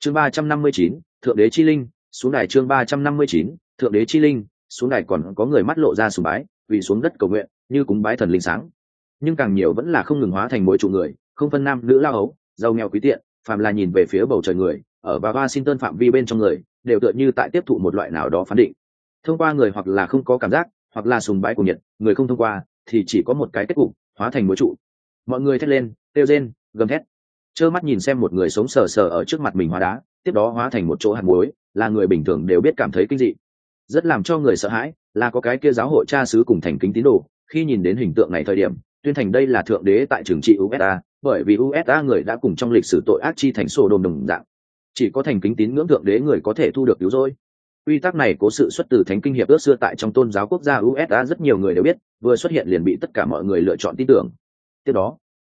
Chương 359, thượng đế chi linh xuống đài. Chương 359, thượng đế chi linh xuống đài. Còn có người mắt lộ ra sùng bái, vì xuống đất cầu nguyện như cúng bái thần linh sáng, nhưng càng nhiều vẫn là không ngừng hóa thành mỗi trụ người, không phân nam nữ lao ấu, giàu nghèo quý tiện, phàm là nhìn về phía bầu trời người ở và Washington phạm vi bên trong người đều tựa như tại tiếp thụ một loại nào đó phán định. Thông qua người hoặc là không có cảm giác, hoặc là sùng bái của nhiệt, người không thông qua thì chỉ có một cái kết cục, hóa thành mỗi trụ. Mọi người thét lên, kêu rên, gầm thét, trơ mắt nhìn xem một người sống sờ sờ ở trước mặt mình hóa đá, tiếp đó hóa thành một chỗ hạt muối, là người bình thường đều biết cảm thấy kinh dị. Rất làm cho người sợ hãi là có cái kia giáo hội cha xứ cùng thành kính tín đồ, khi nhìn đến hình tượng này thời điểm tuyên thành đây là thượng đế tại trừng trị USA, bởi vì USA người đã cùng trong lịch sử tội ác chi thành sổ đồn đồng dạng, chỉ có thành kính tín ngưỡng thượng đế người có thể thu được cứu rỗi. Quy tắc này có sự xuất từ thánh kinh hiệp ước xưa tại trong tôn giáo quốc gia USA, rất nhiều người đều biết, vừa xuất hiện liền bị tất cả mọi người lựa chọn tin tưởng. Tiếp đó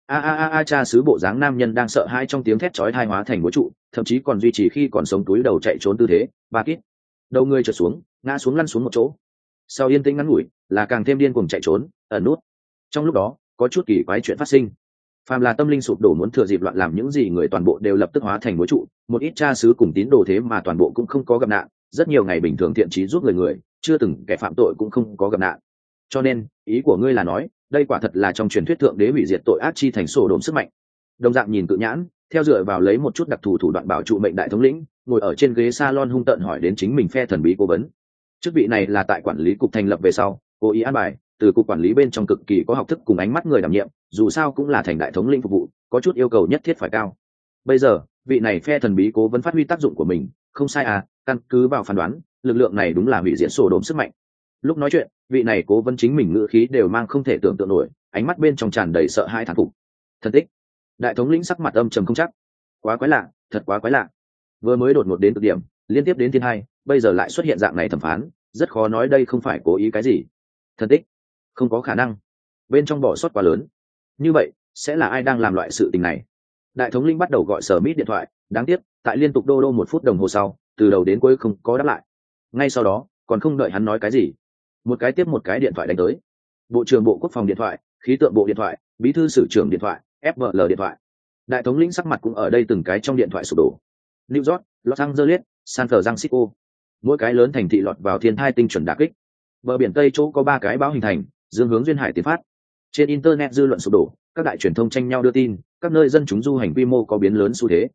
cha xứ bộ dáng nam nhân đang sợ hãi trong tiếng thét chói tai hóa thành mũi trụ, thậm chí còn duy trì khi còn sống túi đầu chạy trốn tư thế ba kít, đầu người trượt xuống, ngã xuống lăn xuống một chỗ. Sau yên tĩnh ngắn ngủi là càng thêm điên cuồng chạy trốn ẩn nút. Trong lúc đó có chút kỳ quái chuyện phát sinh, phàm là tâm linh sụp đổ muốn thừa dịp loạn làm những gì người toàn bộ đều lập tức hóa thành mũi trụ. Một ít cha xứ cùng tín đồ thế mà toàn bộ cũng không có gặp nạn, rất nhiều ngày bình thường thiện trí giúp người chưa từng kẻ phạm tội cũng không có gặp nạn. Cho nên ý của ngươi là nói đây quả thật là trong truyền thuyết thượng đế hủy diệt tội ác chi thành sổ đồn sức mạnh. Đồng dạng nhìn cự nhãn theo dựa vào lấy một chút đặc thù thủ đoạn bảo trụ mệnh đại thống lĩnh ngồi ở trên ghế salon hung tợn hỏi đến chính mình phe thần bí cố vấn. Chức vị này là tại quản lý cục thành lập về sau cố ý an bài, từ cục quản lý bên trong cực kỳ có học thức cùng ánh mắt người đảm nhiệm, dù sao cũng là thành đại thống lĩnh phục vụ, có chút yêu cầu nhất thiết phải cao. Bây giờ vị này phe thần bí cố vấn phát huy tác dụng của mình không sai à, căn cứ vào phán đoán lực lượng này đúng là hủy diệt sổ đồn sức mạnh. Lúc nói chuyện vị này cố vấn chính mình ngữ khí đều mang không thể tưởng tượng nổi, ánh mắt bên trong tràn đầy sợ hãi thán phục. Thần tích. Đại thống lĩnh sắc mặt âm trầm không chắc. Quá quái lạ, thật quá quái lạ. Vừa mới đột ngột đến cực điểm, liên tiếp đến thiên hai, bây giờ lại xuất hiện dạng này thẩm phán, rất khó nói đây không phải cố ý cái gì. Thần tích. Không có khả năng. Bên trong bỏ sót quá lớn. Như vậy sẽ là ai đang làm loại sự tình này? Đại thống lĩnh bắt đầu gọi sở mít điện thoại, đáng tiếc tại liên tục đô 1 phút đồng hồ sau, từ đầu đến cuối không có đáp lại. Ngay sau đó còn không đợi hắn nói cái gì, một cái tiếp một cái điện thoại đánh tới. Bộ trưởng bộ quốc phòng điện thoại, khí tượng bộ điện thoại, bí thư sử trưởng điện thoại, FVL điện thoại. Đại thống lĩnh sắc mặt cũng ở đây từng cái trong điện thoại sụp đổ. New York, Los Angeles, San Francisco, mỗi cái lớn thành thị lọt vào thiên thai tinh chuẩn đả kích. Bờ biển Tây chỗ có 3 cái bão hình thành, dương hướng duyên hải tiến phát. Trên internet dư luận sụp đổ, các đại truyền thông tranh nhau đưa tin, các nơi dân chúng du hành quy mô có biến lớn xu thế.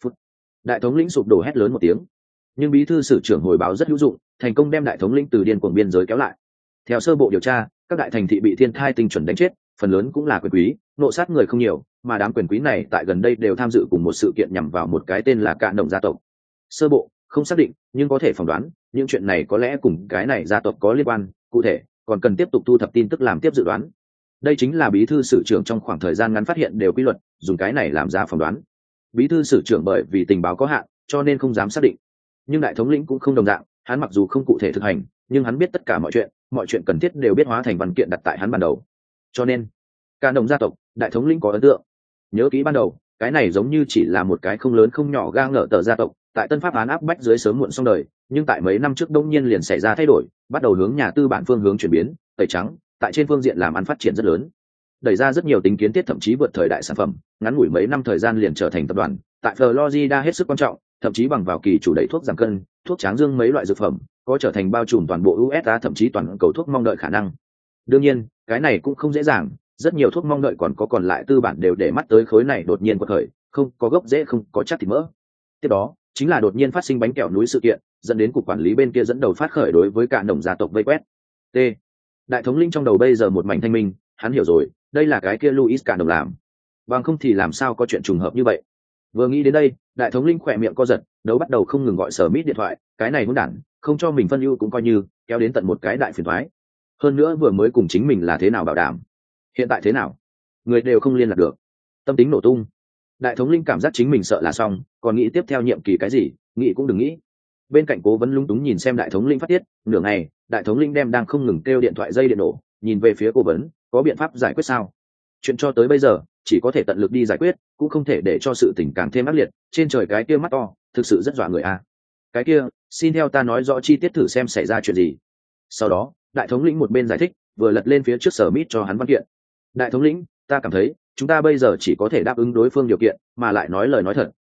Đại thống lĩnh sụp đổ hét lớn một tiếng, nhưng bí thư sử trưởng hồi báo rất hữu dụng, thành công đem đại thống lĩnh từ điên cuồng biên giới kéo lại. Theo sơ bộ điều tra, các đại thành thị bị thiên thai tinh chuẩn đánh chết, phần lớn cũng là quyền quý, nộ sát người không nhiều, mà đám quyền quý này tại gần đây đều tham dự cùng một sự kiện nhằm vào một cái tên là Cạn Đồng gia tộc. Sơ bộ không xác định, nhưng có thể phỏng đoán những chuyện này có lẽ cùng cái này gia tộc có liên quan, cụ thể còn cần tiếp tục thu thập tin tức làm tiếp dự đoán. Đây chính là bí thư sử trưởng trong khoảng thời gian ngắn phát hiện đều quy luật, dùng cái này làm ra phỏng đoán. Bí thư sử trưởng bởi vì tình báo có hạn, cho nên không dám xác định. Nhưng đại thống lĩnh cũng không đồng dạng, hắn mặc dù không cụ thể thực hành, nhưng hắn biết tất cả mọi chuyện cần thiết đều biết hóa thành văn kiện đặt tại hắn ban đầu. Cho nên Cạn Đồng gia tộc, đại thống lĩnh có ấn tượng. Nhớ kỹ ban đầu, cái này giống như chỉ là một cái không lớn không nhỏ ga ngợ tờ gia tộc, tại tân pháp án áp bách dưới sớm muộn xong đời, nhưng tại mấy năm trước đông nhiên liền xảy ra thay đổi, bắt đầu hướng nhà tư bản phương hướng chuyển biến, tẩy trắng, tại trên phương diện làm ăn phát triển rất lớn, đẩy ra rất nhiều tính kiến thiết, thậm chí vượt thời đại sản phẩm, ngắn ngủi mấy năm thời gian liền trở thành tập đoàn, tại Florida hết sức quan trọng, thậm chí bằng vào kỳ chủ đẩy thuốc giảm cân, thuốc tráng dương mấy loại dược phẩm, có trở thành bao trùm toàn bộ USA thậm chí toàn cầu thuốc mong đợi khả năng. Đương nhiên, cái này cũng không dễ dàng, rất nhiều thuốc mong đợi còn lại tư bản đều để mắt tới khối này đột nhiên quật khởi, không có gốc rễ, không có chắc thịt mỡ. Tiếp đó chính là đột nhiên phát sinh bánh kẹo núi sự kiện, dẫn đến cục quản lý bên kia dẫn đầu phát khởi đối với Cạn Đồng gia tộc vây quét. T. Đại thống lĩnh trong đầu bây giờ một mảnh thanh minh, hắn hiểu rồi, đây là cái kia Louis Cạn Đồng làm, bằng không thì làm sao có chuyện trùng hợp như vậy. Vừa nghĩ đến đây, đại thống lĩnh khỏe miệng co giật, đấu bắt đầu không ngừng gọi sở mít điện thoại, cái này hỗn đản, không cho mình phân ưu cũng coi như kéo đến tận một cái đại phiền toái. Hơn nữa vừa mới cùng chính mình là thế nào bảo đảm, hiện tại thế nào, người đều không liên lạc được, tâm tính nổ tung. Đại thống lĩnh cảm giác chính mình sợ là xong, còn nghĩ tiếp theo nhiệm kỳ cái gì, nghĩ cũng đừng nghĩ. Bên cạnh cố vấn lúng túng nhìn xem đại thống lĩnh phát tiết, nửa ngày đại thống lĩnh đem đang không ngừng kêu điện thoại dây điện nổ, nhìn về phía cố vấn, có biện pháp giải quyết sao? Chuyện cho tới bây giờ chỉ có thể tận lực đi giải quyết, cũng không thể để cho sự tình càng thêm ác liệt. Trên trời cái kia mắt to thực sự rất dọa người a. Cái kia, xin theo ta nói rõ chi tiết thử xem xảy ra chuyện gì. Sau đó đại thống lĩnh một bên giải thích, vừa lật lên phía trước sở mít cho hắn văn kiện. Đại thống lĩnh, ta cảm thấy chúng ta bây giờ chỉ có thể đáp ứng đối phương điều kiện, mà lại nói lời nói thật,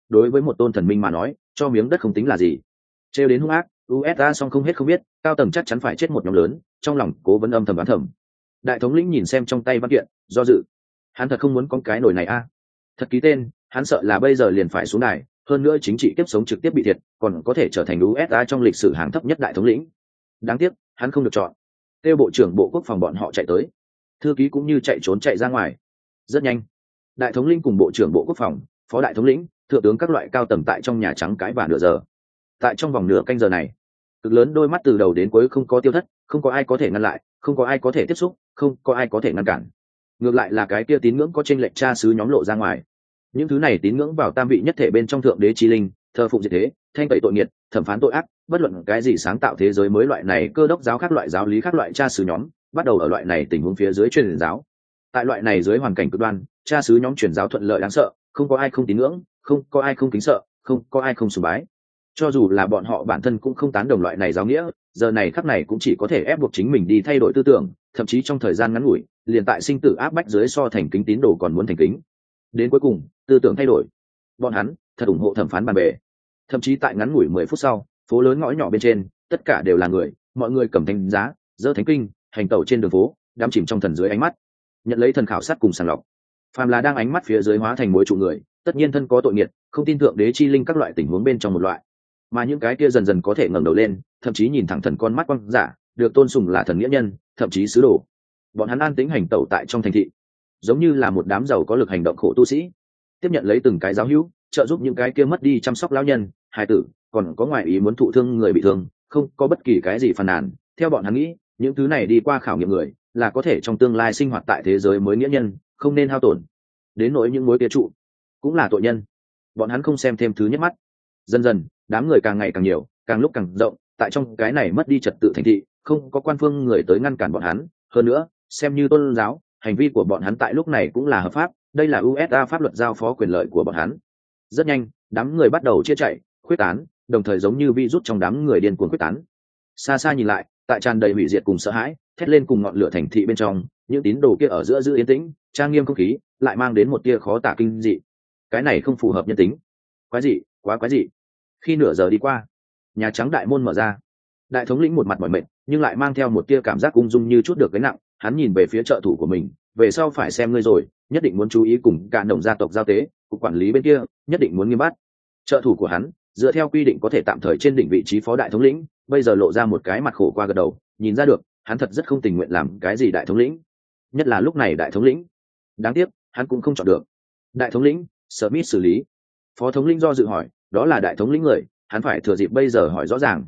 đối với một tôn thần minh mà nói cho miếng đất không tính là gì. Trêu đến hung ác, USA song không hết không biết, cao tầng chắc chắn phải chết một nhóm lớn, trong lòng cố vấn âm thầm đoán thầm. Đại thống lĩnh nhìn xem trong tay văn kiện, do dự. Hắn thật không muốn con cái nổi này a. Thật ký tên, hắn sợ là bây giờ liền phải xuống đài, hơn nữa chính trị kiếp sống trực tiếp bị thiệt, còn có thể trở thành USA trong lịch sử hàng thấp nhất đại thống lĩnh. Đáng tiếc, hắn không được chọn. Kêu bộ trưởng bộ quốc phòng bọn họ chạy tới. Thư ký cũng như chạy trốn chạy ra ngoài. Rất nhanh, đại thống lĩnh cùng bộ trưởng bộ quốc phòng, phó đại thống lĩnh, thượng tướng các loại cao tầng tại trong nhà trắng cãi vã nửa giờ. Tại trong vòng nửa canh giờ này, cực lớn đôi mắt từ đầu đến cuối không có tiêu thất, không có ai có thể ngăn lại, không có ai có thể tiếp xúc, không có ai có thể ngăn cản. Ngược lại là cái kia tín ngưỡng có chênh lệch cha xứ nhóm lộ ra ngoài. Những thứ này tín ngưỡng vào tam vị nhất thể bên trong thượng đế chi linh, thờ phụng diệt thế, thanh tẩy tội nghiệt, thẩm phán tội ác, bất luận cái gì sáng tạo thế giới mới loại này cơ đốc giáo khác loại giáo lý khác loại cha xứ nhóm, bắt đầu ở loại này tình huống phía dưới truyền giáo. Tại loại này dưới hoàn cảnh cực đoan, cha xứ nhóm truyền giáo thuận lợi đáng sợ, không có ai không tín ngưỡng, không có ai không kính sợ, không có ai không sùng bái. Cho dù là bọn họ bản thân cũng không tán đồng loại này giáo nghĩa, giờ này khắc này cũng chỉ có thể ép buộc chính mình đi thay đổi tư tưởng, thậm chí trong thời gian ngắn ngủi liền tại sinh tử áp bách dưới so thành kính tín đồ còn muốn thành kính. Đến cuối cùng tư tưởng thay đổi, bọn hắn thật ủng hộ thẩm phán bàn bề. Thậm chí tại ngắn ngủi 10 phút sau, phố lớn ngõ nhỏ bên trên tất cả đều là người, mọi người cầm thánh giá, giơ thánh kinh, hành tẩu trên đường phố, đắm chìm trong thần dưới ánh mắt, nhận lấy thần khảo sát cùng sàng lọc. Phàm là đang ánh mắt phía dưới hóa thành mối trụ người, tất nhiên thân có tội nghiệt, không tin thượng đế chi linh các loại tình huống bên trong một loại. Mà những cái kia dần dần có thể ngẩng đầu lên, thậm chí nhìn thẳng thần con mắt quang giả, được tôn sùng là thần nghĩa nhân, thậm chí sứ đồ. Bọn hắn an tĩnh hành tẩu tại trong thành thị, giống như là một đám giàu có lực hành động khổ tu sĩ, tiếp nhận lấy từng cái giáo hữu, trợ giúp những cái kia mất đi chăm sóc lão nhân, hài tử, còn có ngoại ý muốn thụ thương người bị thương, không có bất kỳ cái gì phàn nàn. Theo bọn hắn nghĩ, những thứ này đi qua khảo nghiệm người, là có thể trong tương lai sinh hoạt tại thế giới mới nghĩa nhân, không nên hao tổn. Đến nỗi những mối kia trụ, cũng là tội nhân. Bọn hắn không xem thêm thứ nhất mắt. Dần dần, đám người càng ngày càng nhiều, càng lúc càng rộng, tại trong cái này mất đi trật tự thành thị, không có quan phương người tới ngăn cản bọn hắn. Hơn nữa, xem như tôn giáo, hành vi của bọn hắn tại lúc này cũng là hợp pháp, đây là USA pháp luật giao phó quyền lợi của bọn hắn. Rất nhanh, đám người bắt đầu chia chạy, khuyết tán, đồng thời giống như virus trong đám người điên cuồng khuyết tán. Xa xa nhìn lại, tại tràn đầy hủy diệt cùng sợ hãi, thét lên cùng ngọn lửa thành thị bên trong, những tín đồ kia ở giữa giữ yên tĩnh, trang nghiêm không khí, lại mang đến một tia khó tả kinh dị. Cái này không phù hợp nhân tính. Quái dị, quá quái dị. Khi nửa giờ đi qua, nhà trắng đại môn mở ra. Đại thống lĩnh một mặt mỏi mệt, nhưng lại mang theo một tia cảm giác ung dung như chút được gánh nặng. Hắn nhìn về phía trợ thủ của mình, về sau phải xem ngươi rồi, nhất định muốn chú ý cùng cả đồng gia tộc giao tế, cục quản lý bên kia nhất định muốn nghiêm bắt. Trợ thủ của hắn dựa theo quy định có thể tạm thời trên đỉnh vị trí phó đại thống lĩnh, bây giờ lộ ra một cái mặt khổ qua gật đầu, nhìn ra được hắn thật rất không tình nguyện làm cái gì đại thống lĩnh, nhất là lúc này đại thống lĩnh. Đáng tiếc hắn cũng không chọn được. Đại thống lĩnh Smith xử lý. Phó thống lĩnh do dự hỏi, đó là đại thống lĩnh người, hắn phải thừa dịp bây giờ hỏi rõ ràng.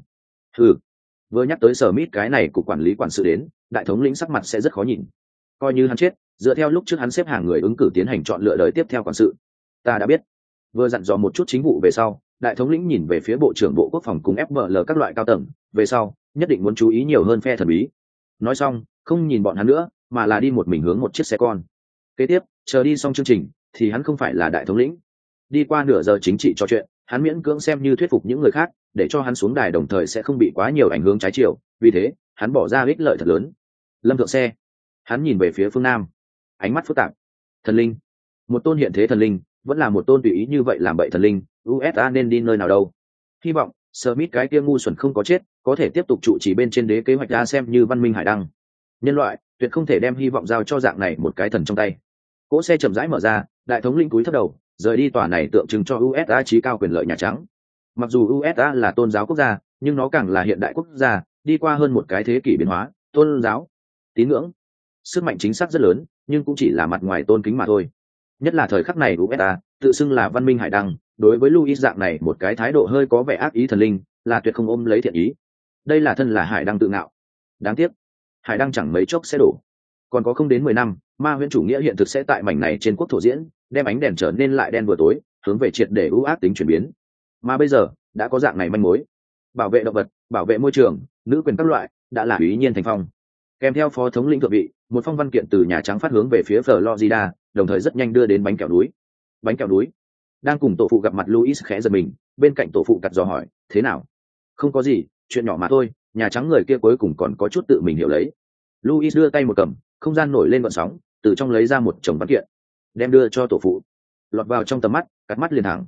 Vừa nhắc tới Smith cái này cục quản lý quản sự đến, đại thống lĩnh sắc mặt sẽ rất khó nhìn. Coi như hắn chết, dựa theo lúc trước hắn xếp hàng người ứng cử tiến hành chọn lựa đời tiếp theo quản sự. Ta đã biết. Vừa dặn dò một chút chính vụ về sau, đại thống lĩnh nhìn về phía bộ trưởng bộ quốc phòng cùng FBL các loại cao tầng, về sau nhất định muốn chú ý nhiều hơn phe thần bí. Nói xong, không nhìn bọn hắn nữa, mà là đi một mình hướng một chiếc xe con. Kế tiếp, chờ đi xong chương trình, thì hắn không phải là đại thống lĩnh. Đi qua nửa giờ chính trị trò chuyện, hắn miễn cưỡng xem như thuyết phục những người khác, để cho hắn xuống đài đồng thời sẽ không bị quá nhiều ảnh hưởng trái chiều. Vì thế, hắn bỏ ra ích lợi thật lớn. Lâm thượng xe, hắn nhìn về phía phương nam, ánh mắt phức tạp. Thần linh, một tôn hiện thế thần linh, vẫn là một tôn tùy ý như vậy làm bậy thần linh. USA nên đi nơi nào đâu? Hy vọng Smith cái kia ngu xuẩn không có chết, có thể tiếp tục trụ trì bên trên đế kế hoạch ra xem như văn minh hải đăng. Nhân loại tuyệt không thể đem hy vọng giao cho dạng này một cái thần trong tay. Cỗ xe chậm rãi mở ra, đại thống lĩnh cúi thấp đầu, rời đi tòa này tượng trưng cho USA trí cao quyền lợi Nhà Trắng. Mặc dù USA là tôn giáo quốc gia, nhưng nó càng là hiện đại quốc gia, đi qua hơn một cái thế kỷ biến hóa, tôn giáo, tín ngưỡng, sức mạnh chính xác rất lớn, nhưng cũng chỉ là mặt ngoài tôn kính mà thôi. Nhất là thời khắc này USA tự xưng là văn minh hải đăng, đối với Louis dạng này một cái thái độ hơi có vẻ ác ý thần linh, là tuyệt không ôm lấy thiện ý. Đây là thân là hải đăng tự ngạo. Đáng tiếc, hải đăng chẳng mấy chốc sẽ đổ. Còn có không đến 10 năm, ma huyễn chủ nghĩa hiện thực sẽ tại mảnh này trên quốc thổ diễn, đem ánh đèn trở nên lại đen vừa tối, hướng về triệt để ưu ác tính chuyển biến. Mà bây giờ đã có dạng này manh mối, bảo vệ động vật, bảo vệ môi trường, nữ quyền các loại, đã là ý nhiên thành phong. Kèm theo phó thống lĩnh thượng vị, một phong văn kiện từ Nhà Trắng phát hướng về phía Florida, đồng thời rất nhanh đưa đến bánh kẹo núi. Bánh kẹo núi đang cùng tổ phụ gặp mặt, Louis khẽ giật mình, bên cạnh tổ phụ cặt dò hỏi, thế nào? Không có gì, chuyện nhỏ mà thôi. Nhà Trắng người kia cuối cùng còn có chút tự mình hiểu lấy. Louis đưa tay một cầm, không gian nổi lên gợn sóng, từ trong lấy ra một chồng văn kiện, đem đưa cho tổ phụ. Lọt vào trong tầm mắt, cắt mắt liền thẳng.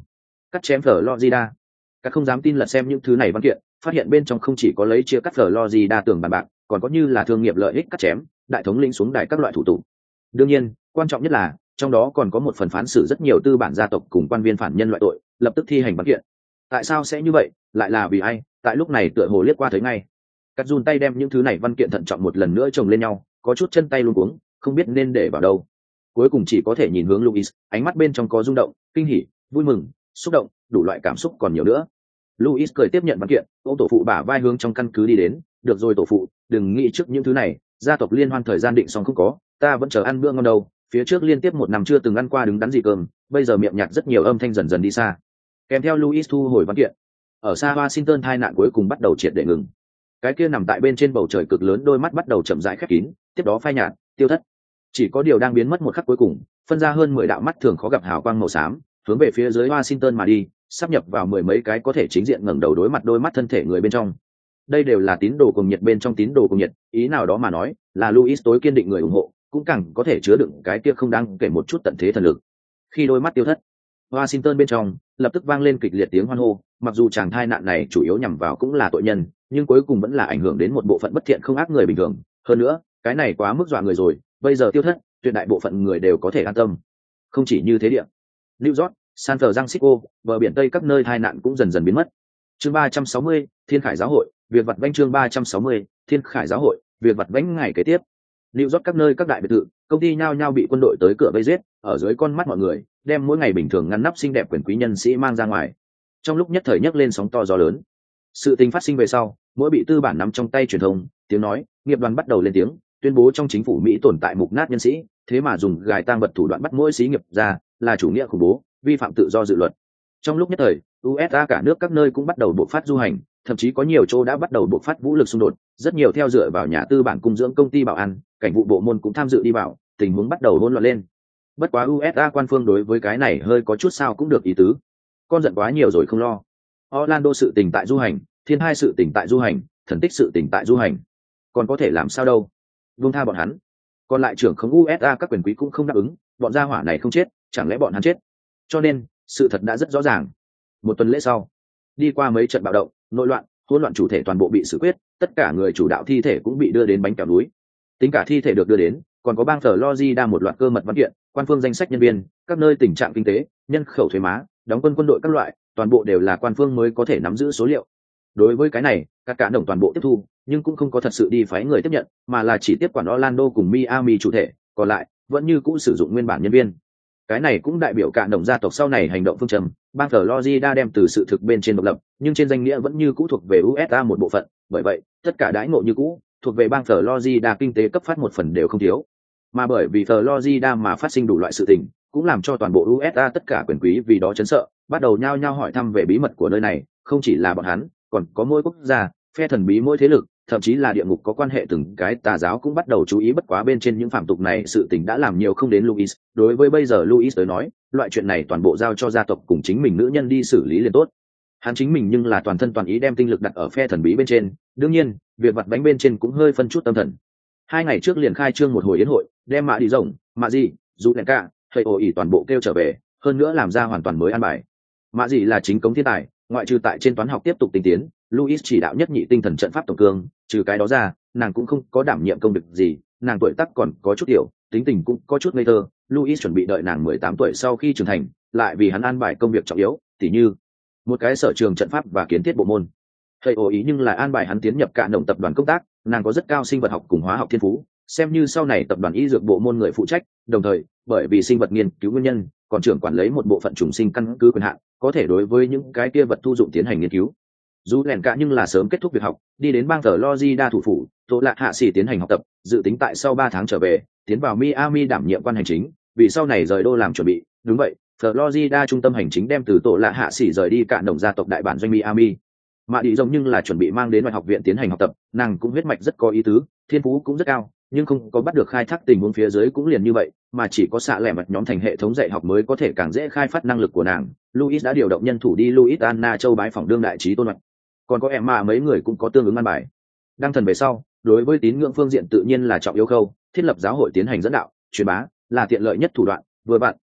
Cắt chém Florida. Các không dám tin lật xem những thứ này văn kiện, phát hiện bên trong không chỉ có lấy chia cắt Florida tường bàn bạc, còn có như là thương nghiệp lợi ích cắt chém, đại thống lĩnh xuống đài các loại thủ tục. Đương nhiên, quan trọng nhất là trong đó còn có một phần phán xử rất nhiều tư bản gia tộc cùng quan viên phản nhân loại tội, lập tức thi hành văn kiện. Tại sao sẽ như vậy? Lại là vì ai? Tại lúc này tựa hồ liếc qua thấy ngay. Cắt run tay đem những thứ này văn kiện thận trọng một lần nữa chồng lên nhau, có chút chân tay luống cuống, không biết nên để vào đâu. Cuối cùng chỉ có thể nhìn hướng Louis, ánh mắt bên trong có rung động, kinh hỉ, vui mừng, xúc động, đủ loại cảm xúc còn nhiều nữa. Louis cười tiếp nhận văn kiện, ôm tổ phụ bả vai hướng trong căn cứ đi đến. Được rồi tổ phụ, đừng nghĩ trước những thứ này, gia tộc liên hoan thời gian định xong không có, ta vẫn chờ ăn bữa ngon đâu. Phía trước liên tiếp 1 năm chưa từng ăn qua đứng đắn gì cơm, bây giờ miệng nhạt rất nhiều âm thanh dần dần đi xa. Kèm theo Louis thu hồi văn kiện, ở xa Washington tai nạn cuối cùng bắt đầu triệt để ngừng. Cái kia nằm tại bên trên bầu trời cực lớn đôi mắt bắt đầu chậm rãi khép kín, tiếp đó phai nhạt, tiêu thất. Chỉ có điều đang biến mất một khắc cuối cùng, phân ra hơn 10 đạo mắt thường khó gặp hào quang màu xám, hướng về phía dưới Washington mà đi, sắp nhập vào 10 mấy cái có thể chính diện ngẩng đầu đối mặt đôi mắt thân thể người bên trong. Đây đều là tín đồ cuồng nhiệt bên trong tín đồ cuồng nhiệt, ý nào đó mà nói, là Louis tối kiên định người ủng hộ, cũng càng có thể chứa đựng cái kia không đáng kể một chút tận thế thần lực. Khi đôi mắt tiêu thất, Washington bên trong lập tức vang lên kịch liệt tiếng hoan hô, mặc dù chàng thai nạn này chủ yếu nhằm vào cũng là tội nhân, nhưng cuối cùng vẫn là ảnh hưởng đến một bộ phận bất thiện không ác người bình thường. Hơn nữa, cái này quá mức dọa người rồi, bây giờ tiêu thất, tuyệt đại bộ phận người đều có thể an tâm. Không chỉ như thế địa, New York, San Francisco, bờ biển Tây các nơi tai nạn cũng dần dần biến mất. Chương 360, Thiên Khải giáo hội, việc vặt vãnh. Chương 360, Thiên Khải giáo hội, việc vặt vãnh. Ngày kế tiếp, New York các nơi các đại biệt thự, công ty nhao nhao bị quân đội tới cửa vây giết, ở dưới con mắt mọi người, đem mỗi ngày bình thường ngăn nắp xinh đẹp quyền quý nhân sĩ mang ra ngoài. Trong lúc nhất thời nhấc lên sóng to gió lớn. Sự tình phát sinh về sau, mỗi bị tư bản nắm trong tay truyền thông, tiếng nói, nghiệp đoàn bắt đầu lên tiếng, tuyên bố trong chính phủ Mỹ tồn tại mục nát nhân sĩ, thế mà dùng gài tang vật thủ đoạn bắt mỗi xí nghiệp ra, là chủ nghĩa khủng bố, vi phạm tự do dự luật. Trong lúc nhất thời, USA cả nước các nơi cũng bắt đầu bộc phát du hành, thậm chí có nhiều chỗ đã bắt đầu bộc phát vũ lực xung đột, rất nhiều theo dựa vào nhà tư bản cung dưỡng công ty bảo an, cảnh vụ bộ môn cũng tham dự đi vào, tình huống bắt đầu hỗn loạn lên. Bất quá USA quan phương đối với cái này hơi có chút sao cũng được ý tứ. Con giận quá nhiều rồi không lo. Orlando sự tình tại du hành, Thiên Hai sự tình tại du hành, Thần Tích sự tình tại du hành. Còn có thể làm sao đâu? Buông tha bọn hắn. Còn lại trưởng không USA các quyền quý cũng không đáp ứng, bọn gia hỏa này không chết, chẳng lẽ bọn hắn chết? Cho nên, sự thật đã rất rõ ràng. Một tuần lễ sau, đi qua mấy trận bạo động, nội loạn, hỗn loạn chủ thể toàn bộ bị xử quyết, tất cả người chủ đạo thi thể cũng bị đưa đến bánh kẹo núi. Tính cả thi thể được đưa đến, còn có bang Florida một loạt cơ mật văn kiện, quan phương danh sách nhân viên, các nơi tình trạng kinh tế, nhân khẩu thuế má, đóng quân đội các loại, toàn bộ đều là quan phương mới có thể nắm giữ số liệu. Đối với cái này, các cả đồng toàn bộ tiếp thu, nhưng cũng không có thật sự đi phái người tiếp nhận, mà là chỉ tiếp quản Orlando cùng Miami chủ thể, còn lại vẫn như cũ sử dụng nguyên bản nhân viên. Cái này cũng đại biểu cả đồng gia tộc sau này hành động phương châm, bang Florida đem từ sự thực bên trên độc lập, nhưng trên danh nghĩa vẫn như cũ thuộc về USA một bộ phận, bởi vậy, tất cả đãi ngộ như cũ, thuộc về bang Florida kinh tế cấp phát một phần đều không thiếu. Mà bởi vì Florida mà phát sinh đủ loại sự tình, cũng làm cho toàn bộ USA tất cả quyền quý vì đó chấn sợ, bắt đầu nhao nhao hỏi thăm về bí mật của nơi này, không chỉ là bọn hắn, còn có mỗi quốc gia, phe thần bí mỗi thế lực, thậm chí là địa ngục có quan hệ từng cái tà giáo cũng bắt đầu chú ý. Bất quá bên trên những phạm tục này sự tình đã làm nhiều không đến Louis, đối với bây giờ Louis tới nói, loại chuyện này toàn bộ giao cho gia tộc cùng chính mình nữ nhân đi xử lý liền tốt. Hắn chính mình nhưng là toàn thân toàn ý đem tinh lực đặt ở phe thần bí bên trên, đương nhiên, việc vặt bánh bên trên cũng hơi phân chút tâm thần. 2 ngày trước liền khai trương một hồi yến hội, đem mạ đi rồng, mạ gì, dù đèn cả, thầy ồ ỉ toàn bộ kêu trở về, hơn nữa làm ra hoàn toàn mới ăn bài. Mạ gì là chính cống thiên tài, ngoại trừ tại trên toán học tiếp tục tinh tiến, Louis chỉ đạo nhất nhị tinh thần trận pháp tổng cương, trừ cái đó ra, nàng cũng không có đảm nhiệm công việc gì, nàng tuổi tác còn có chút tiểu, tính tình cũng có chút ngây thơ. Louis chuẩn bị đợi nàng 18 tuổi sau khi trưởng thành, lại vì hắn an bài công việc trọng yếu, tỉ như một cái sở trường trận pháp và kiến thiết bộ môn. Thầy ồ ý nhưng là an bài hắn tiến nhập cả đồng tập đoàn công tác, nàng có rất cao sinh vật học cùng hóa học thiên phú, xem như sau này tập đoàn y dược bộ môn người phụ trách, đồng thời bởi vì sinh vật nghiên cứu nguyên nhân, còn trưởng quản lấy một bộ phận trùng sinh căn cứ quyền hạn, có thể đối với những cái kia vật thu dụng tiến hành nghiên cứu. Dù lẻn cả nhưng là sớm kết thúc việc học, đi đến bang Florida thủ phủ, Tô Lạc Hạ Sĩ tiến hành học tập, dự tính tại sau 3 tháng trở về, tiến vào Miami đảm nhiệm quan hành chính, vì sau này rời đô làm chuẩn bị. Đúng vậy, Florida trung tâm hành chính đem từ Tô Lạc Hạ Sĩ rời đi cả đồng gia tộc đại bản doanh Miami. Mạ đi rồng nhưng là chuẩn bị mang đến ngoại học viện tiến hành học tập, nàng cũng huyết mạch rất có ý tứ, thiên phú cũng rất cao, nhưng không có bắt được khai thác tình huống phía dưới cũng liền như vậy, mà chỉ có xạ lẻ mật nhóm thành hệ thống dạy học mới có thể càng dễ khai phát năng lực của nàng. Louis đã điều động nhân thủ đi Louisiana châu bái phỏng đương đại trí tôn mạch, còn có Emma mấy người cũng có tương ứng an bài. Đăng thần về sau, đối với tín ngưỡng phương diện tự nhiên là trọng yếu khâu, thiết lập giáo hội tiến hành dẫn đạo, truyền bá là tiện lợi nhất thủ đoạn. Vừa bạn,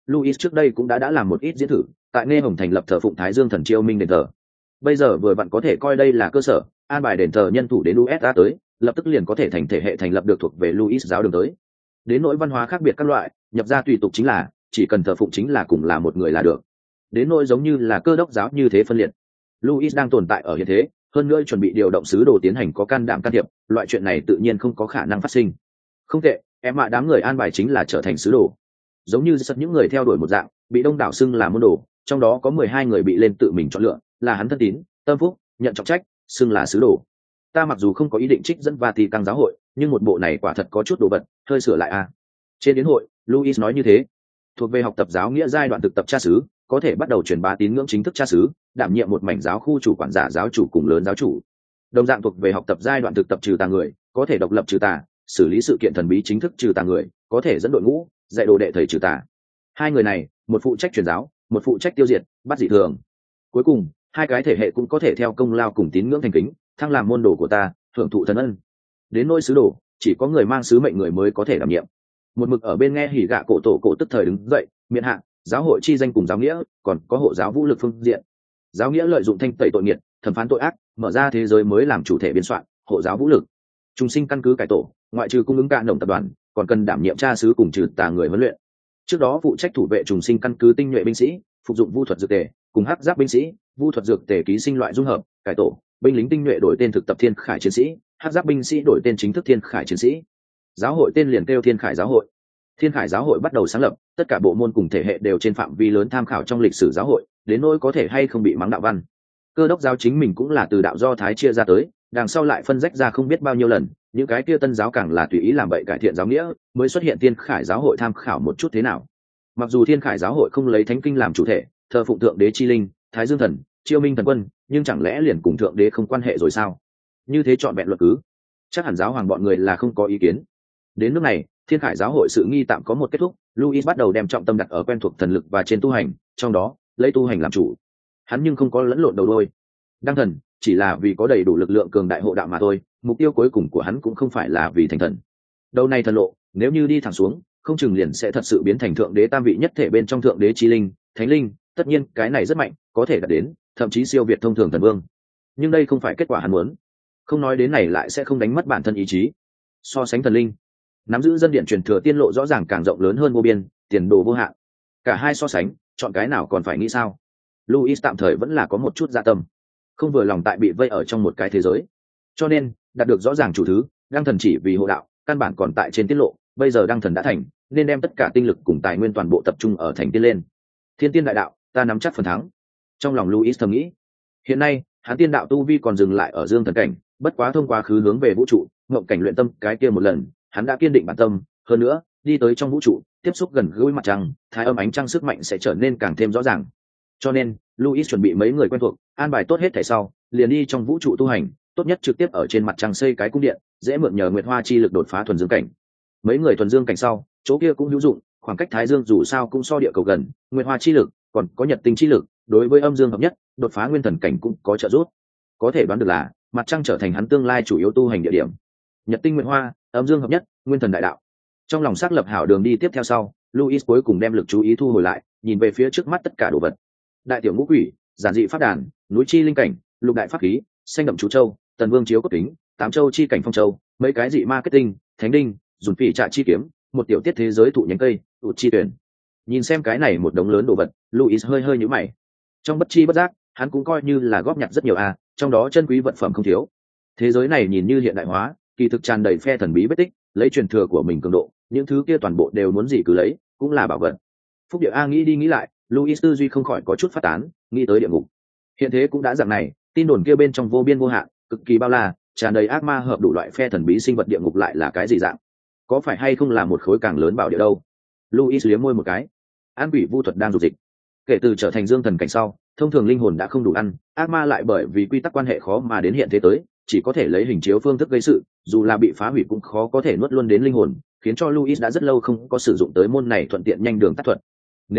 Louis trước đây cũng đã làm một ít diễn thử, tại Nghe Hồng thành lập thờ phụng Thái Dương thần Chiêu Minh đền thờ. Bây giờ vừa vặn có thể coi đây là cơ sở, an bài đền thờ nhân thủ đến USA tới, lập tức liền có thể thành thể hệ thành lập được thuộc về Louis giáo đường tới. Đến nỗi văn hóa khác biệt các loại, nhập ra tùy tục chính là, chỉ cần thờ phụng chính là cùng là một người là được. Đến nỗi giống như là cơ đốc giáo như thế phân liệt, Louis đang tồn tại ở hiện thế, hơn nữa chuẩn bị điều động sứ đồ tiến hành có can đảm can thiệp, loại chuyện này tự nhiên không có khả năng phát sinh. Không tệ, em ạ, đám người an bài chính là trở thành sứ đồ. Giống như rất những người theo đuổi một dạng, bị đông đảo xưng là môn đồ, trong đó có 12 người bị lên tự mình chọn lựa, là hắn thân tín, tâm phúc, nhận trọng trách, xưng là sứ đồ. Ta mặc dù không có ý định trích dẫn Vatican giáo hội, nhưng một bộ này quả thật có chút đồ vật, hơi sửa lại a. Trên yến hội, Louis nói như thế. Thuộc về học tập giáo nghĩa giai đoạn thực tập cha xứ, có thể bắt đầu truyền bá tín ngưỡng chính thức cha xứ, đảm nhiệm một mảnh giáo khu chủ quản giả giáo chủ cùng lớn giáo chủ. Đồng dạng thuộc về học tập giai đoạn thực tập trừ tà người, có thể độc lập trừ tà, xử lý sự kiện thần bí chính thức trừ tà người, có thể dẫn đội ngũ, dạy đồ đệ thầy trừ tà. Hai người này, một phụ trách truyền giáo, một phụ trách tiêu diệt, bắt dị thường. Cuối cùng, hai cái thể hệ cũng có thể theo công lao cùng tín ngưỡng thành kính, thăng làm môn đồ của ta, hưởng thụ thần ân. Đến nỗi sứ đồ, chỉ có người mang sứ mệnh người mới có thể đảm nhiệm. Một mực ở bên nghe hỉ gạ cổ tổ cổ tức thời đứng dậy, miện hạ, giáo hội chi danh cùng giáo nghĩa, còn có hộ giáo vũ lực phương diện. Giáo nghĩa lợi dụng thanh tẩy tội nghiệt, thẩm phán tội ác, mở ra thế giới mới làm chủ thể biên soạn, hộ giáo vũ lực. Trung sinh căn cứ cải tổ, ngoại trừ cung ứng cạn đồng tập đoàn, còn cần đảm nhiệm cha xứ cùng trừ tà người huấn luyện. Trước đó phụ trách thủ vệ trùng sinh căn cứ tinh nhuệ binh sĩ, phục dụng vu thuật dược tề, cùng hắc giáp binh sĩ, vu thuật dược tề ký sinh loại dung hợp, cải tổ, binh lính tinh nhuệ đổi tên thực tập thiên khải chiến sĩ, hắc giáp binh sĩ đổi tên chính thức thiên khải chiến sĩ. Giáo hội tên liền kêu thiên khải giáo hội. Thiên khải giáo hội bắt đầu sáng lập, tất cả bộ môn cùng thể hệ đều trên phạm vi lớn tham khảo trong lịch sử giáo hội, đến nỗi có thể hay không bị mắng đạo văn. Cơ đốc giáo chính mình cũng là từ đạo Do Thái chia ra tới, đằng sau lại phân rách ra không biết bao nhiêu lần, những cái kia tân giáo càng là tùy ý làm bậy cải thiện giáo nghĩa, mới xuất hiện thiên khải giáo hội tham khảo một chút thế nào. Mặc dù thiên khải giáo hội không lấy thánh kinh làm chủ thể, thờ phụng thượng đế chi linh, thái dương thần, chiêu minh thần quân, nhưng chẳng lẽ liền cùng thượng đế không quan hệ rồi sao? Như thế chọn vẹn luật cứ, chắc hẳn giáo hoàng bọn người là không có ý kiến. Đến lúc này, thiên khải giáo hội sự nghi tạm có một kết thúc, Louis bắt đầu đem trọng tâm đặt ở quen thuộc thần lực và trên tu hành, trong đó lấy tu hành làm chủ. Hắn nhưng không có lẫn lộn đầu đuôi. Đăng thần chỉ là vì có đầy đủ lực lượng cường đại hộ đạo mà thôi, mục tiêu cuối cùng của hắn cũng không phải là vì thành thần. Đầu này thần lộ, nếu như đi thẳng xuống, không chừng liền sẽ thật sự biến thành thượng đế tam vị nhất thể bên trong thượng đế chi linh, thánh linh, tất nhiên cái này rất mạnh, có thể đạt đến, thậm chí siêu việt thông thường thần vương. Nhưng đây không phải kết quả hắn muốn. Không nói đến này lại sẽ không đánh mất bản thân ý chí. So sánh thần linh, nắm giữ dân điện truyền thừa tiên lộ rõ ràng càng rộng lớn hơn vô biên, tiền đồ vô hạn. Cả hai so sánh, chọn cái nào còn phải nghĩ sao? Louis tạm thời vẫn là có một chút dạ tâm, không vừa lòng tại bị vây ở trong một cái thế giới, cho nên đạt được rõ ràng chủ thứ, đăng thần chỉ vì hộ đạo, căn bản còn tại trên tiết lộ. Bây giờ đăng thần đã thành, nên đem tất cả tinh lực cùng tài nguyên toàn bộ tập trung ở thành tiên lên. Thiên tiên đại đạo, ta nắm chắc phần thắng. Trong lòng Louis thầm nghĩ, hiện nay hắn tiên đạo tu vi còn dừng lại ở dương thần cảnh, bất quá thông qua khứ hướng về vũ trụ, ngộng cảnh luyện tâm cái kia một lần, hắn đã kiên định bản tâm. Hơn nữa, đi tới trong vũ trụ, tiếp xúc gần gũi mặt trăng, thái âm ánh trăng sức mạnh sẽ trở nên càng thêm rõ ràng. Cho nên, Louis chuẩn bị mấy người quen thuộc, an bài tốt hết thảy sau, liền đi trong vũ trụ tu hành, tốt nhất trực tiếp ở trên mặt trăng xây cái cung điện, dễ mượn nhờ nguyệt hoa chi lực đột phá thuần dương cảnh. Mấy người thuần dương cảnh sau, chỗ kia cũng hữu dụng, khoảng cách thái dương dù sao cũng so địa cầu gần, nguyệt hoa chi lực, còn có nhật tinh chi lực, đối với âm dương hợp nhất, đột phá nguyên thần cảnh cũng có trợ giúp. Có thể đoán được là, mặt trăng trở thành hắn tương lai chủ yếu tu hành địa điểm. Nhật tinh nguyệt hoa, âm dương hợp nhất, nguyên thần đại đạo. Trong lòng xác lập hảo đường đi tiếp theo sau, Louis cuối cùng đem lực chú ý thu hồi lại, nhìn về phía trước mắt tất cả đồ vật. Đại tiểu ngũ quỷ, giản dị pháp đàn, núi chi linh cảnh, lục đại pháp khí, xanh đậm chú châu, tần vương chiếu cốt kính, tám châu chi cảnh phong châu, mấy cái dị marketing, thánh đinh, dùng phỉ trạ chi kiếm, một tiểu tiết thế giới thụ nhánh cây, tụt chi tuyển. Nhìn xem cái này một đống lớn đồ vật, Louis hơi hơi nhíu mày. Trong bất chi bất giác, hắn cũng coi như là góp nhặt rất nhiều trong đó chân quý vật phẩm không thiếu. Thế giới này nhìn như hiện đại hóa, kỳ thực tràn đầy phe thần bí vết tích, lấy truyền thừa của mình cường độ, những thứ kia toàn bộ đều muốn gì cứ lấy, cũng là bảo vật. Phúc địa nghĩ đi nghĩ lại, Louis tư duy không khỏi có chút phát tán, nghĩ tới địa ngục. Hiện thế cũng đã dạng này, tin đồn kia bên trong vô biên vô hạn, cực kỳ bao la, tràn đầy ác ma hợp đủ loại phe thần bí sinh vật, địa ngục lại là cái gì dạng? Có phải hay không là một khối càng lớn bảo địa đâu? Louis liếm môi một cái. An quỷ vu thuật đang dục dịch. Kể từ trở thành dương thần cảnh sau, thông thường linh hồn đã không đủ ăn, ác ma lại bởi vì quy tắc quan hệ khó mà đến hiện thế tới, chỉ có thể lấy hình chiếu phương thức gây sự, dù là bị phá hủy cũng khó có thể nuốt luôn đến linh hồn, khiến cho Louis đã rất lâu không có sử dụng tới môn này thuận tiện nhanh đường tắt thuật.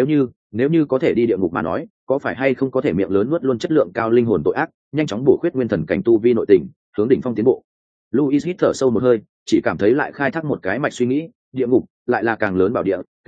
Nếu như có thể đi địa ngục mà nói, có phải hay không có thể miệng lớn nuốt luôn chất lượng cao linh hồn tội ác, nhanh chóng bổ khuyết nguyên thần cảnh tu vi nội tình, hướng đỉnh phong tiến bộ. Louis hít thở sâu một hơi, chỉ cảm thấy lại khai thác một cái mạch suy nghĩ, địa ngục lại là càng lớn bảo địa, kế tiếp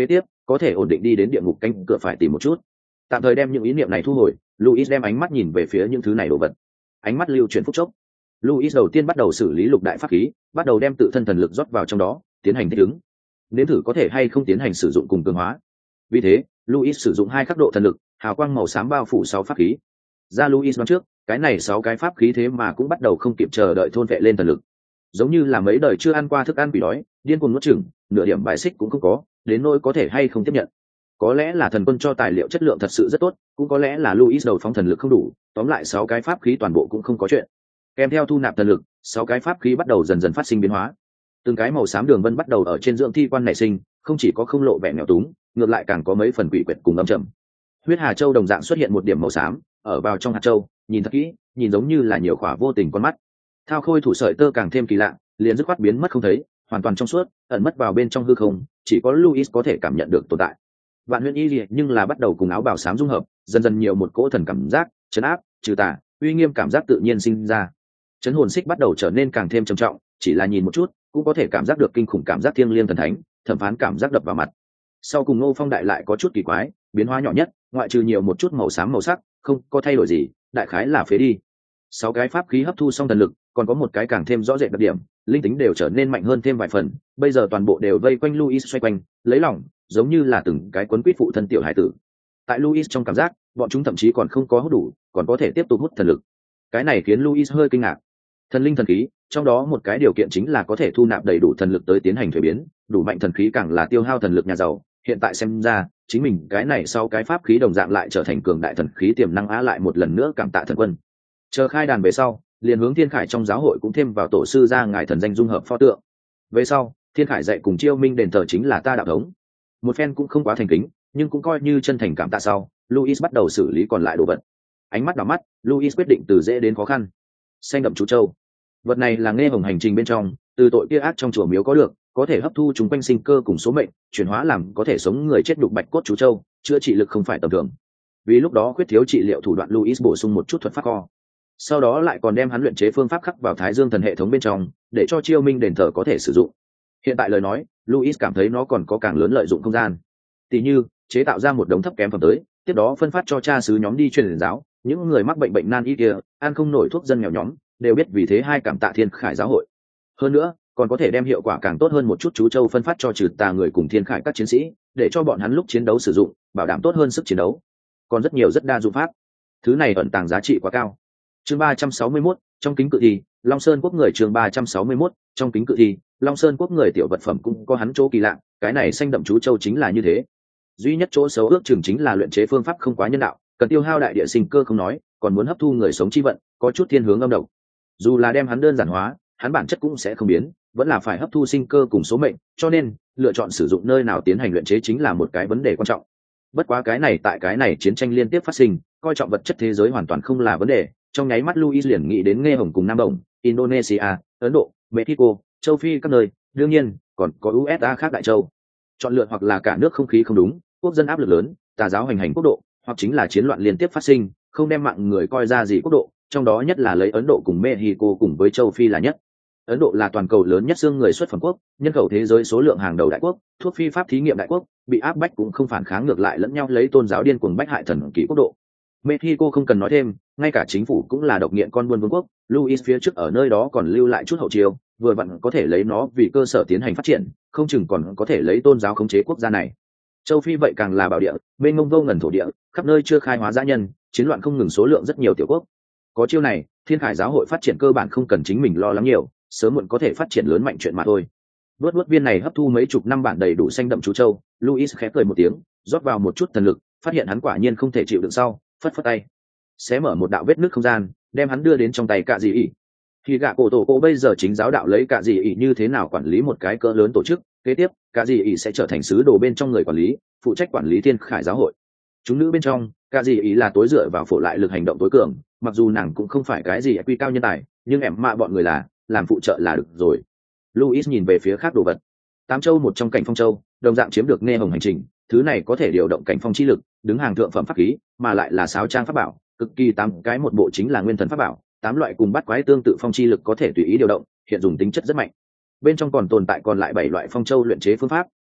có thể ổn định đi đến địa ngục cánh cửa phải tìm một chút. Tạm thời đem những ý niệm này thu hồi, Louis đem ánh mắt nhìn về phía những thứ này đồ vật. Ánh mắt lưu chuyển phút chốc, Louis đầu tiên bắt đầu xử lý lục đại pháp khí, bắt đầu đem tự thân thần lực rót vào trong đó, tiến hành thích ứng. Nếm thử có thể hay không tiến hành sử dụng cùng cường hóa. Vì thế, Louis sử dụng 2 khắc độ thần lực, hào quang màu xám bao phủ 6 pháp khí. Ra Louis đoán trước, cái này 6 cái pháp khí thế mà cũng bắt đầu không kịp chờ đợi thôn vệ lên thần lực. Giống như là mấy đời chưa ăn qua thức ăn quỷ đói, điên cuồng nuốt chửng, nửa điểm bài xích cũng không có, đến nỗi có thể hay không tiếp nhận. Có lẽ là thần quân cho tài liệu chất lượng thật sự rất tốt, cũng có lẽ là Louis đầu phóng thần lực không đủ, tóm lại 6 cái pháp khí toàn bộ cũng không có chuyện. Kèm theo thu nạp thần lực, 6 cái pháp khí bắt đầu dần dần phát sinh biến hóa. Từng cái màu xám đường vân bắt đầu ở trên dưỡng thi quan nảy sinh, không chỉ có không lộ vẻ nghèo túng, ngược lại càng có mấy phần quỷ quyệt cùng âm trầm. Huyết Hà Châu đồng dạng xuất hiện một điểm màu xám, ở vào trong hạt châu, nhìn thật kỹ, nhìn giống như là nhiều khỏa vô tình con mắt. Thao khôi thủ sợi tơ càng thêm kỳ lạ, liền dứt khoát biến mất không thấy, hoàn toàn trong suốt, ẩn mất vào bên trong hư không, chỉ có Louis có thể cảm nhận được tồn tại. Vạn Huyễn Y Liệt nhưng là bắt đầu cùng áo bào xám dung hợp, dần dần nhiều một cỗ thần cảm giác, trấn áp, trừ tà, uy nghiêm cảm giác tự nhiên sinh ra. Chấn hồn xích bắt đầu trở nên càng thêm trầm trọng, chỉ là nhìn một chút, cũng có thể cảm giác được kinh khủng cảm giác thiêng liêng thần thánh, thẩm phán cảm giác đập vào mặt. Sau cùng Ngô Phong Đại lại có chút kỳ quái, biến hóa nhỏ nhất, ngoại trừ nhiều một chút màu xám màu sắc, không có thay đổi gì, đại khái là phế đi. 6 cái pháp khí hấp thu xong thần lực, còn có một cái càng thêm rõ rệt đặc điểm, linh tính đều trở nên mạnh hơn thêm vài phần, bây giờ toàn bộ đều vây quanh Louis xoay quanh, lấy lòng, giống như là từng cái quấn quýt phụ thân tiểu hải tử. Tại Louis trong cảm giác, bọn chúng thậm chí còn không có hút đủ, còn có thể tiếp tục hút thần lực. Cái này khiến Louis hơi kinh ngạc. Thần linh thần khí, trong đó một cái điều kiện chính là có thể thu nạp đầy đủ thần lực tới tiến hành thuế biến, đủ mạnh thần khí càng là tiêu hao thần lực nhà giàu. Hiện tại xem ra, chính mình cái này sau cái pháp khí đồng dạng lại trở thành cường đại thần khí tiềm năng á, lại một lần nữa cảm tạ thần quân. Chờ khai đàn về sau, liền hướng Thiên Khải trong giáo hội cũng thêm vào tổ sư ra ngài thần danh dung hợp pho tượng. Về sau, Thiên Khải dạy cùng Chiêu Minh đền thờ chính là ta đạo thống. Một phen cũng không quá thành kính, nhưng cũng coi như chân thành cảm tạ sau, Louis bắt đầu xử lý còn lại đồ vật. Ánh mắt đảo mắt, Louis quyết định từ dễ đến khó khăn. Xanh đậm chú châu. Vật này là nghe hồng hành trình bên trong, từ tội kia ác trong chùa miếu có được, có thể hấp thu chúng quanh sinh cơ cùng số mệnh, chuyển hóa làm có thể sống người chết đục bạch cốt chú châu, chữa trị lực không phải tầm thường. Vì lúc đó khuyết thiếu trị liệu thủ đoạn, Louis bổ sung một chút thuật pháp kho. Sau đó lại còn đem hắn luyện chế phương pháp khắc vào Thái Dương thần hệ thống bên trong, để cho Chiêu Minh đền thờ có thể sử dụng. Hiện tại lời nói, Louis cảm thấy nó còn có càng lớn lợi dụng không gian. Tỷ như, chế tạo ra một đống thấp kém phẩm tới, tiếp đó phân phát cho cha xứ nhóm đi truyền giáo, những người mắc bệnh nan y kia, ăn không nổi thuốc dân nghèo nhóm, đều biết vì thế hai cảm tạ Thiên Khải giáo hội. Hơn nữa, còn có thể đem hiệu quả càng tốt hơn một chút chú châu phân phát cho trừ tà người cùng Thiên Khải các chiến sĩ, để cho bọn hắn lúc chiến đấu sử dụng, bảo đảm tốt hơn sức chiến đấu. Còn rất nhiều rất đa dụng pháp. Thứ này ẩn tàng giá trị quá cao. Chương 361, trong kính cự thi, Long Sơn quốc người. Chương 361, trong kính cự thi, Long Sơn quốc người. Tiểu vật phẩm cũng có hắn chỗ kỳ lạ, cái này xanh đậm chú châu chính là như thế. Duy nhất chỗ xấu ước chừng chính là luyện chế phương pháp không quá nhân đạo, cần tiêu hao đại địa sinh cơ không nói, còn muốn hấp thu người sống chi vận, có chút thiên hướng âm độc. Dù là đem hắn đơn giản hóa, hắn bản chất cũng sẽ không biến, vẫn là phải hấp thu sinh cơ cùng số mệnh, cho nên lựa chọn sử dụng nơi nào tiến hành luyện chế chính là một cái vấn đề quan trọng. Bất quá cái này tại cái này chiến tranh liên tiếp phát sinh, coi trọng vật chất thế giới hoàn toàn không là vấn đề. Trong nháy mắt Louis liền nghĩ đến nghe hồng cùng Nam Đồng, Indonesia, Ấn Độ, Mexico, châu Phi các nơi, đương nhiên còn có USA khác đại châu. Chọn lựa hoặc là cả nước không khí không đúng, quốc dân áp lực lớn, tà giáo hành hành quốc độ, hoặc chính là chiến loạn liên tiếp phát sinh, không đem mạng người coi ra gì quốc độ, trong đó nhất là lấy Ấn Độ cùng Mexico cùng với châu Phi là nhất. Ấn Độ là toàn cầu lớn nhất xương người xuất phẩm quốc, nhân khẩu thế giới số lượng hàng đầu đại quốc, thuốc phi pháp thí nghiệm đại quốc, bị áp bách cũng không phản kháng, ngược lại lẫn nhau lấy tôn giáo điên cuồng bách hại thần kỷ quốc độ. Mexico không cần nói thêm, ngay cả chính phủ cũng là độc nghiện con buôn vương quốc. Louis phía trước ở nơi đó còn lưu lại chút hậu chiêu, vừa vặn có thể lấy nó vì cơ sở tiến hành phát triển, không chừng còn có thể lấy tôn giáo khống chế quốc gia này. Châu Phi vậy càng là bảo địa, bên ngông vô ngần thổ địa, khắp nơi chưa khai hóa dã nhân, chiến loạn không ngừng, số lượng rất nhiều tiểu quốc. Có chiêu này, Thiên Khải giáo hội phát triển cơ bản không cần chính mình lo lắng nhiều, sớm muộn có thể phát triển lớn mạnh chuyện mà thôi. Vớt viên này hấp thu mấy chục năm bản đầy đủ xanh đậm chú châu, Louis khẽ cười một tiếng, rót vào một chút thần lực, phát hiện hắn quả nhiên không thể chịu đựng sau, phất tay xé mở một đạo vết nứt không gian, đem hắn đưa đến trong tay Cạ Dị ỉ. Thì gạ cổ tổ cô bây giờ chính giáo đạo lấy Cạ Dị ỉ như thế nào quản lý một cái cỡ lớn tổ chức, kế tiếp Cạ Dị ỉ sẽ trở thành sứ đồ bên trong người quản lý, phụ trách quản lý Thiên Khải giáo hội. Chúng nữ bên trong, Cạ Dị ỉ là tối dựa vào phổ lại lực hành động tối cường, mặc dù nàng cũng không phải cái gì quy cao nhân tài, nhưng em mạ bọn người là làm phụ trợ là được rồi. Louis nhìn về phía khác đồ vật. Tám châu một trong cảnh phong châu, đồng dạng chiếm được nghe hồng hành trình, thứ này có thể điều động cảnh phong chi lực, đứng hàng thượng phẩm pháp khí, mà lại là sáo trang pháp bảo, cực kỳ tám cái một bộ chính là nguyên thần pháp bảo, 8 loại cùng bắt quái tương tự phong chi lực có thể tùy ý điều động, hiện dùng tính chất rất mạnh. Bên trong còn tồn tại còn lại 7 loại phong châu luyện chế phương pháp,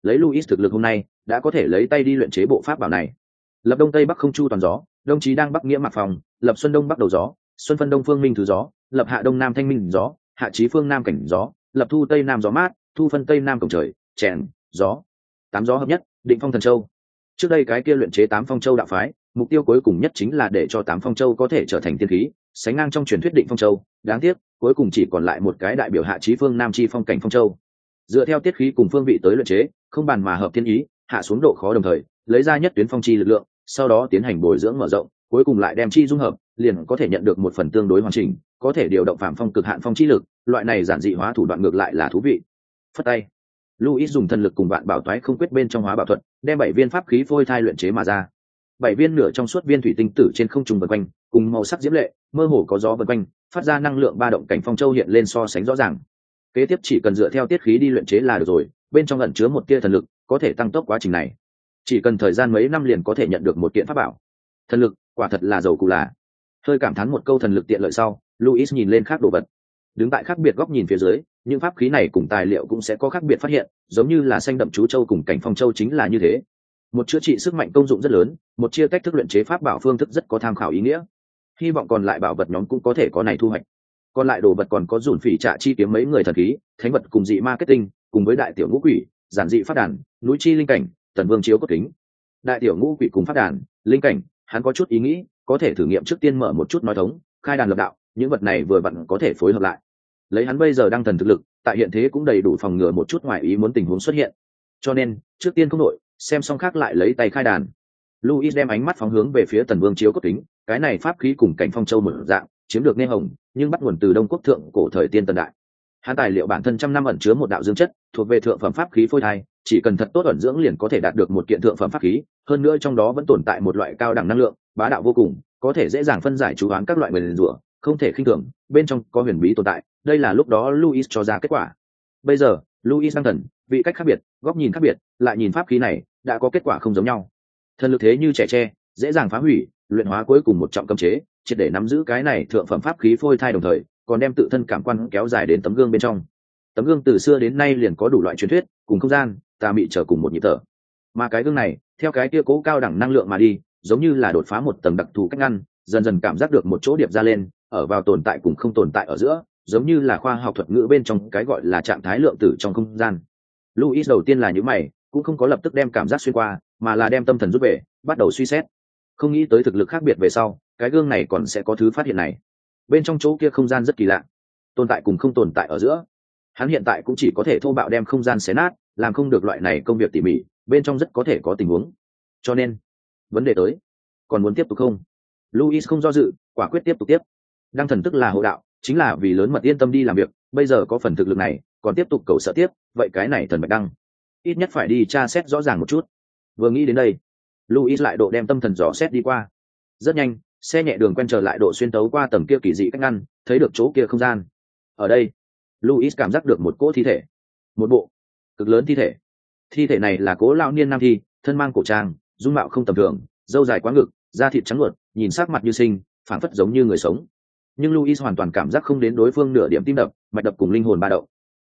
lấy Louis thực lực hôm nay đã có thể lấy tay đi luyện chế bộ pháp bảo này. Lập đông tây bắc không chu toàn gió, đông chí đang bắc nghĩa mạc phòng, lập xuân đông bắc đầu gió, xuân phân đông phương minh thứ gió, lập hạ đông nam thanh minh gió, hạ chí phương nam cảnh gió, lập thu tây nam gió mát, thu phân tây nam cổng trời, chèn gió. 8 gió hợp nhất, định phong thần châu. Trước đây cái kia luyện chế 8 phong châu đạo phái, mục tiêu cuối cùng nhất chính là để cho 8 phong châu có thể trở thành tiên khí, sánh ngang trong truyền thuyết định phong châu. Đáng tiếc, cuối cùng chỉ còn lại một cái đại biểu hạ chí phương nam chi phong cảnh phong châu. Dựa theo tiết khí cùng phương vị tới luyện chế, không bàn mà hợp thiên ý, hạ xuống độ khó đồng thời, lấy ra nhất tuyến phong chi lực lượng, sau đó tiến hành bồi dưỡng mở rộng, cuối cùng lại đem chi dung hợp, liền có thể nhận được một phần tương đối hoàn chỉnh, có thể điều động phạm phong cực hạn phong chi lực. Loại này giản dị hóa thủ đoạn ngược lại là thú vị. Phất tay, Louis dùng thần lực cùng vạn bảo toái không quyết bên trong hóa bảo thuật, đem 7 viên pháp khí phôi thai luyện chế mà ra. 7 viên nửa trong suốt viên thủy tinh tử trên không trung vần quanh, cùng màu sắc diễm lệ, mơ hồ có gió vần quanh, phát ra năng lượng ba động cảnh phong châu hiện lên so sánh rõ ràng. Kế tiếp chỉ cần dựa theo tiết khí đi luyện chế là được rồi, bên trong ẩn chứa một tia thần lực, có thể tăng tốc quá trình này. Chỉ cần thời gian mấy năm liền có thể nhận được một kiện pháp bảo. Thần lực, quả thật là giàu cụ là. Hơi cảm thán một câu thần lực tiện lợi sau, Louis nhìn lên khác đồ vật. Đứng tại khác biệt góc nhìn phía dưới, những pháp khí này cùng tài liệu cũng sẽ có khác biệt phát hiện, giống như là xanh đậm chú châu cùng cảnh phong châu chính là như thế. Một chữa trị sức mạnh công dụng rất lớn, một chia cách thức luyện chế pháp bảo phương thức rất có tham khảo ý nghĩa. Hy vọng còn lại bảo vật nhóm cũng có thể có này thu hoạch. Còn lại đồ vật còn có dùn phỉ trả chi kiếm mấy người thần khí, thánh vật cùng dị marketing, cùng với đại tiểu ngũ quỷ, giản dị phát đàn, núi chi linh cảnh, tần vương chiếu cốt kính. Đại tiểu ngũ quỷ cùng phát đàn, linh cảnh, hắn có chút ý nghĩ, có thể thử nghiệm trước tiên mở một chút nói thống, khai đàn lập đạo, những vật này vừa vặn có thể phối hợp lại. Lấy hắn bây giờ đang thần thực lực, tại hiện thế cũng đầy đủ phòng ngừa một chút ngoài ý muốn tình huống xuất hiện. Cho nên, trước tiên không nội, xem xong khác lại lấy tay khai đàn. Louis đem ánh mắt phóng hướng về phía tần vương chiếu cốt kính, cái này pháp khí cùng cảnh phong châu một dạng, chiếm được nghe hồng, nhưng bắt nguồn từ Đông Quốc thượng cổ thời tiên tần đại. Hắn tài liệu bản thân trăm năm ẩn chứa một đạo dương chất, thuộc về thượng phẩm pháp khí phôi thai, chỉ cần thật tốt ẩn dưỡng liền có thể đạt được một kiện thượng phẩm pháp khí, hơn nữa trong đó vẫn tồn tại một loại cao đẳng năng lượng, bá đạo vô cùng, có thể dễ dàng phân giải chú đoán các loại nguyền rủa, không thể khinh thường, bên trong có huyền bí tồn tại, đây là lúc đó Louis cho ra kết quả. Bây giờ, Louis đang thần, vị cách khác biệt, góc nhìn khác biệt, lại nhìn pháp khí này, đã có kết quả không giống nhau. Thần lực thế như trẻ tre, dễ dàng phá hủy, luyện hóa cuối cùng một trọng cấm chế, triệt để nắm giữ cái này thượng phẩm pháp khí phôi thai đồng thời, còn đem tự thân cảm quan kéo dài đến tấm gương bên trong. Tấm gương từ xưa đến nay liền có đủ loại truyền thuyết, cùng không gian, tà mị trở cùng một nhịp thở. Mà cái gương này, theo cái kia cố cao đẳng năng lượng mà đi, giống như là đột phá một tầng đặc thù cách ngăn, dần dần cảm giác được một chỗ điệp ra lên, ở vào tồn tại cùng không tồn tại ở giữa, giống như là khoa học thuật ngữ bên trong cái gọi là trạng thái lượng tử trong không gian. Louis đầu tiên là những mày, cũng không có lập tức đem cảm giác xuyên qua, mà là đem tâm thần rút về, bắt đầu suy xét. Không nghĩ tới thực lực khác biệt về sau, cái gương này còn sẽ có thứ phát hiện này. Bên trong chỗ kia không gian rất kỳ lạ, tồn tại cùng không tồn tại ở giữa. Hắn hiện tại cũng chỉ có thể thô bạo đem không gian xé nát, làm không được loại này công việc tỉ mỉ, bên trong rất có thể có tình huống. Cho nên, vấn đề tới, còn muốn tiếp tục không? Louis không do dự, quả quyết tiếp tục tiếp. Đăng thần tức là hộ đạo, chính là vì lớn mật yên tâm đi làm việc, bây giờ có phần thực lực này, còn tiếp tục cầu sợ tiếp, vậy cái này thần bạch đăng, ít nhất phải đi tra xét rõ ràng một chút. Vừa nghĩ đến đây, Louis lại độ đem tâm thần dò xét đi qua. Rất nhanh, xe nhẹ đường quen trở lại độ xuyên tấu qua tầng kia kỳ dị cách ngăn, thấy được chỗ kia không gian. Ở đây, Louis cảm giác được một cỗ thi thể, một bộ cực lớn thi thể. Thi thể này là cố lão niên nam thi, thân mang cổ trang, dung mạo không tầm thường, râu dài quá ngực, da thịt trắng luột, nhìn sắc mặt như sinh, phảng phất giống như người sống. Nhưng Louis hoàn toàn cảm giác không đến đối phương nửa điểm tim đập, mạch đập cùng linh hồn ba động.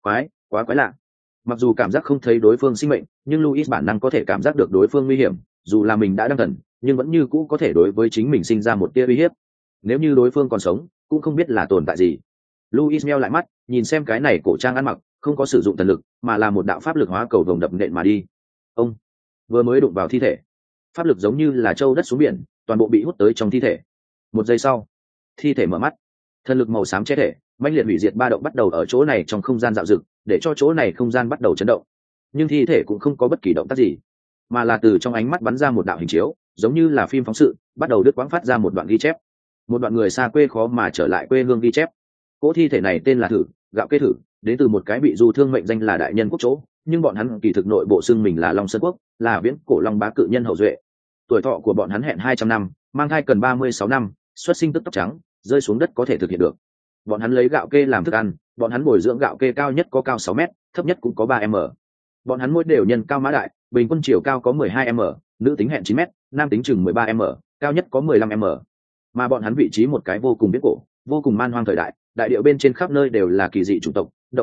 Quá quái lạ. Mặc dù cảm giác không thấy đối phương sinh mệnh, nhưng Louis bản năng có thể cảm giác được đối phương nguy hiểm, dù là mình đã đăng thần, nhưng vẫn như cũ có thể đối với chính mình sinh ra một tia uy hiếp. Nếu như đối phương còn sống, cũng không biết là tồn tại gì. Louis meo lại mắt, nhìn xem cái này cổ trang ăn mặc, không có sử dụng thần lực, mà là một đạo pháp lực hóa cầu vồng đập nện mà đi. Ông vừa mới đụng vào thi thể, pháp lực giống như là châu đất xuống biển, toàn bộ bị hút tới trong thi thể. Một giây sau, thi thể mở mắt, thần lực màu xám che thể, mãnh liệt hủy diệt ba động bắt đầu ở chỗ này trong không gian dạo dực, để cho chỗ này không gian bắt đầu chấn động. Nhưng thi thể cũng không có bất kỳ động tác gì, mà là từ trong ánh mắt bắn ra một đạo hình chiếu, giống như là phim phóng sự, bắt đầu đứt quãng phát ra một đoạn ghi chép, một đoạn người xa quê khó mà trở lại quê hương ghi chép. Cỗ thi thể này tên là Thử, gạo kê Thử, đến từ một cái bị du thương mệnh danh là đại nhân quốc chỗ, nhưng bọn hắn kỳ thực nội bộ xưng mình là Long Sơn quốc, là viễn cổ long bá cự nhân hậu duệ. Tuổi thọ của bọn hắn hẹn 200 năm, mang thai cần 36 năm, xuất sinh tức tóc trắng, rơi xuống đất có thể thực hiện được. Bọn hắn lấy gạo kê làm thức ăn, bọn hắn bồi dưỡng gạo kê cao nhất có cao 6 mét, thấp nhất cũng có 3 m. Bọn hắn mỗi đều nhân cao mã đại, bình quân chiều cao có 12 m, nữ tính hẹn 9 mét, nam tính chừng 13 m, cao nhất có 15 m. Mà bọn hắn vị trí một cái vô cùng viễn cổ, vô cùng man hoang thời đại, đại địa bên trên khắp nơi đều là kỳ dị chủng tộc, động vật,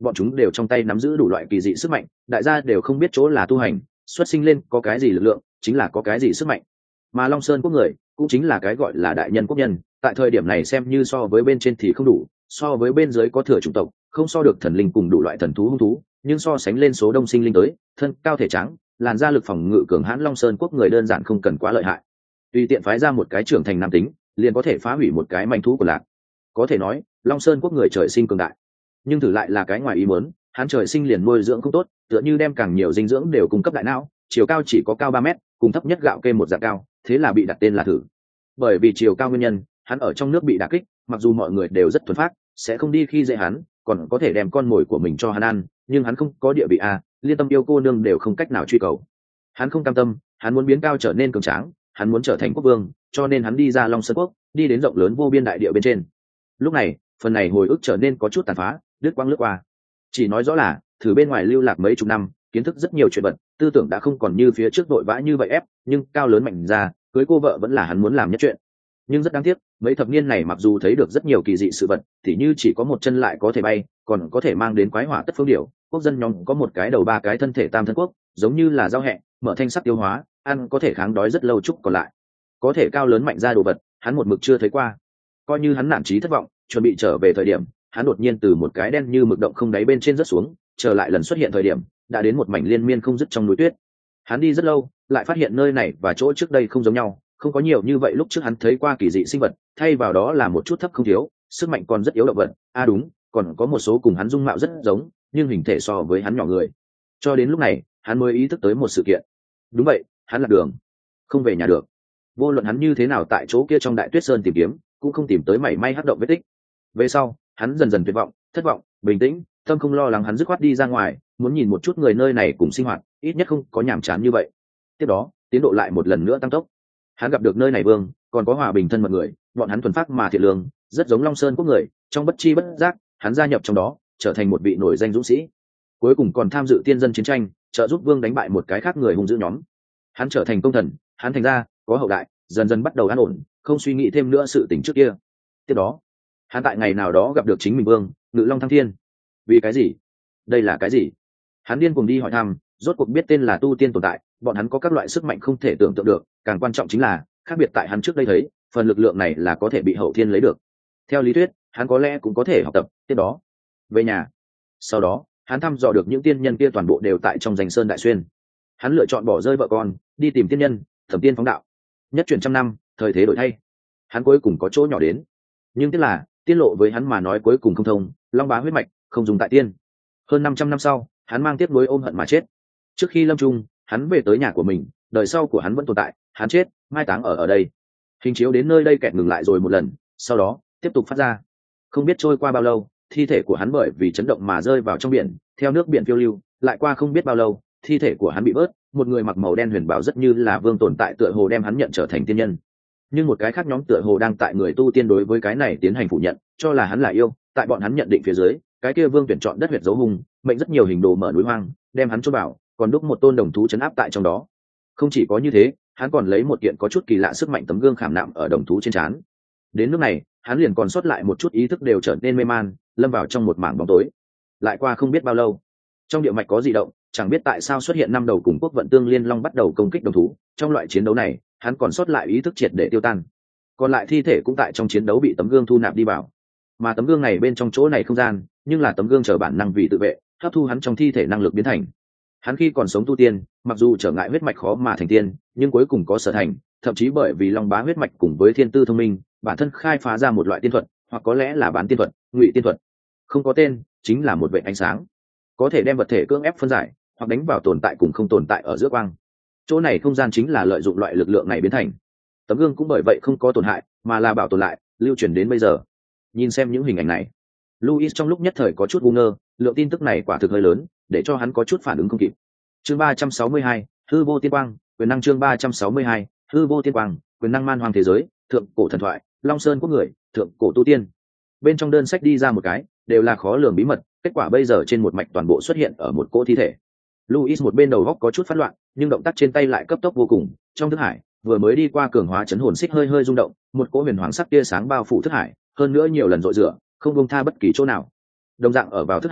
bọn chúng đều trong tay nắm giữ đủ loại kỳ dị sức mạnh, đại gia đều không biết chỗ là tu hành xuất sinh lên có cái gì lực lượng, chính là có cái gì sức mạnh. Mà Long Sơn quốc người cũng chính là cái gọi là đại nhân quốc nhân, tại thời điểm này xem như so với bên trên thì không đủ, so với bên dưới có thừa chủng tộc, không so được thần linh cùng đủ loại thần thú hung thú, nhưng so sánh lên số đông sinh linh tới, thân cao thể trắng, làn da lực phòng ngự cường hãn, Long Sơn quốc người đơn giản không cần quá lợi hại, tùy tiện phái ra một cái trưởng thành nam tính liền có thể phá hủy một cái manh thú của lạc. Có thể nói Long Sơn quốc người trời sinh cường đại, nhưng thử lại là cái ngoài ý muốn, hắn trời sinh liền nuôi dưỡng không tốt, tựa như đem càng nhiều dinh dưỡng đều cung cấp đại não, chiều cao chỉ có cao 3 mét, cùng thấp nhất gạo kê một dạng cao, thế là bị đặt tên là Thử. Bởi vì chiều cao nguyên nhân, hắn ở trong nước bị đả kích, mặc dù mọi người đều rất thuần phác, sẽ không đi khi dễ hắn, còn có thể đem con mồi của mình cho hắn ăn, nhưng hắn không có địa vị a, liên tâm yêu cô nương đều không cách nào truy cầu. Hắn không cam tâm, hắn muốn biến cao trở nên cường tráng, hắn muốn trở thành quốc vương, cho nên hắn đi ra Long Sơn quốc, đi đến rộng lớn vô biên đại địa bên trên. Lúc này, phần này hồi ức trở nên có chút tàn phá, lướt quang lướt qua. Chỉ nói rõ là, Thử bên ngoài lưu lạc mấy chục năm, kiến thức rất nhiều chuyện vật, tư tưởng đã không còn như phía trước vội vã như vậy ép, nhưng cao lớn mạnh ra, cưới cô vợ vẫn là hắn muốn làm nhất chuyện. Nhưng rất đáng tiếc, mấy thập niên này mặc dù thấy được rất nhiều kỳ dị sự vật, thì như chỉ có một chân lại có thể bay, còn có thể mang đến quái hỏa tất phương điểu, quốc dân nhóm có một cái đầu ba cái thân thể tam thân quốc, giống như là rau hẹ, mở thanh sắc tiêu hóa, ăn có thể kháng đói rất lâu chút còn lại. Có thể cao lớn mạnh ra đồ vật, hắn một mực chưa thấy qua. Coi như hắn nản chí thất vọng, chuẩn bị trở về thời điểm, hắn đột nhiên từ một cái đen như mực động không đáy bên trên rớt xuống, trở lại lần xuất hiện thời điểm, đã đến một mảnh liên miên không dứt trong núi tuyết. Hắn đi rất lâu, lại phát hiện nơi này và chỗ trước đây không giống nhau, không có nhiều như vậy lúc trước hắn thấy qua kỳ dị sinh vật, thay vào đó là một chút thấp không thiếu, sức mạnh còn rất yếu động vật. Đúng, còn có một số cùng hắn dung mạo rất giống, nhưng hình thể so với hắn nhỏ người. Cho đến lúc này, hắn mới ý thức tới một sự kiện. Đúng vậy, hắn lạc đường, không về nhà được. Vô luận hắn như thế nào tại chỗ kia trong đại tuyết sơn tìm kiếm, cũng không tìm tới mảy may hắc động vết tích. Về sau, hắn dần dần tuyệt vọng, thất vọng, bình tĩnh, tâm không lo lắng, hắn dứt khoát đi ra ngoài, muốn nhìn một chút người nơi này cùng sinh hoạt, ít nhất không có nhàm chán như vậy. Tiếp đó, tiến độ lại một lần nữa tăng tốc. Hắn gặp được nơi này vương, còn có hòa bình thân mật người, bọn hắn thuần phác mà thiện lương, rất giống Long Sơn quốc người. Trong bất chi bất giác, hắn gia nhập trong đó, trở thành một vị nổi danh dũng sĩ. Cuối cùng còn tham dự tiên dân chiến tranh, trợ giúp vương đánh bại một cái khác người hung dữ nhóm. Hắn trở thành công thần, hắn thành ra, có hậu đại, dần dần bắt đầu an ổn, không suy nghĩ thêm nữa sự tình trước kia. Tiếp đó, hắn tại ngày nào đó gặp được chính mình vương, Ngự Long Thăng Thiên. Vì cái gì? Đây là cái gì? Hắn điên cuồng đi hỏi thăm, rốt cuộc biết tên là tu tiên tồn tại, bọn hắn có các loại sức mạnh không thể tưởng tượng được, càng quan trọng chính là khác biệt tại hắn trước đây thấy, phần lực lượng này là có thể bị hậu thiên lấy được. Theo lý thuyết, hắn có lẽ cũng có thể học tập. Tiếp đó, về nhà. Sau đó, hắn thăm dò được những tiên nhân kia toàn bộ đều tại trong Danh Sơn Đại Xuyên. Hắn lựa chọn bỏ rơi vợ con, đi tìm tiên nhân, thẩm tiên phóng đạo. Nhất chuyển trăm năm, thời thế đổi thay, hắn cuối cùng có chỗ nhỏ đến. Nhưng tiếc là, tiên lộ với hắn mà nói cuối cùng không thông, long bá huyết mạch không dùng tại tiên. Hơn 500 năm sau, hắn mang tiếc nuối ôm hận mà chết. Trước khi lâm chung, hắn về tới nhà của mình, đời sau của hắn vẫn tồn tại, hắn chết, mai táng ở đây. Hình chiếu đến nơi đây kẹt ngừng lại rồi một lần, sau đó tiếp tục phát ra. Không biết trôi qua bao lâu, thi thể của hắn bởi vì chấn động mà rơi vào trong biển, theo nước biển phiêu lưu, lại qua không biết bao lâu, thi thể của hắn bị bớt, một người mặc màu đen huyền bảo rất như là vương tồn tại tựa hồ đem hắn nhận trở thành tiên nhân. Nhưng một cái khác nhóm tựa hồ đang tại người tu tiên đối với cái này tiến hành phủ nhận, cho là hắn là yêu, tại bọn hắn nhận định phía dưới, cái kia vương tuyển chọn đất huyệt dấu hung, mệnh rất nhiều hình đồ mở núi hoang, đem hắn chôn bảo, còn đúc một tôn đồng thú trấn áp tại trong đó. Không chỉ có như thế, hắn còn lấy một kiện có chút kỳ lạ sức mạnh tấm gương khảm nạm ở đồng thú trên trán. Đến nước này, hắn liền còn sót lại một chút ý thức đều trở nên mê man, lâm vào trong một mảng bóng tối. Lại qua không biết bao lâu, trong địa mạch có dị động, chẳng biết tại sao xuất hiện 5 đầu cùng quốc vận tương liên long bắt đầu công kích đồng thú. Trong loại chiến đấu này, hắn còn sót lại ý thức triệt để tiêu tan. Còn lại thi thể cũng tại trong chiến đấu bị tấm gương thu nạp đi vào. Mà tấm gương này bên trong chỗ này không gian, nhưng là tấm gương chờ bản năng vì tự vệ, hấp thu hắn trong thi thể năng lực biến thành. Hắn khi còn sống tu tiên, mặc dù trở ngại huyết mạch khó mà thành tiên, nhưng cuối cùng có sở thành, thậm chí bởi vì long bá huyết mạch cùng với thiên tư thông minh, bản thân khai phá ra một loại tiên thuật, hoặc có lẽ là bán tiên thuật, ngụy tiên thuật. Không có tên, chính là một vệt ánh sáng, có thể đem vật thể cưỡng ép phân giải, hoặc đánh vào tồn tại cùng không tồn tại ở giữa quang. Chỗ này không gian chính là lợi dụng loại lực lượng này biến thành. Tấm gương cũng bởi vậy không có tổn hại, mà là bảo tồn lại, lưu truyền đến bây giờ. Nhìn xem những hình ảnh này, Louis trong lúc nhất thời có chút ngu ngơ, lượng tin tức này quả thực hơi lớn, để cho hắn có chút phản ứng không kịp. Chương 362, hư vô tiên quang, quyền năng. Chương 362, hư vô tiên quang, quyền năng. Man hoang thế giới, thượng cổ thần thoại, Long Sơn quốc người, thượng cổ tu tiên. Bên trong đơn sách đi ra một cái, đều là khó lường bí mật, kết quả bây giờ trên một mạch toàn bộ xuất hiện ở một cỗ thi thể. Louis một bên đầu góc có chút phát loạn, nhưng động tác trên tay lại cấp tốc vô cùng. Trong thức hải, vừa mới đi qua cường hóa chấn hồn xích hơi hơi rung động, một cỗ huyền hoàng sắc tia sáng bao phủ thức hải, hơn nữa nhiều lần dội rửa, không buông tha bất kỳ chỗ nào. Đồng dạng ở vào thức hải,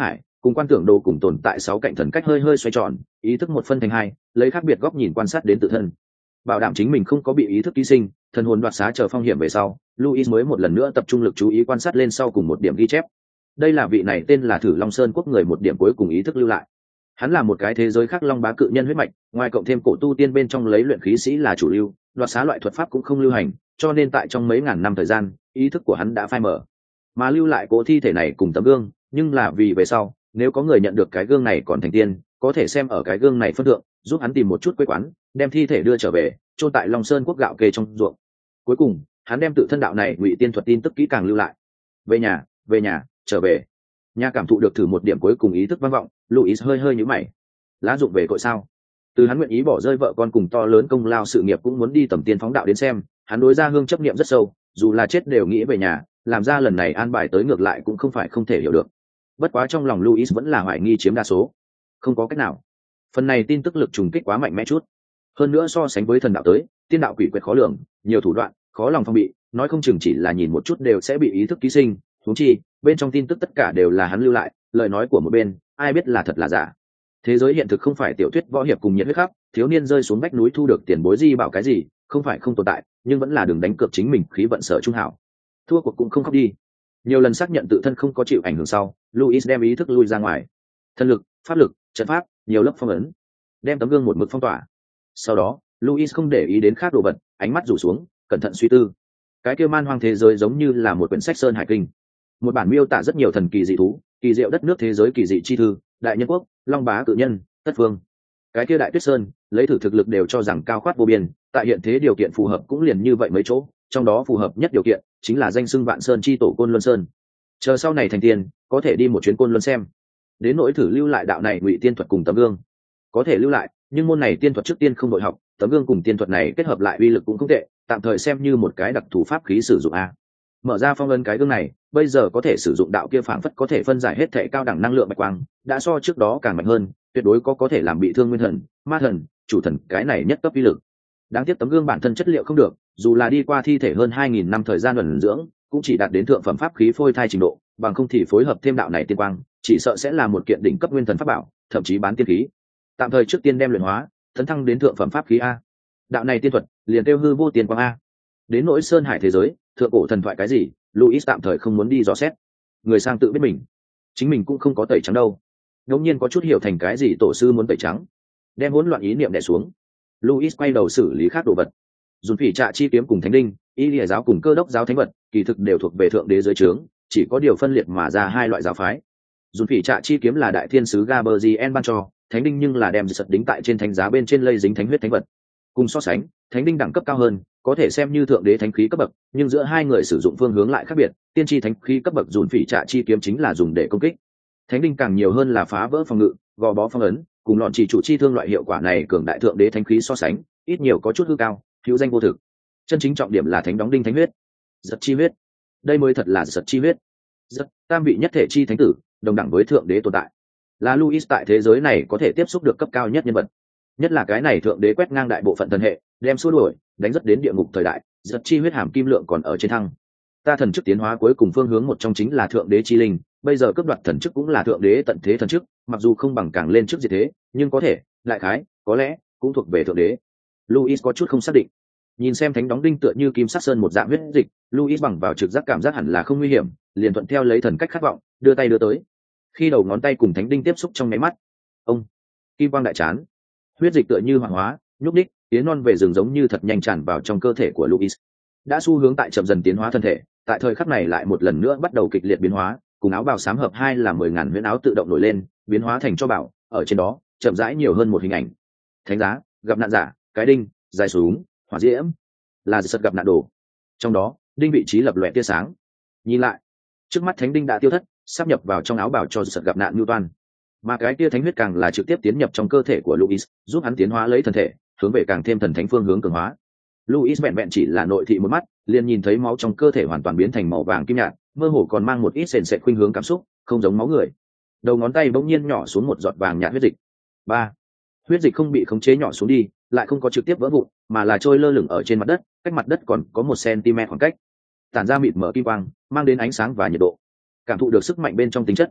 cùng quan tưởng đồ cùng tồn tại 6 cạnh thần cách hơi hơi xoay tròn, ý thức một phân thành hai, lấy khác biệt góc nhìn quan sát đến tự thân, bảo đảm chính mình không có bị ý thức ký sinh, thần hồn đoạt xá chờ phong hiểm về sau, Louis mới một lần nữa tập trung lực chú ý quan sát lên sau cùng một điểm ghi chép. Đây là vị này tên là Thử Long Sơn quốc người một điểm cuối cùng ý thức lưu lại. Hắn là một cái thế giới khác long bá cự nhân huyết mạch, ngoài cộng thêm cổ tu tiên bên trong lấy luyện khí sĩ là chủ lưu, đoạt xá loại thuật pháp cũng không lưu hành, cho nên tại trong mấy ngàn năm thời gian, ý thức của hắn đã phai mở. Mà lưu lại cỗ thi thể này cùng tấm gương, nhưng là vì về sau, nếu có người nhận được cái gương này còn thành tiên, có thể xem ở cái gương này phân thượng, giúp hắn tìm một chút quê quán, đem thi thể đưa trở về, chôn tại Long Sơn quốc gạo kê trong ruộng. Cuối cùng, hắn đem tự thân đạo này ngụy tiên thuật tin tức kỹ càng lưu lại. Về nhà, trở về. Nhà cảm thụ được thử một điểm cuối cùng ý thức vang vọng, Louis hơi hơi nhíu mày. Lá dụng về cội sao? Từ hắn nguyện ý bỏ rơi vợ con cùng to lớn công lao sự nghiệp cũng muốn đi tầm tiên phóng đạo đến xem, hắn đối gia hương chấp niệm rất sâu, dù là chết đều nghĩ về nhà, làm ra lần này an bài tới ngược lại cũng không phải không thể hiểu được. Bất quá trong lòng Louis vẫn là hoài nghi chiếm đa số. Không có cách nào. Phần này tin tức lực trùng kích quá mạnh mẽ chút. Hơn nữa so sánh với thần đạo tới, tiên đạo quỷ quyệt khó lường, nhiều thủ đoạn, khó lòng phòng bị, nói không chừng chỉ là nhìn một chút đều sẽ bị ý thức ký sinh, huống chi, bên trong tin tức tất cả đều là hắn lưu lại, lời nói của một bên, ai biết là thật là giả. Thế giới hiện thực không phải tiểu thuyết võ hiệp cùng nhiệt huyết khắp, thiếu niên rơi xuống vách núi thu được tiền bối di bảo cái gì, không phải không tồn tại, nhưng vẫn là đường đánh cược chính mình khí vận sở trung hảo. Thua cuộc cũng không khóc đi. Nhiều lần xác nhận tự thân không có chịu ảnh hưởng sau, Louis đem ý thức lui ra ngoài. Thân lực, pháp lực, trận pháp, nhiều lớp phong ấn, đem tấm gương một mực phong tỏa. Sau đó, Louis không để ý đến khác đồ vật, ánh mắt rủ xuống, cẩn thận suy tư. Cái kia man hoang thế giới giống như là một quyển sách sơn hải kinh, một bản miêu tả rất nhiều thần kỳ dị thú, kỳ diệu đất nước thế giới kỳ dị chi thư, đại nhân quốc, long bá cự nhân, tất phương. Cái kia đại tuyết sơn, lấy thử thực lực đều cho rằng cao khoát vô biên, tại hiện thế điều kiện phù hợp cũng liền như vậy mấy chỗ, trong đó phù hợp nhất điều kiện chính là danh xưng vạn sơn chi tổ Côn Luân Sơn. Chờ sau này thành tiên, có thể đi một chuyến Côn Luân xem. Đến nỗi thử lưu lại đạo này ngụy tiên thuật cùng tấm gương, có thể lưu lại, nhưng môn này tiên thuật trước tiên không đội học, tấm gương cùng tiên thuật này kết hợp lại uy lực cũng không tệ, tạm thời xem như một cái đặc thù pháp khí sử dụng a. Mở ra phong ấn cái gương này, bây giờ có thể sử dụng đạo kia phảng phất có thể phân giải hết thể cao đẳng năng lượng bạch quang, đã so trước đó càng mạnh hơn, tuyệt đối có thể làm bị thương nguyên thần, ma thần, chủ thần cái này nhất cấp uy lực. Đáng tiếc tấm gương bản thân chất liệu không được, dù là đi qua thi thể hơn 2000 năm thời gian ẩn dưỡng, cũng chỉ đạt đến thượng phẩm pháp khí phôi thai trình độ, bằng không thì phối hợp thêm đạo này tiên quang, chỉ sợ sẽ là một kiện đỉnh cấp nguyên thần pháp bảo, thậm chí bán tiên khí. Tạm thời trước tiên đem luyện hóa, tấn thăng đến thượng phẩm pháp khí a. Đạo này tiên thuật, liền tiêu hư vô tiên quang a. Đến nỗi sơn hải thế giới, thượng cổ thần thoại cái gì, Louis tạm thời không muốn đi dò xét. Người sang tự biết mình, chính mình cũng không có tẩy trắng đâu. Ngẫu nhiên có chút hiểu thành cái gì tổ sư muốn tẩy trắng, đem hỗn loạn ý niệm đè xuống. Louis quay đầu xử lý khác đồ vật. Dùng phỉ trạ chi kiếm cùng thánh đinh, y lìa giáo cùng cơ đốc giáo thánh vật, kỳ thực đều thuộc về thượng đế dưới trướng, chỉ có điều phân liệt mà ra hai loại giáo phái. Dùng phỉ trạ chi kiếm là đại thiên sứ Gaberzien ban cho, thánh đinh nhưng là đem sật đính tại trên thánh giá bên trên lây dính thánh huyết thánh vật. Cùng so sánh, thánh đinh đẳng cấp cao hơn, có thể xem như thượng đế thánh khí cấp bậc, nhưng giữa hai người sử dụng phương hướng lại khác biệt. Tiên tri thánh khí cấp bậc dùn phỉ trạ chi kiếm chính là dùng để công kích, thánh đinh càng nhiều hơn là phá vỡ phòng ngự, gò bó phong ấn, cùng lọn chỉ chủ chi thương loại hiệu quả này cường đại thượng đế thánh khí so sánh, ít nhiều có chút hư cao, hữu danh vô thực. Chân chính trọng điểm là thánh đóng đinh thánh huyết, giật chi huyết. Đây mới thật là giật chi huyết. Giật, tam vị nhất thể chi thánh tử, đồng đẳng với thượng đế tồn tại, là Louis tại thế giới này có thể tiếp xúc được cấp cao nhất nhân vật. Nhất là cái này thượng đế quét ngang đại bộ phận thần hệ, đem xua đuổi, đánh rất đến địa ngục thời đại, giật chi huyết hàm kim lượng còn ở trên thăng. Ta thần chức tiến hóa cuối cùng phương hướng một trong chính là thượng đế chi linh, bây giờ cấp đoạt thần chức cũng là thượng đế tận thế thần chức, mặc dù không bằng càng lên trước diệt thế, nhưng có thể, lại khái, có lẽ cũng thuộc về thượng đế. Louis có chút không xác định. Nhìn xem thánh đóng đinh tựa như kim sắc sơn một dạng huyết dịch, Louis bằng vào trực giác cảm giác hẳn là không nguy hiểm, liền thuận theo lấy thần cách khát vọng, đưa tay đưa tới. Khi đầu ngón tay cùng thánh đinh tiếp xúc trong máy mắt, ông kim quang đại chán, huyết dịch tựa như hoàng hóa, nhúc đích, tiến non về rừng giống như thật nhanh tràn vào trong cơ thể của Louis. Đã xu hướng tại chậm dần tiến hóa thân thể, tại thời khắc này lại một lần nữa bắt đầu kịch liệt biến hóa, cùng áo bào xám hợp hai là 10.000 huyễn áo tự động nổi lên, biến hóa thành cho bảo, ở trên đó chậm rãi nhiều hơn một hình ảnh. Thánh giá, gặp nạn giả, cái đinh, dài súng, hỏa diễm, là sật gặp nạn đồ. Trong đó, đinh vị trí lập lòe tia sáng. Nhìn lại, trước mắt thánh đinh đã tiêu thất, sắp nhập vào trong áo bào cho sật gặp nạn Newton. Mà cái tia thánh huyết càng là trực tiếp tiến nhập trong cơ thể của Louis, giúp hắn tiến hóa lấy thân thể, hướng về càng thêm thần thánh phương hướng cường hóa. Louis vẹn vẹn chỉ là nội thị một mắt, liền nhìn thấy máu trong cơ thể hoàn toàn biến thành màu vàng kim nhạt, mơ hồ còn mang một ít sền sệt khuynh hướng cảm xúc, không giống máu người. Đầu ngón tay bỗng nhiên nhỏ xuống một giọt vàng nhạt huyết dịch. Ba, huyết dịch không bị khống chế nhỏ xuống đi, lại không có trực tiếp vỡ vụn, mà là trôi lơ lửng ở trên mặt đất, cách mặt đất còn có 1 cm khoảng cách, tản ra mịt mở kim quang, mang đến ánh sáng và nhiệt độ. Cảm thụ được sức mạnh bên trong tính chất,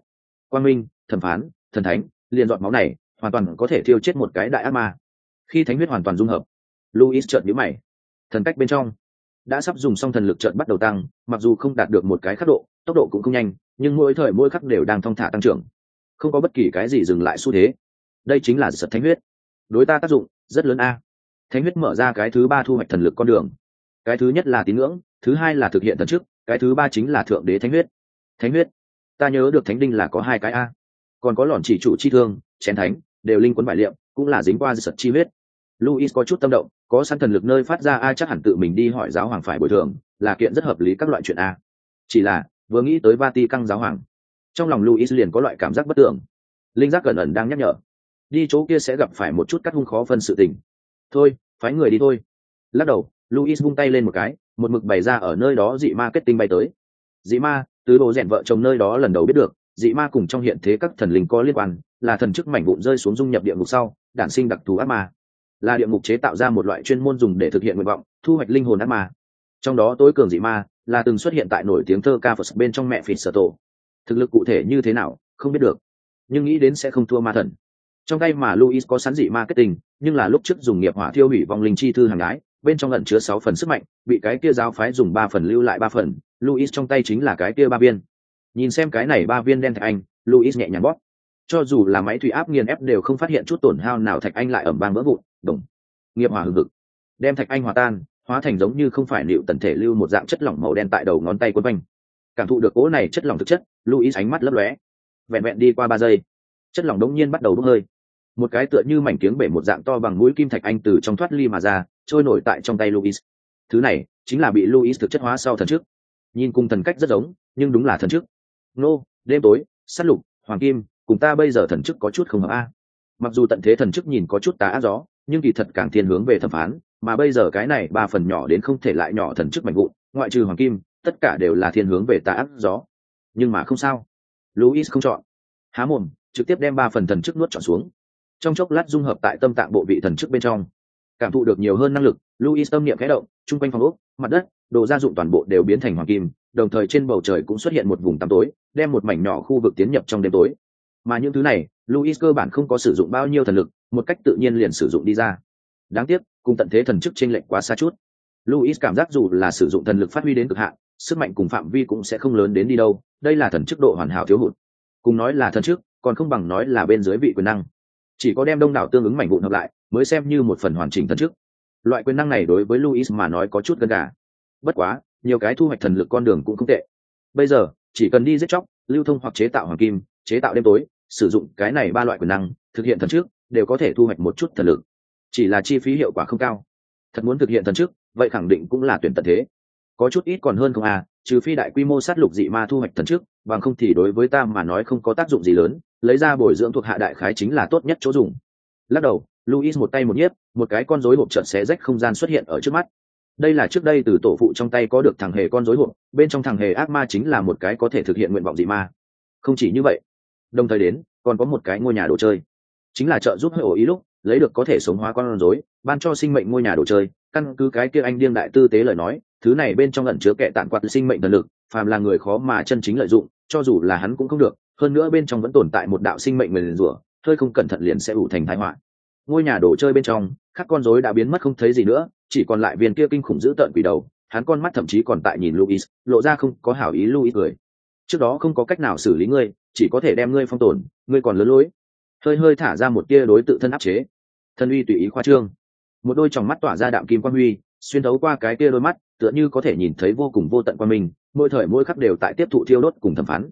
quang minh, thẩm phán, thần thánh, liền giọt máu này hoàn toàn có thể thiêu chết một cái đại ác ma. Khi thánh huyết hoàn toàn dung hợp, Louis chợt nhíu mày. Thần cách bên trong đã sắp dùng xong thần lực chợt bắt đầu tăng, mặc dù không đạt được một cái khắc độ, tốc độ cũng không nhanh, nhưng mỗi thời mỗi khắc đều đang thong thả tăng trưởng, không có bất kỳ cái gì dừng lại xu thế. Đây chính là sật thánh huyết, đối ta tác dụng rất lớn a. Thánh huyết mở ra cái thứ ba thu hoạch thần lực con đường. Cái thứ nhất là tín ngưỡng, thứ hai là thực hiện thần chức, cái thứ ba chính là thượng đế thánh huyết. Thánh huyết, ta nhớ được thánh đinh là có hai cái a, còn có lọn chỉ chủ chi thương, chén thánh, đều linh quấn bại liệm, cũng là dính qua sật chi huyết. Louis có chút tâm động, có sẵn thần lực nơi phát ra a, chắc hẳn tự mình đi hỏi giáo hoàng phải bồi thường, là kiện rất hợp lý các loại chuyện a. Chỉ là vừa nghĩ tới Vatican giáo hoàng, trong lòng Louis liền có loại cảm giác bất tưởng. Linh giác gần ẩn đang nhắc nhở, đi chỗ kia sẽ gặp phải một chút cắt hung khó phân sự tình. Thôi, phái người đi thôi. Lắc đầu, Louis vung tay lên một cái, một mực bày ra ở nơi đó dị ma kết tinh bay tới. Dị ma, từ bộ rèn vợ chồng nơi đó lần đầu biết được, dị ma cùng trong hiện thế các thần linh có liên quan, là thần chức mảnh vụn rơi xuống dung nhập địa ngục sau, đản sinh đặc thù ác ma. Là địa ngục chế tạo ra một loại chuyên môn dùng để thực hiện nguyện vọng, thu hoạch linh hồn ác ma. Trong đó tối cường dị ma là từng xuất hiện tại nổi tiếng thơ ca Phật bên trong mẹ phỉ sở tổ. Thực lực cụ thể như thế nào, không biết được, nhưng nghĩ đến sẽ không thua ma thần. Trong tay mà Louis có sẵn dị ma kết tinh, nhưng là lúc trước dùng nghiệp hỏa thiêu hủy vong linh chi thư hàng ái, bên trong ẩn chứa 6 phần sức mạnh, bị cái kia giáo phái dùng 3 phần lưu lại 3 phần, Louis trong tay chính là cái kia 3 viên. Nhìn xem cái này 3 viên đen thạch anh, Louis nhẹ nhàng bóp. Cho dù là máy thủy áp nghiền ép đều không phát hiện chút tổn hao nào, thạch anh lại ầm vang vỡ vụn, đồng. Nghiệp hỏa hừng hực, đem thạch anh hòa tan, hóa thành giống như không phải liệu tần thể lưu một dạng chất lỏng màu đen tại đầu ngón tay quấn quanh. Cảm thụ được cỗ này chất lỏng thực chất, Louis ánh mắt lấp lóe. Vẹn vẹn đi qua 3 giây, chất lỏng đống nhiên bắt đầu bốc hơi. Một cái tựa như mảnh kiếng bể một dạng to bằng mũi kim thạch anh từ trong thoát ly mà ra, trôi nổi tại trong tay Louis. Thứ này chính là bị Louis thực chất hóa sau thần trước. Nhìn cùng thần cách rất giống, nhưng đúng là thần trước. Nô, đêm tối, sát lục, hoàng kim, cùng ta bây giờ thần chức có chút không hợp a. Mặc dù tận thế thần chức nhìn có chút tà ác gió, nhưng kỳ thật càng thiên hướng về thẩm phán, mà bây giờ cái này 3 phần nhỏ đến không thể lại nhỏ thần chức mạnh vụn, ngoại trừ hoàng kim, tất cả đều là thiên hướng về tà ác gió. Nhưng mà không sao, Louis không chọn, há mồm, trực tiếp đem 3 phần thần chức nuốt trọn xuống. Trong chốc lát dung hợp tại tâm tạng bộ vị thần chức bên trong, cảm thụ được nhiều hơn năng lực, Louis tâm niệm khẽ động, trung quanh phòng ốc, mặt đất, đồ gia dụng toàn bộ đều biến thành hoàng kim, đồng thời trên bầu trời cũng xuất hiện một vùng tăm tối, đem một mảnh nhỏ khu vực tiến nhập trong đêm tối. Mà những thứ này, Louis cơ bản không có sử dụng bao nhiêu thần lực, một cách tự nhiên liền sử dụng đi ra. Đáng tiếc, cùng tận thế thần chức chênh lệch quá xa chút. Louis cảm giác dù là sử dụng thần lực phát huy đến cực hạn, sức mạnh cùng phạm vi cũng sẽ không lớn đến đi đâu, đây là thần chức độ hoàn hảo thiếu hụt. Cùng nói là thần chức, còn không bằng nói là bên dưới vị quyền năng. Chỉ có đem đông đảo tương ứng mảnh vụn hợp lại, mới xem như một phần hoàn chỉnh thần chức. Loại quyền năng này đối với Louis mà nói có chút gần gà. Bất quá, nhiều cái thu hoạch thần lực con đường cũng không tệ. Bây giờ, chỉ cần đi giết chóc, lưu thông hoặc chế tạo hoàng kim, chế tạo đêm tối, sử dụng cái này 3 loại quyền năng, thực hiện thần chức, đều có thể thu hoạch một chút thần lực. Chỉ là chi phí hiệu quả không cao. Thật muốn thực hiện thần chức, vậy khẳng định cũng là tuyển tận thế. Có chút ít còn hơn không à, trừ phi đại quy mô sát lục dị ma thu hoạch thần chức, bằng không thì đối với ta mà nói không có tác dụng gì lớn, lấy ra bồi dưỡng thuộc hạ đại khái chính là tốt nhất chỗ dùng. Lắc đầu, Louis một tay một nhiếp, một cái con rối hộp chợt xé rách không gian xuất hiện ở trước mắt. Đây là trước đây từ tổ phụ trong tay có được thằng hề con rối hộp, bên trong thằng hề ác ma chính là một cái có thể thực hiện nguyện vọng dị ma. Không chỉ như vậy, đồng thời đến còn có một cái ngôi nhà đồ chơi, chính là trợ giúp hơi ổ ý lúc lấy được có thể sống hóa con rối, ban cho sinh mệnh ngôi nhà đồ chơi. Căn cứ cái kia anh điên đại tư tế lời nói, thứ này bên trong ẩn chứa kệ tản quạt sinh mệnh thần lực, phàm là người khó mà chân chính lợi dụng, cho dù là hắn cũng không được. Hơn nữa bên trong vẫn tồn tại một đạo sinh mệnh nguyền rủa, hơi không cẩn thận liền sẽ ủ thành tai họa. Ngôi nhà đồ chơi bên trong, các con rối đã biến mất không thấy gì nữa, chỉ còn lại viên kia kinh khủng dữ tợn quỷ đầu. Hắn con mắt thậm chí còn tại nhìn Louis, lộ ra không có hảo ý. Louis cười, trước đó không có cách nào xử lý ngươi, chỉ có thể đem ngươi phong tồn, ngươi còn lớn lối. Hơi thả ra một tia đối tự thân áp chế, thân uy tùy ý khoa trương, một đôi tròng mắt tỏa ra đạm kim quang huy, xuyên thấu qua cái kia đôi mắt, tựa như có thể nhìn thấy vô cùng vô tận qua mình, mỗi thời mỗi khắc đều tại tiếp thụ thiêu đốt cùng thẩm phán.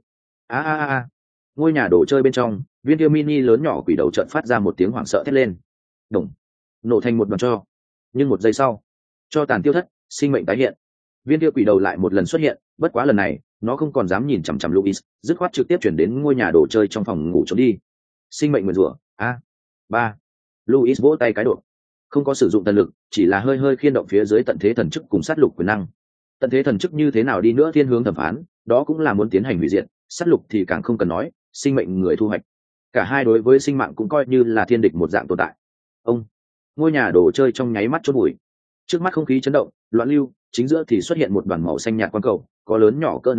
Ngôi nhà đồ chơi bên trong, viên kia mini lớn nhỏ quỷ đầu chợt phát ra một tiếng hoảng sợ thét lên, đồng, nổ thành một đoàn tro. Nhưng một giây sau, cho tàn tiêu thất, sinh mệnh tái hiện. Viên kia quỷ đầu lại một lần xuất hiện, bất quá lần này nó không còn dám nhìn chằm chằm Louis, dứt khoát trực tiếp chuyển đến ngôi nhà đồ chơi trong phòng ngủ trốn đi. Sinh mệnh nguyền rủa ba. Louis vỗ tay cái độ, không có sử dụng thần lực, chỉ là hơi khiên động phía dưới tận thế thần chức cùng sát lục quyền năng. Tận thế thần chức như thế nào đi nữa thiên hướng thẩm phán, đó cũng là muốn tiến hành hủy diệt. Sát lục thì càng không cần nói, sinh mệnh người thu hoạch. Cả hai đối với sinh mạng cũng coi như là thiên địch một dạng tồn tại. Ngôi nhà đồ chơi trong nháy mắt chốt bụi. Trước mắt không khí chấn động, loạn lưu, chính giữa thì xuất hiện một đoàn màu xanh nhạt quang cầu, có lớn nhỏ cỡ nắm tay,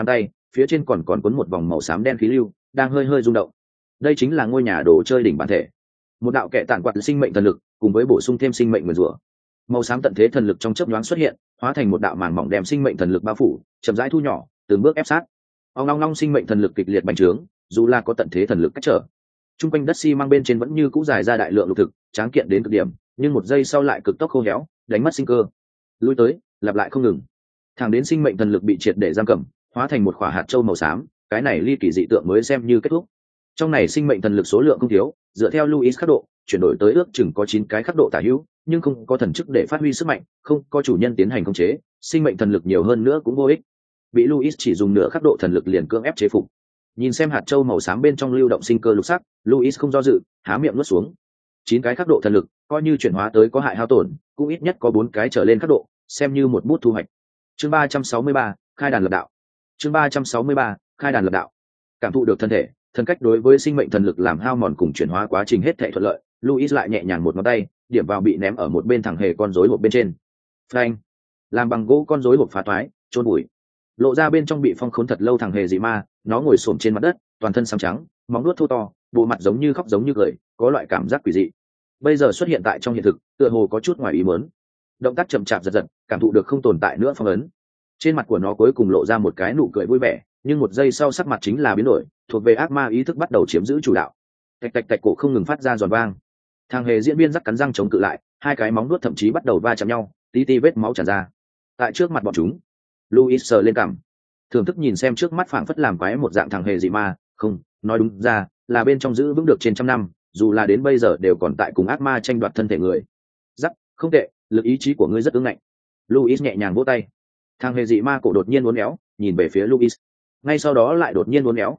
phía trên còn cuốn một vòng màu xám đen khí lưu đang hơi hơi rung động. Đây chính là ngôi nhà đồ chơi đỉnh bản thể, một đạo kệ tản quạt sinh mệnh thần lực cùng với bổ sung thêm sinh mệnh nguyền rủa. Màu xám tận thế thần lực trong chớp nhoáng xuất hiện, hóa thành một đạo màn mỏng đem sinh mệnh thần lực bao phủ, chậm rãi thu nhỏ, từng bước ép sát. Ong long long sinh mệnh thần lực kịch liệt bành trướng, dù là có tận thế thần lực cách trở. Trung quanh đất xi măng bên trên vẫn như cũ dài ra đại lượng lục thực, tráng kiện đến cực điểm, nhưng một giây sau lại cực tốc khô héo, đánh mất sinh cơ. Lui tới, lặp lại không ngừng. Thẳng đến sinh mệnh thần lực bị triệt để giam cầm, hóa thành một quả hạt châu màu xám, cái này ly kỳ dị tượng mới xem như kết thúc. Trong này sinh mệnh thần lực số lượng không thiếu, dựa theo Louis khắc độ, chuyển đổi tới ước chừng có 9 cái khắc độ tả hữu, nhưng không có thần chức để phát huy sức mạnh, không có chủ nhân tiến hành khống chế, sinh mệnh thần lực nhiều hơn nữa cũng vô ích. Bị Louis chỉ dùng nửa khắc độ thần lực liền cưỡng ép chế phục. Nhìn xem hạt châu màu xám bên trong lưu động sinh cơ lục sắc, Louis không do dự, há miệng nuốt xuống. 9 cái khắc độ thần lực, coi như chuyển hóa tới có hại hao tổn, cũng ít nhất có 4 cái trở lên khắc độ, xem như một bút thu hoạch. Chương 363, khai đàn lập đạo. Chương 363, khai đàn lập đạo. Cảm thụ được thân thể, thần cách đối với sinh mệnh thần lực làm hao mòn cùng chuyển hóa quá trình hết thảy thuận lợi, Louis lại nhẹ nhàng một ngón tay, điểm vào bị ném ở một bên thẳng hề con rối hộp bên trên. Phanh! Làm bằng gỗ con rối hộp phá toái, chôn bụi. Lộ ra bên trong bị phong khốn thật lâu thằng hề dị ma, nó ngồi xổm trên mặt đất, toàn thân xám trắng, móng vuốt thô to, bộ mặt giống như khóc giống như cười, có loại cảm giác quỷ dị. Bây giờ xuất hiện tại trong hiện thực, tựa hồ có chút ngoài ý muốn. Động tác chậm chạp giật giật, cảm thụ được không tồn tại nữa phong ấn. Trên mặt của nó cuối cùng lộ ra một cái nụ cười vui vẻ, nhưng một giây sau sắc mặt chính là biến đổi, thuộc về ác ma ý thức bắt đầu chiếm giữ chủ đạo. Tạch tạch tạch, cổ không ngừng phát ra giòn vang. Thằng hề diễn viên rắc cắn răng chống cự lại, hai cái móng vuốt thậm chí bắt đầu va chạm nhau, tí ti vết máu tràn ra. Tại trước mặt bọn chúng, Louis sờ lên cằm, thưởng thức nhìn xem trước mắt phảng phất làm quái một dạng thằng hề dị ma, không, nói đúng ra là bên trong giữ vững được trên trăm năm, dù là đến bây giờ đều còn tại cùng ác ma tranh đoạt thân thể người. Rắc, không tệ, lực ý chí của ngươi rất ứng ngạnh. Louis nhẹ nhàng vỗ tay. Thằng hề dị ma cổ đột nhiên uốn éo, nhìn về phía Louis. Ngay sau đó lại đột nhiên uốn éo.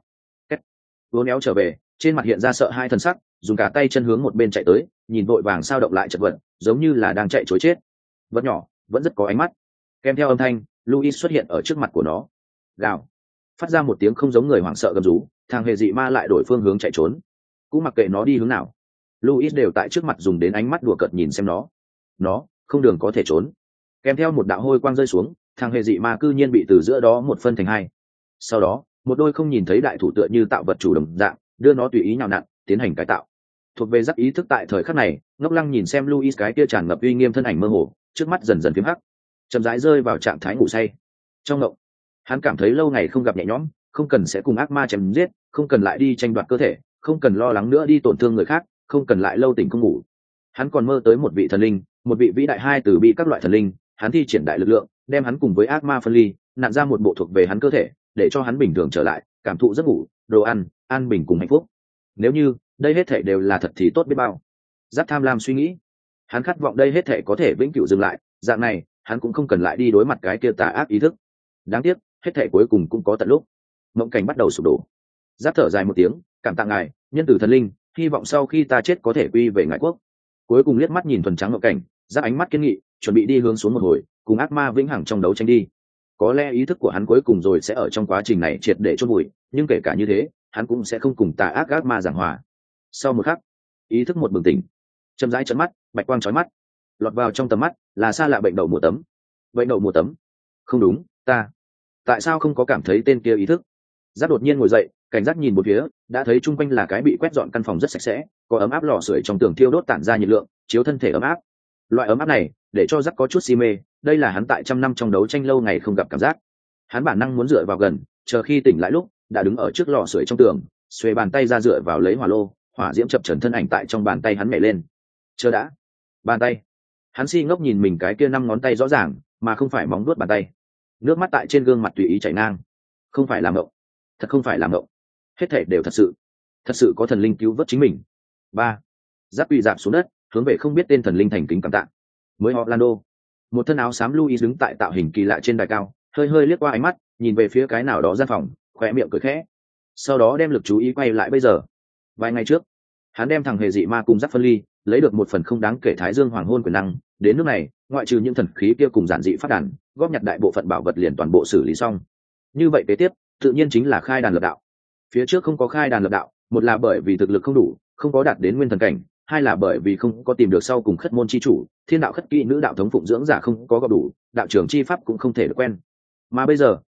Uốn éo trở về, trên mặt hiện ra sợ hai thần sắc, dùng cả tay chân hướng một bên chạy tới, nhìn vội vàng sao động lại chật vật, giống như là đang chạy trối chết. Vật nhỏ vẫn rất có ánh mắt. Kèm theo âm thanh, Louis xuất hiện ở trước mặt của nó. Gào, phát ra một tiếng không giống người hoảng sợ gầm rú, thằng hề dị ma lại đổi phương hướng chạy trốn. Cũng mặc kệ nó đi hướng nào, Louis đều tại trước mặt dùng đến ánh mắt đùa cợt nhìn xem nó không đường có thể trốn. Kèm theo một đạo hôi quang rơi xuống, thằng hề dị ma cư nhiên bị từ giữa đó một phân thành hai. Sau đó, một đôi không nhìn thấy đại thủ tựa như tạo vật chủ đồng dạng, đưa nó tùy ý nhào nặn, tiến hành cải tạo. Thuộc về dắt ý thức tại thời khắc này, ngốc lăng nhìn xem Louis cái kia tràn ngập uy nghiêm thân ảnh mơ hồ, trước mắt dần dần phím hắc, chậm rãi rơi vào trạng thái ngủ say. Trong ngộng, hắn cảm thấy lâu ngày không gặp nhẹ nhõm, không cần sẽ cùng ác ma chém giết, không cần lại đi tranh đoạt cơ thể, không cần lo lắng nữa đi tổn thương người khác, không cần lại lâu tỉnh không ngủ. Hắn còn mơ tới một vị thần linh, một vị vĩ đại hai từ bi các loại thần linh, hắn thi triển đại lực lượng, đem hắn cùng với ác ma phân ly, nặn ra một bộ thuộc về hắn cơ thể, để cho hắn bình thường trở lại, cảm thụ giấc ngủ, đồ ăn, an bình cùng hạnh phúc. Nếu như đây hết thể đều là thật thì tốt biết bao. Giáp tham lam suy nghĩ, hắn khát vọng đây hết thể có thể vĩnh cửu dừng lại, dạng này hắn cũng không cần lại đi đối mặt cái kia tà ác ý thức. Đáng tiếc hết thể cuối cùng cũng có tận lúc. Mộng cảnh bắt đầu sụp đổ. Giáp thở dài một tiếng, cảm tạ ngài nhân tử thần linh, hy vọng sau khi ta chết có thể quy về ngài quốc. Cuối cùng liếc mắt nhìn thuần trắng mộng cảnh, Giáp ánh mắt kiên nghị, chuẩn bị đi hướng xuống một hồi, cùng ác ma vĩnh hằng trong đấu tranh đi. Có lẽ ý thức của hắn cuối cùng rồi sẽ ở trong quá trình này triệt để chôn bụi, nhưng kể cả như thế, hắn cũng sẽ không cùng tà ác ma giảng hòa. Sau một khắc, ý thức một bừng tỉnh, chậm rãi trợn mắt, bạch quang chói mắt, lọt vào trong tầm mắt là xa lạ bệnh đậu mùa tấm. Bệnh đậu mùa tấm? Không đúng, tại sao không có cảm thấy tên kia ý thức? Giáp đột nhiên ngồi dậy, cảnh giác nhìn một phía, đã thấy chung quanh là cái bị quét dọn căn phòng rất sạch sẽ, có ấm áp lò sưởi trong tường thiêu đốt tản ra nhiệt lượng, chiếu thân thể ấm áp. Loại ấm áp này để cho Giáp có chút si mê, đây là hắn tại trăm năm trong đấu tranh lâu ngày không gặp cảm giác. Hắn bản năng muốn dựa vào gần, chờ khi tỉnh lại lúc đã đứng ở trước lò sưởi trong tường, xuề bàn tay ra dựa vào lấy hỏa lô, hỏa diễm chập chờn thân ảnh tại trong bàn tay hắn nhảy lên. Chờ đã, bàn tay. Hắn si ngốc nhìn mình cái kia 5 ngón tay rõ ràng, mà không phải móng vuốt bàn tay. Nước mắt tại trên gương mặt tùy ý chảy ngang. Không phải làm mộng, thật không phải làm mộng, hết thảy đều thật sự có thần linh cứu vớt chính mình. Giáp quỳ dạp xuống đất, hướng về không biết tên thần linh thành kính cảm tạ. Mới Orlando, một thân áo xám Louis đứng tại tạo hình kỳ lạ trên đài cao, hơi hơi liếc qua ánh mắt, nhìn về phía cái nào đó gian phòng, khóe miệng cười khẽ. Sau đó đem lực chú ý quay lại bây giờ. Vài ngày trước, hắn đem thằng hề dị ma cùng Giáp phân ly, lấy được một phần không đáng kể Thái Dương Hoàng Hôn quyền năng, đến nước này, ngoại trừ những thần khí kia cùng giản dị phát đàn, góp nhặt đại bộ phận bảo vật liền toàn bộ xử lý xong. Như vậy kế tiếp, tự nhiên chính là khai đàn lập đạo. Phía trước không có khai đàn lập đạo, một là bởi vì thực lực không đủ, không có đạt đến nguyên thần cảnh, hai là bởi vì không có tìm được sau cùng khất môn chi chủ, thiên đạo khất kỵ nữ đạo thống phụng dưỡng giả không có gặp đủ, đạo trưởng chi pháp cũng không thể được quen. Mà bây giờ,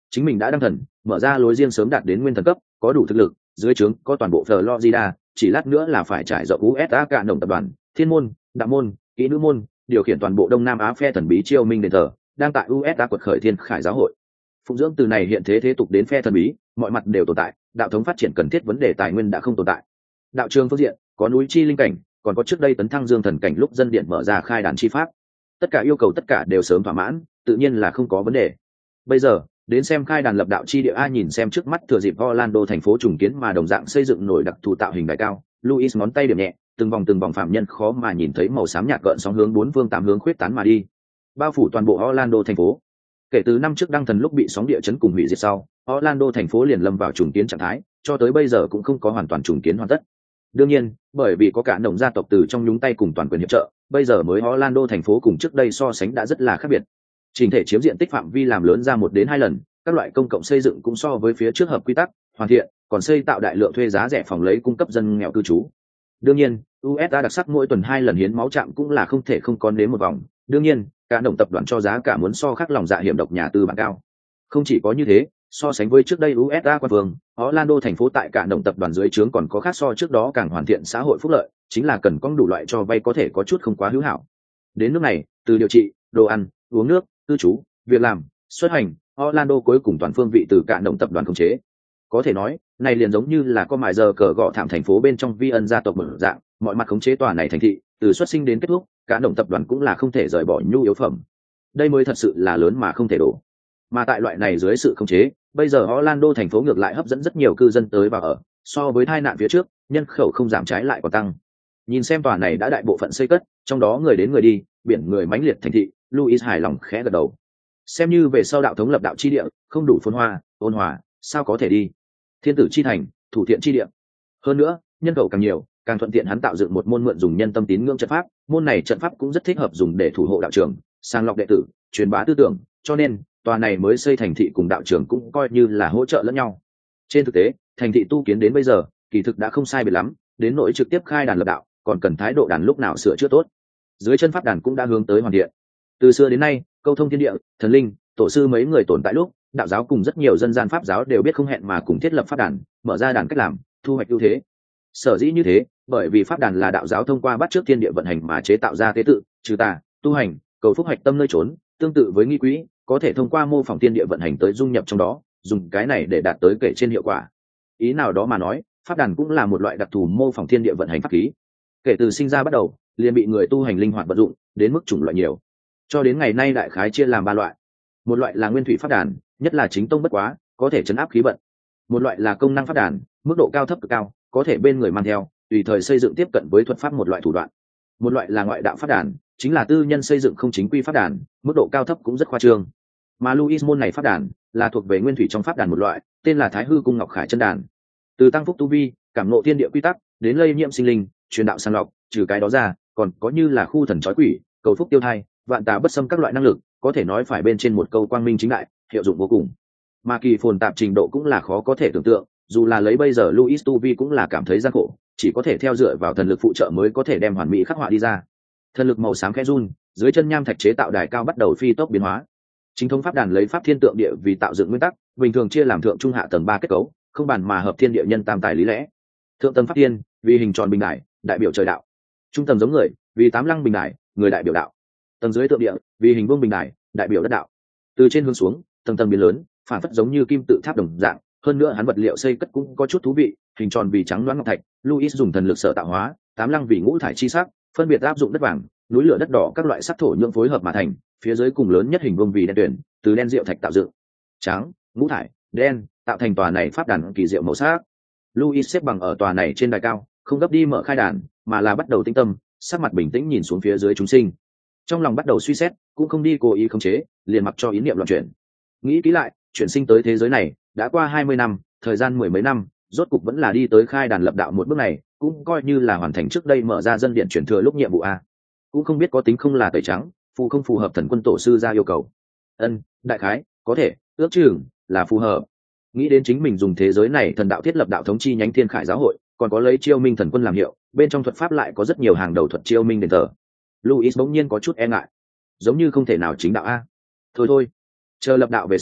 chính mình đã đăng thần, mở ra lối riêng sớm đạt đến nguyên thần cấp, có đủ thực lực, dưới trướng có toàn bộ Florida, chỉ lát nữa là phải trải rộng USA cả đồng tập đoàn, thiên môn, đạo môn, kỹ nữ môn, điều khiển toàn bộ Đông Nam Á phe thần bí Chiêu Minh đền thờ, đang tại USA quật khởi thiên khải giáo hội. Phụng dưỡng từ này hiện thế tục đến phe thần bí, mọi mặt đều tồn tại, đạo thống phát triển cần thiết vấn đề tài nguyên đã không tồn tại. Đạo trường phương diện, có núi chi linh cảnh, còn có trước đây tấn thăng dương thần cảnh lúc dân điện mở ra khai đàn chi pháp. Tất cả yêu cầu tất cả đều sớm thỏa mãn, tự nhiên là không có vấn đề. Bây giờ, đến xem khai đàn lập đạo chi địa a, nhìn xem trước mắt thừa dịp Orlando thành phố trùng kiến mà đồng dạng xây dựng nổi đặc thù tạo hình đài cao, Luis ngón tay điểm nhẹ, từng vòng phạm nhân khó mà nhìn thấy màu xám nhạt gợn sóng hướng bốn phương tám hướng khuyết tán mà đi, bao phủ toàn bộ Orlando thành phố. Kể từ năm trước đăng thần lúc bị sóng địa chấn cùng hủy diệt sau, Orlando thành phố liền lâm vào trùng kiến trạng thái, cho tới bây giờ cũng không có hoàn toàn trùng kiến hoàn tất. Đương nhiên, bởi vì có cả đồng gia tộc từ trong nhúng tay cùng toàn quyền hiệp trợ, bây giờ mới Orlando thành phố cùng trước đây so sánh đã rất là khác biệt. Chỉnh thể chiếm diện tích phạm vi làm lớn ra 1 đến 2 lần, các loại công cộng xây dựng cũng so với phía trước hợp quy tắc, hoàn thiện, còn xây tạo đại lượng thuê giá rẻ phòng lấy cung cấp dân nghèo cư trú. Đương nhiên, USA đặc sắc mỗi tuần 2 lần hiến máu trạm cũng là không thể không có đến một vòng. Đương nhiên, cả đồng tập đoàn cho giá cả muốn so khác lòng dạ hiểm độc nhà tư bản cao. Không chỉ có như thế, so sánh với trước đây USA quan vương, Orlando thành phố tại cả đồng tập đoàn dưới trướng còn có khác so trước đó càng hoàn thiện xã hội phúc lợi, chính là cần có đủ loại cho vay có thể có chút không quá hữu hảo. Đến nước này, từ điều trị, đồ ăn, uống nước, cư trú, việc làm, xuất hành, Orlando cuối cùng toàn phương vị từ cả đồng tập đoàn khống chế. Có thể nói, này liền giống như là có mài giờ cờ gọ thảm thành phố bên trong vi ân gia tộc mở dạng, mọi mặt khống chế tòa này thành thị, từ xuất sinh đến kết thúc, cả đồng tập đoàn cũng là không thể rời bỏ nhu yếu phẩm. Đây mới thật sự là lớn mà không thể đổ. Mà tại loại này dưới sự khống chế, bây giờ Orlando thành phố ngược lại hấp dẫn rất nhiều cư dân tới và ở, so với tai nạn phía trước, nhân khẩu không giảm trái lại còn tăng. Nhìn xem tòa này đã đại bộ phận xây cất, trong đó người đến người đi, biển người mãnh liệt thành thị, Luis hài lòng khẽ gật đầu. Xem như về sau đạo thống lập đạo chi địa, không đủ phồn hoa, ôn hòa, sao có thể đi? Thiên tử chi thành, thủ thiện chi địa. Hơn nữa, nhân khẩu càng nhiều, càng thuận tiện hắn tạo dựng một môn mượn dùng nhân tâm tín ngưỡng trận pháp, môn này trận pháp cũng rất thích hợp dùng để thủ hộ đạo trường, sàng lọc đệ tử, truyền bá tư tưởng, cho nên tòa này mới xây thành thị cùng đạo trường cũng coi như là hỗ trợ lẫn nhau. Trên thực tế, thành thị tu kiến đến bây giờ, kỳ thực đã không sai biệt lắm, đến nỗi trực tiếp khai đàn lập đạo, còn cần thái độ đàn lúc nào sửa chữa tốt. Dưới chân pháp đàn cũng đã hướng tới hoàn thiện. Từ xưa đến nay, câu thông thiên địa, thần linh, tổ sư mấy người tồn tại lúc, đạo giáo cùng rất nhiều dân gian pháp giáo đều biết không hẹn mà cùng thiết lập pháp đàn, mở ra đàn cách làm, thu hoạch ưu thế. Sở dĩ như thế, bởi vì pháp đàn là đạo giáo thông qua bắt chước thiên địa vận hành mà chế tạo ra tế tự, trừ tà, tu hành, cầu phúc hoạch tâm nơi trốn, tương tự với nghi quỹ, có thể thông qua mô phỏng thiên địa vận hành tới dung nhập trong đó, dùng cái này để đạt tới kể trên hiệu quả. Ý nào đó mà nói, pháp đàn cũng là một loại đặc thù mô phỏng thiên địa vận hành pháp khí. Kể từ sinh ra bắt đầu, liền bị người tu hành linh hoạt vận dụng, đến mức chủng loại nhiều. Cho đến ngày nay đại khái chia làm 3 loại. Một loại là nguyên thủy pháp đàn, nhất là chính tông bất quá, có thể trấn áp khí vận. Một loại là công năng pháp đàn, mức độ cao thấp cực cao, có thể bên người mang theo, tùy thời xây dựng tiếp cận với thuật pháp một loại thủ đoạn. Một loại là ngoại đạo pháp đàn, chính là tư nhân xây dựng không chính quy pháp đàn, mức độ cao thấp cũng rất khoa trương. Mà Luis môn này pháp đàn là thuộc về nguyên thủy trong pháp đàn một loại, tên là Thái Hư cung Ngọc Khải chân đàn. Từ tăng phúc tu vi, cảm ngộ thiên địa quy tắc, đến lây nhiễm sinh linh, truyền đạo sàng lọc, trừ cái đó ra, còn có như là khu thần chói quỷ, cầu phúc tiêu thai, vạn tà bất xâm các loại năng lực, có thể nói phải bên trên một câu quang minh chính đại, hiệu dụng vô cùng. Mà kỳ phồn tạp trình độ cũng là khó có thể tưởng tượng, dù là lấy bây giờ Luis tu vi cũng là cảm thấy gian khổ, chỉ có thể theo dựa vào thần lực phụ trợ mới có thể đem hoàn mỹ khắc họa đi ra. Thần lực màu xám khẽ run, dưới chân nham thạch chế tạo đài cao bắt đầu phi tốc biến hóa. Chính thống pháp đàn lấy pháp thiên tượng địa vì tạo dựng nguyên tắc, bình thường chia làm thượng trung hạ tầng 3 kết cấu, không bàn mà hợp thiên địa nhân tam tài lý lẽ. Thượng tầng pháp thiên vì hình tròn bình đài, đại biểu trời đạo. Trung tầng giống người vì tám lăng bình đài, người đại biểu đạo. Tầng dưới tượng địa vì hình vuông bình đài, đại biểu đất đạo. Từ trên hướng xuống, tầng tầng biến lớn, phản phất giống như kim tự tháp đồng dạng. Hơn nữa hắn vật liệu xây cất cũng có chút thú vị, hình tròn vì trắng loáng ngọc thạch, Luis dùng thần lực sở tạo hóa, tám lăng vì ngũ thải chi sắc, phân biệt áp dụng đất vàng, núi lửa đất đỏ các loại sắc thổ nhưỡng phối hợp mà thành, phía dưới cùng lớn nhất hình vuông vì đen tuyển, từ đen rượu thạch tạo dựng. Trắng, ngũ thải, đen, tạo thành tòa này pháp đàn kỳ diệu màu sắc. Luis xếp bằng ở tòa này trên đài cao, không gấp đi mở khai đàn, mà là bắt đầu tĩnh tâm, sắc mặt bình tĩnh nhìn xuống phía dưới chúng sinh. Trong lòng bắt đầu suy xét, cũng không đi cố ý khống chế, liền mặc cho ý niệm loạn chuyển. Nghĩ kỹ lại, chuyển sinh tới thế giới này, đã qua 20 năm, thời gian 10 mấy năm, rốt cục vẫn là đi tới khai đàn lập đạo một bước này, cũng coi như là hoàn thành trước đây mở ra dân điện chuyển thừa lúc nhiệm vụ a. Cũng không biết có tính không là tẩy trắng, phù không phù hợp thần quân tổ sư ra yêu cầu. Đại khái, có thể, ước chừng là phù hợp. Nghĩ đến chính mình dùng thế giới này thần đạo thiết lập đạo thống chi nhánh Thiên Khải giáo hội, còn có lấy Chiêu Minh thần quân làm hiệu, bên trong thuật pháp lại có rất nhiều hàng đầu thuật Chiêu Minh đền thờ. Luis bỗng nhiên có chút e ngại, giống như không thể nào chính đạo a. Thôi, chờ lập đạo về sau,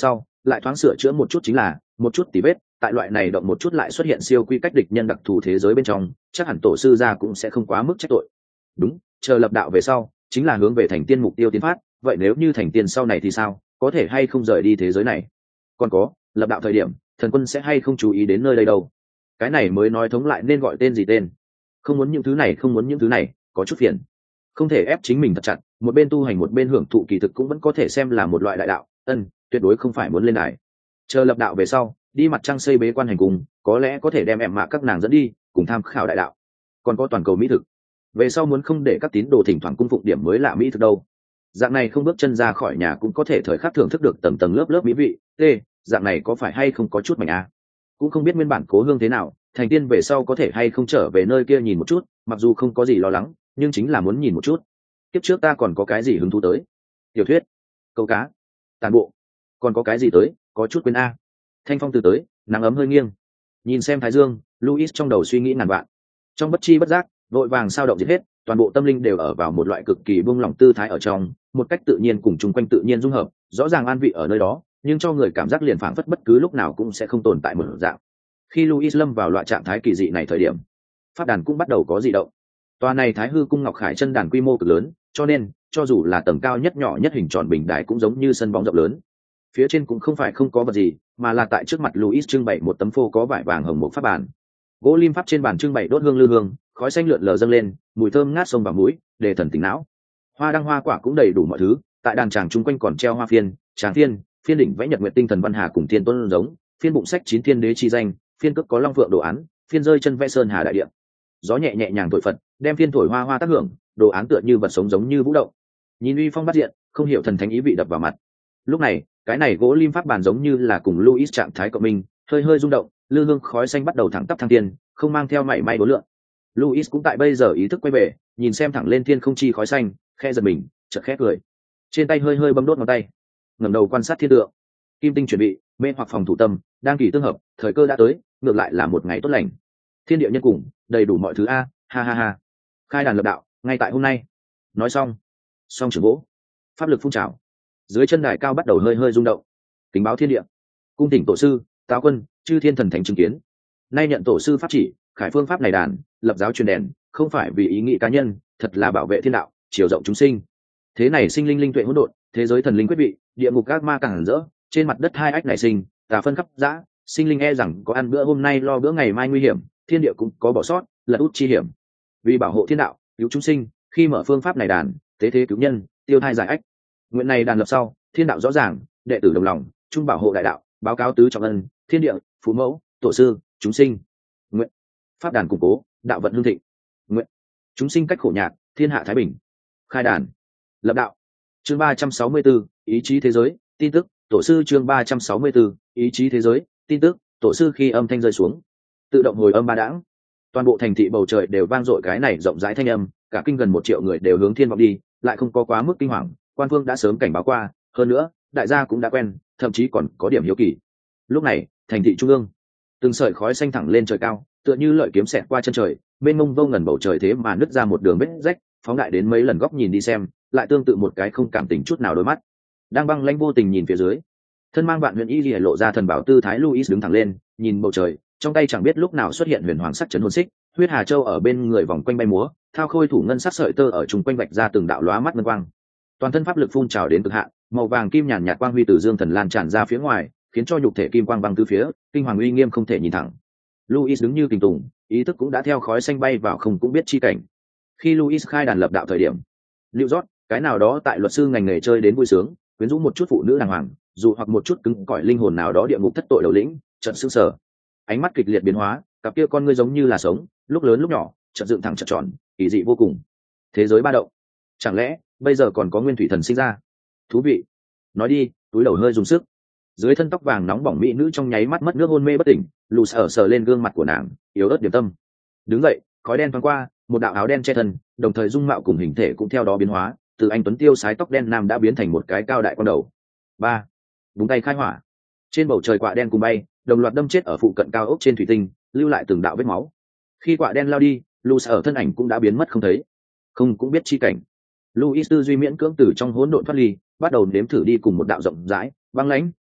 lại thoáng sửa chữa một chút chính là một chút tỉ vết, tại loại này động một chút lại xuất hiện siêu quy cách địch nhân đặc thù thế giới bên trong, chắc hẳn tổ sư gia cũng sẽ không quá mức trách tội. Đúng, chờ lập đạo về sau chính là hướng về thành tiên mục tiêu tiến phát, vậy nếu như thành tiên sau này thì sao, có thể hay không rời đi thế giới này? Còn có, lập đạo thời điểm thần quân sẽ hay không chú ý đến nơi đây đâu? Cái này mới nói thống lại nên gọi tên gì tên. Không muốn những thứ này, không muốn những thứ này, có chút phiền. Không thể ép chính mình thật chặt, một bên tu hành một bên hưởng thụ kỳ thực cũng vẫn có thể xem là một loại đại đạo. Tuyệt đối không phải muốn lên đài. Chờ lập đạo về sau đi mặt trăng xây bế quan hành cùng, có lẽ có thể đem em mạ các nàng dẫn đi cùng tham khảo đại đạo. Còn có toàn cầu mỹ thực, về sau muốn không để các tín đồ thỉnh thoảng cung phụng điểm mới lạ mỹ thực đâu. Dạng này không bước chân ra khỏi nhà cũng có thể thời khắc thưởng thức được tầng tầng lớp lớp mỹ vị. Dạng này có phải hay không có chút mạnh à? Cũng không biết nguyên bản cố hương thế nào, thành tiên về sau có thể hay không trở về nơi kia nhìn một chút, mặc dù không có gì lo lắng nhưng chính là muốn nhìn một chút. Kiếp trước ta còn có cái gì hứng thú tới? Tiểu thuyết, câu cá, tàn bộ, còn có cái gì tới, có chút quên a. Thanh phong từ tới, nắng ấm hơi nghiêng, nhìn xem thái dương, Louis trong đầu suy nghĩ ngàn vạn, trong bất chi bất giác vội vàng sao động diệt hết, toàn bộ tâm linh đều ở vào một loại cực kỳ buông lỏng tư thái ở trong, một cách tự nhiên cùng chung quanh tự nhiên dung hợp, rõ ràng an vị ở nơi đó nhưng cho người cảm giác liền phảng phất bất cứ lúc nào cũng sẽ không tồn tại một dạng. Khi Louis lâm vào loại trạng thái kỳ dị này thời điểm, pháp đàn cũng bắt đầu có dị động. Tòa này Thái Hư cung Ngọc Khải chân đàn quy mô cực lớn, cho nên cho dù là tầng cao nhất nhỏ nhất hình tròn bình đài cũng giống như sân bóng rộng lớn. Phía trên cũng không phải không có vật gì, mà là tại trước mặt Louis trưng bày một tấm phô có vải vàng hồng một pháp bàn. Gỗ lim pháp trên bàn trưng bày đốt hương lư hương, khói xanh lượn lờ dâng lên, mùi thơm ngát sông vào mũi, để thần tỉnh não. Hoa đăng hoa quả cũng đầy đủ mọi thứ, tại đàn tràng chung quanh còn treo hoa phiên, tràng phiên, phiên đỉnh vẽ nhật nguyệt tinh thần văn hà cùng thiên tôn giống, phiên bụng sách chín thiên đế chi danh, phiên cước có long vượng đồ án, phiên rơi chân vẽ sơn hà đại địa. Gió nhẹ nhẹ nhàng thổi phật, đem phiên thổi hoa hoa tác hưởng, đồ án tựa như vật sống giống như vũ động. Nhìn uy phong bắt diện, không hiểu thần thánh ý vị đập vào mặt. Lúc này, cái này gỗ lim pháp bàn giống như là cùng Louis trạng thái cộng minh, hơi hơi rung động, lư hương khói xanh bắt đầu thẳng tắp thăng thiên, không mang theo mảy may đối lượng. Louis cũng tại bây giờ ý thức quay về, nhìn xem thẳng lên thiên không chi khói xanh, khe giật mình, chợt khẽ cười. Trên tay hơi hơi bấm đốt ngón tay, ngẩng đầu quan sát thiên tượng. Kim tinh chuẩn bị, mê hoặc phòng thủ tâm, đang kỳ tương hợp, thời cơ đã tới, ngược lại là một ngày tốt lành. Thiên địa nhân cùng, đầy đủ mọi thứ a, ha ha ha. Khai đàn lập đạo, ngay tại hôm nay. Nói xong, song trưởng gỗ, pháp lực phun trào. Dưới chân đài cao bắt đầu hơi hơi rung động. Kính báo thiên địa, cung thỉnh tổ sư, táo quân, chư thiên thần thánh chứng kiến. Nay nhận tổ sư pháp chỉ, khải phương pháp này đàn, lập giáo truyền đèn, không phải vì ý nghĩ cá nhân, thật là bảo vệ thiên đạo, chiều rộng chúng sinh. Thế này sinh linh linh tuệ hỗn độn, thế giới thần linh quyết vị, địa ngục các ma càng rỡ, trên mặt đất hai ách nảy sinh, tà phân khắp dã, sinh linh e rằng có ăn bữa hôm nay lo bữa ngày mai nguy hiểm, thiên địa cũng có bỏ sót, lật út chi hiểm. Vì bảo hộ thiên đạo, cứu chúng sinh, khi mở phương pháp này đàn, tế thế cứu nhân, tiêu thai giải ách. Nguyện này đàn lập sau, thiên đạo rõ ràng, đệ tử đồng lòng, chung bảo hộ đại đạo, báo cáo tứ trọng ân, thiên địa, phú mẫu, tổ sư, chúng sinh. Nguyện pháp đàn củng cố, đạo vận hương thịnh. Nguyện chúng sinh cách khổ nhạc, thiên hạ thái bình. Khai đàn lập đạo. Chương 364, ý chí thế giới, tin tức, tổ sư. Chương 364, ý chí thế giới, tin tức, tổ sư. Khi âm thanh rơi xuống, tự động hồi âm ba đãng, toàn bộ thành thị bầu trời đều vang dội cái này rộng rãi thanh âm, cả kinh gần 1 triệu người đều hướng thiên vọng đi, lại không có quá mức kinh hoàng, quan phương đã sớm cảnh báo qua, hơn nữa đại gia cũng đã quen, thậm chí còn có điểm hiếu kỳ. Lúc này thành thị trung ương, từng sợi khói xanh thẳng lên trời cao, tựa như lợi kiếm xẹt qua chân trời, mênh mông vô ngần bầu trời thế mà nứt ra một đường vết rách, phóng đại đến mấy lần góc nhìn đi xem, lại tương tự một cái không cảm tình chút nào đôi mắt đang băng lãnh vô tình nhìn phía dưới. Thân mang vạn huyền y lìa lộ ra thần bảo tư thái Louis đứng thẳng lên, nhìn bầu trời, trong tay chẳng biết lúc nào xuất hiện huyền hoàng sắc chấn hồn xích, huyết hà châu ở bên người vòng quanh bay múa, thao khôi thủ ngân sắc sợi tơ ở chung quanh vạch ra từng đạo lóa mắt ngân quang. Toàn thân pháp lực phun trào đến cực hạn, màu vàng kim nhàn nhạt quang huy từ dương thần lan tràn ra phía ngoài, khiến cho nhục thể kim quang băng tứ phía, kinh hoàng uy nghiêm không thể nhìn thẳng. Louis đứng như kình tùng, ý thức cũng đã theo khói xanh bay vào không cũng biết chi cảnh. Khi Louis khai đàn lập đạo thời điểm, New York, cái nào đó tại luật sư ngành nghề chơi đến vui sướng, quyến rũ một chút phụ nữ đàng hoàng, dù hoặc một chút cứng cỏi linh hồn nào đó địa ngục thất tội đầu lĩnh, chợt sững sờ, ánh mắt kịch liệt biến hóa, cặp kia con ngươi giống như là sống, lúc lớn lúc nhỏ, chợt dựng thẳng chợt tròn, kỳ dị vô cùng. Thế giới ba động, chẳng lẽ bây giờ còn có nguyên thủy thần sinh ra? Thú vị. Nói đi. Túi đầu hơi dùng sức, dưới thân tóc vàng nóng bỏng mỹ nữ trong nháy mắt mất nước hôn mê bất tỉnh, lù sờ lên gương mặt của nàng, yếu ớt điểm tâm. Đứng dậy, khói đen thoáng qua, một đạo áo đen che thân, đồng thời dung mạo cùng hình thể cũng theo đó biến hóa, từ anh tuấn tiêu sái tóc đen nam đã biến thành một cái cao đại con đầu. Ba, búng tay khai hỏa, trên bầu trời quạ đen cùng bay, đồng loạt đâm chết ở phụ cận cao ốc trên thủy tinh, lưu lại từng đạo vết máu. Khi quạ đen lao đi, Louis thân ảnh cũng đã biến mất không thấy. Không cũng biết chi cảnh. Louis tư duy miễn cưỡng từ trong hỗn độn thoát ly, bắt đầu nếm thử đi cùng một đạo rộng rãi, băng lãnh,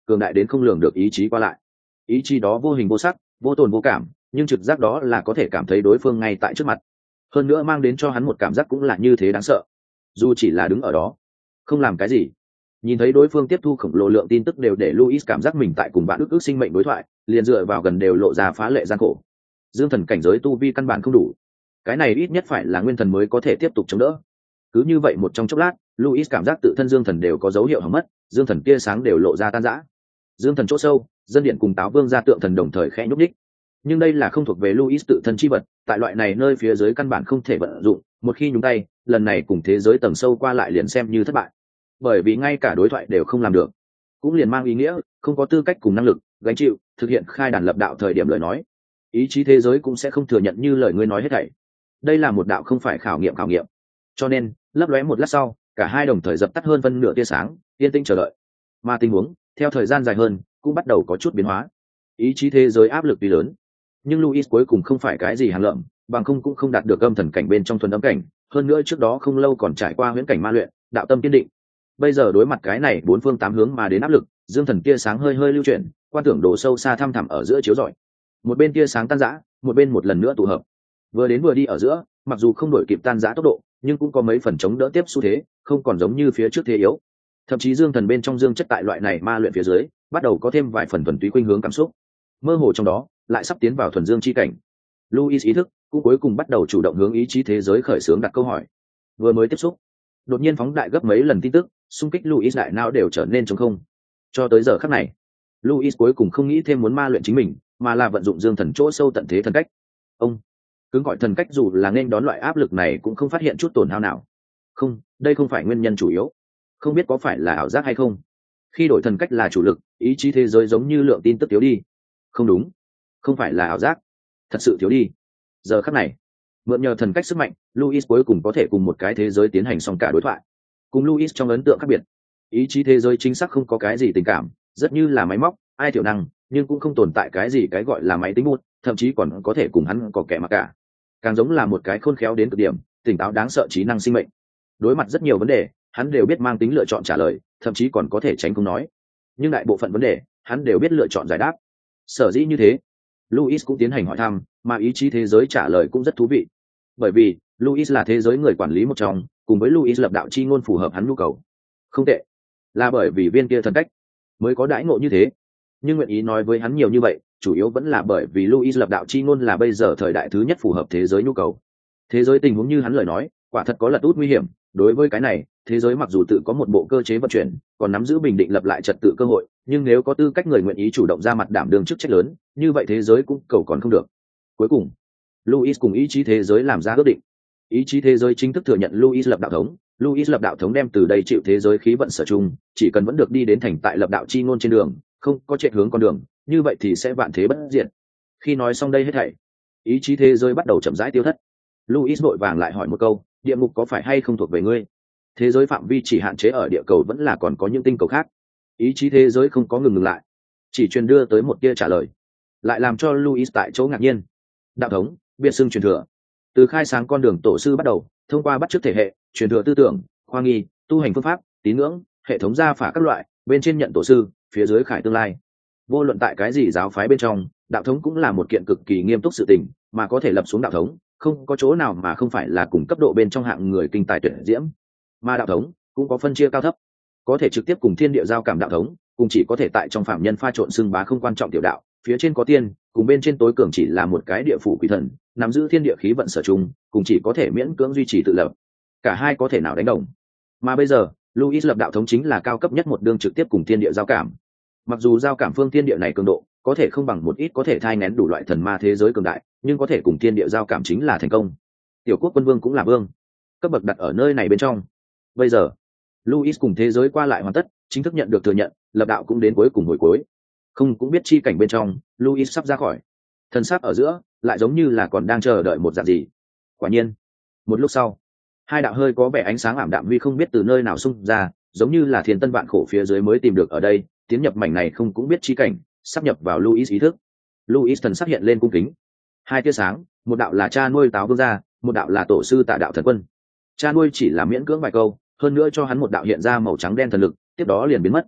cường đại đến không lường được ý chí qua lại. Ý chí đó vô hình vô sắc, vô tồn vô cảm, nhưng trực giác đó là có thể cảm thấy đối phương ngay tại trước mặt. Hơn nữa mang đến cho hắn một cảm giác cũng là như thế đáng sợ. Dù chỉ là đứng ở đó, không làm cái gì, nhìn thấy đối phương tiếp thu khổng lồ lượng tin tức đều để Louis cảm giác mình tại cùng bạn ước sinh mệnh đối thoại, liền dựa vào gần đều lộ ra phá lệ gian khổ. Dương thần cảnh giới tu vi căn bản không đủ, cái này ít nhất phải là nguyên thần mới có thể tiếp tục chống đỡ. Cứ như vậy một trong chốc lát, Louis cảm giác tự thân dương thần đều có dấu hiệu hỏng mất, dương thần tia sáng đều lộ ra tan rã. Dương thần chỗ sâu, dân điện cùng táo vương ra tượng thần đồng thời khẽ nhúc nhích. Nhưng đây là không thuộc về Louis tự thân chi vật, tại loại này nơi phía dưới căn bản không thể vận dụng, một khi nhúng tay, lần này cùng thế giới tầng sâu qua lại liền xem như thất bại. Bởi vì ngay cả đối thoại đều không làm được, cũng liền mang ý nghĩa không có tư cách cùng năng lực gánh chịu thực hiện khai đàn lập đạo thời điểm lời nói. Ý chí thế giới cũng sẽ không thừa nhận như lời ngươi nói hết thảy. Đây là một đạo không phải khảo nghiệm. Cho nên, lấp lóe một lát sau, cả hai đồng thời dập tắt hơn phân nửa tia sáng, yên tĩnh chờ đợi. Mà tình huống, theo thời gian dài hơn, cũng bắt đầu có chút biến hóa. Ý chí thế giới áp lực tuy lớn, nhưng Louis cuối cùng không phải cái gì hàng lợm, bằng không cũng không đạt được âm thần cảnh bên trong thuần âm cảnh, hơn nữa trước đó không lâu còn trải qua huyễn cảnh ma luyện, đạo tâm kiên định. Bây giờ đối mặt cái này bốn phương tám hướng mà đến áp lực, dương thần tia sáng hơi hơi lưu chuyển, quan tưởng độ sâu xa thăm thẳm ở giữa chiếu rọi. Một bên tia sáng tan rã, một bên một lần nữa tụ hợp. Vừa đến vừa đi ở giữa, mặc dù không đổi kịp tan rã tốc độ, nhưng cũng có mấy phần chống đỡ tiếp xu thế, không còn giống như phía trước thế yếu. Thậm chí dương thần bên trong dương chất tại loại này ma luyện phía dưới, bắt đầu có thêm vài phần thuần túy khuynh hướng cảm xúc. Mơ hồ trong đó, lại sắp tiến vào thuần dương chi cảnh. Louis ý thức cũng cuối cùng bắt đầu chủ động hướng ý chí thế giới khởi xướng đặt câu hỏi. Vừa mới tiếp xúc, đột nhiên phóng đại gấp mấy lần tin tức, xung kích Louis đại não đều trở nên trống không. Cho tới giờ khắc này, Louis cuối cùng không nghĩ thêm muốn ma luyện chính mình, mà là vận dụng dương thần chỗ sâu tận thế thần cách. Ông cứng gọi thần cách dù là nên đón loại áp lực này cũng không phát hiện chút tổn hao nào. Không, đây không phải nguyên nhân chủ yếu. Không biết có phải là ảo giác hay không. Khi đổi thần cách là chủ lực, ý chí thế giới giống như lượng tin tức thiếu đi. Không đúng, không phải là ảo giác, thật sự thiếu đi. Giờ khắc này, mượn nhờ thần cách sức mạnh, Louis cuối cùng có thể cùng một cái thế giới tiến hành xong cả đối thoại. Cùng Louis trong ấn tượng khác biệt, ý chí thế giới chính xác không có cái gì tình cảm, rất như là máy móc, ai thiểu năng, nhưng cũng không tồn tại cái gì cái gọi là máy tính bút, thậm chí còn có thể cùng hắn có kẻ mà cả. Càng giống là một cái khôn khéo đến cực điểm, tỉnh táo đáng sợ trí năng sinh mệnh. Đối mặt rất nhiều vấn đề, hắn đều biết mang tính lựa chọn trả lời, thậm chí còn có thể tránh không nói. Nhưng đại bộ phận vấn đề, hắn đều biết lựa chọn giải đáp. Sở dĩ như thế, Louis cũng tiến hành hỏi thăm, mà ý chí thế giới trả lời cũng rất thú vị. Bởi vì, Louis là thế giới người quản lý một trong, cùng với Louis lập đạo chi ngôn phù hợp hắn nhu cầu. Không tệ, là bởi vì viên kia thần cách mới có đãi ngộ như thế. Nhưng nguyện ý nói với hắn nhiều như vậy, chủ yếu vẫn là bởi vì Louis lập đạo chi ngôn là bây giờ thời đại thứ nhất phù hợp thế giới nhu cầu. Thế giới tình huống như hắn lời nói, quả thật có lật út nguy hiểm. Đối với cái này, thế giới mặc dù tự có một bộ cơ chế vận chuyển, còn nắm giữ bình định lập lại trật tự cơ hội, nhưng nếu có tư cách người nguyện ý chủ động ra mặt đảm đương chức trách lớn, như vậy thế giới cũng cầu còn không được. Cuối cùng, Louis cùng ý chí thế giới làm ra ước định. Ý chí thế giới chính thức thừa nhận Louis lập đạo thống. Louis lập đạo thống đem từ đây chịu thế giới khí vận sở chung, chỉ cần vẫn được đi đến thành tại lập đạo chi ngôn trên đường, không có chạy hướng con đường, như vậy thì sẽ vạn thế bất diệt. Khi nói xong đây hết thảy, ý chí thế giới bắt đầu chậm rãi tiêu thất. Louis vội vàng lại hỏi một câu, địa ngục có phải hay không thuộc về ngươi? Thế giới phạm vi chỉ hạn chế ở địa cầu vẫn là còn có những tinh cầu khác. Ý chí thế giới không có ngừng lại, chỉ truyền đưa tới một tia trả lời, lại làm cho Louis tại chỗ ngạc nhiên. Đạo thống, biệt xưng truyền thừa. Từ khai sáng con đường tổ sư bắt đầu, thông qua bắt chước thể hệ, truyền thừa tư tưởng, khoa nghi, tu hành phương pháp, tín ngưỡng, hệ thống gia phả các loại, bên trên nhận tổ sư, phía dưới khải tương lai. Vô luận tại cái gì giáo phái bên trong, đạo thống cũng là một kiện cực kỳ nghiêm túc sự tình, mà có thể lập xuống đạo thống, không có chỗ nào mà không phải là cùng cấp độ bên trong hạng người kinh tài tuyệt diễm. Mà đạo thống cũng có phân chia cao thấp, có thể trực tiếp cùng thiên địa giao cảm đạo thống, cùng chỉ có thể tại trong phạm nhân pha trộn xưng bá không quan trọng tiểu đạo, phía trên có tiên, cùng bên trên tối cường chỉ là một cái địa phủ quỷ thần, nắm giữ thiên địa khí vận sở chung, cùng chỉ có thể miễn cưỡng duy trì tự lập. Cả hai có thể nào đánh đồng. Mà bây giờ, Louis lập đạo thống chính là cao cấp nhất một đường trực tiếp cùng thiên địa giao cảm. Mặc dù giao cảm phương thiên địa này cường độ có thể không bằng một ít có thể thai nén đủ loại thần ma thế giới cường đại, nhưng có thể cùng thiên địa giao cảm chính là thành công. Tiểu quốc quân vương cũng là vương, cấp bậc đặt ở nơi này bên trong. Bây giờ, Louis cùng thế giới qua lại hoàn tất, chính thức nhận được thừa nhận, lập đạo cũng đến cuối cùng hồi cuối. Không cũng biết chi cảnh bên trong, Louis sắp ra khỏi. Thần sắc ở giữa, lại giống như là còn đang chờ đợi một dạng gì. Quả nhiên, một lúc sau, hai đạo hơi có vẻ ánh sáng ảm đạm vì không biết từ nơi nào xung ra, giống như là thiên tân vạn khổ phía dưới mới tìm được ở đây, tiến nhập mảnh này không cũng biết chi cảnh, sắp nhập vào Louis ý thức. Louis thần sắc hiện lên cung kính. Hai tia sáng, một đạo là cha nuôi Táo Vương gia, một đạo là tổ sư Tà đạo thần quân. Cha nuôi chỉ là miễn cưỡng vài câu, hơn nữa cho hắn một đạo hiện ra màu trắng đen thần lực, tiếp đó liền biến mất.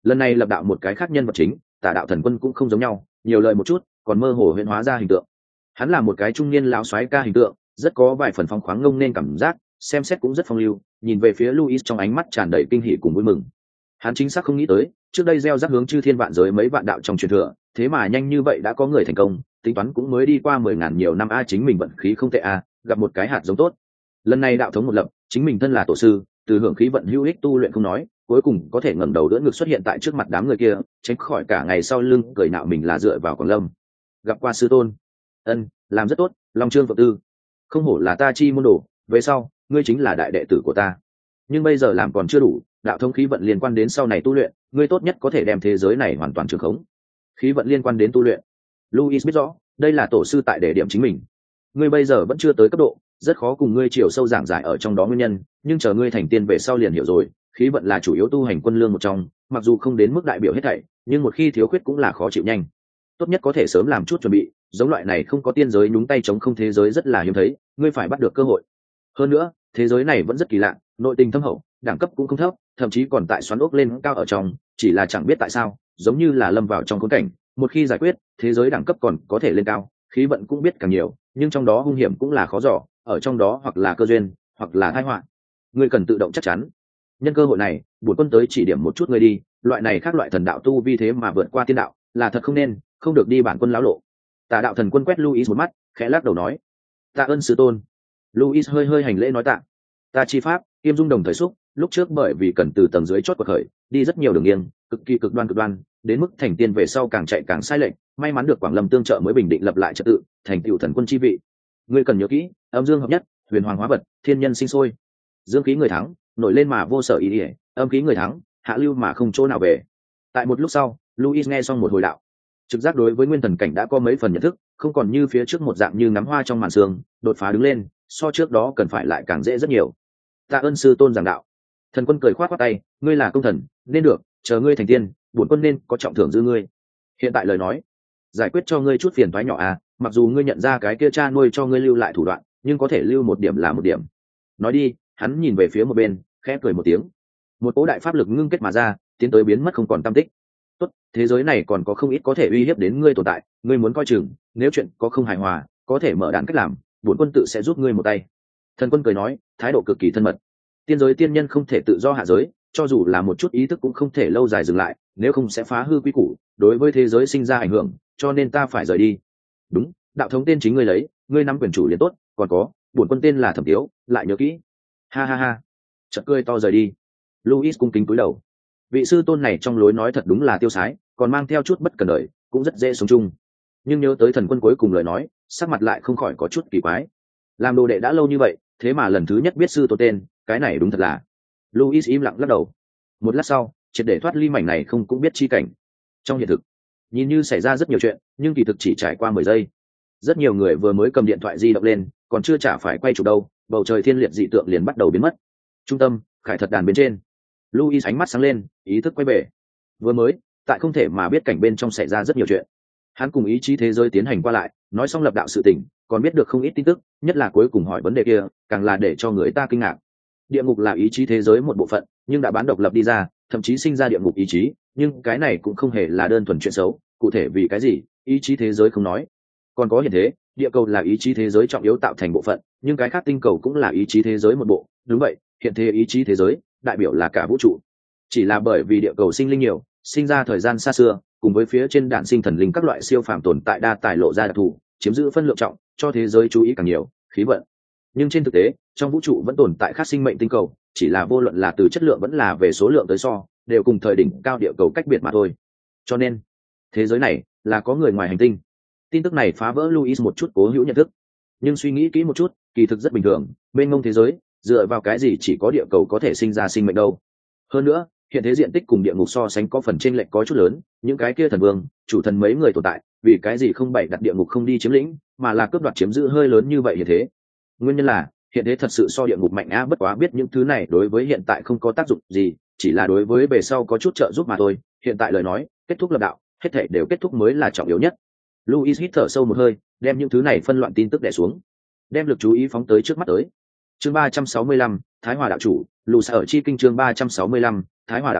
lần này lập đạo một cái khác nhân vật chính Tả Đạo Thần Quân cũng không giống nhau, nhiều lời một chút còn mơ hồ huyễn hóa ra hình tượng. Hắn là một cái trung niên lão soái ca hình tượng, rất có vài phần phong khoáng ngông nên cảm giác, xem xét cũng rất phong lưu. Nhìn về phía Louis trong ánh mắt tràn đầy kinh hỉ cùng vui mừng. Hắn chính xác không nghĩ tới, trước đây gieo rắc hướng chư thiên vạn giới mấy vạn đạo trong truyền thừa, thế mà nhanh như vậy đã có người thành công, tính toán cũng mới đi qua 10.000 nhiều năm chính mình vận khí không tệ gặp một cái hạt giống tốt. Lần này đạo thống một lập, chính mình thân là tổ sư, từ hưởng khí vận hữu ích tu luyện không nói, cuối cùng có thể ngẩng đầu đỡ ngực xuất hiện tại trước mặt đám người kia, tránh khỏi cả ngày sau lưng cười nạo mình là dựa vào Quảng Lâm. Gặp qua sư tôn. Ân, làm rất tốt, Long Trương Phượng Tư. Không hổ là ta chi môn đồ, về sau ngươi chính là đại đệ tử của ta. Nhưng bây giờ làm còn chưa đủ, đạo thống khí vận liên quan đến sau này tu luyện, ngươi tốt nhất có thể đem thế giới này hoàn toàn trường khống. Khí vận liên quan đến tu luyện. Louis biết rõ, đây là tổ sư tại đề điểm chính mình. Ngươi bây giờ vẫn chưa tới cấp độ, rất khó cùng ngươi chiều sâu giảng giải ở trong đó nguyên nhân, nhưng chờ ngươi thành tiên về sau liền hiểu rồi, khí vận là chủ yếu tu hành quân lương một trong, mặc dù không đến mức đại biểu hết thảy, nhưng một khi thiếu khuyết cũng là khó chịu nhanh. Tốt nhất có thể sớm làm chút chuẩn bị, giống loại này không có tiên giới nhúng tay chống không thế giới rất là hiếm thấy, ngươi phải bắt được cơ hội. Hơn nữa, thế giới này vẫn rất kỳ lạ, nội tình thâm hậu, đẳng cấp cũng không thấp, thậm chí còn tại xoắn ốc lên cao ở trong, chỉ là chẳng biết tại sao, giống như là lâm vào trong khốn cảnh, một khi giải quyết, thế giới đẳng cấp còn có thể lên cao, khí vận cũng biết càng nhiều, nhưng trong đó hung hiểm cũng là khó dò, ở trong đó hoặc là cơ duyên, hoặc là tai họa. Ngươi cần tự động chắc chắn. Nhân cơ hội này, bổn quân tới chỉ điểm một chút ngươi đi, loại này khác loại thần đạo tu vi thế mà vượt qua tiên đạo, là thật không nên, không được đi bản quân lão lộ. Tà Đạo Thần Quân quét Louis một mắt, khẽ lắc đầu nói: "Tạ ơn sư tôn." Louis hơi hơi hành lễ nói tạ. "Ta chi pháp, kiêm dung đồng thời xúc, lúc trước bởi vì cần từ tầng dưới chót quật khởi, đi rất nhiều đường nghiêng, cực kỳ cực đoan, đến mức thành tiên về sau càng chạy càng sai lệch, may mắn được Quảng Lâm tương trợ mới bình định lập lại trật tự, thành tựu thần quân chi vị. Ngươi cần nhớ kỹ, âm dương hợp nhất, huyền hoàng hóa vật, thiên nhân sinh sôi. Dương khí người thắng, nổi lên mà vô sở ý nghĩa, âm khí người thắng, hạ lưu mà không chỗ nào về." Tại một lúc sau, Louis nghe xong một hồi đạo, trực giác đối với nguyên thần cảnh đã có mấy phần nhận thức, không còn như phía trước một dạng như ngắm hoa trong màn sương, đột phá đứng lên, so trước đó cần phải lại càng dễ rất nhiều. Tạ ơn sư tôn giảng đạo. Thần Quân cười khoát khoát tay, ngươi là công thần, nên được, chờ ngươi thành tiên, bổn quân nên có trọng thưởng dư ngươi. Hiện tại lời nói, giải quyết cho ngươi chút phiền toái nhỏ mặc dù ngươi nhận ra cái kia cha nuôi cho ngươi lưu lại thủ đoạn, nhưng có thể lưu một điểm là một điểm. Nói đi, hắn nhìn về phía một bên, khẽ cười một tiếng. Một cỗ đại pháp lực ngưng kết mà ra, tiến tới biến mất không còn tăm tích. Tốt, thế giới này còn có không ít có thể uy hiếp đến ngươi tồn tại, ngươi muốn coi chừng, nếu chuyện có không hài hòa, có thể mở đàn cách làm, bổn quân tự sẽ giúp ngươi một tay. Thần Quân cười nói, thái độ cực kỳ thân mật. Tiên giới tiên nhân không thể tự do hạ giới, cho dù là một chút ý thức cũng không thể lâu dài dừng lại, nếu không sẽ phá hư quy củ, đối với thế giới sinh ra ảnh hưởng, cho nên ta phải rời đi. Đúng, đạo thống tên chính ngươi lấy, ngươi nắm quyền chủ liền tốt, còn có, bổn quân tên là Thẩm Tiếu, lại nhớ kỹ. Ha ha ha. Chợt cười to rời đi. Louis cung kính cúi đầu. Vị sư tôn này trong lối nói thật đúng là tiêu sái, còn mang theo chút bất cần đời, cũng rất dễ sống chung. Nhưng nhớ tới Thần Quân cuối cùng lời nói, sắc mặt lại không khỏi có chút kỳ quái. Làm đồ đệ đã lâu như vậy, thế mà lần thứ nhất biết sư tôn tên, cái này đúng thật là. Louis im lặng lắc đầu. Một lát sau, triệt để thoát ly mảnh này không cũng biết chi cảnh. Trong hiện thực, nhìn như xảy ra rất nhiều chuyện, nhưng kỳ thực chỉ trải qua 10 giây. Rất nhiều người vừa mới cầm điện thoại di động lên, còn chưa trả phải quay chụp đâu, bầu trời thiên liệt dị tượng liền bắt đầu biến mất. Trung tâm, khải thật đàn bên trên. Louis ánh mắt sáng lên, ý thức quay về. Vừa mới, tại không thể mà biết cảnh bên trong xảy ra rất nhiều chuyện. Hắn cùng ý chí thế giới tiến hành qua lại, nói xong lập đạo sự tình, còn biết được không ít tin tức, nhất là cuối cùng hỏi vấn đề kia, càng là để cho người ta kinh ngạc. Địa ngục là ý chí thế giới một bộ phận, nhưng đã bán độc lập đi ra, thậm chí sinh ra địa ngục ý chí, nhưng cái này cũng không hề là đơn thuần chuyện xấu, cụ thể vì cái gì, ý chí thế giới không nói. Còn có hiện thế, địa cầu là ý chí thế giới trọng yếu tạo thành bộ phận, nhưng cái khác tinh cầu cũng là ý chí thế giới một bộ, đúng vậy, hiện thế ý chí thế giới đại biểu là cả vũ trụ. Chỉ là bởi vì địa cầu sinh linh nhiều, sinh ra thời gian xa xưa, cùng với phía trên đạn sinh thần linh các loại siêu phàm tồn tại đa tài lộ ra đặc thù, chiếm giữ phân lượng trọng, cho thế giới chú ý càng nhiều, khí vận. Nhưng trên thực tế, trong vũ trụ vẫn tồn tại khác sinh mệnh tinh cầu, chỉ là vô luận là từ chất lượng vẫn là về số lượng tới so, đều cùng thời đỉnh cao địa cầu cách biệt mà thôi. Cho nên, thế giới này là có người ngoài hành tinh. Tin tức này phá vỡ Louis một chút cố hữu nhận thức, nhưng suy nghĩ kỹ một chút, kỳ thực rất bình thường, bên ngông thế giới, dựa vào cái gì chỉ có địa cầu có thể sinh ra sinh mệnh đâu? Hơn nữa, hiện thế diện tích cùng địa ngục so sánh có phần chênh lệch có chút lớn, những cái kia thần vương, chủ thần mấy người tồn tại, vì cái gì không bày đặt địa ngục không đi chiếm lĩnh, mà là cướp đoạt chiếm giữ hơi lớn như vậy hiện thế? Nguyên nhân là, hiện thế thật sự so địa ngục mạnh bất quá biết những thứ này đối với hiện tại không có tác dụng gì, chỉ là đối với về sau có chút trợ giúp mà thôi. Hiện tại lời nói, kết thúc lập đạo, hết thảy đều kết thúc mới là trọng yếu nhất. Louis hít thở sâu một hơi, đem những thứ này phân loạn tin tức đè xuống, đem lực chú ý phóng tới trước mắt tới. Chương 365, Thái Hòa đạo chủ, lù sa ở chi kinh chương 365, Thái Hòa đạo chủ,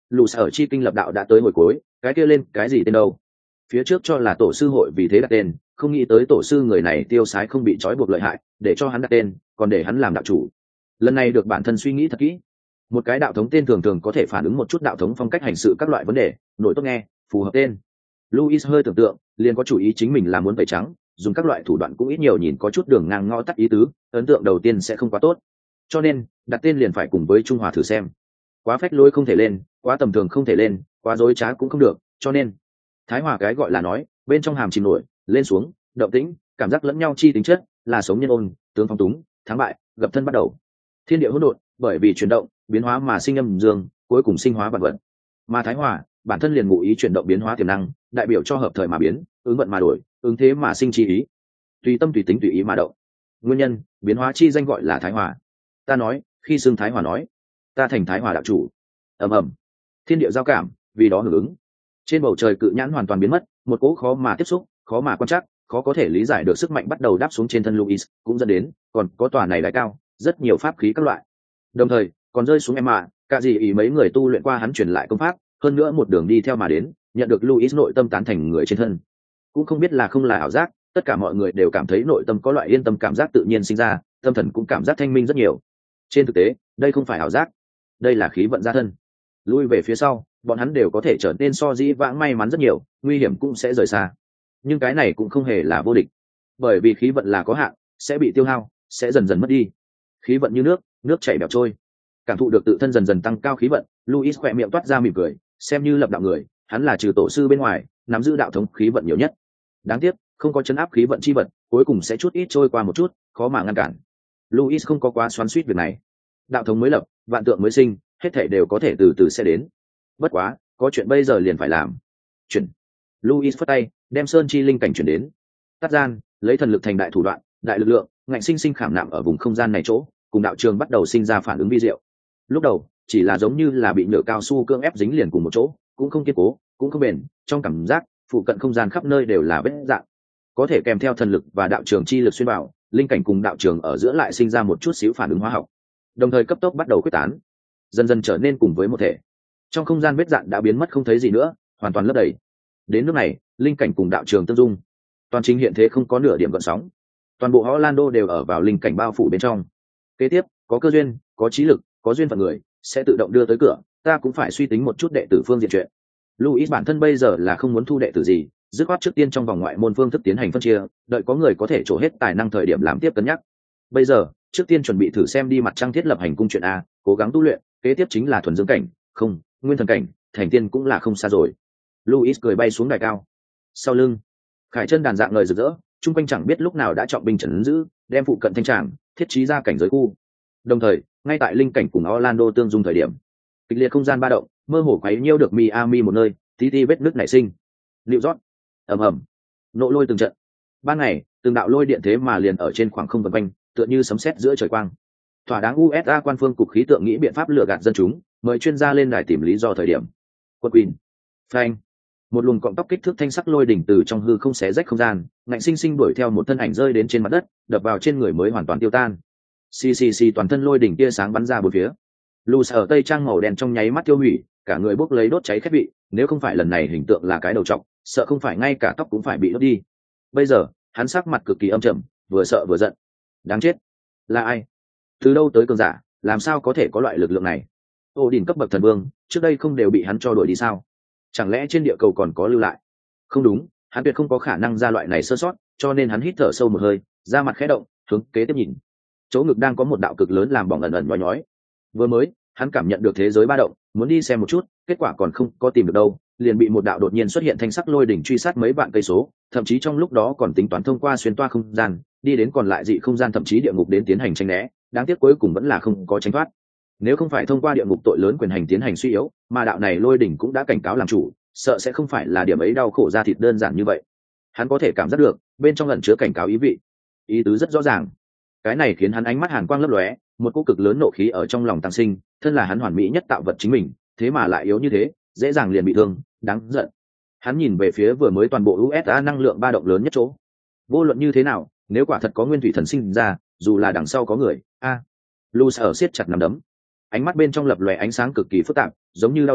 lù sở chi kinh lập đạo đã tới hồi cuối, cái kia lên cái gì tên đâu. Phía trước cho là tổ sư hội vì thế đặt tên, không nghĩ tới tổ sư người này tiêu sái không bị trói buộc lợi hại, để cho hắn đặt tên, còn để hắn làm đạo chủ. Lần này được bản thân suy nghĩ thật kỹ. Một cái đạo thống tên thường thường có thể phản ứng một chút đạo thống phong cách hành sự các loại vấn đề, nội tốt nghe, phù hợp tên. Louis hơi tưởng tượng, liền có chủ ý chính mình là muốn tẩy trắng, dùng các loại thủ đoạn cũng ít nhiều nhìn có chút đường ngang ngõ tắt ý tứ, ấn tượng đầu tiên sẽ không quá tốt. Cho nên, đặt tên liền phải cùng với Trung Hòa thử xem. Quá phách lối không thể lên, quá tầm thường không thể lên, quá dối trá cũng không được, cho nên Thái Hòa cái gọi là nói, bên trong hàm chìm nổi, lên xuống, động tĩnh, cảm giác lẫn nhau chi tính chất, là sống nhân ôn, tướng phong túng, thắng bại, gặp thân bắt đầu. Thiên địa hỗn độn, bởi vì chuyển động, biến hóa mà sinh âm dương, cuối cùng sinh hóa vạn vật. Mà Thái Hòa, bản thân liền ngụ ý chuyển động biến hóa tiềm năng, đại biểu cho hợp thời mà biến, ứng vận mà đổi, ứng thế mà sinh chi ý. Tùy tâm tùy tính tùy ý mà động. Nguyên nhân, biến hóa chi danh gọi là Thái Hòa. Ta nói, khi xưng Thái Hòa nói, ta thành Thái Hòa đạo chủ. Ầm ầm. Thiên địa giao cảm, vì đó hưởng ứng. Trên bầu trời cự nhãn hoàn toàn biến mất, một cỗ khó mà tiếp xúc, khó mà quan trắc, khó có thể lý giải được sức mạnh bắt đầu đáp xuống trên thân Luis, cũng dẫn đến, còn có tòa này đại cao, rất nhiều pháp khí các loại. Đồng thời, còn rơi xuống Emma, cả gì ý mấy người tu luyện qua hắn truyền lại công pháp, hơn nữa một đường đi theo mà đến, nhận được Luis nội tâm tán thành người trên thân. Cũng không biết là không là ảo giác, tất cả mọi người đều cảm thấy nội tâm có loại yên tâm cảm giác tự nhiên sinh ra, tâm thần cũng cảm giác thanh minh rất nhiều. Trên thực tế, đây không phải ảo giác, đây là khí vận gia thân. Lui về phía sau, bọn hắn đều có thể trở nên so dĩ vãng may mắn rất nhiều, nguy hiểm cũng sẽ rời xa. Nhưng cái này cũng không hề là vô địch, bởi vì khí vận là có hạn, sẽ bị tiêu hao, sẽ dần dần mất đi. Khí vận như nước, nước chảy bèo trôi. Cảm thụ được tự thân dần dần tăng cao khí vận, Luis khỏe miệng toát ra mỉm cười, xem như lập đạo người, hắn là trừ tổ sư bên ngoài, nắm giữ đạo thống khí vận nhiều nhất. Đáng tiếc, không có chấn áp khí vận chi vận, cuối cùng sẽ chút ít trôi qua một chút, khó mà ngăn cản. Luis không có quá xoắn xuýt việc này. Đạo thống mới lập, vạn tượng mới sinh, hết thảy đều có thể từ từ sẽ đến. Bất quá, có chuyện bây giờ liền phải làm. Chuyển. Luis phất tay, đem sơn chi linh cảnh chuyển đến. Tắt gian, lấy thần lực thành đại thủ đoạn, đại lực lượng, ngạnh sinh sinh khảm nạm ở vùng không gian này chỗ, cùng đạo trường bắt đầu sinh ra phản ứng vi diệu. Lúc đầu, chỉ là giống như là bị nhựa cao su cưỡng ép dính liền cùng một chỗ, cũng không kiên cố, cũng không bền, trong cảm giác, phụ cận không gian khắp nơi đều là vết dạng. Có thể kèm theo thần lực và đạo trường chi lực xuyên vào, linh cảnh cùng đạo trường ở giữa lại sinh ra một chút xíu phản ứng hóa học. Đồng thời cấp tốc bắt đầu quyết tán, dần dần trở nên cùng với một thể. Trong không gian vết dạn đã biến mất không thấy gì nữa, hoàn toàn lấp đầy. Đến lúc này, linh cảnh cùng đạo trường tương dung, toàn trình hiện thế không có nửa điểm gợn sóng. Toàn bộ Orlando đều ở vào linh cảnh bao phủ bên trong. Kế tiếp, có cơ duyên, có trí lực, có duyên phận người sẽ tự động đưa tới cửa, ta cũng phải suy tính một chút đệ tử phương diện chuyện. Luis bản thân bây giờ là không muốn thu đệ tử gì, dứt khoát trước tiên trong vòng ngoại môn phương thức tiến hành phân chia, đợi có người có thể trổ hết tài năng thời điểm làm tiếp cân nhắc. Bây giờ, trước tiên chuẩn bị thử xem đi mặt trăng thiết lập hành cung chuyện a, cố gắng tu luyện, kế tiếp chính là thuần dưỡng cảnh, không, nguyên thần cảnh, thành tiên cũng là không xa rồi. Luis cười bay xuống đài cao. Sau lưng, Khải Chân đàn dạng lời rực rỡ, trung quanh chẳng biết lúc nào đã trọng binh trấn giữ, đem phụ cận thanh tràng thiết trí ra cảnh giới khu. Đồng thời, ngay tại linh cảnh cùng Orlando tương dung thời điểm, kịch liệt không gian ba động, mơ hồ quấy nhiễu được Miami một nơi, tí ti vết nước nảy sinh. Liệu rót, ầm ầm, nộ lôi từng trận. Ban ngày, từng đạo lôi điện thế mà liền ở trên khoảng không vần quanh, tựa như sấm sét giữa trời quang. Thỏa đáng USA quan phương cục khí tượng nghĩ biện pháp lừa gạt dân chúng, mời chuyên gia lên đài tìm lý do thời điểm. Quân Queen, phanh, một luồng cọng tóc kích thước thanh sắc lôi đỉnh từ trong hư không xé rách không gian, ngạnh sinh sinh đuổi theo một thân ảnh rơi đến trên mặt đất, đập vào trên người mới hoàn toàn tiêu tan. Xì toàn thân lôi đỉnh tia sáng bắn ra bốn phía. Luz ở tây trang màu đen trong nháy mắt tiêu hủy, cả người bốc lấy đốt cháy khét vị, nếu không phải lần này hình tượng là cái đầu trọc, sợ không phải ngay cả tóc cũng phải bị đốt đi. Bây giờ, hắn sắc mặt cực kỳ âm trầm, vừa sợ vừa giận. Đáng chết, là ai? Từ đâu tới cường giả, làm sao có thể có loại lực lượng này? Ô Đình cấp bậc thần vương, trước đây không đều bị hắn cho đuổi đi sao? Chẳng lẽ trên địa cầu còn có lưu lại? Không đúng, hắn tuyệt không có khả năng ra loại này sơ sót, cho nên hắn hít thở sâu một hơi, da mặt khẽ động, hướng kế tiếp nhìn. Chỗ ngực đang có một đạo cực lớn làm bỏng ẩn ẩn nhói nhói. Vừa mới, hắn cảm nhận được thế giới ba động, muốn đi xem một chút, kết quả còn không có tìm được đâu, liền bị một đạo đột nhiên xuất hiện thanh sắc lôi đỉnh truy sát mấy vạn cây số, thậm chí trong lúc đó còn tính toán thông qua xuyên toa không gian, đi đến còn lại dị không gian thậm chí địa ngục đến tiến hành tránh né, đáng tiếc cuối cùng vẫn là không có tránh thoát. Nếu không phải thông qua địa ngục tội lớn quyền hành tiến hành suy yếu, mà đạo này lôi đỉnh cũng đã cảnh cáo làm chủ, sợ sẽ không phải là điểm ấy đau khổ ra thịt đơn giản như vậy. Hắn có thể cảm giác được, bên trong ẩn chứa cảnh cáo ý vị, ý tứ rất rõ ràng. Cái này khiến hắn ánh mắt hàn quang lấp lóe, một cỗ cực lớn nộ khí ở trong lòng tăng sinh, thân là hắn hoàn mỹ nhất tạo vật chính mình, thế mà lại yếu như thế, dễ dàng liền bị thương, đáng giận. Hắn nhìn về phía vừa mới toàn bộ USA năng lượng ba động lớn nhất chỗ. Vô luận như thế nào, nếu quả thật có nguyên thủy thần sinh ra, dù là đằng sau có người, Luz ở siết chặt nắm đấm, ánh mắt bên trong lập lòe ánh sáng cực kỳ phức tạp, giống như đau đớn,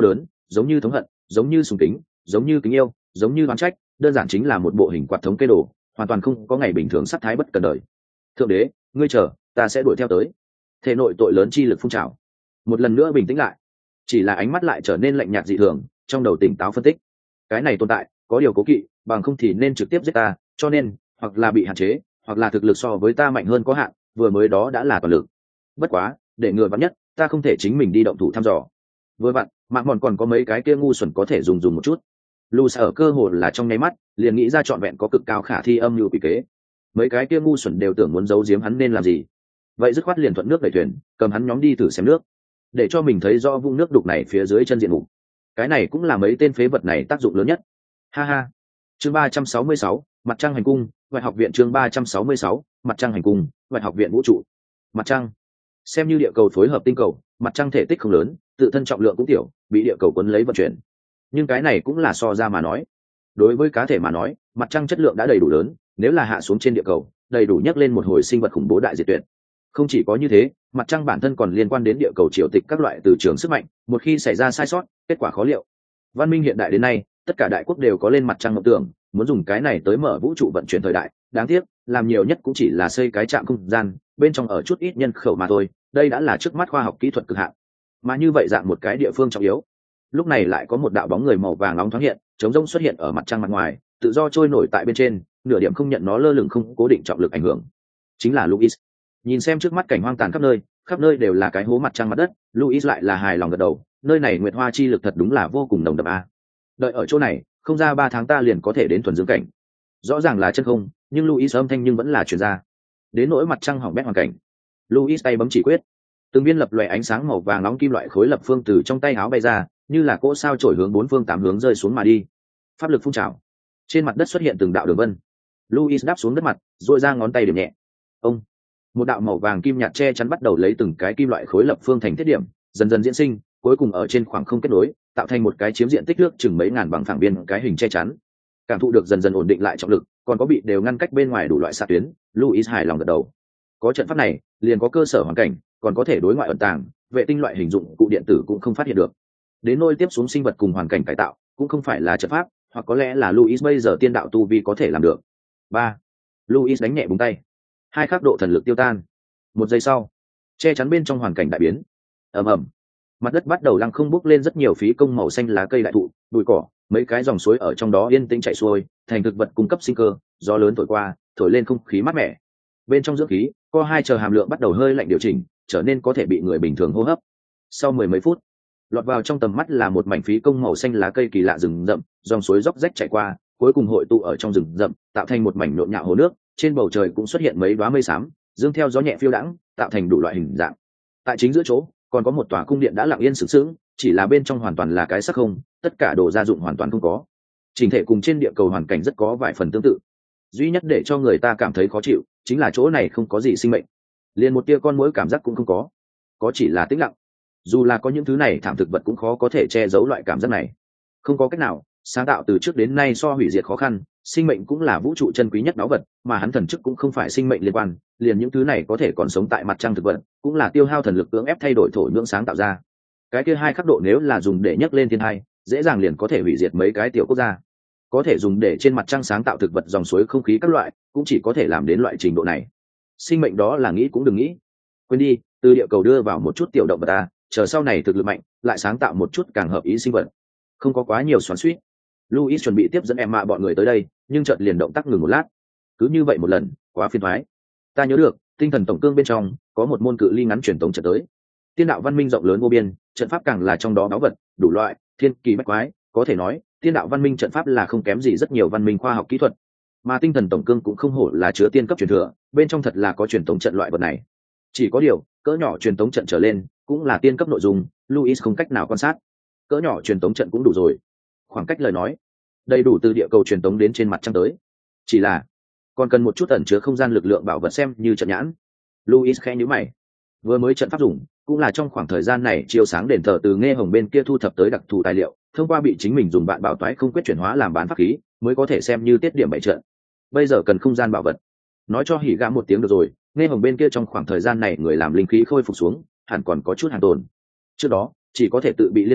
giống như thống hận, giống như sùng kính, giống như kính yêu, giống như oán trách, đơn giản chính là một bộ hình quạt thống kê đồ, hoàn toàn không có ngày bình thường sắc thái bất cần đời. Thượng đế, ngươi chờ, ta sẽ đuổi theo tới. Thể nội tội lớn chi lực phun trào, một lần nữa bình tĩnh lại, chỉ là ánh mắt lại trở nên lạnh nhạt dị thường, trong đầu tỉnh táo phân tích. Cái này tồn tại có điều cố kỵ, bằng không thì nên trực tiếp giết ta, cho nên hoặc là bị hạn chế, hoặc là thực lực so với ta mạnh hơn có hạn, vừa mới đó đã là toàn lực. Bất quá, để ngừa vắn nhất, ta không thể chính mình đi động thủ thăm dò. Vừa vặn, mạng mòn còn có mấy cái kia ngu xuẩn có thể dùng một chút. Lu ở cơ hội là trong nháy mắt liền nghĩ ra trọn vẹn có cực cao khả thi âm mưu quỷ kế. Mấy cái kia ngu xuẩn đều tưởng muốn giấu giếm hắn nên làm gì, vậy dứt khoát liền thuận nước đẩy thuyền, cầm hắn nhóm đi thử xem nước, để cho mình thấy rõ vũng nước đục này phía dưới chân diện mục. Cái này cũng là mấy tên phế vật này tác dụng lớn nhất. Ha ha. Chương 366, mặt trăng hành cung, Ngoại học viện. Chương 366, mặt trăng hành cung, Ngoại học viện vũ trụ. Mặt trăng xem như địa cầu phối hợp tinh cầu, mặt trăng thể tích không lớn, tự thân trọng lượng cũng tiểu, bị địa cầu quấn lấy vận chuyển. Nhưng cái này cũng là so ra mà nói. Đối với cá thể mà nói, mặt trăng chất lượng đã đầy đủ lớn, nếu là hạ xuống trên địa cầu, đầy đủ nhấc lên một hồi sinh vật khủng bố đại diệt tuyệt. Không chỉ có như thế, mặt trăng bản thân còn liên quan đến địa cầu triều tịch các loại từ trường sức mạnh, một khi xảy ra sai sót, kết quả khó liệu. Văn minh hiện đại đến nay, tất cả đại quốc đều có lên mặt trăng mộng tưởng, muốn dùng cái này tới mở vũ trụ vận chuyển thời đại. Đáng tiếc, làm nhiều nhất cũng chỉ là xây cái trạm không gian, bên trong ở chút ít nhân khẩu mà thôi, đây đã là trước mắt khoa học kỹ thuật cực hạn. Mà như vậy dạng một cái địa phương trọng yếu, lúc này lại có một đạo bóng người màu vàng nóng thoáng hiện, trống rỗng xuất hiện ở mặt trăng mặt ngoài, tự do trôi nổi tại bên trên, nửa điểm không nhận nó lơ lửng không cố định trọng lực ảnh hưởng. Chính là Luis. Nhìn xem trước mắt cảnh hoang tàn khắp nơi đều là cái hố mặt trăng mặt đất, Luis lại là hài lòng gật đầu, nơi này nguyệt hoa chi lực thật đúng là vô cùng nồng đậm a. Đợi ở chỗ này, không ra 3 tháng ta liền có thể đến thuần dương cảnh. Rõ ràng là chân không, nhưng Luis âm thanh nhưng vẫn là truyền ra. Đến nỗi mặt trăng hỏng bét hoàn cảnh, Luis tay bấm chỉ quyết, từng viên lập lòe ánh sáng màu vàng nóng kim loại khối lập phương từ trong tay áo bay ra, như là cỗ sao chổi hướng 4 phương 8 hướng rơi xuống mà đi. Pháp lực phun trào, trên mặt đất xuất hiện từng đạo đường vân. Luis đáp xuống đất mặt, duỗi ra ngón tay điểm nhẹ. Ông, một đạo màu vàng kim nhạt che chắn bắt đầu lấy từng cái kim loại khối lập phương thành thiết điểm, dần dần diễn sinh, cuối cùng ở trên khoảng không kết nối, tạo thành một cái chiếm diện tích nước chừng mấy ngàn bằng phẳng biên cái hình che chắn. Cảm thụ được dần dần ổn định lại trọng lực, còn có bị đều ngăn cách bên ngoài đủ loại xạ tuyến, Luis hài lòng gật đầu. Có trận pháp này, liền có cơ sở hoàn cảnh, còn có thể đối ngoại ẩn tàng, vệ tinh loại hình dụng cụ điện tử cũng không phát hiện được. Đến nôi tiếp xuống sinh vật cùng hoàn cảnh cải tạo, cũng không phải là trận pháp, hoặc có lẽ là Luis bây giờ tiên đạo tu vi có thể làm được. 3. Luis đánh nhẹ búng tay, hai khắc độ thần lực tiêu tan. Một giây sau, che chắn bên trong hoàn cảnh đại biến. Ầm ầm, mặt đất bắt đầu lăng không bốc lên rất nhiều phí công màu xanh lá cây đại thụ, bụi cỏ, mấy cái dòng suối ở trong đó yên tĩnh chảy xuôi, thành thực vật cung cấp sinh cơ. Gió lớn thổi qua, thổi lên không khí mát mẻ. Bên trong dưỡng khí, co hai chờ hàm lượng bắt đầu hơi lạnh điều chỉnh, trở nên có thể bị người bình thường hô hấp. Sau 10 mấy phút, lọt vào trong tầm mắt là một mảnh phí công màu xanh lá cây kỳ lạ rừng rậm, dòng suối róc rách chảy qua, cuối cùng hội tụ ở trong rừng rậm, tạo thành một mảnh nhộn nhạo hồ nước. Trên bầu trời cũng xuất hiện mấy đóa mây xám, dương theo gió nhẹ phiêu đãng, tạo thành đủ loại hình dạng. Tại chính giữa chỗ, còn có một tòa cung điện đã lặng yên sừng sững, chỉ là bên trong hoàn toàn là cái sắc không, tất cả đồ gia dụng hoàn toàn không có. Chỉnh thể cùng trên địa cầu hoàn cảnh rất có vài phần tương tự. Duy nhất để cho người ta cảm thấy khó chịu, chính là chỗ này không có gì sinh mệnh, liền một tia con muỗi cảm giác cũng không có chỉ là tĩnh lặng. Dù là có những thứ này, thảm thực vật cũng khó có thể che giấu loại cảm giác này. Không có cách nào, sáng tạo từ trước đến nay so hủy diệt khó khăn, sinh mệnh cũng là vũ trụ chân quý nhất báu vật, mà hắn thần chức cũng không phải sinh mệnh liên quan, liền những thứ này có thể còn sống tại mặt trăng thực vật, cũng là tiêu hao thần lực cưỡng ép thay đổi thổ nhưỡng sáng tạo ra. Cái kia hai khắc độ nếu là dùng để nhấc lên thiên hai, dễ dàng liền có thể hủy diệt mấy cái tiểu quốc gia. Có thể dùng để trên mặt trăng sáng tạo thực vật, dòng suối, không khí các loại, cũng chỉ có thể làm đến loại trình độ này. Sinh mệnh đó là nghĩ cũng đừng nghĩ. Quên đi, từ địa cầu đưa vào một chút tiểu động vật ta, chờ sau này thực lực mạnh, lại sáng tạo một chút càng hợp ý sinh vật. Không có quá nhiều xoắn xuýt. Luis chuẩn bị tiếp dẫn Emma bọn người tới đây, nhưng chợt liền động tác ngừng một lát. Cứ như vậy một lần, quá phiền toái. Ta nhớ được, tinh thần tổng cương bên trong có một môn cự ly ngắn truyền tống trận tới. Tiên đạo văn minh rộng lớn vô biên, trận pháp càng là trong đó báu vật, đủ loại, thiên kỳ bách quái, có thể nói, tiên đạo văn minh trận pháp là không kém gì rất nhiều văn minh khoa học kỹ thuật. Mà tinh thần tổng cương cũng không hổ là chứa tiên cấp truyền thừa, bên trong thật là có truyền tống trận loại vật này. Chỉ có điều, cỡ nhỏ truyền tống trận trở lên, cũng là tiên cấp nội dung, Luis không cách nào quan sát. Cỡ nhỏ truyền tống trận cũng đủ rồi. Khoảng cách lời nói, đầy đủ từ địa cầu truyền tống đến trên mặt trăng tới. Chỉ là, còn cần một chút ẩn chứa không gian lực lượng bảo vật xem như trận nhãn. Luis khẽ nhíu mày. Vừa mới trận pháp dùng, cũng là trong khoảng thời gian này chiếu sáng đền thờ từ Nghe Hồng bên kia thu thập tới đặc thù tài liệu, thông qua bị chính mình dùng bạn bảo toái không quyết chuyển hóa làm bán pháp khí, mới có thể xem như tiết điểm bày trận. Bây giờ cần không gian bảo vật. Nói cho Hỉ Gã một tiếng được rồi, Nghe Hồng bên kia trong khoảng thời gian này người làm linh khí khôi phục xuống, hẳn còn có chút hàng tồn. Trước đó, chỉ có thể tự bị liên lụy,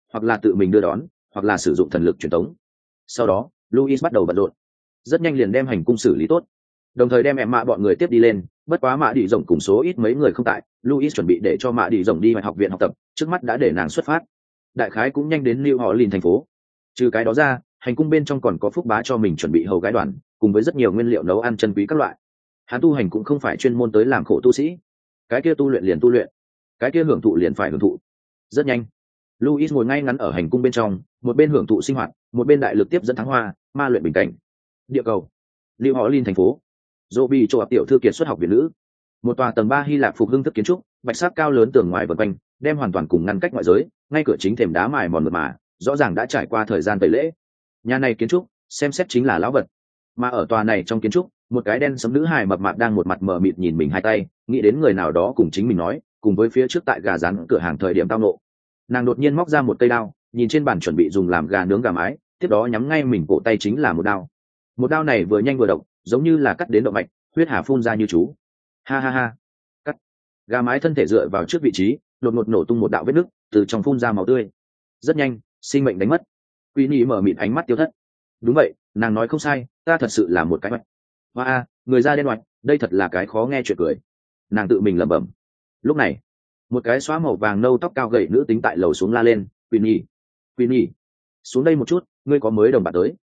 hoặc là tự mình đưa đón, hoặc là sử dụng thần lực truyền tống. Sau đó Louis bắt đầu bận rộn, rất nhanh liền đem hành cung xử lý tốt, đồng thời đem em mạ bọn người tiếp đi lên. Bất quá mạ đi rồng cùng số ít mấy người không tại, Louis chuẩn bị để cho mạ đi rồng đi học viện học tập, trước mắt đã để nàng xuất phát, đại khái cũng nhanh đến New Orleans thành phố. Trừ cái đó ra, hành cung bên trong còn có Phúc Bá cho mình chuẩn bị hầu gái đoàn, cùng với rất nhiều nguyên liệu nấu ăn chân quý các loại. Hắn tu hành cũng không phải chuyên môn tới làm khổ tu sĩ, cái kia tu luyện liền tu luyện, cái kia hưởng thụ liền phải hưởng thụ. Rất nhanh, Louis ngồi ngay ngắn ở hành cung bên trong, một bên hưởng thụ sinh hoạt, một bên đại lực tiếp dẫn thắng hoa, ma luyện bình cảnh. Địa cầu, New Orleans thành phố. Robbie cho tiểu thư kiệt xuất học viện nữ, một tòa tầng 3 Hy Lạp phục hưng thức kiến trúc, bạch sắc cao lớn tường ngoài vần quanh, đem hoàn toàn cùng ngăn cách ngoại giới, ngay cửa chính thềm đá mài mòn mượt mà, rõ ràng đã trải qua thời gian tẩy lễ. Nhà này kiến trúc, xem xét chính là lão vật. Mà ở tòa này trong kiến trúc, một cái đen sẫm nữ hài mập mạp đang một mặt mờ mịt nhìn mình hai tay, nghĩ đến người nào đó cùng chính mình nói, cùng với phía trước tại gà rán cửa hàng thời điểm tao nộ. Nàng đột nhiên móc ra một cây đao, nhìn trên bàn chuẩn bị dùng làm gà nướng gà mái, tiếp đó nhắm ngay mình cổ tay chính là một đao. Một đao này vừa nhanh vừa độc, giống như là cắt đến động mạch, huyết hà phun ra như chú. Ha ha ha. Cắt. Gà mái thân thể dựa vào trước vị trí, đột ngột nổ tung một đạo vết nứt, từ trong phun ra máu tươi. Rất nhanh, sinh mệnh đánh mất. Quy Nhi mở mịt ánh mắt tiêu thất. Đúng vậy, nàng nói không sai, ta thật sự là một cái mạch. Hoa, người da đen oạch, đây thật là cái khó nghe chuyện cười. Nàng tự mình lẩm bẩm. Lúc này, một cái xóa màu vàng nâu tóc cao gầy nữ tính tại lầu xuống la lên, Quy Nhi, xuống đây một chút, ngươi có mới đồng bạn tới.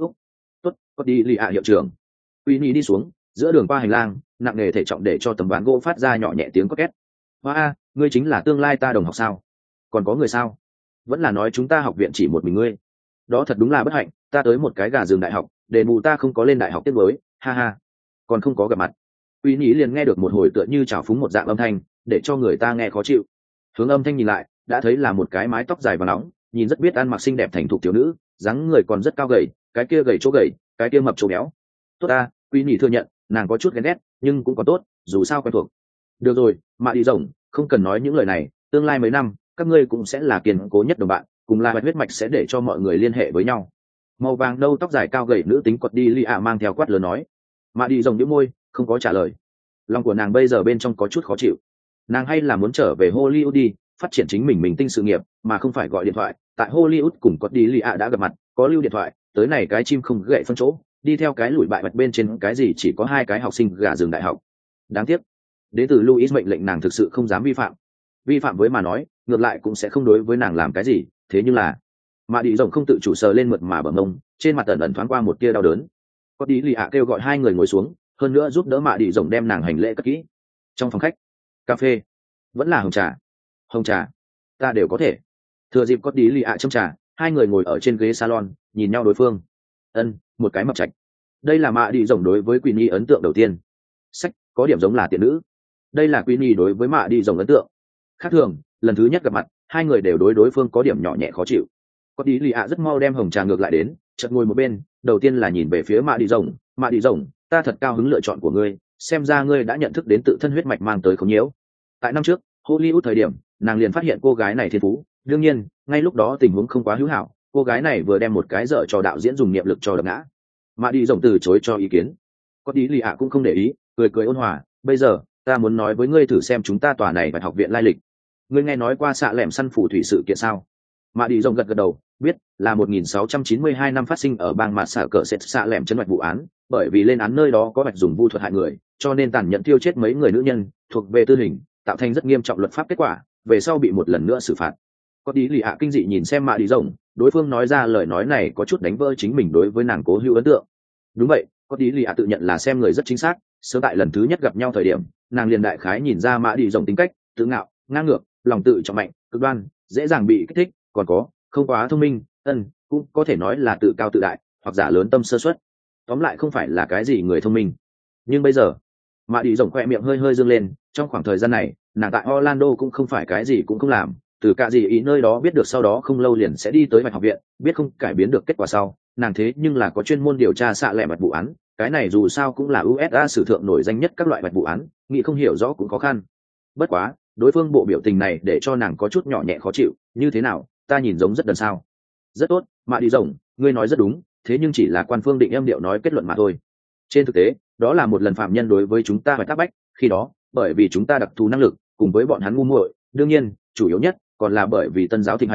Tốt, có đi lì hiệu trưởng. Quy Nhi đi xuống, giữa đường qua hành lang, nặng nề thể trọng để cho tấm ván gỗ phát ra nhỏ nhẹ tiếng có két. Hoa, ngươi chính là tương lai ta đồng học sao? Còn có người sao? Vẫn là nói chúng ta học viện chỉ một mình ngươi? Đó thật đúng là bất hạnh, ta tới một cái gà rừng đại học, đền bù ta không có lên đại học tiếp với, ha ha. Còn không có gặp mặt. Quy Nhi liền nghe được một hồi tựa như trào phúng một dạng âm thanh, để cho người ta nghe khó chịu. Hướng âm thanh nhìn lại, đã thấy là một cái mái tóc dài và nóng, nhìn rất biết ăn mặc xinh đẹp thành thục thiếu nữ, dáng người còn rất cao gầy, cái kia gầy chỗ gầy, cái kia mập chỗ béo. Tốt ta, Quy Nhi thừa nhận, nàng có chút ghen ghét, nhưng cũng có tốt, dù sao quen thuộc. Được rồi, mà đi rồng, không cần nói những lời này, tương lai mấy năm, các ngươi cũng sẽ là kiên cố nhất đồng bạn, cùng là huyết mạch sẽ để cho mọi người liên hệ với nhau. Màu vàng nâu tóc dài cao gầy nữ tính quật đi Lia mang theo quát lớn nói. Mà đi rồng nhíu môi, không có trả lời. Lòng của nàng bây giờ bên trong có chút khó chịu. Nàng hay là muốn trở về Hollywood đi, phát triển chính mình tinh sự nghiệp, mà không phải gọi điện thoại. Tại Hollywood cùng quật đi Lia đã gặp mặt, có lưu điện thoại, tới này cái chim không gậy phân chỗ, đi theo cái lùi bại bạch bên trên cái gì chỉ có hai cái học sinh gà rừng đại học. Đáng tiếc, đến từ Louis mệnh lệnh nàng thực sự không dám vi phạm với mà nói, ngược lại cũng sẽ không đối với nàng làm cái gì. Thế nhưng là mà đi rồng không tự chủ sờ lên mượt mà bờ mông, trên mặt ẩn ẩn thoáng qua một tia đau đớn. Có đi lì kêu gọi hai người ngồi xuống, hơn nữa giúp đỡ mạ đi rồng đem nàng hành lễ cất kỹ. Trong phòng khách, cà phê, vẫn là hồng trà, ta đều có thể. Thừa dịp có đi lì châm trà, hai người ngồi ở trên ghế salon, nhìn nhau đối phương. Một cái mập trạch. Đây là mạ đi rồng đối với Queenie ấn tượng đầu tiên. Sách có điểm giống là tiện nữ. Đây là Queenie đối với mạ đi rồng ấn tượng. Khác thường, lần thứ nhất gặp mặt, hai người đều đối phương có điểm nhỏ nhẹ khó chịu. Có đi lì rất mau đem hồng trà ngược lại đến, chợt ngồi một bên, đầu tiên là nhìn về phía mạ đi rồng, ta thật cao hứng lựa chọn của ngươi, xem ra ngươi đã nhận thức đến tự thân huyết mạch mang tới không nhiễu. Tại năm trước Hollywood thời điểm, nàng liền phát hiện cô gái này thiên phú, đương nhiên ngay lúc đó tình huống không quá hữu hảo, cô gái này vừa đem một cái dở cho đạo diễn dùng niệm lực cho đập ngã. Mạ đi rồng từ chối cho ý kiến. Có đi lì cũng không để ý, cười ôn hòa, bây giờ ta muốn nói với ngươi thử xem chúng ta tòa này bạch học viện lai lịch. Ngươi nghe nói qua xạ lẻm săn phù thủy sự kiện sao? Mạ đi rồng gật đầu, biết, là 1692 năm phát sinh ở bang mạt xạ cờ sệt xạ lẻm chân mạch vụ án, bởi vì lên án nơi đó có bạch dùng vu thuật hại người, cho nên tàn nhẫn tiêu chết mấy người nữ nhân, thuộc về tư hình, tạo thành rất nghiêm trọng luật pháp kết quả, về sau bị một lần nữa xử phạt. Có đi lì kinh dị nhìn xem mạ đi rồng, đối phương nói ra lời nói này có chút đánh vỡ chính mình đối với nàng cố hữu ấn tượng. Đúng vậy, có đi lì tự nhận là xem người rất chính xác, sớm tại lần thứ nhất gặp nhau thời điểm, nàng liền đại khái nhìn ra mạ đi rồng tính cách, tự ngạo, ngang ngược, lòng tự trọng mạnh, cực đoan, dễ dàng bị kích thích, còn có không quá thông minh, cũng có thể nói là tự cao tự đại, hoặc giả lớn tâm sơ suất. Tóm lại không phải là cái gì người thông minh. Nhưng bây giờ, mạ đi rồng khoe miệng hơi dương lên, trong khoảng thời gian này, nàng tại Orlando cũng không phải cái gì cũng không làm, từ cả gì ý nơi đó biết được sau đó không lâu liền sẽ đi tới bạch học viện, biết không cải biến được kết quả sau, nàng thế nhưng là có chuyên môn điều tra xạ lẻ bạch vụ án, cái này dù sao cũng là USA sử thượng nổi danh nhất các loại bạch vụ án, nghĩ không hiểu rõ cũng khó khăn. Bất quá, đối phương bộ biểu tình này để cho nàng có chút nhỏ nhẹ khó chịu, như thế nào, ta nhìn giống rất đần sao? Rất tốt, mạ đi rồng, ngươi nói rất đúng, thế nhưng chỉ là quan phương định âm điệu nói kết luận mà thôi. Trên thực tế, đó là một lần phạm nhân đối với chúng ta phải tác bách, khi đó, bởi vì chúng ta đặc thù năng lực, cùng với bọn hắn ngu muội, đương nhiên, chủ yếu nhất còn là bởi vì tân giáo thịnh hành,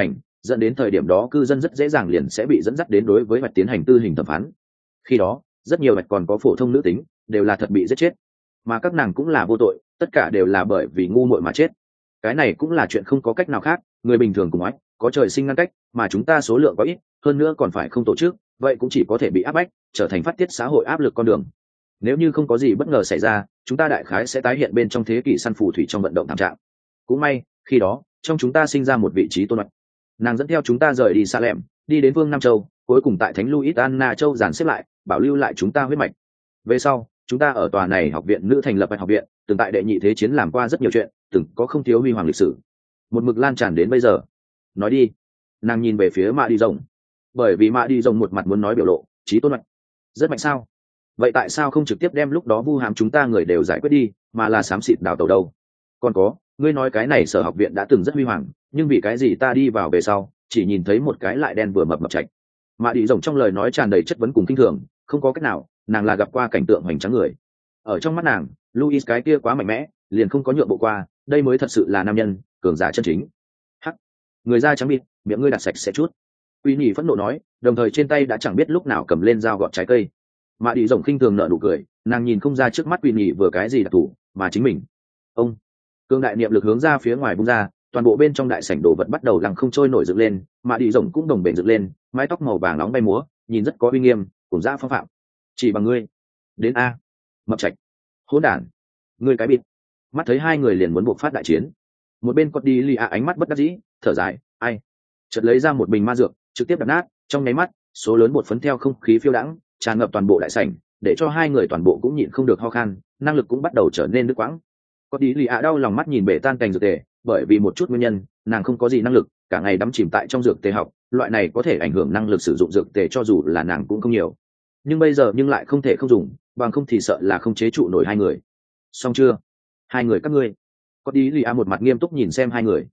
dẫn đến thời điểm đó cư dân rất dễ dàng liền sẽ bị dẫn dắt đến đối với hoạch tiến hành tư hình thẩm phán. Khi đó rất nhiều hoạch còn có phổ thông nữ tính đều là thật bị giết chết, mà các nàng cũng là vô tội, tất cả đều là bởi vì ngu muội mà chết. Cái này cũng là chuyện không có cách nào khác, người bình thường cùng nói có trời sinh ngăn cách, mà chúng ta số lượng có ít hơn nữa còn phải không tổ chức, vậy cũng chỉ có thể bị áp bách, trở thành phát tiết xã hội áp lực con đường. Nếu như không có gì bất ngờ xảy ra, chúng ta đại khái sẽ tái hiện bên trong thế kỷ săn phù thủy trong vận động thảm trạng. Cũng may khi đó trong chúng ta sinh ra một vị trí tôn mạch, nàng dẫn theo chúng ta rời đi xa lẹm, đi đến vương Nam Châu, cuối cùng tại Thánh Louisiana Châu dàn xếp lại, bảo lưu lại chúng ta huyết mạch. Về sau chúng ta ở tòa này học viện nữ thành lập bạch học viện, từng tại đệ nhị thế chiến làm qua rất nhiều chuyện, từng có không thiếu huy hoàng lịch sử, một mực lan tràn đến bây giờ. Nói đi. Nàng nhìn về phía Mạ Đi Rồng, bởi vì Mạ Đi Rồng một mặt muốn nói biểu lộ trí tôn mạch rất mạnh sao, vậy tại sao không trực tiếp đem lúc đó vu hãm chúng ta người đều giải quyết đi, mà là xám xịt đào tẩu đâu? Còn có, ngươi nói cái này sở học viện đã từng rất huy hoàng, nhưng vì cái gì ta đi vào về sau chỉ nhìn thấy một cái lại đen vừa mập mập chạch? Mạ Đi Rồng trong lời nói tràn đầy chất vấn cùng kinh thường. Không có cách nào, nàng là gặp qua cảnh tượng hoành tráng người. Ở trong mắt nàng, Louis cái kia quá mạnh mẽ, liền không có nhượng bộ qua, đây mới thật sự là nam nhân cường giả chân chính. Hắc, người da trắng bịt, miệng ngươi đặt sạch sẽ chút. Uy Nhỉ phẫn nộ nói, đồng thời trên tay đã chẳng biết lúc nào cầm lên dao gọt trái cây. Mạ Đi Rồng khinh thường nở nụ cười, nàng nhìn không ra trước mắt Uy Nhỉ vừa cái gì đặc thù, mà chính mình. Ông, cương đại niệm lực hướng ra phía ngoài bung ra, toàn bộ bên trong đại sảnh đồ vật bắt đầu lằng không trôi nổi dựng lên, Mạ Đi Rồng cũng đồng bền dựng lên, mái tóc màu vàng nóng bay múa, nhìn rất có uy nghiêm, cùng dã phong phạm. Chỉ bằng ngươi, đến a, mập trạch, hỗn đản, ngươi cái bịt. Mắt thấy hai người liền muốn buộc phát đại chiến, một bên Cordelia ánh mắt bất đắc dĩ, thở dài, ai, chợt lấy ra một bình ma dược, trực tiếp đập nát, trong nháy mắt số lớn bột phấn theo không khí phiêu đãng tràn ngập toàn bộ đại sảnh, để cho hai người toàn bộ cũng nhịn không được ho khan, năng lực cũng bắt đầu trở nên đứt quãng. Cordelia đau lòng mắt nhìn bể tan cành dược tề, bởi vì một chút nguyên nhân nàng không có gì năng lực, cả ngày đắm chìm tại trong dược tề học, loại này có thể ảnh hưởng năng lực sử dụng dược tề cho dù là nàng cũng không nhiều, nhưng bây giờ nhưng lại không thể không dùng, bằng không thì sợ là không chế trụ nổi hai người. Xong chưa, hai người các ngươi? Cordelia một mặt nghiêm túc nhìn xem hai người.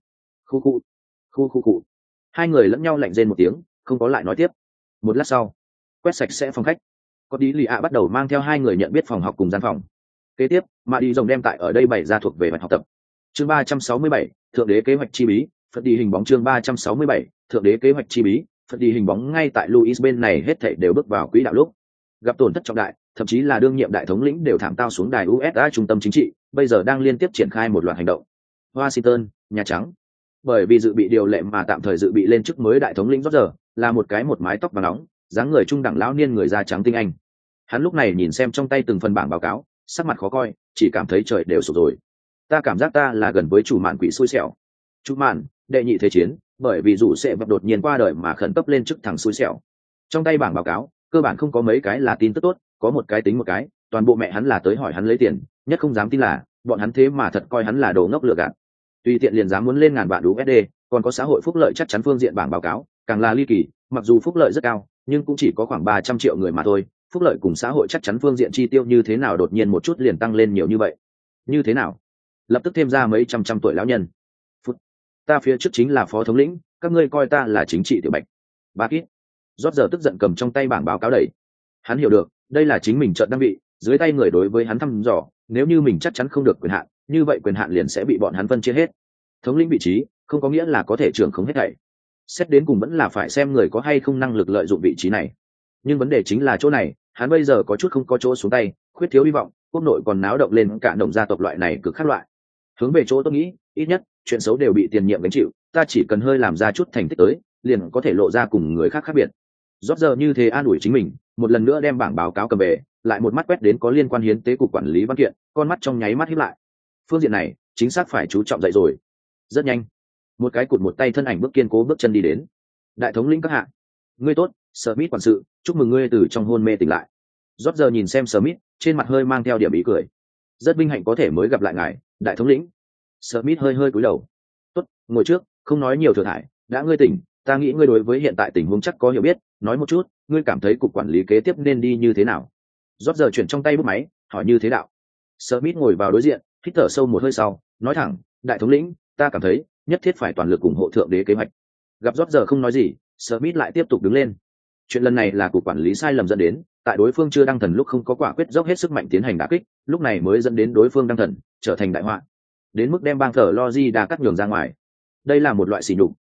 Khu. Hai người lẫn nhau lạnh rên một tiếng, không có lại nói tiếp. Một lát sau, quét sạch sẽ phòng khách, Cordelia bắt đầu mang theo hai người nhận biết phòng học cùng gian phòng. Kế tiếp, Mạ Đi Rồng đem tại ở đây bày ra thuộc về bài học tập. Chương 367, thượng đế kế hoạch chi bí, Phật đi hình bóng. Chương 367, thượng đế kế hoạch chi bí, Phật đi hình bóng. Ngay tại Louis bên này hết thảy đều bước vào quỹ đạo lúc gặp tổn thất trọng đại, thậm chí là đương nhiệm đại thống lĩnh đều thảm tao xuống đài USA trung tâm chính trị, bây giờ đang liên tiếp triển khai một loạt hành động. Washington, Nhà Trắng. Bởi vì dự bị điều lệ mà tạm thời dự bị lên chức mới đại thống lĩnh Roger, là một cái một mái tóc vàng nóng, dáng người trung đẳng lão niên người da trắng tinh anh. Hắn lúc này nhìn xem trong tay từng phần bảng báo cáo, sắc mặt khó coi, chỉ cảm thấy trời đều sụp rồi. Ta cảm giác ta là gần với chủ mạn quỷ xui xẻo. Chủ mạn, đệ nhị thế chiến, bởi vì dù sẽ vật đột nhiên qua đời mà khẩn cấp lên chức thằng xui xẻo. Trong tay bảng báo cáo, cơ bản không có mấy cái là tin tức tốt, có một cái tính một cái, toàn bộ mẹ hắn là tới hỏi hắn lấy tiền, nhất không dám tin là bọn hắn thế mà thật coi hắn là đồ ngốc lừa gạt. Tùy tiện liền dám muốn lên ngàn vạn USD, còn có xã hội phúc lợi chắc chắn phương diện bảng báo cáo, càng là ly kỳ, mặc dù phúc lợi rất cao, nhưng cũng chỉ có khoảng 300 triệu người mà thôi, phúc lợi cùng xã hội chắc chắn phương diện chi tiêu như thế nào đột nhiên một chút liền tăng lên nhiều như vậy? Như thế nào? Lập tức thêm ra mấy trăm tuổi lão nhân. Phút. Ta phía trước chính là phó thống lĩnh, các ngươi coi ta là chính trị tiểu bạch. Ba kít. Rót giờ tức giận cầm trong tay bảng báo cáo đẩy. Hắn hiểu được, đây là chính mình chợt đăng vị, dưới tay người đối với hắn thăm dò, nếu như mình chắc chắn không được quyền hạn, như vậy quyền hạn liền sẽ bị bọn hắn phân chia hết. Thống lĩnh vị trí không có nghĩa là có thể trưởng không hết thảy, xét đến cùng vẫn là phải xem người có hay không năng lực lợi dụng vị trí này. Nhưng vấn đề chính là chỗ này, hắn bây giờ có chút không có chỗ xuống tay, khuyết thiếu hy vọng, quốc nội còn náo động lên cả đồng gia tộc loại này cực khác loại. Hướng về chỗ tôi nghĩ, ít nhất chuyện xấu đều bị tiền nhiệm gánh chịu, ta chỉ cần hơi làm ra chút thành tích tới, liền có thể lộ ra cùng người khác khác biệt. Rót giờ như thế an ủi chính mình, một lần nữa đem bảng báo cáo cầm về, lại một mắt quét đến có liên quan hiến tế cục quản lý văn kiện, con mắt trong nháy mắt híp lại. Phương diện này chính xác phải chú trọng dậy rồi. Rất nhanh, một cái cụt một tay thân ảnh bước kiên cố bước chân đi đến. Đại thống lĩnh các hạ, ngươi tốt, Smith quản sự, chúc mừng ngươi từ trong hôn mê tỉnh lại. Rót giờ nhìn xem Smith, trên mặt hơi mang theo điểm ý cười. Rất vinh hạnh có thể mới gặp lại ngài, đại thống lĩnh. Smith hơi cúi đầu. Tốt, ngồi trước, không nói nhiều thừa thải, đã ngươi tỉnh, ta nghĩ ngươi đối với hiện tại tình huống chắc có hiểu biết, nói một chút, ngươi cảm thấy cục quản lý kế tiếp nên đi như thế nào? Rót giờ chuyển trong tay bút máy, hỏi như thế đạo. Smith ngồi vào đối diện, hít thở sâu một hơi sau, nói thẳng, đại thống lĩnh, ta cảm thấy nhất thiết phải toàn lực ủng hộ thượng đế kế hoạch. Gặp Rót giờ không nói gì, Smith lại tiếp tục đứng lên. Chuyện lần này là cục quản lý sai lầm dẫn đến, tại đối phương chưa đăng thần lúc không có quả quyết dốc hết sức mạnh tiến hành đả kích, lúc này mới dẫn đến đối phương đăng thần, trở thành đại họa, đến mức đem bang Florida cắt nhường ra ngoài. Đây là một loại sỉ nhục,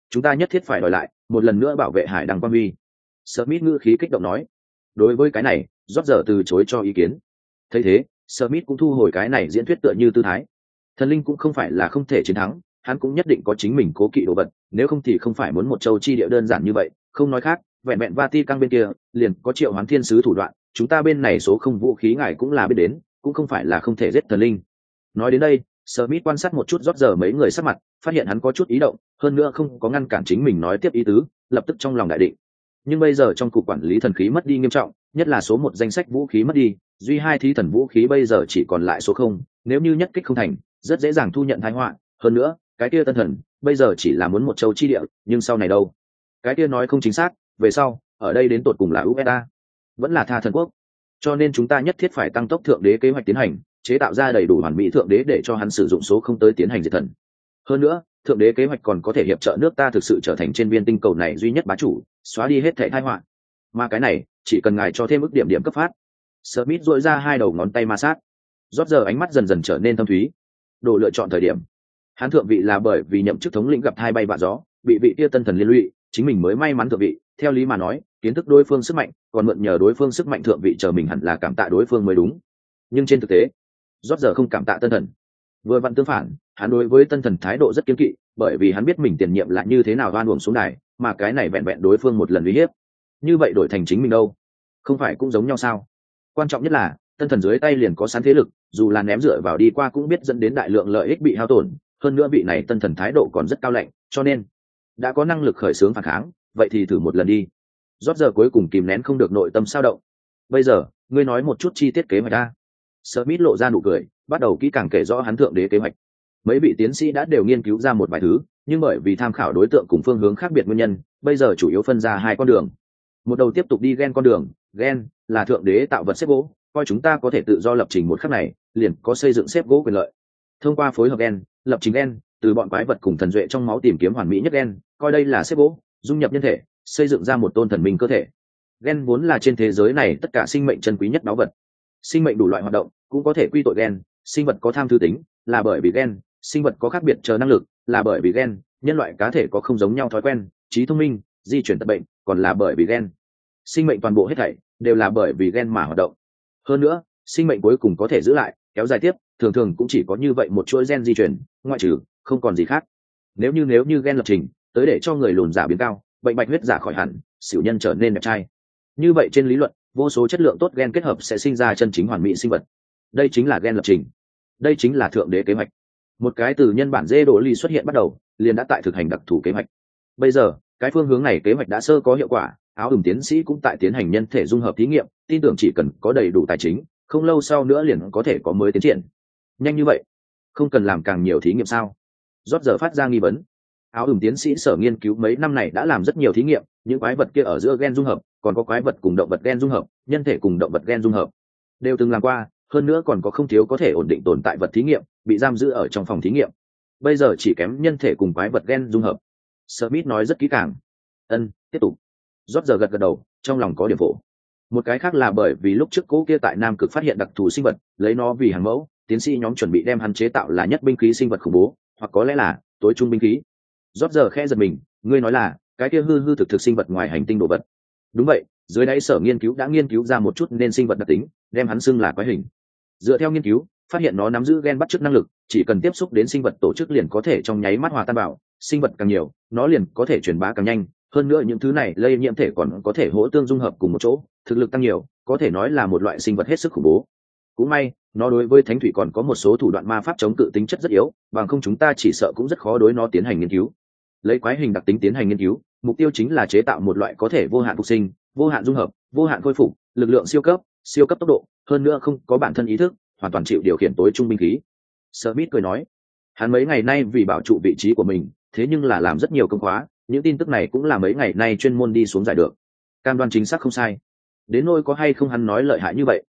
chúng ta nhất thiết phải đòi lại một lần nữa bảo vệ hải đăng quang huy. Smith ngữ khí kích động nói. Đối với cái này, rót giờ từ chối cho ý kiến. Thấy thế, Smith cũng thu hồi cái này diễn thuyết tựa như tư thái. Thần linh cũng không phải là không thể chiến thắng, hắn cũng nhất định có chính mình cố kỵ đồ vật, nếu không thì không phải muốn một châu chi địa đơn giản như vậy. Không nói khác, vẹn vẹn Vatican bên kia liền có triệu hoán thiên sứ thủ đoạn, chúng ta bên này số không vũ khí ngài cũng là biết đến, cũng không phải là không thể giết thần linh. Nói đến đây, Smith quan sát một chút rót giờ mấy người sắc mặt, phát hiện hắn có chút ý động, hơn nữa không có ngăn cản chính mình nói tiếp ý tứ, lập tức trong lòng đại định. Nhưng bây giờ trong cục quản lý thần khí mất đi nghiêm trọng, nhất là số một danh sách vũ khí mất đi, duy hai thí thần vũ khí bây giờ chỉ còn lại số không, nếu như nhất kích không thành, rất dễ dàng thu nhận tai họa. Hơn nữa, cái kia tân thần bây giờ chỉ là muốn một châu chi địa, nhưng sau này đâu? Cái kia nói không chính xác, về sau, ở đây đến tột cùng là USA, vẫn là Tha thần quốc. Cho nên chúng ta nhất thiết phải tăng tốc thượng đế kế hoạch tiến hành, chế tạo ra đầy đủ hoàn mỹ thượng đế để cho hắn sử dụng số không tới tiến hành diệt thần. Hơn nữa, thượng đế kế hoạch còn có thể hiệp trợ nước ta thực sự trở thành trên viên tinh cầu này duy nhất bá chủ, xóa đi hết thảy tai họa. Mà cái này, chỉ cần ngài cho thêm ức điểm điểm cấp phát. Smith duỗi ra hai đầu ngón tay ma sát. Rót giờ ánh mắt dần dần trở nên thâm thúy. Đồ lựa chọn thời điểm, hắn thượng vị là bởi vì nhậm chức thống lĩnh gặp hai bay vạ gió, bị vị kia tân thần liên lụy, chính mình mới may mắn thượng vị. Theo lý mà nói, kiến thức đối phương sức mạnh, còn mượn nhờ đối phương sức mạnh thượng vị chờ mình hẳn là cảm tạ đối phương mới đúng. Nhưng trên thực tế, rót giờ không cảm tạ tân thần. Vừa vặn tương phản, hắn đối với tân thần thái độ rất kiên kỵ, bởi vì hắn biết mình tiền nhiệm là như thế nào oan uổng xuống đài, mà cái này vẹn vẹn đối phương một lần uy hiếp. Như vậy đổi thành chính mình đâu? Không phải cũng giống nhau sao? Quan trọng nhất là, tân thần dưới tay liền có sẵn thế lực, dù là ném dựa vào đi qua cũng biết dẫn đến đại lượng lợi ích bị hao tổn, hơn nữa vị này tân thần thái độ còn rất cao lạnh, cho nên đã có năng lực khởi xướng phản kháng, vậy thì thử một lần đi. Rót giờ cuối cùng kìm nén không được nội tâm sao động. Bây giờ, ngươi nói một chút chi tiết kế hoạch a. Smith lộ ra nụ cười, bắt đầu kỹ càng kể rõ hắn thượng đế kế hoạch. Mấy vị tiến sĩ đã đều nghiên cứu ra một vài thứ, nhưng bởi vì tham khảo đối tượng cùng phương hướng khác biệt nguyên nhân, bây giờ chủ yếu phân ra hai con đường. Một đầu tiếp tục đi gen con đường, gen là thượng đế tạo vật xếp gỗ, coi chúng ta có thể tự do lập trình một khắc này, liền có xây dựng xếp gỗ quyền lợi. Thông qua phối hợp gen, lập trình gen, từ bọn quái vật cùng thần duệ trong máu tìm kiếm hoàn mỹ nhất gen, coi đây là xếp gỗ, dung nhập nhân thể, xây dựng ra một tôn thần minh cơ thể. Gen vốn là trên thế giới này tất cả sinh mệnh chân quý nhất báu vật. Sinh mệnh đủ loại hoạt động cũng có thể quy tội gen, sinh vật có tham thư tính là bởi vì gen, sinh vật có khác biệt chờ năng lực là bởi vì gen, nhân loại cá thể có không giống nhau thói quen, trí thông minh, di chuyển tật bệnh còn là bởi vì gen. Sinh mệnh toàn bộ hết thảy đều là bởi vì gen mà hoạt động. Hơn nữa, sinh mệnh cuối cùng có thể giữ lại, kéo dài tiếp, thường thường cũng chỉ có như vậy một chuỗi gen di chuyển, ngoại trừ không còn gì khác. Nếu như gen lập trình tới để cho người lùn giả biến cao, bệnh bạch huyết giả khỏi hẳn, xỉu nhân trở nên đẹp trai, như vậy trên lý luận, vô số chất lượng tốt gen kết hợp sẽ sinh ra chân chính hoàn mỹ sinh vật. Đây chính là gen lập trình, đây chính là thượng đế kế hoạch. Một cái từ nhân bản dê đồ ly xuất hiện bắt đầu, liền đã tại thực hành đặc thù kế hoạch. Bây giờ, cái phương hướng này kế hoạch đã sơ có hiệu quả, áo ửng tiến sĩ cũng tại tiến hành nhân thể dung hợp thí nghiệm, tin tưởng chỉ cần có đầy đủ tài chính, không lâu sau nữa liền có thể có mới tiến triển. Nhanh như vậy, không cần làm càng nhiều thí nghiệm sao? Rót giờ phát ra nghi vấn. Áo ửng tiến sĩ sở nghiên cứu mấy năm này đã làm rất nhiều thí nghiệm, những quái vật kia ở giữa gen dung hợp, còn có quái vật cùng động vật gen dung hợp, nhân thể cùng động vật gen dung hợp, đều từng làm qua, hơn nữa còn có không thiếu có thể ổn định tồn tại vật thí nghiệm bị giam giữ ở trong phòng thí nghiệm. Bây giờ chỉ kém nhân thể cùng quái vật gen dung hợp. Smith nói rất kỹ càng. Tiếp tục. Rót giờ gật gật đầu, trong lòng có điểm phổ. Một cái khác là bởi vì lúc trước cố kia tại Nam Cực phát hiện đặc thù sinh vật, lấy nó vì hàng mẫu, tiến sĩ nhóm chuẩn bị đem hắn chế tạo là nhất binh khí sinh vật khủng bố, hoặc có lẽ là tối trung binh khí. Rót giờ khẽ giật mình, ngươi nói là cái kia hư hư thực sinh vật ngoài hành tinh đồ vật? Đúng vậy, dưới đáy sở nghiên cứu đã nghiên cứu ra một chút nên sinh vật đặc tính, đem hắn xưng là quái hình. Dựa theo nghiên cứu, phát hiện nó nắm giữ gen bắt chước năng lực, chỉ cần tiếp xúc đến sinh vật tổ chức liền có thể trong nháy mắt hòa tan vào, sinh vật càng nhiều, nó liền có thể truyền bá càng nhanh, hơn nữa những thứ này lây nhiễm thể còn có thể hỗ tương dung hợp cùng một chỗ, thực lực tăng nhiều, có thể nói là một loại sinh vật hết sức khủng bố. Cũng may, nó đối với thánh thủy còn có một số thủ đoạn ma pháp chống cự tính chất rất yếu, bằng không chúng ta chỉ sợ cũng rất khó đối nó tiến hành nghiên cứu. Lấy quái hình đặc tính tiến hành nghiên cứu, mục tiêu chính là chế tạo một loại có thể vô hạn phục sinh, vô hạn dung hợp, vô hạn khôi phục, lực lượng siêu cấp tốc độ, hơn nữa không có bản thân ý thức, hoàn toàn chịu điều khiển tối trung binh khí. Smith cười nói, hắn mấy ngày nay vì bảo trụ vị trí của mình, thế nhưng là làm rất nhiều công khóa, những tin tức này cũng là mấy ngày nay chuyên môn đi xuống giải được. Cam đoan chính xác không sai. Đến nỗi có hay không hắn nói lợi hại như vậy?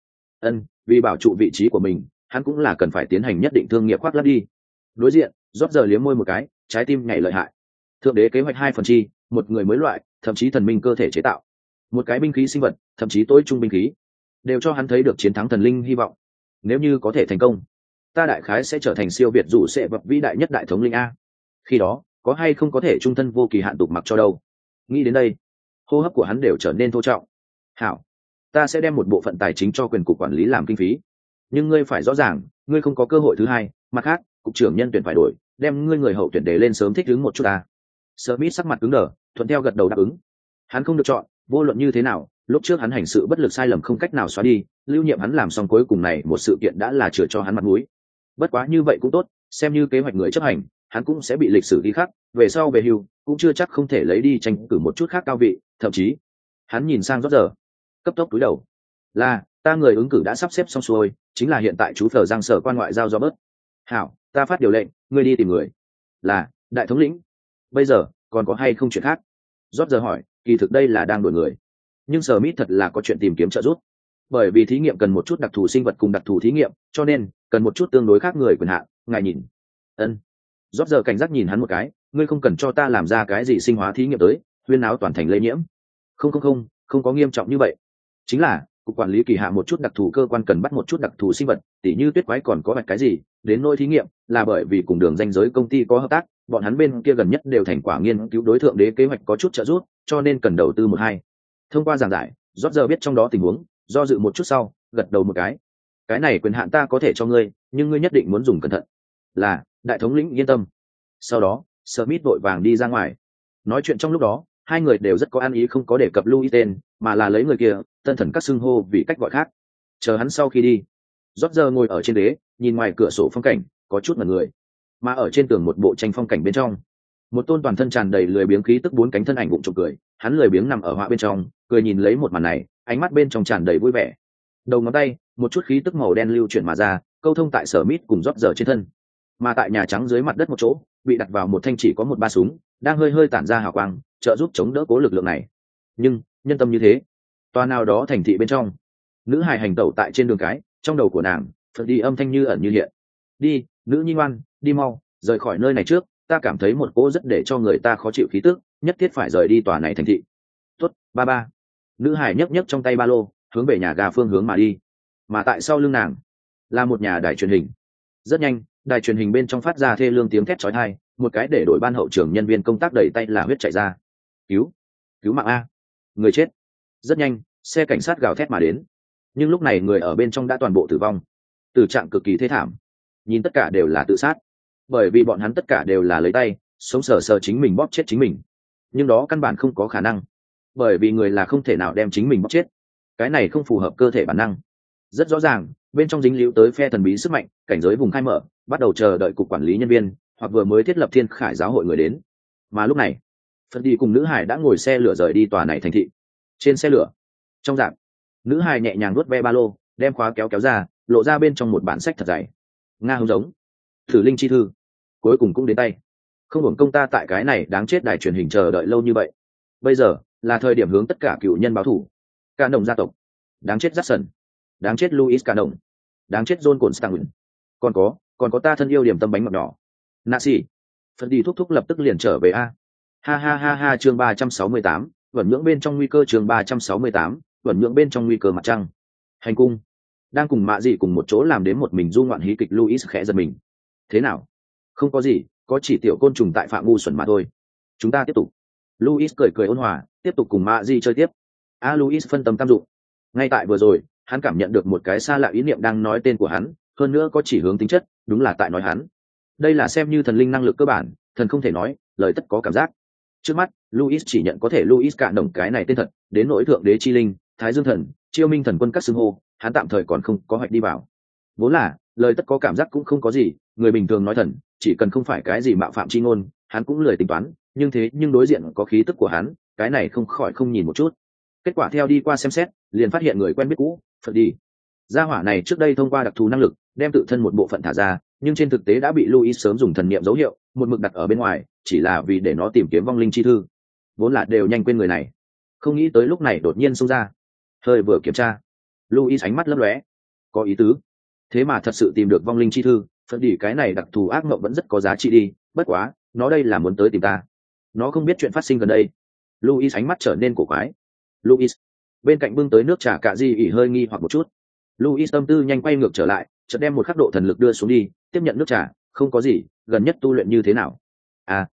Vì bảo trụ vị trí của mình, hắn cũng là cần phải tiến hành nhất định thương nghiệp khoác lác đi. Đối diện, rót giờ liếm môi một cái, trái tim nhảy lợi hại. Thượng đế kế hoạch 2 phần chi, một người mới loại, thậm chí thần minh cơ thể chế tạo, một cái binh khí sinh vật, thậm chí tối trung binh khí, đều cho hắn thấy được chiến thắng thần linh hy vọng. Nếu như có thể thành công, ta đại khái sẽ trở thành siêu việt dù sẽ vật vĩ đại nhất đại thống linh a. Khi đó, có hay không có thể trung thân vô kỳ hạn tục mặc cho đâu. Nghĩ đến đây, hô hấp của hắn đều trở nên thô trọng. Hảo, ta sẽ đem một bộ phận tài chính cho quyền cục quản lý làm kinh phí, nhưng ngươi phải rõ ràng, ngươi không có cơ hội thứ hai. Mặt khác, cục trưởng nhân tuyển phải đổi, đem ngươi người hậu tuyển để lên sớm thích ứng một chút ta. Smith sắc mặt cứng đờ, thuận theo gật đầu đáp ứng. Hắn không được chọn, vô luận như thế nào, lúc trước hắn hành sự bất lực sai lầm không cách nào xóa đi, lưu nhiệm hắn làm xong cuối cùng này một sự kiện đã là chừa cho hắn mặt mũi. Bất quá như vậy cũng tốt, xem như kế hoạch người chấp hành, hắn cũng sẽ bị lịch sử ghi khắc, về sau về hưu cũng chưa chắc không thể lấy đi tranh cử một chút khác cao vị, thậm chí hắn nhìn sang Roger, cấp tốc túi đầu. Là, ta người ứng cử đã sắp xếp xong xuôi, chính là hiện tại chú Phở Giang sở quan ngoại giao Robert. Hảo, ta phát điều lệnh, ngươi đi tìm người. Là, đại thống lĩnh. Bây giờ còn có hay không chuyện khác? Roger hỏi, kỳ thực đây là đang đuổi người, nhưng Smith thật là có chuyện tìm kiếm trợ giúp. Bởi vì thí nghiệm cần một chút đặc thù sinh vật cùng đặc thù thí nghiệm, cho nên cần một chút tương đối khác người quyền hạn. Ngài nhìn. Ân. Roger cảnh giác nhìn hắn một cái, ngươi không cần cho ta làm ra cái gì sinh hóa thí nghiệm tới, huyên áo toàn thành lây nhiễm. Không có nghiêm trọng như vậy. Chính là cục quản lý kỳ hạ một chút đặc thù cơ quan cần bắt một chút đặc thù sinh vật, tỉ như tuyết quái còn có vạch cái gì, đến nỗi thí nghiệm là bởi vì cùng đường danh giới công ty có hợp tác, bọn hắn bên kia gần nhất đều thành quả nghiên cứu đối tượng đế kế hoạch có chút trợ giúp, cho nên cần đầu tư một hai. Thông qua giảng giải, Roger biết trong đó tình huống, do dự một chút sau, gật đầu một cái này quyền hạn ta có thể cho ngươi, nhưng ngươi nhất định muốn dùng cẩn thận. Là, đại thống lĩnh yên tâm. Sau đó, Smith vội vàng đi ra ngoài. Nói chuyện trong lúc đó, hai người đều rất có ăn ý, không có đề cập Louis tên, mà là lấy người kia tân thần các xưng hô vì cách gọi khác. Chờ hắn sau khi đi, Roger ngồi ở trên ghế, nhìn ngoài cửa sổ phong cảnh, có chút ngẩn người. Mà ở trên tường một bộ tranh phong cảnh bên trong, một tôn toàn thân tràn đầy lười biếng khí tức bốn cánh thân ảnh bụng trộm cười, hắn lười biếng nằm ở họa bên trong, cười nhìn lấy một màn này, ánh mắt bên trong tràn đầy vui vẻ. Đầu ngón tay, một chút khí tức màu đen lưu chuyển mà ra, câu thông tại Smith cùng Roger trên thân. Mà tại nhà trắng dưới mặt đất một chỗ, bị đặt vào một thanh chỉ có một ba súng, đang hơi hơi tản ra hào quang, trợ giúp chống đỡ cố lực lượng này. Nhưng nhân tâm như thế, tòa nào đó thành thị bên trong, nữ hài hành tẩu tại trên đường cái, trong đầu của nàng phật đi âm thanh như ẩn như hiện. Đi, nữ nhi ngoan, đi mau, rời khỏi nơi này trước, ta cảm thấy một cỗ rất để cho người ta khó chịu khí tức, nhất thiết phải rời đi tòa này thành thị. Tốt, ba ba. Nữ hài nhấc nhấc trong tay ba lô, hướng về nhà ga phương hướng mà đi. Mà tại sau lưng nàng là một nhà đài truyền hình. Rất nhanh, đài truyền hình bên trong phát ra thê lương tiếng thét chói tai, một cái để đổi ban hậu trưởng nhân viên công tác đẩy tay là huyết chạy ra. Cứu mạng a, người chết. Rất nhanh, xe cảnh sát gào thét mà đến, nhưng lúc này người ở bên trong đã toàn bộ tử vong, tử trạng cực kỳ thê thảm, nhìn tất cả đều là tự sát, bởi vì bọn hắn tất cả đều là lấy tay sống sờ sờ chính mình bóp chết chính mình, nhưng đó căn bản không có khả năng, bởi vì người là không thể nào đem chính mình bóp chết, cái này không phù hợp cơ thể bản năng. Rất rõ ràng, bên trong dính líu tới phe thần bí sức mạnh, cảnh giới vùng khai mở, bắt đầu chờ đợi cục quản lý nhân viên hoặc vừa mới thiết lập Thiên Khải giáo hội người đến. Mà lúc này, Phật đi cùng nữ hải đã ngồi xe lửa rời đi tòa này thành thị. Trên xe lửa, trong rạp, nữ hải nhẹ nhàng nuốt ve ba lô, đem khóa kéo ra, lộ ra bên trong một bản sách thật dày. Nga hống giống, thử linh chi thư, cuối cùng cũng đến tay. Không hưởng công ta tại cái này đáng chết đài truyền hình chờ đợi lâu như vậy. Bây giờ là thời điểm hướng tất cả cựu nhân báo thù. Cả đồng gia tộc, đáng chết Jackson, đáng chết Louis Cả đồng, đáng chết John Constantine, còn có ta thân yêu điểm tâm bánh ngọt nhỏ. Nasi, Phật đi thúc lập tức liền trở về a. Ha, chương 368, vẩn nhưỡng bên trong nguy cơ, chương 368, vẩn nhưỡng bên trong nguy cơ mặt trăng. Hành cung, đang cùng mạ dị cùng một chỗ làm đến một mình du ngoạn hí kịch. Louis khẽ giật mình. Thế nào? Không có gì, có chỉ tiểu côn trùng tại phạm ngu xuẩn mà thôi. Chúng ta tiếp tục. Louis cười ôn hòa, tiếp tục cùng mạ dị chơi tiếp. Louis phân tâm tam dụng. Ngay tại vừa rồi, hắn cảm nhận được một cái xa lạ ý niệm đang nói tên của hắn, hơn nữa có chỉ hướng tính chất, đúng là tại nói hắn. Đây là xem như thần linh năng lực cơ bản, thần không thể nói, lời tất có cảm giác. Trước mắt, Louis chỉ nhận có thể Louis Cả đồng cái này tên thật, đến nỗi thượng đế chi linh, thái dương thần, chiêu minh thần quân các xưng hô, hắn tạm thời còn không có hoạch đi vào. Vốn là, lời tất có cảm giác cũng không có gì, người bình thường nói thần, chỉ cần không phải cái gì mạo phạm chi ngôn, hắn cũng lười tính toán, nhưng đối diện có khí tức của hắn, cái này không khỏi không nhìn một chút. Kết quả theo đi qua xem xét, liền phát hiện người quen biết cũ, Phật đi. Gia hỏa này trước đây thông qua đặc thù năng lực, đem tự thân một bộ phận thả ra, nhưng trên thực tế đã bị Louis sớm dùng thần niệm dấu hiệu, một mực đặt ở bên ngoài, chỉ là vì để nó tìm kiếm vong linh chi thư. Vốn là đều nhanh quên người này, không nghĩ tới lúc này đột nhiên xông ra. Hơi vừa kiểm tra, Louis ánh mắt lấp lóe, có ý tứ. Thế mà thật sự tìm được vong linh chi thư, Phật đi cái này đặc thù ác mộng vẫn rất có giá trị đi, bất quá, nó đây là muốn tới tìm ta. Nó không biết chuyện phát sinh gần đây. Louis ánh mắt trở nên cổ quái. Louis, bên cạnh bưng tới nước trà cạ di ỉ hơi nghi hoặc một chút. Louis tâm tư nhanh quay ngược trở lại, chợt đem một khắc độ thần lực đưa xuống đi, tiếp nhận nước trà. Không có gì, gần nhất tu luyện như thế nào?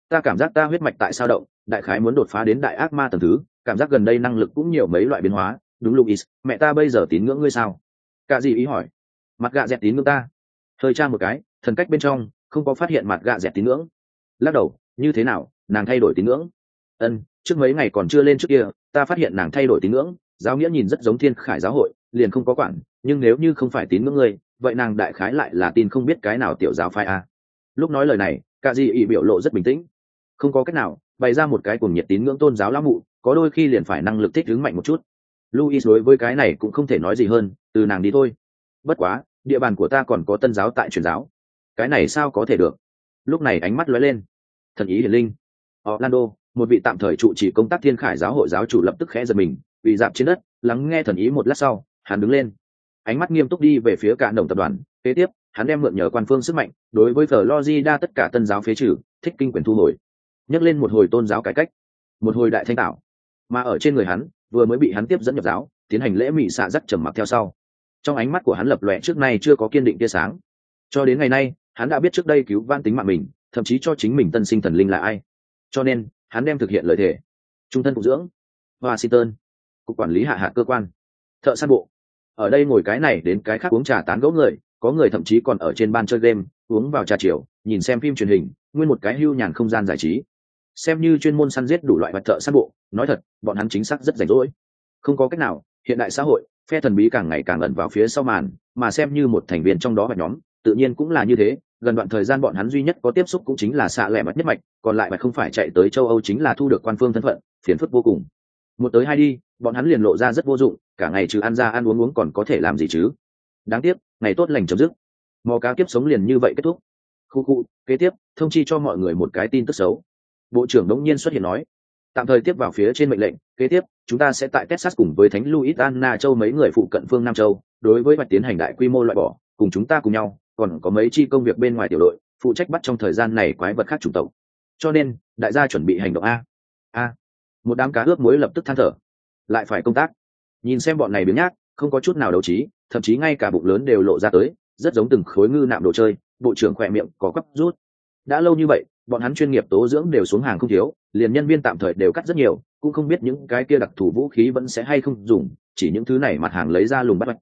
ta cảm giác ta huyết mạch tại sao động, đại khái muốn đột phá đến đại ác ma tầng thứ, cảm giác gần đây năng lực cũng nhiều mấy loại biến hóa. Đúng Luis, mẹ ta bây giờ tín ngưỡng ngươi sao? Cả gì ý hỏi. Mặt gạ dẹt tín ngưỡng ta. Hơi tra một cái, thần cách bên trong không có phát hiện mặt gạ dẹt tín ngưỡng. Lắc đầu, như thế nào, nàng thay đổi tín ngưỡng? Trước mấy ngày còn chưa lên trước kia, ta phát hiện nàng thay đổi tín ngưỡng, giáo nghĩa nhìn rất giống Thiên Khải giáo hội, liền không có quản, nhưng nếu như không phải tín ngưỡng ngươi, vậy nàng đại khái lại là tin không biết cái nào tiểu giáo phái a. Lúc nói lời này, cả gì ý biểu lộ rất bình tĩnh. Không có cách nào, bày ra một cái cuồng nhiệt tín ngưỡng tôn giáo lão mụ, có đôi khi liền phải năng lực thích ứng mạnh một chút. Luis đối với cái này cũng không thể nói gì hơn, từ nàng đi thôi. Bất quá, địa bàn của ta còn có tân giáo tại truyền giáo, cái này sao có thể được? Lúc này ánh mắt lóe lên, thần ý hiển linh. Orlando, một vị tạm thời trụ trì công tác Thiên Khải giáo hội giáo chủ lập tức khẽ giật mình, quỳ dạp trên đất, lắng nghe thần ý một lát sau, hắn đứng lên, ánh mắt nghiêm túc đi về phía cả đồng tập đoàn. Kế tiếp, hắn đem mượn nhờ quan phương sức mạnh, đối với Florida tất cả tân giáo phế trừ, thích kinh quyền thu hồi, nhắc lên một hồi tôn giáo cải cách, một hồi đại thanh tạo. Mà ở trên người hắn, vừa mới bị hắn tiếp dẫn nhập giáo, tiến hành lễ mị xạ dắt trầm mặc theo sau. Trong ánh mắt của hắn lập lòe trước nay chưa có kiên định tia sáng. Cho đến ngày nay, hắn đã biết trước đây cứu vãn tính mạng mình, thậm chí cho chính mình tân sinh thần linh là ai. Cho nên, hắn đem thực hiện lời thề. Trung thân phục dưỡng. Washington, cục quản lý hạ hạt cơ quan. Thợ săn bộ. Ở đây ngồi cái này đến cái khác uống trà tán gẫu người, có người thậm chí còn ở trên ban chơi game, uống vào trà chiều, nhìn xem phim truyền hình, nguyên một cái hưu nhàn không gian giải trí. Xem như chuyên môn săn giết đủ loại vật thợ săn bộ, nói thật, bọn hắn chính xác rất rảnh rỗi. Không có cách nào, hiện đại xã hội, phe thần bí càng ngày càng ẩn vào phía sau màn, mà xem như một thành viên trong đó và nhóm, tự nhiên cũng là như thế. Gần đoạn thời gian bọn hắn duy nhất có tiếp xúc cũng chính là xạ lẻ mạch nhất mạch, còn lại mạch không phải chạy tới châu Âu chính là thu được quan phương thân phận, phiền phức vô cùng. Một tới hai đi, bọn hắn liền lộ ra rất vô dụng, cả ngày trừ ăn ra ăn uống còn có thể làm gì chứ? Đáng tiếc, ngày tốt lành chấm dứt, mò cá kiếp sống liền như vậy kết thúc. Khu, kế tiếp, thông chi cho mọi người một cái tin tức xấu. Bộ trưởng đống nhiên xuất hiện nói, tạm thời tiếp vào phía trên mệnh lệnh, kế tiếp, chúng ta sẽ tại Texas cùng với Thánh Louisiana châu mấy người phụ cận phương Nam châu, đối với mạch tiến hành đại quy mô loại bỏ, cùng chúng ta cùng nhau, còn có mấy chi công việc bên ngoài tiểu đội, phụ trách bắt trong thời gian này quái vật khác chủng tộc. Cho nên, đại gia chuẩn bị hành động a. Một đám cá ướp muối lập tức than thở. Lại phải công tác. Nhìn xem bọn này biếng nhác, không có chút nào đấu trí, thậm chí ngay cả bụng lớn đều lộ ra tới, rất giống từng khối ngư nạm đồ chơi. Bộ trưởng khỏe miệng có quắp rút. Đã lâu như vậy, bọn hắn chuyên nghiệp tố dưỡng đều xuống hàng không thiếu, liền nhân viên tạm thời đều cắt rất nhiều, cũng không biết những cái kia đặc thù vũ khí vẫn sẽ hay không dùng, chỉ những thứ này mặt hàng lấy ra lùng bắt bạch.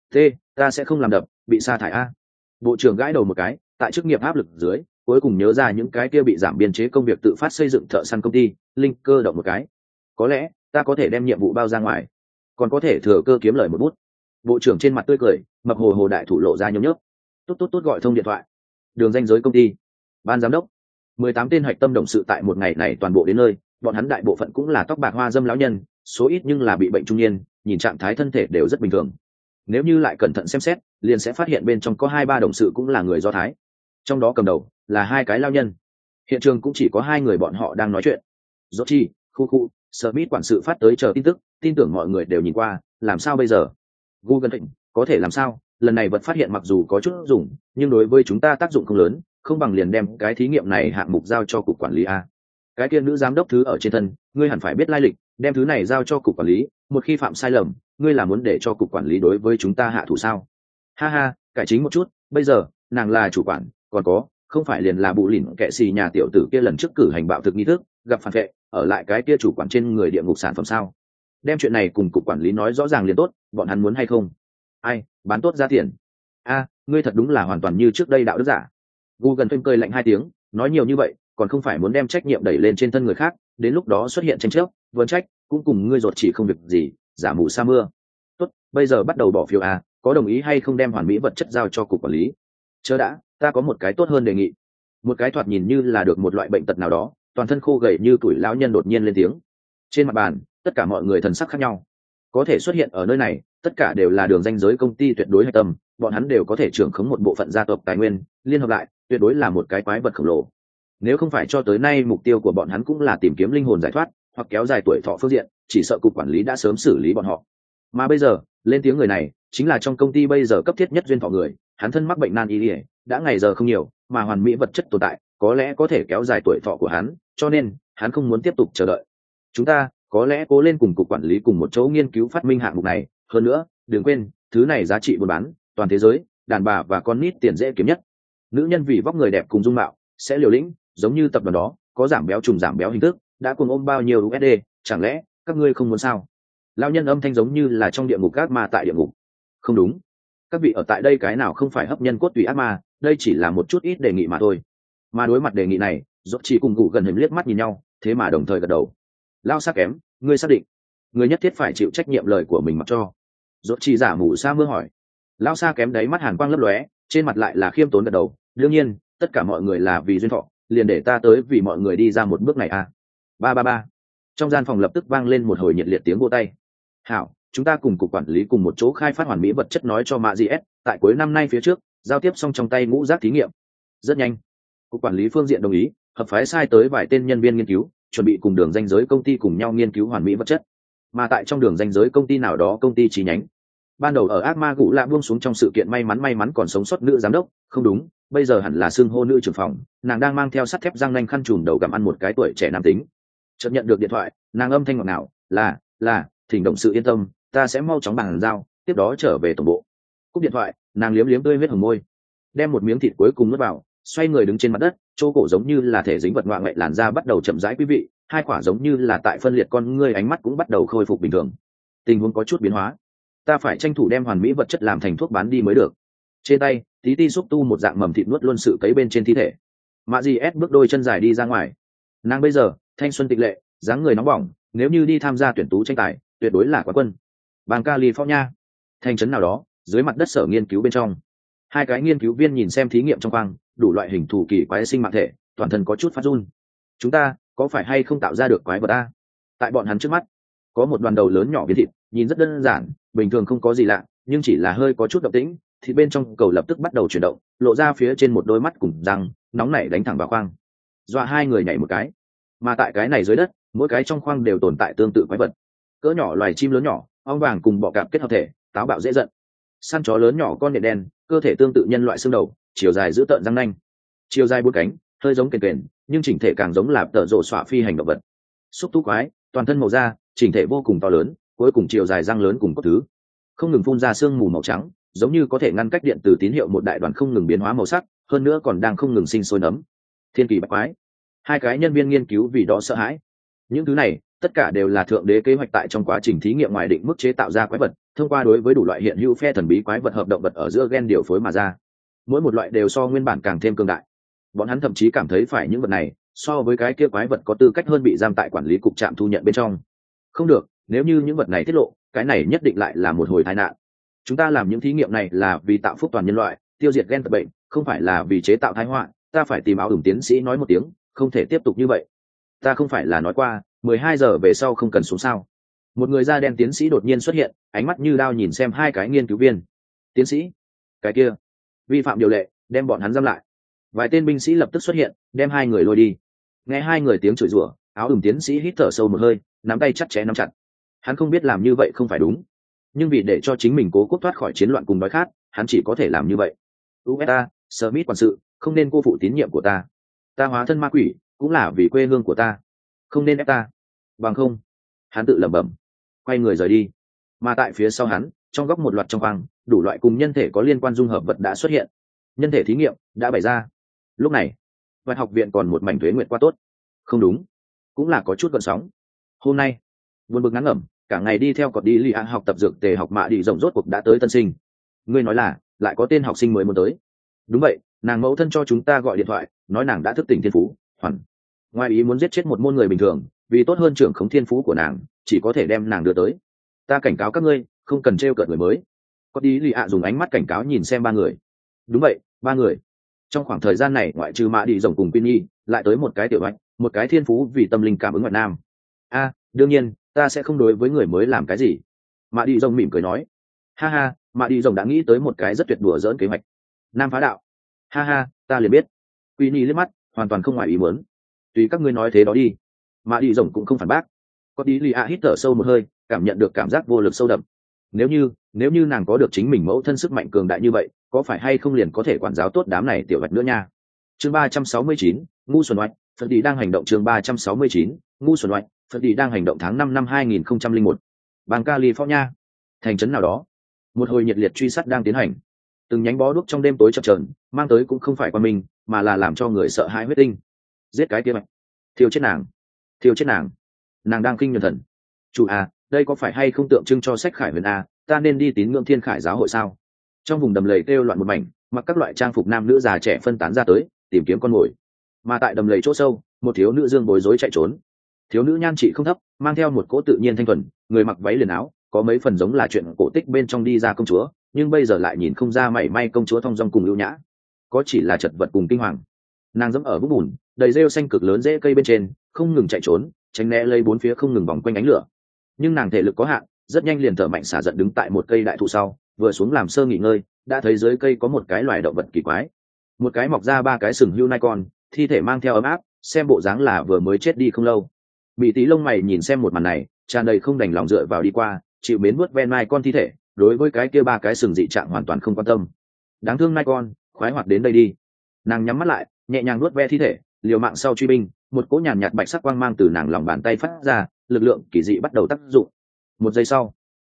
Ta sẽ không làm đập, bị sa thải a. Bộ trưởng gãi đầu một cái, tại chức nghiệp áp lực dưới, cuối cùng nhớ ra những cái kia bị giảm biên chế công việc tự phát xây dựng thợ săn công ty, linh cơ động một cái. Có lẽ ta có thể đem nhiệm vụ bao ra ngoài, còn có thể thừa cơ kiếm lời một bút. Bộ trưởng trên mặt tươi cười, mập hồ hồ đại thủ lộ ra nhấm nhớp. Tốt gọi thông điện thoại. Đường danh giới công ty, ban giám đốc, 18 tên hạch tâm đồng sự tại một ngày này toàn bộ đến nơi. Bọn hắn đại bộ phận cũng là tóc bạc hoa dâm lão nhân, số ít nhưng là bị bệnh trung niên, nhìn trạng thái thân thể đều rất bình thường. Nếu như lại cẩn thận xem xét, liền sẽ phát hiện bên trong có 2-3 đồng sự cũng là người Do Thái, trong đó cầm đầu là 2 cái lao nhân. Hiện trường cũng chỉ có 2 người bọn họ đang nói chuyện. Georgie, khu, Smith quản sự phát tới chờ tin tức, tin tưởng mọi người đều nhìn qua, làm sao bây giờ? Google Thịnh, có thể làm sao? Lần này vật phát hiện mặc dù có chút dùng, nhưng đối với chúng ta tác dụng không lớn, không bằng liền đem cái thí nghiệm này hạng mục giao cho cục quản lý a. Cái kia nữ giám đốc thứ ở trên thân, ngươi hẳn phải biết lai lịch, đem thứ này giao cho cục quản lý, một khi phạm sai lầm, ngươi là muốn để cho cục quản lý đối với chúng ta hạ thủ sao? Ha, cải chính một chút, bây giờ nàng là chủ quản, còn có, không phải liền là bụ lỉnh kệ xì nhà tiểu tử kia lần trước cử hành bạo thực nghi thức, gặp phản vệ, ở lại cái kia chủ quản trên người địa ngục sản phẩm sao? Đem chuyện này cùng cục quản lý nói rõ ràng liền tốt, bọn hắn muốn hay không? Ai, bán tốt giá tiền. Ngươi thật đúng là hoàn toàn như trước đây đạo đức giả. Google phim cười lạnh 2 tiếng, nói nhiều như vậy, còn không phải muốn đem trách nhiệm đẩy lên trên thân người khác, đến lúc đó xuất hiện tranh chấp, vấn trách, cũng cùng ngươi ruột chỉ không việc gì, giả mù sa mưa. Tốt, bây giờ bắt đầu bỏ phiếu có đồng ý hay không đem hoàn mỹ vật chất giao cho cục quản lý? Chớ đã, ta có một cái tốt hơn đề nghị. Một cái thoạt nhìn như là được một loại bệnh tật nào đó, toàn thân khô gầy như tuổi lão nhân đột nhiên lên tiếng. Trên mặt bàn, tất cả mọi người thần sắc khác nhau. Có thể xuất hiện ở nơi này, tất cả đều là đường danh giới công ty tuyệt đối hạch tâm, bọn hắn đều có thể trưởng khống một bộ phận gia tộc tài nguyên, liên hợp lại, tuyệt đối là một cái quái vật khổng lồ. Nếu không phải cho tới nay mục tiêu của bọn hắn cũng là tìm kiếm linh hồn giải thoát, hoặc kéo dài tuổi thọ phương diện, chỉ sợ cục quản lý đã sớm xử lý bọn họ. Mà bây giờ, lên tiếng người này, chính là trong công ty bây giờ cấp thiết nhất duyên thọ người, hắn thân mắc bệnh nan y, đã ngày giờ không nhiều, mà hoàn mỹ vật chất tồn tại, có lẽ có thể kéo dài tuổi thọ của hắn, cho nên, hắn không muốn tiếp tục chờ đợi. Chúng ta, có lẽ cố lên cùng cục quản lý cùng một chỗ nghiên cứu phát minh hạng mục này, hơn nữa, đừng quên, thứ này giá trị buôn bán, toàn thế giới, đàn bà và con nít tiền dễ kiếm nhất. Nữ nhân vì vóc người đẹp cùng dung mạo, sẽ liều lĩnh, giống như tập đoàn đó, có giảm béo trùng giảm béo hình thức, đã cùng ôm bao nhiêu USD, chẳng lẽ các ngươi không muốn sao? Lão nhân âm thanh giống như là trong địa ngục ác ma tại địa ngục. Không đúng, các vị ở tại đây cái nào không phải hấp nhân cốt tùy ác ma, đây chỉ là một chút ít đề nghị mà thôi. Mà đối mặt đề nghị này, dốt chỉ cùng gù gần hình liếc mắt nhìn nhau, thế mà đồng thời gật đầu. Lao sắc kém, ngươi xác định ngươi nhất thiết phải chịu trách nhiệm lời của mình mặc cho. Dốt chỉ giả mù sa mưa hỏi. Lao xa kém đấy mắt hàn quang lấp lóe, trên mặt lại là khiêm tốn gật đầu. Đương nhiên, tất cả mọi người là vì duyên thọ, liền để ta tới vì mọi người đi ra một bước này à. Ba ba ba. Trong gian phòng lập tức vang lên một hồi nhiệt liệt tiếng vỗ tay. Hảo, chúng ta cùng cục quản lý cùng một chỗ khai phát hoàn mỹ vật chất nói cho mạ GS, tại cuối năm nay phía trước, giao tiếp xong trong tay ngũ rác thí nghiệm. Rất nhanh, cục quản lý phương diện đồng ý, hợp phái sai tới vài tên nhân viên nghiên cứu, chuẩn bị cùng đường ranh giới công ty cùng nhau nghiên cứu hoàn mỹ vật chất. Mà tại trong đường ranh giới công ty nào đó công ty chi nhánh, ban đầu ở ác ma gũ lạ buông xuống trong sự kiện may mắn còn sống sót nữ giám đốc, không đúng, bây giờ hẳn là xưng hô nữ trưởng phòng, nàng đang mang theo sắt thép răng nanh khăn trùm đầu gặm ăn một cái tuổi trẻ nam tính. Chợt nhận được điện thoại, nàng âm thanh ngọt ngào, là, thỉnh động sự yên tâm, ta sẽ mau chóng bàn giao, tiếp đó trở về tổng bộ. Cúp điện thoại, nàng liếm liếm tươi huyết hồng môi, đem một miếng thịt cuối cùng nuốt vào, xoay người đứng trên mặt đất, chỗ cổ giống như là thể dính vật ngoại làn da bắt đầu chậm rãi quý vị, hai quả giống như là tại phân liệt con ngươi, ánh mắt cũng bắt đầu khôi phục bình thường. Tình huống có chút biến hóa, ta phải tranh thủ đem hoàn mỹ vật chất làm thành thuốc bán đi mới được. Trên tay tí ti xúc tu một dạng mầm thịt nuốt luôn sự cấy bên trên thi thể. Mạ Di S bước đôi chân dài đi ra ngoài. Nàng bây giờ thanh xuân tịch lệ, dáng người nóng bỏng, nếu như đi tham gia tuyển tú tranh tài tuyệt đối là quán quân. Bang California, thành trấn nào đó, dưới mặt đất sở nghiên cứu bên trong, hai cái nghiên cứu viên nhìn xem thí nghiệm trong khoang, đủ loại hình thù kỳ quái sinh mạng thể, toàn thân có chút phát run. Chúng ta có phải hay không tạo ra được quái vật a? Tại bọn hắn trước mắt có một đoàn đầu lớn nhỏ biến thịt, nhìn rất đơn giản, bình thường không có gì lạ, nhưng chỉ là hơi có chút động tĩnh thì bên trong cầu lập tức bắt đầu chuyển động, lộ ra phía trên một đôi mắt cùng răng nóng nảy đánh thẳng vào khoang, dọa hai người nhảy một cái. Mà tại cái này dưới đất, mỗi cái trong khoang đều tồn tại tương tự quái vật, cỡ nhỏ loài chim lớn nhỏ, ong vàng cùng bọ cạp kết hợp thể, táo bạo dễ giận. Săn chó lớn nhỏ con nhện đen, cơ thể tương tự nhân loại xương đầu, chiều dài dữ tợn răng nanh, chiều dài bốn cánh, hơi giống kền kền, nhưng chỉnh thể càng giống là tợ rộ xọa phi hành động vật. Xúc tu quái, toàn thân màu da, chỉnh thể vô cùng to lớn, cuối cùng chiều dài răng lớn cùng cốt thứ, không ngừng phun ra sương mù màu trắng, giống như có thể ngăn cách điện từ tín hiệu một đại đoàn không ngừng biến hóa màu sắc, hơn nữa còn đang không ngừng sinh sôi nấm. Thiên kỳ bạch quái, hai cái nhân viên nghiên cứu vì đó sợ hãi. Những thứ này tất cả đều là thượng đế kế hoạch tại trong quá trình thí nghiệm ngoài định mức chế tạo ra quái vật, thông qua đối với đủ loại hiện hữu phe thần bí quái vật hợp động vật ở giữa gen điều phối mà ra. Mỗi một loại đều so nguyên bản càng thêm cường đại. Bọn hắn thậm chí cảm thấy phải những vật này so với cái kia quái vật có tư cách hơn bị giam tại quản lý cục trạm thu nhận bên trong. Không được, nếu như những vật này tiết lộ, cái này nhất định lại là một hồi tai nạn. Chúng ta làm những thí nghiệm này là vì tạo phúc toàn nhân loại, tiêu diệt gen tật bệnh, không phải là vì chế tạo tai họa. Ta phải tìm áo ủng tiến sĩ nói một tiếng, không thể tiếp tục như vậy. Ta không phải là nói qua 12 giờ về sau không cần xuống sao? Một người da đen tiến sĩ đột nhiên xuất hiện, ánh mắt như đao nhìn xem hai cái nghiên cứu viên. Tiến sĩ, cái kia vi phạm điều lệ, đem bọn hắn giam lại. Vài tên binh sĩ lập tức xuất hiện, đem hai người lôi đi. Nghe hai người tiếng chửi rủa, áo ủng tiến sĩ hít thở sâu một hơi, nắm tay chặt chẽ nắm chặt. Hắn không biết làm như vậy không phải đúng, nhưng vì để cho chính mình cố quốc thoát khỏi chiến loạn cùng đói khát, hắn chỉ có thể làm như vậy. USA, Smith quản sự, không nên cô phụ tín nhiệm của ta. Ta hóa thân ma quỷ, cũng là vì quê hương của ta, không nên ép ta, bằng không. Hắn tự lẩm bẩm, quay người rời đi. Mà tại phía sau hắn, trong góc một loạt trong khoang, đủ loại cùng nhân thể có liên quan dung hợp vật đã xuất hiện, nhân thể thí nghiệm đã bày ra. Lúc này Vật học viện còn một mảnh thuế nguyện qua tốt. Không đúng, cũng là có chút gợn sóng. Hôm nay buồn bực ngắn ngẩm, cả ngày đi theo cọt đi lì học tập dược tề học mạ đi rộng rốt cuộc đã tới tân sinh. Ngươi nói là lại có tên học sinh mới muốn tới? Đúng vậy, nàng mẫu thân cho chúng ta gọi điện thoại, nói nàng đã thức tỉnh thiên phú hoàn, ngoài ý muốn giết chết một môn người bình thường, vì tốt hơn trưởng khống thiên phú của nàng, chỉ có thể đem nàng đưa tới. Ta cảnh cáo các ngươi, không cần trêu cợt người mới. Cọt đi lì dùng ánh mắt cảnh cáo nhìn xem ba người. Đúng vậy, ba người. Trong khoảng thời gian này ngoại trừ mạ đi rộng cùng Pinny, lại tới một cái tiểu hạnh, một cái thiên phú vì tâm linh cảm ứng ngoại nam. Đương nhiên ta sẽ không đối với người mới làm cái gì. Mạ đi rộng mỉm cười nói. Ha ha, mạ đi rộng đã nghĩ tới một cái rất tuyệt đùa dỡn kế hoạch. Nam phá đạo. Ha ha, ta liền biết. Pinny liếc mắt, hoàn toàn không ngoài ý muốn. Tùy các ngươi nói thế đó đi. Mạ đi rộng cũng không phản bác. Có đi lì hít thở sâu một hơi, cảm nhận được cảm giác vô lực sâu đậm. Nếu như nàng có được chính mình mẫu thân sức mạnh cường đại như vậy, có phải hay không liền có thể quản giáo tốt đám này tiểu vật nữa nha. Chương 369, ngu xuẩn oạch, Phật đi đang hành động. Chương 369, ngu xuẩn oạch, Phật đi đang hành động. Tháng 5 năm 2001. Bang California, thành trấn nào đó, một hồi nhiệt liệt truy sát đang tiến hành. Từng nhánh bó đuốc trong đêm tối chập chờn, mang tới cũng không phải qua mình, mà là làm cho người sợ hãi huyết tinh. Giết cái kia mạch. thiêu chết nàng, thiêu chết nàng. Nàng đang kinh nhuần thần. Chủ à, đây có phải hay không tượng trưng cho sách khải huyền a? Ta nên đi tín ngưỡng thiên khải giáo hội sao? Trong vùng đầm lầy kêu loạn một mảnh, mặc các loại trang phục nam nữ già trẻ phân tán ra tới tìm kiếm con mồi. Mà tại đầm lầy chỗ sâu, một thiếu nữ dương bối rối chạy trốn. Thiếu nữ nhan trị không thấp, mang theo một cỗ tự nhiên thanh thuần, người mặc váy liền áo, có mấy phần giống là chuyện cổ tích bên trong đi ra công chúa, nhưng bây giờ lại nhìn không ra mảy may công chúa thong dong cùng ưu nhã, có chỉ là chật vật cùng kinh hoàng. Nàng dẫm ở vũng bùn đầy rêu xanh cực lớn rễ cây bên trên, không ngừng chạy trốn, tránh né lấy bốn phía không ngừng vòng quanh ánh lửa. Nhưng nàng thể lực có hạn, rất nhanh liền thở mạnh xả giận đứng tại một cây đại thụ sau, vừa xuống làm sơ nghỉ ngơi, đã thấy dưới cây có một cái loài động vật kỳ quái, một cái mọc ra ba cái sừng hươu nai con, thi thể mang theo ấm áp, xem bộ dáng là vừa mới chết đi không lâu. Bị tí lông mày nhìn xem một màn này, tràn đầy không đành lòng dựa vào đi qua, chịu mến vuốt ven nai con thi thể, đối với cái kia ba cái sừng dị trạng hoàn toàn không quan tâm. Đáng thương nai con, khoái hoạt đến đây đi. Nàng nhắm mắt lại, nhẹ nhàng vuốt ve thi thể, liều mạng sau truy binh, một cỗ nhàn nhạt bạch sắc quang mang từ nàng lòng bàn tay phát ra, lực lượng kỳ dị bắt đầu tác dụng. Một giây sau,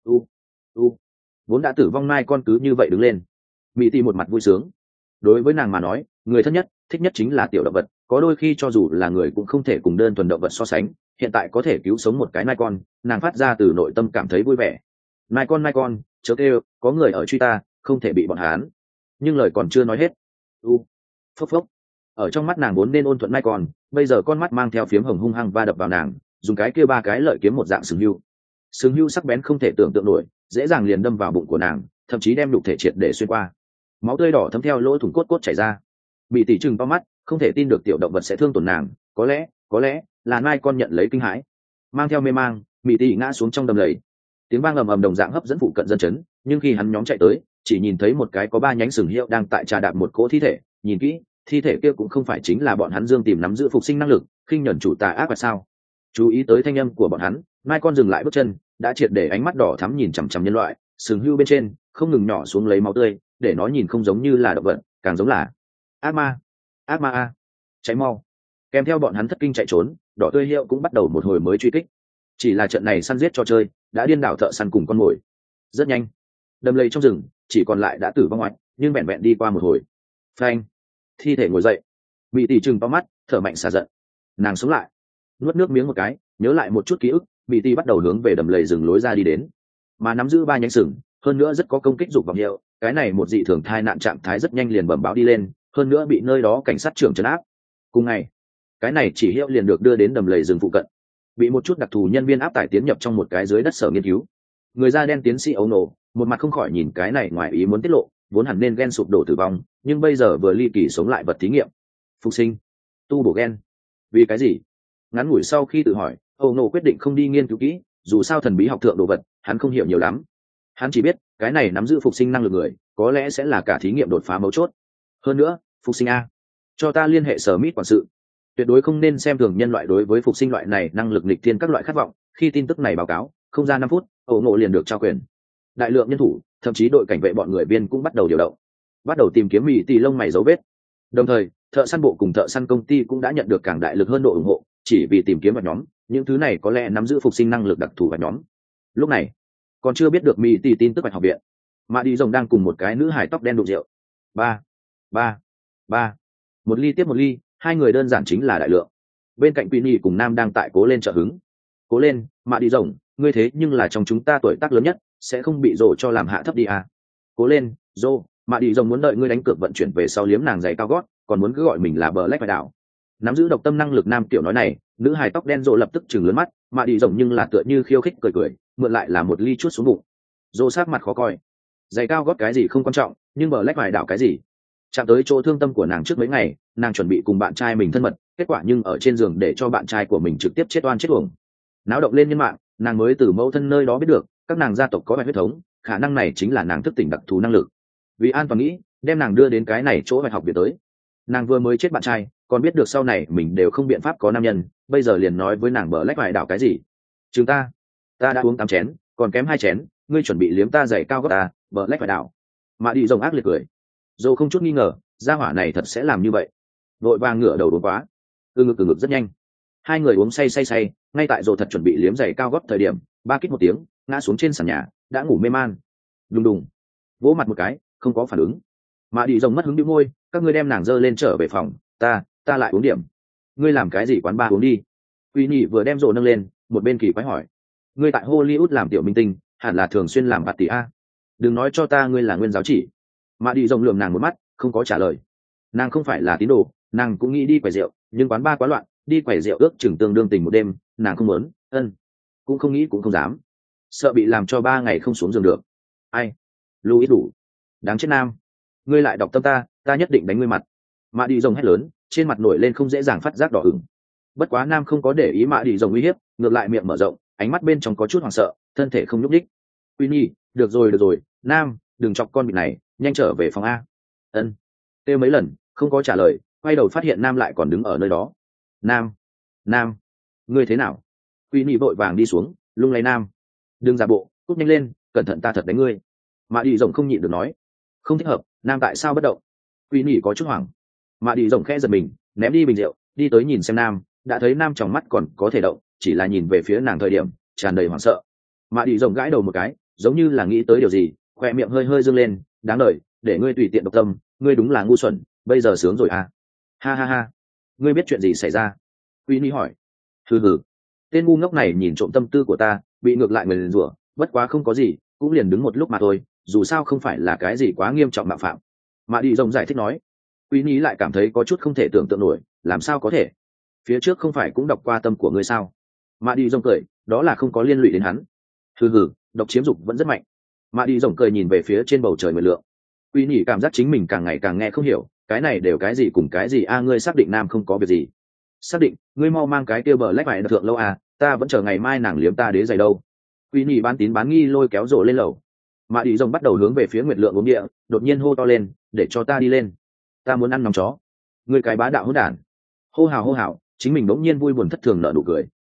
vốn đã tử vong nai con cứ như vậy đứng lên. Mỹ tỷ một mặt vui sướng. Đối với nàng mà nói, người thân nhất, thích nhất chính là tiểu động vật, có đôi khi cho dù là người cũng không thể cùng đơn thuần động vật so sánh, hiện tại có thể cứu sống một cái nai con, nàng phát ra từ nội tâm cảm thấy vui vẻ. Nai con, chớ kêu, có người ở truy ta, không thể bị bọn hắn. Nhưng lời còn chưa nói hết. Phốc phốc. Ở trong mắt nàng vốn nên ôn thuận nai con, bây giờ con mắt mang theo phiếm hồng hung hăng va đập vào nàng, dùng cái kia ba cái lợi kiếm một dạng sừng hưu. Sừng hưu sắc bén không thể tưởng tượng nổi, dễ dàng liền đâm vào bụng của nàng, thậm chí đem nhục thể triệt để xuyên qua. Máu tươi đỏ thấm theo lỗ thủng cốt chảy ra. Bị tỷ trừng to mắt, không thể tin được tiểu động vật sẽ thương tổn nàng, có lẽ là nai con nhận lấy kinh hãi, mang theo mê mang, Bị tỷ ngã xuống trong đầm lầy. Tiếng vang ầm ầm đồng dạng hấp dẫn phụ cận dân chấn, nhưng khi hắn nhóm chạy tới, chỉ nhìn thấy một cái có ba nhánh sừng hiệu đang tại trà đạp một cỗ thi thể, nhìn kỹ, thi thể kia cũng không phải chính là bọn hắn dương tìm nắm giữ phục sinh năng lực, khinh nhẫn chủ tà ác là sao? Chú ý tới thanh âm của bọn hắn, nai con dừng lại bước chân, đã triệt để ánh mắt đỏ thắm nhìn chằm chằm nhân loại, sừng hưu bên trên không ngừng nhỏ xuống lấy máu tươi, để nó nhìn không giống như là động vật, càng giống là ác ma a. Cháy mau. Kèm theo bọn hắn thất kinh chạy trốn, đỏ tươi hiệu cũng bắt đầu một hồi mới truy kích. Chỉ là trận này săn giết cho chơi, đã điên đảo thợ săn cùng con mồi. Rất nhanh, đầm lầy trong rừng chỉ còn lại đã tử vong ngoại, nhưng vẹn vẹn đi qua một hồi, phanh, thi thể ngồi dậy. Bị tỷ trừng to mắt, thở mạnh xả giận. Nàng sống lại, nuốt nước miếng một cái, nhớ lại một chút ký ức, bị tỷ bắt đầu hướng về đầm lầy rừng lối ra đi đến. Mà nắm giữ ba nhánh sừng, hơn nữa rất có công kích dục vọng hiệu, cái này một dị thường thai nạn trạng thái rất nhanh liền bẩm báo đi lên, hơn nữa bị nơi đó cảnh sát trưởng trấn áp. Cùng ngày, cái này chỉ hiệu liền được đưa đến đầm lầy rừng phụ cận, bị một chút đặc thù nhân viên áp tải tiến nhập trong một cái dưới đất sở nghiên cứu. Người da đen tiến sĩ ấu nổ một mặt không khỏi nhìn cái này ngoài ý muốn tiết lộ, vốn hẳn nên ghen sụp đổ tử vong, nhưng bây giờ vừa ly kỳ sống lại vật thí nghiệm, phục sinh, tu bổ gen. Vì cái gì? Ngắn ngủi sau khi tự hỏi, ấu nổ quyết định không đi nghiên cứu kỹ, dù sao thần bí học thượng đồ vật hắn không hiểu nhiều lắm. Hắn chỉ biết cái này nắm giữ phục sinh năng lực người có lẽ sẽ là cả thí nghiệm đột phá mấu chốt. Hơn nữa, phục sinh a, cho ta liên hệ sở mít quản sự, tuyệt đối không nên xem thường nhân loại đối với phục sinh loại này năng lực nghịch thiên các loại khát vọng. Khi tin tức này báo cáo, không ra 5 phút, ổ ngộ liền được trao quyền. Đại lượng nhân thủ, thậm chí đội cảnh vệ bọn người viên cũng bắt đầu điều động, bắt đầu tìm kiếm Mỹ tỷ lông mày dấu vết. Đồng thời, thợ săn bộ cùng thợ săn công ty cũng đã nhận được càng đại lực hơn độ ủng hộ, chỉ vì tìm kiếm vật nhóm, những thứ này có lẽ nắm giữ phục sinh năng lực đặc thù vật nhóm. Lúc này, còn chưa biết được Mỹ tỷ tin tức bạch học viện, mà đi rồng đang cùng một cái nữ hài tóc đen đụng rượu. Ba, một ly tiếp một ly, hai người đơn giản chính là đại lượng. Bên cạnh Queenie cùng Nam đang tại cố lên trợ hứng. Cố lên, mà đi rồng, ngươi thế nhưng là trong chúng ta tuổi tác lớn nhất, sẽ không bị rồ cho làm hạ thấp đi à. Cố lên, rồ, mà đi rồng muốn đợi ngươi đánh cược vận chuyển về sau liếm nàng giày cao gót, còn muốn cứ gọi mình là Black đảo. Nắm giữ độc tâm năng lực Nam tiểu nói này, nữ hài tóc đen rồ lập tức chừng lớn mắt, mà đi rồng nhưng là tựa như khiêu khích cười, mượn lại là một ly chút xuống bụng. Rồ sát mặt khó coi. Giày cao gót cái gì không quan trọng, nhưng Black đảo cái gì? Chạm tới chỗ thương tâm của nàng trước mấy ngày, nàng chuẩn bị cùng bạn trai mình thân mật, kết quả nhưng ở trên giường để cho bạn trai của mình trực tiếp chết oan chết uổng. Náo động lên nhân mạng, nàng mới từ mẫu thân nơi đó biết được các nàng gia tộc có bạch huyết thống, khả năng này chính là nàng thức tỉnh đặc thù năng lực. Vì an toàn nghĩ, đem nàng đưa đến cái này chỗ bạch học viện tới. Nàng vừa mới chết bạn trai, còn biết được sau này mình đều không biện pháp có nam nhân, bây giờ liền nói với nàng bờ lách vải đảo cái gì? Chúng ta đã uống 8 chén, còn kém 2 chén, ngươi chuẩn bị liếm ta giày cao gót ta, bờ lách vải đảo. Mà đi rồng ác liệt cười. Dô không chút nghi ngờ, gia hỏa này thật sẽ làm như vậy. Vội vàng ngửa đầu đốn quá, từ ngực rất nhanh. Hai người uống say, ngay tại Dô thật chuẩn bị liếm giày cao gót thời điểm, ba kít một tiếng, ngã xuống trên sàn nhà, đã ngủ mê man. Đùng, vỗ mặt một cái, không có phản ứng. Mà đi rồng mất hứng bĩu môi, các ngươi đem nàng dơ lên trở về phòng, ta lại uống điểm. ngươi làm cái gì quán bar uống đi. Uy nhị vừa đem rổ nâng lên, một bên kỳ quái hỏi, ngươi tại Hollywood làm tiểu minh tinh, hẳn là thường xuyên làm bạt tỷ a. Đừng nói cho ta ngươi là nguyên giáo chỉ. Mà đi rồng lườm nàng một mắt, không có trả lời. Nàng không phải là tín đồ, nàng cũng nghĩ đi quẩy rượu, nhưng quán bar quá loạn, đi quẩy rượu ước chừng tương đương tình một đêm, nàng không muốn, cũng không nghĩ cũng không dám, sợ bị làm cho 3 ngày không xuống giường được. Ai, lưu ít đủ, đáng chết nam, ngươi lại đọc tâm ta nhất định đánh ngươi mặt. Mạ đi rồng hét lớn, trên mặt nổi lên không dễ dàng phát giác đỏ ửng. Bất quá nam không có để ý Mạ đi rồng uy hiếp, ngược lại miệng mở rộng, ánh mắt bên trong có chút hoảng sợ, thân thể không nhúc nhích. Uy nhi, được rồi, nam, đừng chọc con bị này, nhanh trở về phòng a. Kêu mấy lần không có trả lời, quay đầu phát hiện nam lại còn đứng ở nơi đó. Nam, ngươi thế nào? Uy nhi vội vàng đi xuống, lung lay nam, đừng giả bộ, cút nhanh lên, cẩn thận ta thật đánh ngươi. Mạ đi rồng không nhịn được nói, không thích hợp, nam tại sao bất động? Uy nhi có chút hoảng. Mạ đi rồng khẽ giật mình, ném đi bình rượu, đi tới nhìn xem nam, đã thấy nam trong mắt còn có thể động, chỉ là nhìn về phía nàng thời điểm tràn đầy hoảng sợ. Mạ đi rồng gãi đầu một cái, giống như là nghĩ tới điều gì, khoe miệng hơi hơi dương lên, đáng đời, để ngươi tùy tiện độc tâm, ngươi đúng là ngu xuẩn, bây giờ sướng rồi à? Ha, ngươi biết chuyện gì xảy ra? Uy nhi hỏi. Hừ, tên ngu ngốc này nhìn trộm tâm tư của ta, bị ngược lại người liền rủa, bất quá không có gì, cũng liền đứng một lúc mà thôi, dù sao không phải là cái gì quá nghiêm trọng mạo phạm. Mạ đi rồng giải thích nói. Uy nhi lại cảm thấy có chút không thể tưởng tượng nổi, làm sao có thể? Phía trước không phải cũng đọc qua tâm của ngươi sao? Mạ đi rồng cười, đó là không có liên lụy đến hắn. Hừ, độc chiếm dục vẫn rất mạnh. Mạ đi rồng cười nhìn về phía trên bầu trời mười lượng. Uy nhi cảm giác chính mình càng ngày càng nghe không hiểu, cái này đều cái gì cùng cái gì a, ngươi xác định nam không có việc gì? Xác định, ngươi mau mang cái kia bờ lách vải thượng lâu à, ta vẫn chờ ngày mai nàng liếm ta đế giày đâu. Uy nhi bán tín bán nghi lôi kéo rổ lên lầu. Mạ đi rồng bắt đầu hướng về phía Nguyệt Lượng uống địa, đột nhiên hô to lên, để cho ta đi lên, ta muốn ăn nòng chó. Ngươi cái bá đạo hỗn đản. Hô hào, chính mình đống nhiên vui buồn thất thường nở nụ cười.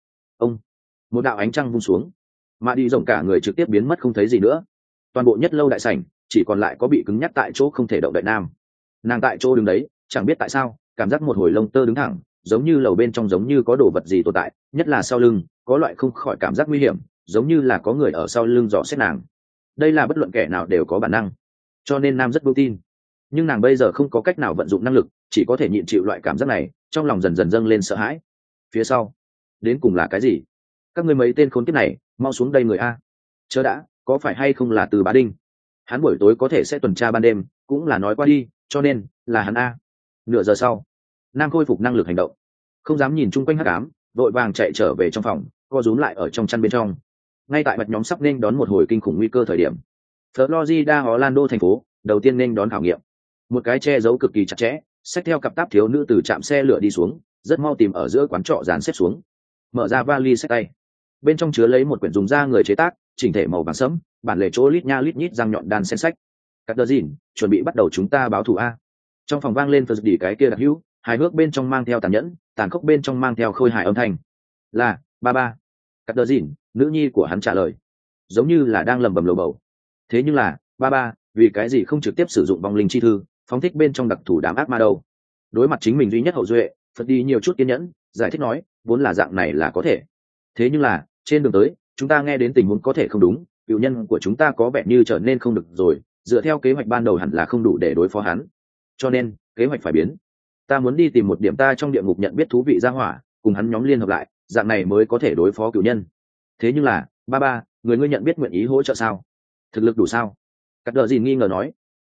Một đạo ánh trăng vung xuống, Mạ đi rồng cả người trực tiếp biến mất không thấy gì nữa. Toàn bộ nhất lâu đại sảnh chỉ còn lại có bị cứng nhắc tại chỗ không thể động đậy nam. Nàng tại chỗ đứng đấy, chẳng biết tại sao, cảm giác một hồi lông tơ đứng thẳng, giống như lầu bên trong giống như có đồ vật gì tồn tại, nhất là sau lưng, có loại không khỏi cảm giác nguy hiểm, giống như là có người ở sau lưng dò xét nàng. Đây là bất luận kẻ nào đều có bản năng, cho nên nam rất vững tin. Nhưng nàng bây giờ không có cách nào vận dụng năng lực, chỉ có thể nhịn chịu loại cảm giác này, trong lòng dần dần dâng lên sợ hãi. Phía sau, đến cùng là cái gì? Các ngươi mấy tên khốn kiếp này, mau xuống đây người a. Chớ đã, có phải hay không là Từ Bá Đinh? Hắn buổi tối có thể sẽ tuần tra ban đêm, cũng là nói qua đi, cho nên là hắn a. Nửa giờ sau, nam khôi phục năng lực hành động, không dám nhìn chung quanh hắc ám, vội vàng chạy trở về trong phòng, co rúm lại ở trong chăn bên trong. Ngay tại bạch nhóm sắp nên đón một hồi kinh khủng nguy cơ thời điểm, Florida Orlando thành phố đầu tiên nên đón khảo nghiệm. Một cái che giấu cực kỳ chặt chẽ, xách theo cặp táp thiếu nữ từ trạm xe lửa đi xuống, rất mau tìm ở giữa quán trọ dàn xếp xuống, mở ra vali xách tay, bên trong chứa lấy một quyển dùng da người chế tác, chỉnh thể màu vàng sẫm, bản lề chỗ lít nha lít nhít răng nhọn đan xen sách. Cắt đờ dìn, chuẩn bị bắt đầu chúng ta báo thù a. Trong phòng vang lên phật đi cái kia đặc hữu, hài hước bên trong mang theo tàn nhẫn, tàn khốc bên trong mang theo khôi hài âm thanh. Là ba. Cắt đờ dìn, nữ nhi của hắn trả lời, giống như là đang lẩm bẩm lầu bầu. Thế nhưng là ba, vì cái gì không trực tiếp sử dụng vong linh chi thư, phóng thích bên trong đặc thù đám ác ma đâu? Đối mặt chính mình duy nhất hậu duệ, phật đi nhiều chút kiên nhẫn, giải thích nói, vốn là dạng này là có thể. Thế nhưng là trên đường tới, chúng ta nghe đến tình huống có thể không đúng, cựu nhân của chúng ta có vẻ như trở nên không được rồi, dựa theo kế hoạch ban đầu hẳn là không đủ để đối phó hắn, cho nên kế hoạch phải biến. Ta muốn đi tìm một điểm ta trong địa ngục nhận biết thú vị ra hỏa, cùng hắn nhóm liên hợp lại, dạng này mới có thể đối phó cựu nhân. Thế nhưng là ba, người ngươi nhận biết nguyện ý hỗ trợ sao? Thực lực đủ sao? Cắt đờ gì nghi ngờ nói.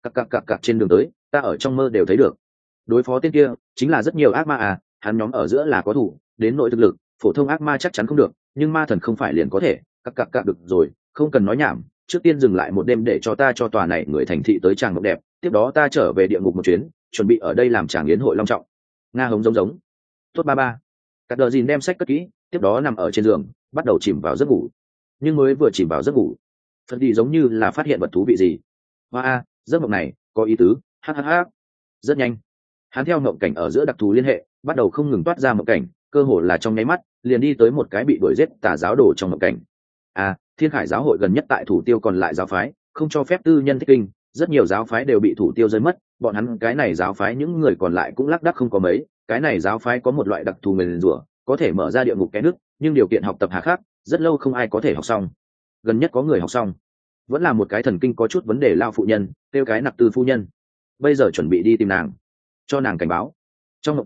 Cặc trên đường tới, ta ở trong mơ đều thấy được. Đối phó tên kia chính là rất nhiều ác ma à, hắn nhóm ở giữa là có thủ, đến nội thực lực phổ thông ác ma chắc chắn không được, nhưng ma thần không phải liền có thể. Cặc được rồi, không cần nói nhảm, trước tiên dừng lại một đêm để cho ta cho tòa này người thành thị tới tràng mộng đẹp, tiếp đó ta trở về địa ngục một chuyến, chuẩn bị ở đây làm tràng yến hội long trọng. Nga hống giống tốt ba. Cắt đờ dìn đem sách cất kỹ, tiếp đó nằm ở trên giường, bắt đầu chìm vào giấc ngủ. Nhưng mới vừa chìm vào giấc ngủ, phật đi giống như là phát hiện vật thú vị gì. Hoa, giấc mộng này có ý tứ, hhh. Rất nhanh, hắn theo mộng cảnh ở giữa đặc thù liên hệ, bắt đầu không ngừng toát ra mộng cảnh, cơ hồ là trong nháy mắt liền đi tới một cái bị đuổi giết tà giáo đồ trong mộng cảnh. Thiên Khải giáo hội gần nhất tại thủ tiêu còn lại giáo phái, không cho phép tư nhân thích kinh, rất nhiều giáo phái đều bị thủ tiêu rơi mất, bọn hắn cái này giáo phái những người còn lại cũng lác đác không có mấy. Cái này giáo phái có một loại đặc thù nguyền rủa, có thể mở ra địa ngục kẽ nước, nhưng điều kiện học tập hà khắc, rất lâu không ai có thể học xong. Gần nhất có người học xong, vẫn là một cái thần kinh có chút vấn đề lao phụ nhân, tiêu cái nặc tư phu nhân. Bây giờ chuẩn bị đi tìm nàng, cho nàng cảnh báo. Trong mộng cảnh,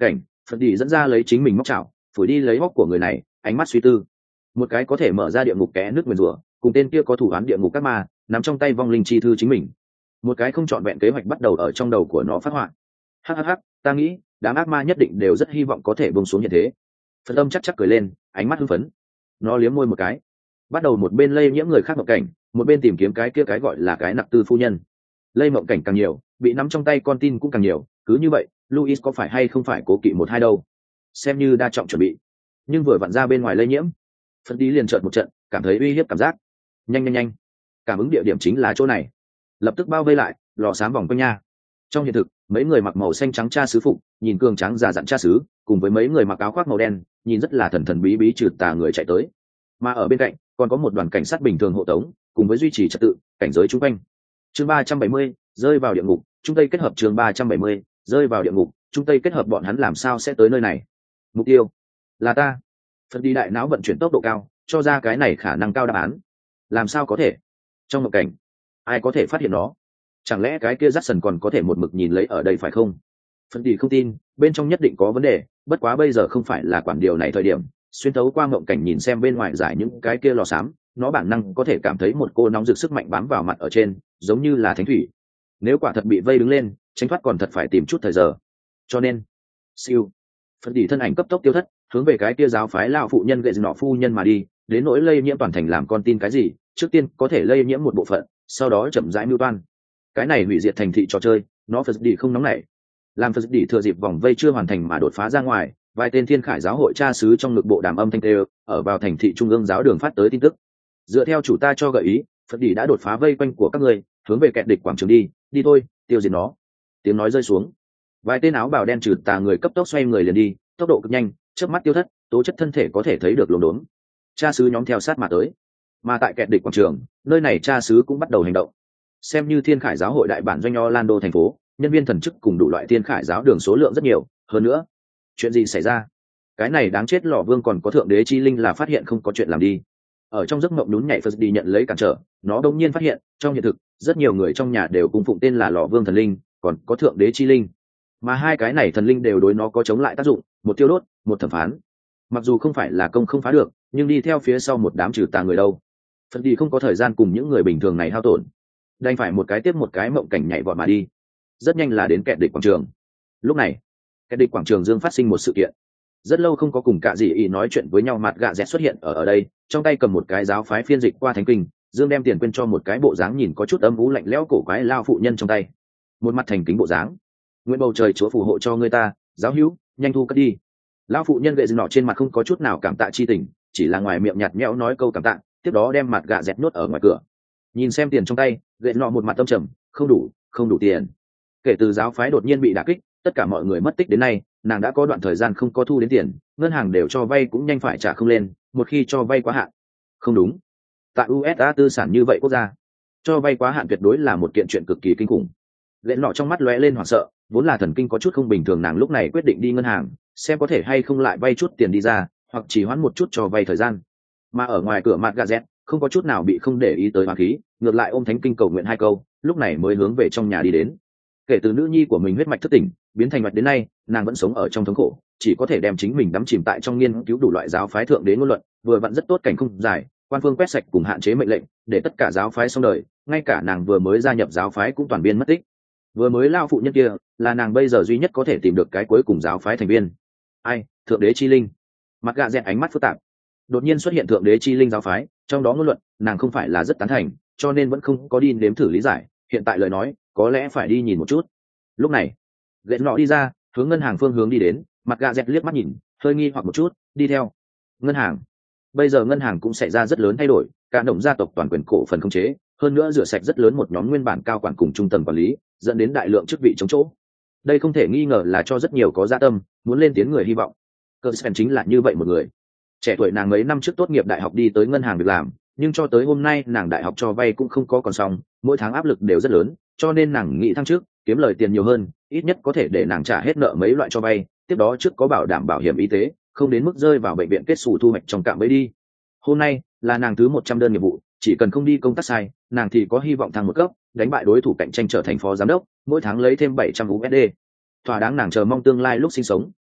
Phật đi dẫn ra lấy chính mình móc chảo phủi đi lấy móc của người này, ánh mắt suy tư. Một cái có thể mở ra địa ngục kẽ nước nguyền rủa, cùng tên kia có thủ án địa ngục các ma nắm trong tay vong linh chi thư chính mình. Một cái không trọn vẹn kế hoạch bắt đầu ở trong đầu của nó phát họa. Hắc, ta nghĩ đám ác ma nhất định đều rất hy vọng có thể buông xuống hiện thế. Phật âm chắc cười lên, ánh mắt hưng phấn. Nó liếm môi một cái, bắt đầu một bên lây nhiễm người khác mộng cảnh, một bên tìm kiếm cái kia cái gọi là cái nặc tư phu nhân. Lây mộng cảnh càng nhiều, bị nắm trong tay con tin cũng càng nhiều, cứ như vậy Luis có phải hay không phải cố kỵ một hai đâu, xem như đa trọng chuẩn bị. Nhưng vừa vặn ra bên ngoài lây nhiễm, Phật đi liền trợn một trận, cảm thấy uy hiếp cảm giác. Nhanh, cảm ứng địa điểm chính là chỗ này, lập tức bao vây lại, lò xám vòng quanh nha. Trong hiện thực, mấy người mặc màu xanh trắng cha xứ phục, nhìn cường tráng già dặn cha xứ, cùng với mấy người mặc áo khoác màu đen, nhìn rất là thần thần bí bí trừ tà người chạy tới. Mà ở bên cạnh còn có một đoàn cảnh sát bình thường hộ tống, cùng với duy trì trật tự cảnh giới chung quanh. Chương 370, rơi vào địa ngục, trung tây kết hợp. Chương 370, rơi vào địa ngục, trung tây kết hợp. Bọn hắn làm sao sẽ tới nơi này? Mục tiêu là ta. Phật đi đại não vận chuyển tốc độ cao, cho ra cái này khả năng cao đáp án. Làm sao có thể? Trong một cảnh, ai có thể phát hiện nó? Chẳng lẽ cái kia Jackson còn có thể một mực nhìn lấy ở đây phải không? Phật đi không tin, bên trong nhất định có vấn đề, bất quá bây giờ không phải là quản điều này thời điểm. Xuyên thấu qua mộng cảnh nhìn xem bên ngoài giải những cái kia lò xám, nó bản năng có thể cảm thấy một cô nóng rực sức mạnh bám vào mặt ở trên, giống như là thánh thủy. Nếu quả thật bị vây đứng lên, tránh thoát còn thật phải tìm chút thời giờ. Cho nên, siêu, Phật đi thân ảnh cấp tốc tiêu thất, hướng về cái kia giáo phái lão phụ nhân gậy nọ phu nhân mà đi, đến nỗi lây nhiễm toàn thành làm con tin cái gì, trước tiên có thể lây nhiễm một bộ phận, sau đó chậm rãi mưu toan. Cái này hủy diệt thành thị trò chơi, nó Phật đi không nóng nảy. Làm Phật đi thừa dịp vòng vây chưa hoàn thành mà đột phá ra ngoài, vài tên thiên khải giáo hội cha xứ trong ngực bộ đàm âm thanh tê ở vào thành thị trung ương giáo đường phát tới tin tức. Dựa theo chủ ta cho gợi ý, Phật đi đã đột phá vây quanh của các ngươi, hướng về kẹt địch quảng trường đi thôi, tiêu diệt nó. Tiếng nói rơi xuống, vài tên áo bào đen trừ tà người cấp tốc xoay người liền đi, tốc độ cực nhanh, chớp mắt tiêu thất, tố chất thân thể có thể thấy được luống đốn. Cha xứ nhóm theo sát mà tới, mà tại kẹt địch quảng trường, nơi này cha xứ cũng bắt đầu hành động. Xem như thiên khải giáo hội đại bản doanh Orlando thành phố, nhân viên thần chức cùng đủ loại thiên khải giáo đường số lượng rất nhiều. Hơn nữa, chuyện gì xảy ra? Cái này đáng chết, lò vương còn có thượng đế chi linh là phát hiện không có chuyện làm đi. Ở trong giấc mộng nhún nhảy, Phật đi nhận lấy cản trở, nó đột nhiên phát hiện trong hiện thực rất nhiều người trong nhà đều cung phụng tên là lò vương thần linh, còn có thượng đế chi linh, mà hai cái này thần linh đều đối nó có chống lại tác dụng, một tiêu đốt, một thẩm phán. Mặc dù không phải là công không phá được, nhưng đi theo phía sau một đám trừ tà người đâu. Phật đi không có thời gian cùng những người bình thường này hao tổn, đành phải một cái tiếp một cái mộng cảnh nhảy vọt mà đi. Rất nhanh là đến kẹt địch quảng trường. Lúc này kẹt địch quảng trường dương phát sinh một sự kiện. Rất lâu không có cùng cả gì ý nói chuyện với nhau, mặt gạ dẹt xuất hiện ở đây, trong tay cầm một cái giáo phái phiên dịch qua thánh kinh. Dương đem tiền quên cho một cái bộ dáng nhìn có chút âm u lạnh lẽo cổ quái lao phụ nhân trong tay, một mặt thành kính bộ dáng. Nguyện bầu trời chúa phù hộ cho người ta, giáo hữu, nhanh thu cất đi. Lão phụ nhân gậy nọ trên mặt không có chút nào cảm tạ chi tình, chỉ là ngoài miệng nhạt nhẽo nói câu cảm tạ, tiếp đó đem mặt gạ dẹt nhốt ở ngoài cửa. Nhìn xem tiền trong tay, gậy nọ một mặt tâm trầm, không đủ tiền. Kể từ giáo phái đột nhiên bị đả kích, tất cả mọi người mất tích đến nay, nàng đã có đoạn thời gian không có thu đến tiền, ngân hàng đều cho vay cũng nhanh phải trả không lên, một khi cho vay quá hạn. Không đúng, tại USA tư sản như vậy quốc gia, cho vay quá hạn tuyệt đối là một kiện chuyện cực kỳ kinh khủng. Lệ nọ trong mắt lóe lên hoảng sợ, vốn là thần kinh có chút không bình thường, nàng lúc này quyết định đi ngân hàng xem có thể hay không lại vay chút tiền đi ra, hoặc chỉ hoãn một chút cho vay thời gian. Mà ở ngoài cửa mặt gazet không có chút nào bị không để ý tới hoàng khí, ngược lại ôm thánh kinh cầu nguyện hai câu, lúc này mới hướng về trong nhà đi đến. Kể từ nữ nhi của mình huyết mạch thất tỉnh biến thành mạch đến nay, nàng vẫn sống ở trong thống khổ, chỉ có thể đem chính mình đắm chìm tại trong nghiên cứu đủ loại giáo phái thượng đế ngôn luận. Vừa vặn rất tốt cảnh không dài, quan phương quét sạch cùng hạn chế mệnh lệnh, để tất cả giáo phái xong đời, ngay cả nàng vừa mới gia nhập giáo phái cũng toàn biên mất tích. Vừa mới lao phụ nhân kia là nàng bây giờ duy nhất có thể tìm được cái cuối cùng giáo phái thành viên. Ai? Thượng đế chi linh. Mặt gạ dẹt ánh mắt phức tạp, đột nhiên xuất hiện thượng đế chi linh giáo phái, trong đó ngôn luận nàng không phải là rất tán thành, cho nên vẫn không có đi nếm thử lý giải. Hiện tại lời nói có lẽ phải đi nhìn một chút. Lúc này gậy nọ đi ra, hướng ngân hàng phương hướng đi đến. Mặt gạ dẹt liếc mắt nhìn, hơi nghi hoặc một chút, đi theo. Ngân hàng, bây giờ ngân hàng cũng xảy ra rất lớn thay đổi, cả động gia tộc toàn quyền cổ phần khống chế, hơn nữa rửa sạch rất lớn một nhóm nguyên bản cao quản cùng trung tầng quản lý, dẫn đến đại lượng chức vị chống chỗ. Đây không thể nghi ngờ là cho rất nhiều có dạ tâm muốn lên tiếng người hy vọng. Kerspen chính là như vậy một người. Trẻ tuổi nàng mấy năm trước tốt nghiệp đại học đi tới ngân hàng việc làm, nhưng cho tới hôm nay nàng đại học cho vay cũng không có còn xong, mỗi tháng áp lực đều rất lớn, cho nên nàng nghĩ tháng trước kiếm lời tiền nhiều hơn, ít nhất có thể để nàng trả hết nợ mấy loại cho vay, tiếp đó trước có bảo đảm bảo hiểm y tế, không đến mức rơi vào bệnh viện kết xù thu hoạch trong cạm bẫy đi. Hôm nay là nàng thứ 100 đơn nghiệp vụ, chỉ cần không đi công tác sai, nàng thì có hy vọng thăng một cấp, đánh bại đối thủ cạnh tranh trở thành phó giám đốc, mỗi tháng lấy thêm 700 USD. Thỏa đáng nàng chờ mong tương lai lúc sinh sống.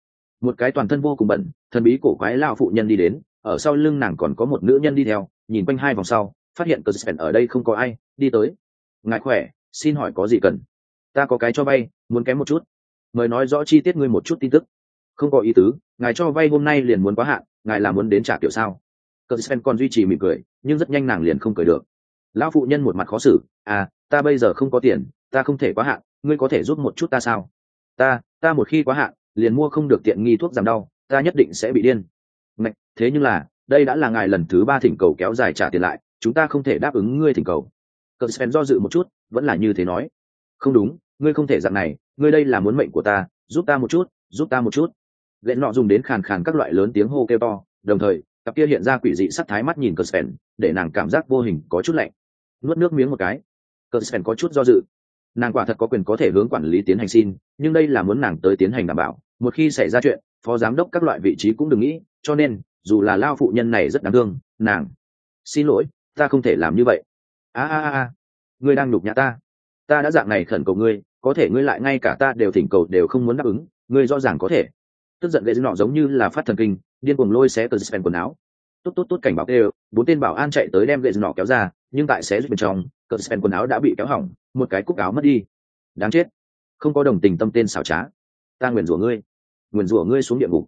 một cái toàn thân vô cùng bẩn thần bí cổ quái lao phụ nhân đi đến, ở sau lưng nàng còn có một nữ nhân đi theo, nhìn quanh hai vòng sau phát hiện cờ spen ở đây không có ai, đi tới. Ngài khỏe, xin hỏi có gì cần? Ta có cái cho vay, muốn kém một chút, mời nói rõ chi tiết ngươi một chút tin tức. Không có ý tứ, ngài cho vay hôm nay liền muốn quá hạn, ngài là muốn đến trả kiểu sao? Cờ spen còn duy trì mỉm cười, nhưng rất nhanh nàng liền không cười được. Lão phụ nhân một mặt khó xử, ta bây giờ không có tiền, ta không thể quá hạn, ngươi có thể giúp một chút ta sao? Ta một khi quá hạn liền mua không được tiện nghi thuốc giảm đau, ta nhất định sẽ bị điên. Ngạch, thế nhưng là đây đã là ngài lần thứ 3 thỉnh cầu kéo dài trả tiền lại, chúng ta không thể đáp ứng ngươi thỉnh cầu. Cờ spen do dự một chút, vẫn là như thế nói. Không đúng, ngươi không thể dạng này, ngươi đây là muốn mệnh của ta, giúp ta một chút, giúp ta một chút. Lệ nọ dùng đến khàn khàn các loại lớn tiếng hô kêu to, đồng thời cặp kia hiện ra quỷ dị sắc thái mắt nhìn cờ spen, để nàng cảm giác vô hình có chút lạnh. Nuốt nước miếng một cái, cờ spen có chút do dự. Nàng quả thật có quyền có thể hướng quản lý tiến hành xin, nhưng đây là muốn nàng tới tiến hành đảm bảo, một khi xảy ra chuyện phó giám đốc các loại vị trí cũng đừng nghĩ, cho nên dù là lao phụ nhân này rất đáng thương, nàng xin lỗi, ta không thể làm như vậy. Ngươi đang nhục nhã ta, ta đã dạng này khẩn cầu ngươi, có thể ngươi lại ngay cả ta đều thỉnh cầu đều không muốn đáp ứng, ngươi rõ ràng có thể. Tức giận lệ nọ giống như là phát thần kinh, điên cuồng lôi xé cờ spen quần áo. Tốt cảnh báo kêu, 4 tên bảo an chạy tới đem lệ nọ kéo ra, nhưng tại xé bên trong cờ spen quần áo đã bị kéo hỏng, một cái cúc áo mất đi. Đáng chết, không có đồng tình tâm tên xảo trá, ta nguyền rủa ngươi xuống địa ngục.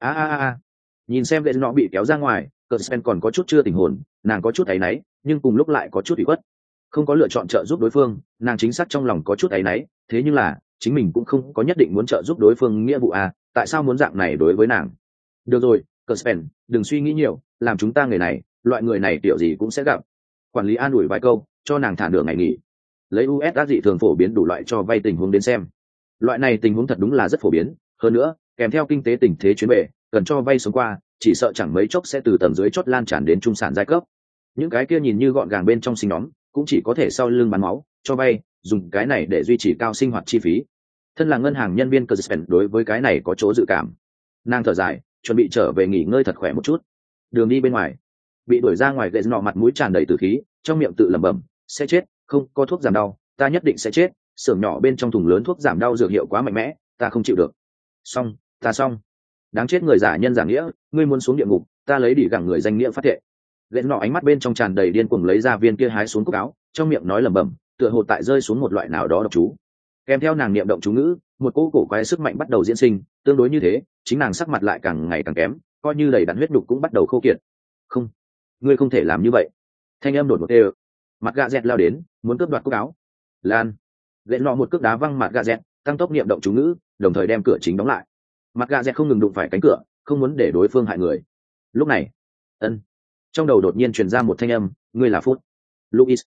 Nhìn xem lệ nọ bị kéo ra ngoài, cờ spen còn có chút chưa tình hồn, nàng có chút áy náy nhưng cùng lúc lại có chút ủy khuất. Không có lựa chọn trợ giúp đối phương, nàng chính xác trong lòng có chút áy náy, thế nhưng là chính mình cũng không có nhất định muốn trợ giúp đối phương nghĩa vụ tại sao muốn dạng này đối với nàng? Được rồi, cờ spen, đừng suy nghĩ nhiều, làm chúng ta người này, loại người này kiểu gì cũng sẽ gặp. Quản lý an ủi vài câu, cho nàng thả nửa ngày nghỉ. Lấy USD dị thường phổ biến đủ loại cho vay tình huống đến xem. Loại này tình huống thật đúng là rất phổ biến, hơn nữa kèm theo kinh tế tình thế chuyến bệ, cần cho vay sống qua, chỉ sợ chẳng mấy chốc sẽ từ tầng dưới chót lan tràn đến trung sản giai cấp. Những cái kia nhìn như gọn gàng bên trong sinh nhóm, cũng chỉ có thể sau lưng bán máu cho vay, dùng cái này để duy trì cao sinh hoạt chi phí. Thân là ngân hàng nhân viên Cuspen đối với cái này có chỗ dự cảm. Nàng thở dài, chuẩn bị trở về nghỉ ngơi thật khỏe một chút. Đường đi bên ngoài, bị đuổi ra ngoài, gậy nọ mặt mũi tràn đầy tử khí, trong miệng tự lẩm bẩm, sẽ chết, không có thuốc giảm đau, ta nhất định sẽ chết. Xưởng nhỏ bên trong thùng lớn thuốc giảm đau dược hiệu quá mạnh mẽ, ta không chịu được. Xong. Đáng chết người giả nhân giả nghĩa, ngươi muốn xuống địa ngục, ta lấy đỉ gẳng người danh nghĩa phát thệ. Gậy nọ ánh mắt bên trong tràn đầy điên cuồng lấy ra viên kia hái xuống cúc áo, trong miệng nói lẩm bẩm, tựa hồ tại rơi xuống một loại nào đó độc chú. Kèm theo nàng niệm động chú ngữ, một cỗ cổ quái sức mạnh bắt đầu diễn sinh, tương đối như thế, chính nàng sắc mặt lại càng ngày càng kém, coi như đầy đặn huyết đục cũng bắt đầu khô kiệt. Không, ngươi không thể làm như vậy. Thanh âm đột ngột đều, mặt gạ dẹt lao đến, muốn cướp đoạt cúc áo. Lan, lệ nọ một cước đá văng mặt gạ dẹt, tăng tốc niệm động chú ngữ, đồng thời đem cửa chính đóng lại. Mặt gạ dẹt không ngừng đụng phải cánh cửa, không muốn để đối phương hại người. Lúc này, trong đầu đột nhiên truyền ra một thanh âm, ngươi là Phút. Luis.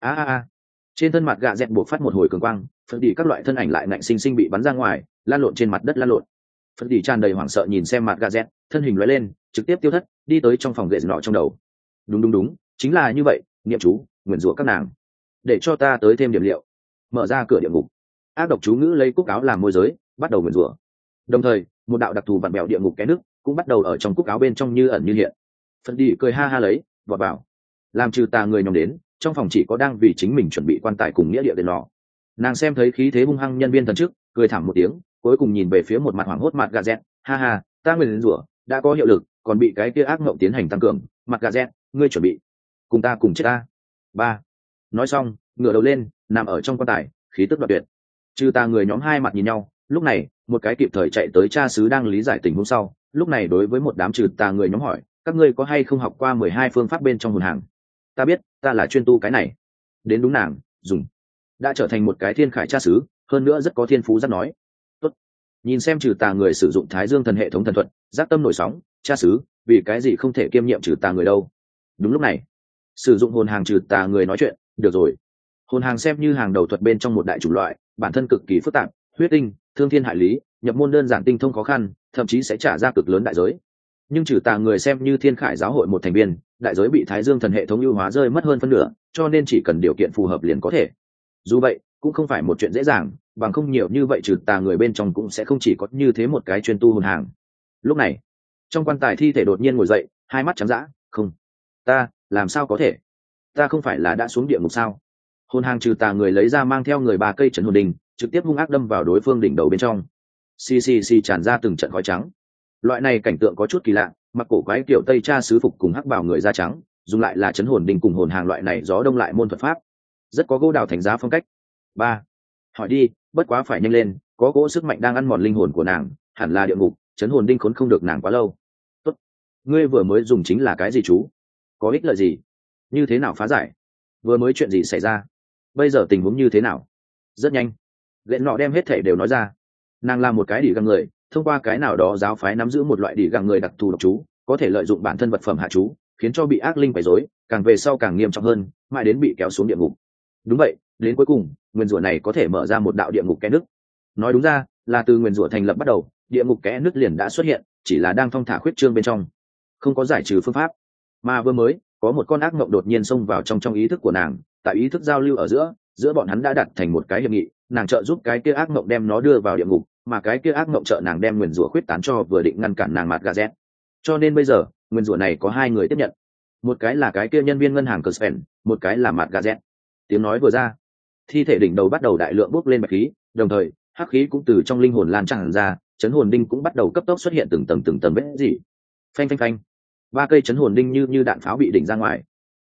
Trên thân mặt gạ dẹt buộc phát một hồi cường quang, phần đỉ các loại thân ảnh lại ngạnh sinh sinh bị bắn ra ngoài, lan lộn trên mặt đất lan lộn. Phần đỉ tràn đầy hoảng sợ nhìn xem mặt gạ dẹt, thân hình lóe lên, trực tiếp tiêu thất, đi tới trong phòng gậy nọ trong đầu. Đúng, chính là như vậy, niệm chú, nguyền rủa các nàng, để cho ta tới thêm điểm liệu, mở ra cửa địa ngục. Ác độc chú ngữ lấy cúc áo làm môi giới, bắt đầu nguyền rủa. Đồng thời, một đạo đặc thù vặn bẹo địa ngục cái nước cũng bắt đầu ở trong cúc áo bên trong như ẩn như hiện. Phần đỉ cười ha lấy, vọt vào, làm trừ tà người nhóm đến, trong phòng chỉ có đang vì chính mình chuẩn bị quan tài cùng nghĩa địa đền lò. Nàng xem thấy khí thế hung hăng nhân viên thần trước, cười thảm một tiếng, cuối cùng nhìn về phía một mặt hoảng hốt mặt gà dẹt, ta nguyền rủa đã có hiệu lực, còn bị cái kia ác mộng tiến hành tăng cường, mặt gà dẹt, ngươi chuẩn bị cùng ta cùng chết ta. 3. Nói xong, ngửa đầu lên, nằm ở trong quan tài, khí tức đoạt tuyệt. Trừ tà người nhóm hai mặt nhìn nhau, lúc này một cái kịp thời chạy tới cha xứ đang lý giải tình huống sau, lúc này đối với một đám trừ tà người nhóm hỏi, các ngươi có hay không học qua 12 phương pháp bên trong hồn hàng? Ta biết, ta là chuyên tu cái này. Đến đúng nàng dùng, đã trở thành một cái thiên khải cha xứ, hơn nữa rất có thiên phú rất nói. Tốt. Nhìn xem trừ tà người sử dụng Thái Dương thần hệ thống thần thuật, giác tâm nổi sóng, cha xứ, vì cái gì không thể kiêm nhiệm trừ tà người đâu? Đúng lúc này, sử dụng hồn hàng trừ tà người nói chuyện, được rồi. Hồn hàng xem như hàng đầu thuật bên trong một đại chủng loại, bản thân cực kỳ phức tạp, huyết tinh, thương thiên hại lý, nhập môn đơn giản tinh thông khó khăn, thậm chí sẽ trả ra cực lớn đại giới. Nhưng trừ tà người xem như thiên khải giáo hội một thành viên, đại giới bị Thái Dương thần hệ thống ưu hóa rơi mất hơn phân nửa, cho nên chỉ cần điều kiện phù hợp liền có thể. Dù vậy, cũng không phải một chuyện dễ dàng, bằng không nhiều như vậy trừ tà người bên trong cũng sẽ không chỉ có như thế một cái chuyên tu hồn hàng. Lúc này, trong quan tài thi thể đột nhiên ngồi dậy, hai mắt trắng dã, không, ta làm sao có thể? Ta không phải là đã xuống địa ngục sao? Hồn hàng trừ tà người lấy ra mang theo người 3 cây trấn hồn đình, trực tiếp hung ác đâm vào đối phương đỉnh đầu bên trong. Xì tràn ra từng trận khói trắng. Loại này cảnh tượng có chút kỳ lạ, mặc cổ quái kiểu tây cha sứ phục cùng hắc bào người da trắng, dùng lại là chấn hồn đinh cùng hồn hàng loại này gió đông lại môn thuật pháp, rất có gỗ đào thành giá phong cách. Ba, hỏi đi, bất quá phải nhanh lên, có cỗ sức mạnh đang ăn mòn linh hồn của nàng, hẳn là địa ngục, chấn hồn đinh khốn không được nàng quá lâu. Tốt, ngươi vừa mới dùng chính là cái gì chú? Có ích lợi gì? Như thế nào phá giải? Vừa mới chuyện gì xảy ra? Bây giờ tình huống như thế nào? Rất nhanh, lệ nọ đem hết thể đều nói ra. Nàng là một cái đỉ găng người, thông qua cái nào đó giáo phái nắm giữ một loại đỉ găng người đặc thù độc chú, có thể lợi dụng bản thân vật phẩm hạ chú, khiến cho bị ác linh quấy rối, càng về sau càng nghiêm trọng hơn, mãi đến bị kéo xuống địa ngục. Đúng vậy, đến cuối cùng nguyên rủa này có thể mở ra một đạo địa ngục kẽ nứt. Nói đúng ra là từ nguyên rủa thành lập bắt đầu, địa ngục kẽ nứt liền đã xuất hiện, chỉ là đang thong thả khuyết trương bên trong, không có giải trừ phương pháp. Mà vừa mới có một con ác mộng đột nhiên xông vào trong ý thức của nàng, tại ý thức giao lưu ở giữa bọn hắn đã đặt thành một cái hiệp nghị, nàng trợ giúp cái kia ác mộng đem nó đưa vào địa ngục, mà cái kia ác mộng trợ nàng đem nguyên rủa khuyết tán cho vừa định ngăn cản nàng mặt gà z. Cho nên bây giờ nguyên rủa này có hai người tiếp nhận, một cái là cái kia nhân viên ngân hàng cờ spen, một cái là mặt gà z. Tiếng nói vừa ra, thi thể đỉnh đầu bắt đầu đại lượng bốc lên bạch khí, đồng thời hắc khí cũng từ trong linh hồn lan tràn ra, chấn hồn đinh cũng bắt đầu cấp tốc xuất hiện từng tầng vết gì. Phanh phanh phanh, ba cây chấn hồn đinh như đạn pháo bị đỉnh ra ngoài.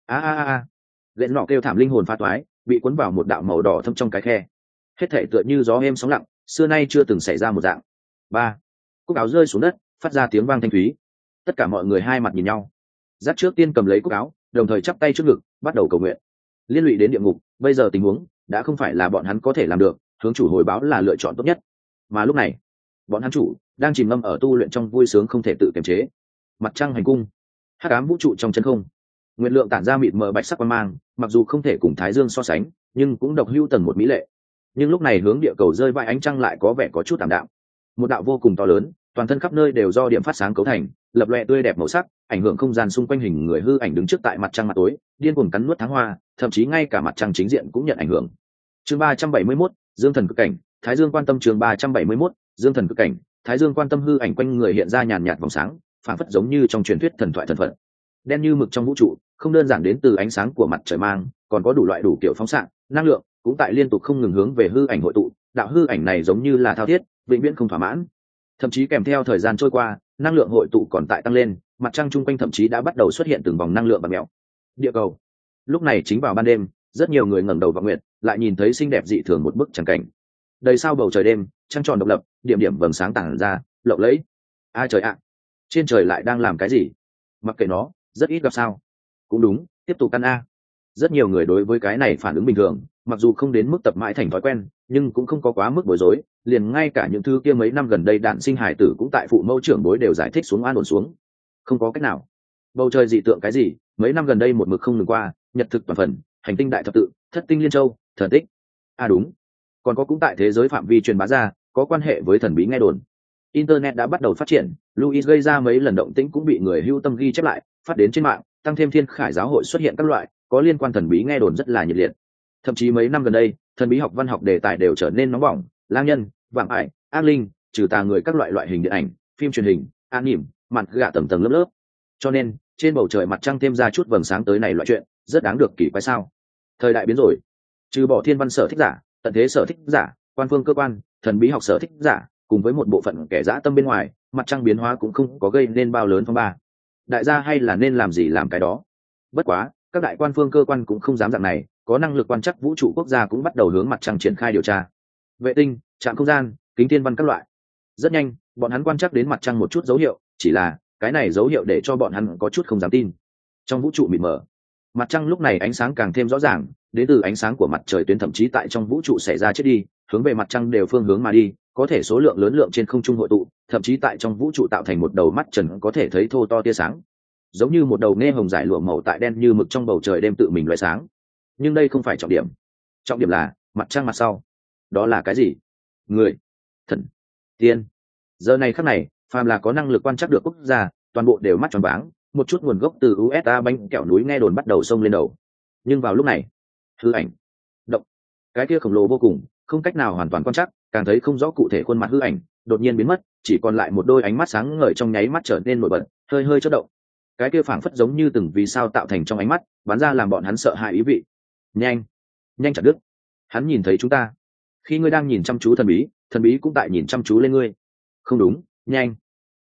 A lệnh nọ kêu thảm, linh hồn pha toái, bị cuốn vào một đạo màu đỏ thâm trong cái khe. Hết thể tựa như gió êm sóng lặng, xưa nay chưa từng xảy ra một dạng. Ba, cúc áo rơi xuống đất, phát ra tiếng vang thanh thúy. Tất cả mọi người hai mặt nhìn nhau. Giác trước tiên cầm lấy cúc áo, đồng thời chắp tay trước ngực, bắt đầu cầu nguyện. Liên lụy đến địa ngục, bây giờ tình huống đã không phải là bọn hắn có thể làm được, hướng chủ hồi báo là lựa chọn tốt nhất. Mà lúc này, bọn hắn chủ đang chìm ngâm ở tu luyện trong vui sướng không thể tự kiềm chế. Mặt trăng hành cung, hắc ám vũ trụ trong chân không, nguyện lượng tản ra mịt mờ bạch sắc quang mang, mặc dù không thể cùng thái dương so sánh, nhưng cũng độc hữu tầng một mỹ lệ. Nhưng lúc này hướng địa cầu rơi vãi ánh trăng lại có vẻ có chút tạm đạm. Một đạo vô cùng to lớn, toàn thân khắp nơi đều do điểm phát sáng cấu thành, lập loè tươi đẹp màu sắc, ảnh hưởng không gian xung quanh, hình người hư ảnh đứng trước tại mặt trăng mặt tối, điên cuồng cắn nuốt tháng hoa, thậm chí ngay cả mặt trăng chính diện cũng nhận ảnh hưởng. Chương 371, Dương thần cực cảnh, Thái Dương quan tâm. Chương 371, Dương thần cực cảnh, Thái Dương quan tâm. Hư ảnh quanh người hiện ra nhàn nhạt vòng sáng, phảng phất giống như trong truyền thuyết thần thoại thần phật. Đen như mực trong vũ trụ, không đơn giản đến từ ánh sáng của mặt trời mang, còn có đủ loại đủ kiểu phóng xạ, năng lượng cũng tại liên tục không ngừng hướng về hư ảnh hội tụ. Đạo hư ảnh này giống như là thao thiết, vĩnh viễn không thỏa mãn. Thậm chí kèm theo thời gian trôi qua, năng lượng hội tụ còn tại tăng lên, mặt trăng chung quanh thậm chí đã bắt đầu xuất hiện từng vòng năng lượng bạc mèo. Địa cầu lúc này chính vào ban đêm, rất nhiều người ngẩng đầu vào nguyện, lại nhìn thấy xinh đẹp dị thường một bức tràng cảnh. Đầy sao bầu trời đêm, trăng tròn độc lập, điểm điểm vầng sáng tản ra, lộng lẫy. A trời ạ, trên trời lại đang làm cái gì? Mặc kệ nó, rất ít gặp sao? Cũng đúng, tiếp tục ăn a. Rất nhiều người đối với cái này phản ứng bình thường, mặc dù không đến mức tập mãi thành thói quen, nhưng cũng không có quá mức bối rối. Liền ngay cả những thứ kia mấy năm gần đây đạn sinh hải tử cũng tại phụ mẫu trưởng bối đều giải thích xuống an ổn xuống. Không có cách nào, bầu trời dị tượng cái gì, mấy năm gần đây một mực không ngừng qua, nhật thực toàn phần, hành tinh đại thập tự, thất tinh liên châu, thần tích. Đúng, còn có cũng tại thế giới phạm vi truyền bá ra, có quan hệ với thần bí nghe đồn. Internet đã bắt đầu phát triển, Louis gây ra mấy lần động tĩnh cũng bị người hưu tâm ghi chép lại, phát đến trên mạng, tăng thêm thiên khải giáo hội xuất hiện các loại có liên quan thần bí nghe đồn rất là nhiệt liệt. Thậm chí mấy năm gần đây, thần bí học văn học đề tài đều trở nên nóng bỏng, lang nhân, vạm ải, ác linh, trừ tà người, các loại hình điện ảnh, phim truyền hình, anime, mặt gạ tầng lớp. Cho nên trên bầu trời mặt trăng thêm ra chút vầng sáng tới này loại chuyện rất đáng được kỳ quái sao. Thời đại biến rồi, trừ bỏ thiên văn sở thích giả, tận thế sở thích giả, quan phương cơ quan, thần bí học sở thích giả, cùng với một bộ phận kẻ dã tâm bên ngoài, mặt trăng biến hóa cũng không có gây nên bao lớn phong ba. Đại gia hay là nên làm gì làm cái đó. Bất quá các đại quan phương cơ quan cũng không dám dạng này, có năng lực quan trắc vũ trụ quốc gia cũng bắt đầu hướng mặt trăng triển khai điều tra. Vệ tinh, trạm không gian, kính thiên văn các loại. Rất nhanh bọn hắn quan trắc đến mặt trăng một chút dấu hiệu, chỉ là cái này dấu hiệu để cho bọn hắn có chút không dám tin. Trong vũ trụ mịt mờ, mặt trăng lúc này ánh sáng càng thêm rõ ràng, đến từ ánh sáng của mặt trời tuyến thậm chí tại trong vũ trụ xảy ra chết đi, hướng về mặt trăng đều phương hướng mà đi, có thể số lượng lớn lượng trên không trung hội tụ, thậm chí tại trong vũ trụ tạo thành một đầu mắt trần có thể thấy thô to tia sáng, giống như một đầu nghe hồng giải lụa màu tại đen như mực trong bầu trời đêm tự mình loại sáng. Nhưng đây không phải trọng điểm, trọng điểm là mặt trăng mặt sau. Đó là cái gì? Người, thần, tiên. Giờ này khắc này, phàm là có năng lực quan trắc được quốc gia, toàn bộ đều mắt tròn váng, một chút nguồn gốc từ USA bánh kẹo núi nghe đồn bắt đầu xông lên đầu. Nhưng vào lúc này, hư ảnh động, cái kia khổng lồ vô cùng, không cách nào hoàn toàn quan trắc, càng thấy không rõ cụ thể khuôn mặt hư ảnh, đột nhiên biến mất, chỉ còn lại một đôi ánh mắt sáng ngời trong nháy mắt trở nên nổi bật, hơi hơi chớp động. Cái kia phảng phất giống như từng vì sao tạo thành trong ánh mắt, bắn ra làm bọn hắn sợ hãi ý vị. Nhanh chặt đứt, hắn nhìn thấy chúng ta. Khi ngươi đang nhìn chăm chú thần bí cũng tại nhìn chăm chú lên ngươi. Không đúng, nhanh.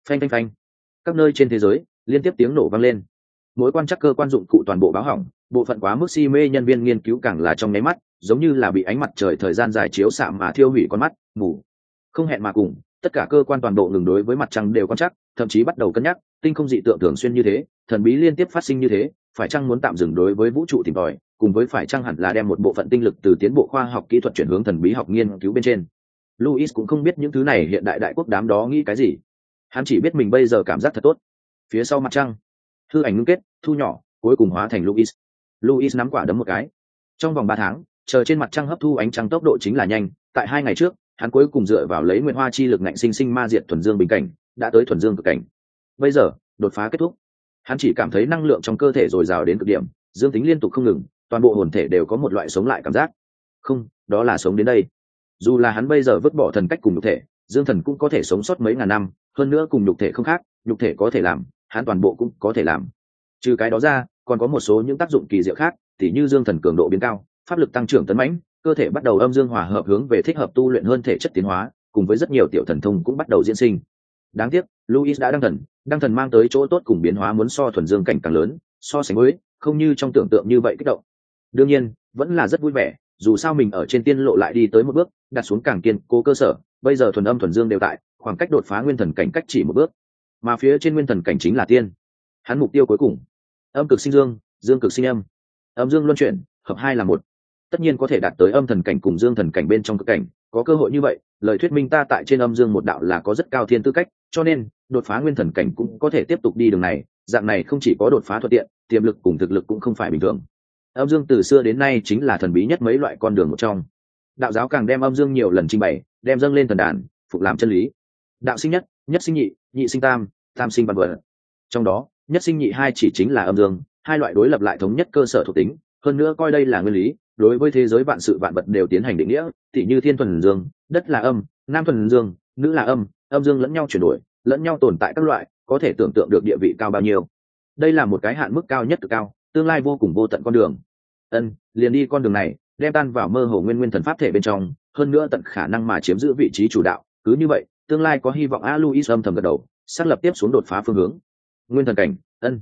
Phanh phanh phanh. Các nơi trên thế giới liên tiếp tiếng nổ vang lên, mỗi quan trắc cơ quan dụng cụ toàn bộ báo hỏng, bộ phận quá mức si mê nhân viên nghiên cứu càng là trong nháy mắt giống như là bị ánh mặt trời thời gian dài chiếu xạ mà thiêu hủy con mắt mù. Không hẹn mà cùng, tất cả cơ quan toàn bộ ngừng đối với mặt trăng đều quan trắc, thậm chí bắt đầu cân nhắc tinh không dị tượng thường xuyên như thế, thần bí liên tiếp phát sinh như thế, phải chăng muốn tạm dừng đối với vũ trụ tìm tòi, cùng với phải chăng hẳn là đem một bộ phận tinh lực từ tiến bộ khoa học kỹ thuật chuyển hướng thần bí học nghiên cứu bên trên. Louis cũng không biết những thứ này hiện đại đại quốc đám đó nghĩ cái gì, hắn chỉ biết mình bây giờ cảm giác thật tốt. Phía sau mặt trăng, hư ảnh ngưng kết, thu nhỏ, cuối cùng hóa thành Louis. Louis nắm quả đấm một cái. Trong vòng 3 tháng, chờ trên mặt trăng hấp thu ánh trăng tốc độ chính là nhanh, tại 2 ngày trước, hắn cuối cùng dựa vào lấy nguyên hoa chi lực ngạnh sinh sinh ma diệt thuần dương bình cảnh, đã tới thuần dương cực cảnh. Bây giờ, đột phá kết thúc. Hắn chỉ cảm thấy năng lượng trong cơ thể dồi dào đến cực điểm, dương tính liên tục không ngừng, toàn bộ hồn thể đều có một loại sống lại cảm giác. Không, đó là sống đến đây. Dù là hắn bây giờ vứt bỏ thần cách cùng nhục thể, dương thần cũng có thể sống sót mấy ngàn năm, hơn nữa cùng nhục thể không khác, nhục thể có thể làm, hắn toàn bộ cũng có thể làm. Trừ cái đó ra, còn có một số những tác dụng kỳ diệu khác, tỉ như dương thần cường độ biến cao, pháp lực tăng trưởng tấn mãnh, cơ thể bắt đầu âm dương hòa hợp hướng về thích hợp tu luyện hơn thể chất tiến hóa, cùng với rất nhiều tiểu thần thông cũng bắt đầu diễn sinh. Đáng tiếc, Louis đã đăng thần mang tới chỗ tốt cùng biến hóa muốn so thuần dương cảnh càng lớn, so sánh với không như trong tưởng tượng như vậy kích động. Đương nhiên, vẫn là rất vui vẻ, dù sao mình ở trên tiên lộ lại đi tới một bước, đặt xuống càng kiên cố cơ sở, bây giờ thuần âm thuần dương đều tại, khoảng cách đột phá nguyên thần cảnh cách chỉ một bước, mà phía trên nguyên thần cảnh chính là tiên. Hắn mục tiêu cuối cùng, âm cực sinh dương, dương cực sinh âm, âm dương luân chuyển, hợp hai là một, tất nhiên có thể đạt tới âm thần cảnh cùng dương thần cảnh bên trong cực cảnh. Có cơ hội như vậy, lời thuyết minh ta tại trên âm dương một đạo là có rất cao thiên tư cách, cho nên đột phá nguyên thần cảnh cũng có thể tiếp tục đi đường này. Dạng này không chỉ có đột phá thuận tiện, tiềm lực cùng thực lực cũng không phải bình thường. Âm dương từ xưa đến nay chính là thần bí nhất mấy loại con đường một trong. Đạo giáo càng đem âm dương nhiều lần trình bày, đem dâng lên thần đàn, phục làm chân lý. Đạo sinh nhất, nhất sinh nhị, nhị sinh tam, tam sinh vạn vật. Trong đó, nhất sinh nhị hai chỉ chính là âm dương, hai loại đối lập lại thống nhất cơ sở thuộc tính, hơn nữa coi đây là nguyên lý, đối với thế giới vạn sự vạn vật đều tiến hành định nghĩa, tỉ như thiên thuần dương, đất là âm, nam thuần dương, nữ là âm, âm dương lẫn nhau chuyển đổi, lẫn nhau tồn tại các loại, có thể tưởng tượng được địa vị cao bao nhiêu. Đây là một cái hạn mức cao nhất cực cao, tương lai vô cùng vô tận con đường. Liền đi con đường này, đem tan vào mơ hồ nguyên thần pháp thể bên trong, hơn nữa tận khả năng mà chiếm giữ vị trí chủ đạo, cứ như vậy, tương lai có hy vọng. Louis âm thầm gật đầu, xác lập tiếp xuống đột phá phương hướng. Nguyên thần cảnh,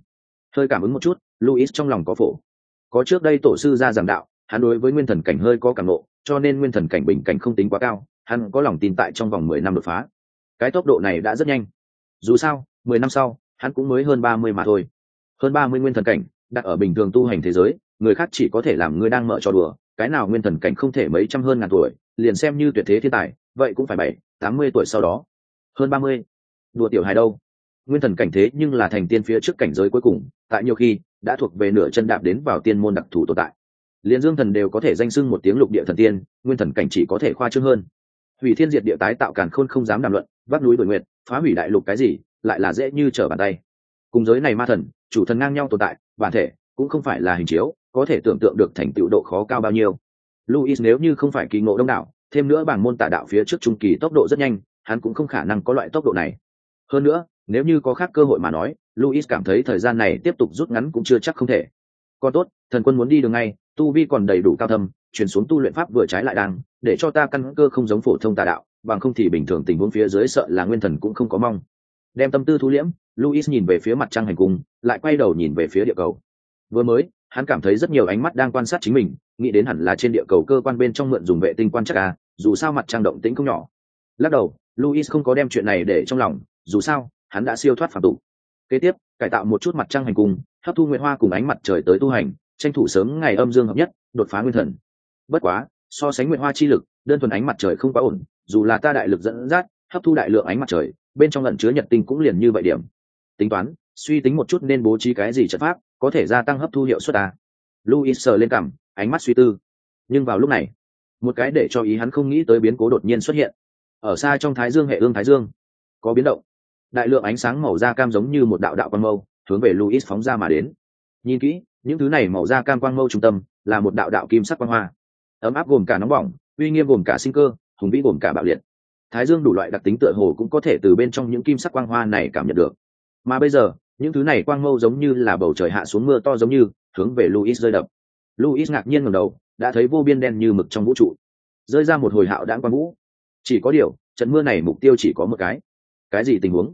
hơi cảm ứng một chút, Louis trong lòng có phổ. Có trước đây tổ sư ra giảng đạo, hắn đối với nguyên thần cảnh hơi có cảm ngộ, cho nên nguyên thần cảnh bình cảnh không tính quá cao, hắn có lòng tin tại trong vòng 10 năm đột phá. Cái tốc độ này đã rất nhanh. Dù sao, 10 năm sau, hắn cũng mới hơn 30 mà thôi. Hơn 30 nguyên thần cảnh, đặt ở bình thường tu hành thế giới, người khác chỉ có thể làm người đang mở trò đùa, cái nào nguyên thần cảnh không thể mấy trăm hơn ngàn tuổi, liền xem như tuyệt thế thiên tài, vậy cũng phải 70-80 tuổi sau đó. Hơn 30, đùa tiểu hài đâu. Nguyên thần cảnh thế nhưng là thành tiên phía trước cảnh giới cuối cùng, tại nhiều khi đã thuộc về nửa chân đạp đến vào tiên môn đặc thù tồn tại. Liên dương thần đều có thể danh xưng một tiếng lục địa thần tiên, nguyên thần cảnh chỉ có thể khoa trương hơn. Hủy thiên diệt địa tái tạo càn khôn không dám đàm luận, vác núi đổi nguyệt, phá hủy đại lục cái gì, lại là dễ như trở bàn tay. Cùng giới này ma thần, chủ thần ngang nhau tồn tại, bản thể cũng không phải là hình chiếu, có thể tưởng tượng được thành tựu độ khó cao bao nhiêu. Louis nếu như không phải kỳ ngộ đông đảo, thêm nữa bảng môn tả đạo phía trước trung kỳ tốc độ rất nhanh, hắn cũng không khả năng có loại tốc độ này. Hơn nữa, nếu như có khác cơ hội mà nói, Louis cảm thấy thời gian này tiếp tục rút ngắn cũng chưa chắc không thể. Còn tốt, thần quân muốn đi đường ngay, tu vi còn đầy đủ cao thâm, chuyển xuống tu luyện pháp vừa trái lại đang, để cho ta căn cơ không giống phổ thông tà đạo, bằng không thì bình thường tình huống phía dưới sợ là nguyên thần cũng không có mong. Đem tâm tư thu liễm, Louis nhìn về phía mặt trăng hành cung, lại quay đầu nhìn về phía địa cầu. Vừa mới, hắn cảm thấy rất nhiều ánh mắt đang quan sát chính mình, nghĩ đến hẳn là trên địa cầu cơ quan bên trong mượn dùng vệ tinh quan trắc dù sao mặt trăng động tĩnh không nhỏ. Lắc đầu, Louis không có đem chuyện này để trong lòng, dù sao, hắn đã siêu thoát phàm tục. Kế tiếp, cải tạo một chút mặt trăng hành cung, hấp thu nguyệt hoa cùng ánh mặt trời tới tu hành, tranh thủ sớm ngày âm dương hợp nhất, đột phá nguyên thần. Bất quá, so sánh nguyệt hoa chi lực, đơn thuần ánh mặt trời không quá ổn, dù là ta đại lực dẫn dắt, hấp thu đại lượng ánh mặt trời, bên trong ẩn chứa nhật tinh cũng liền như vậy điểm. Tính toán, suy tính một chút nên bố trí cái gì trận pháp, có thể gia tăng hấp thu hiệu suất Louis sờ lên cằm, ánh mắt suy tư. Nhưng vào lúc này, một cái để cho ý hắn không nghĩ tới biến cố đột nhiên xuất hiện. Ở xa trong Thái Dương hệ ương Thái Dương, có biến động. Đại lượng ánh sáng màu da cam giống như một đạo đạo quang mâu, hướng về Louis phóng ra mà đến. Nhìn kỹ, những thứ này màu da cam quang mâu trung tâm là một đạo đạo kim sắc quang hoa. Ấm áp gồm cả nóng bỏng, uy nghiêm gồm cả sinh cơ, hùng vĩ gồm cả bạo liệt. Thái Dương đủ loại đặc tính tựa hồ cũng có thể từ bên trong những kim sắc quang hoa này cảm nhận được. Mà bây giờ, những thứ này quang mâu giống như là bầu trời hạ xuống mưa to giống như hướng về Louis rơi đập. Louis ngạc nhiên ngẩng đầu, đã thấy vô biên đen như mực trong vũ trụ, rơi ra một hồi hạo đãng quang vũ. Chỉ có điều, trận mưa này mục tiêu chỉ có một cái gì tình huống?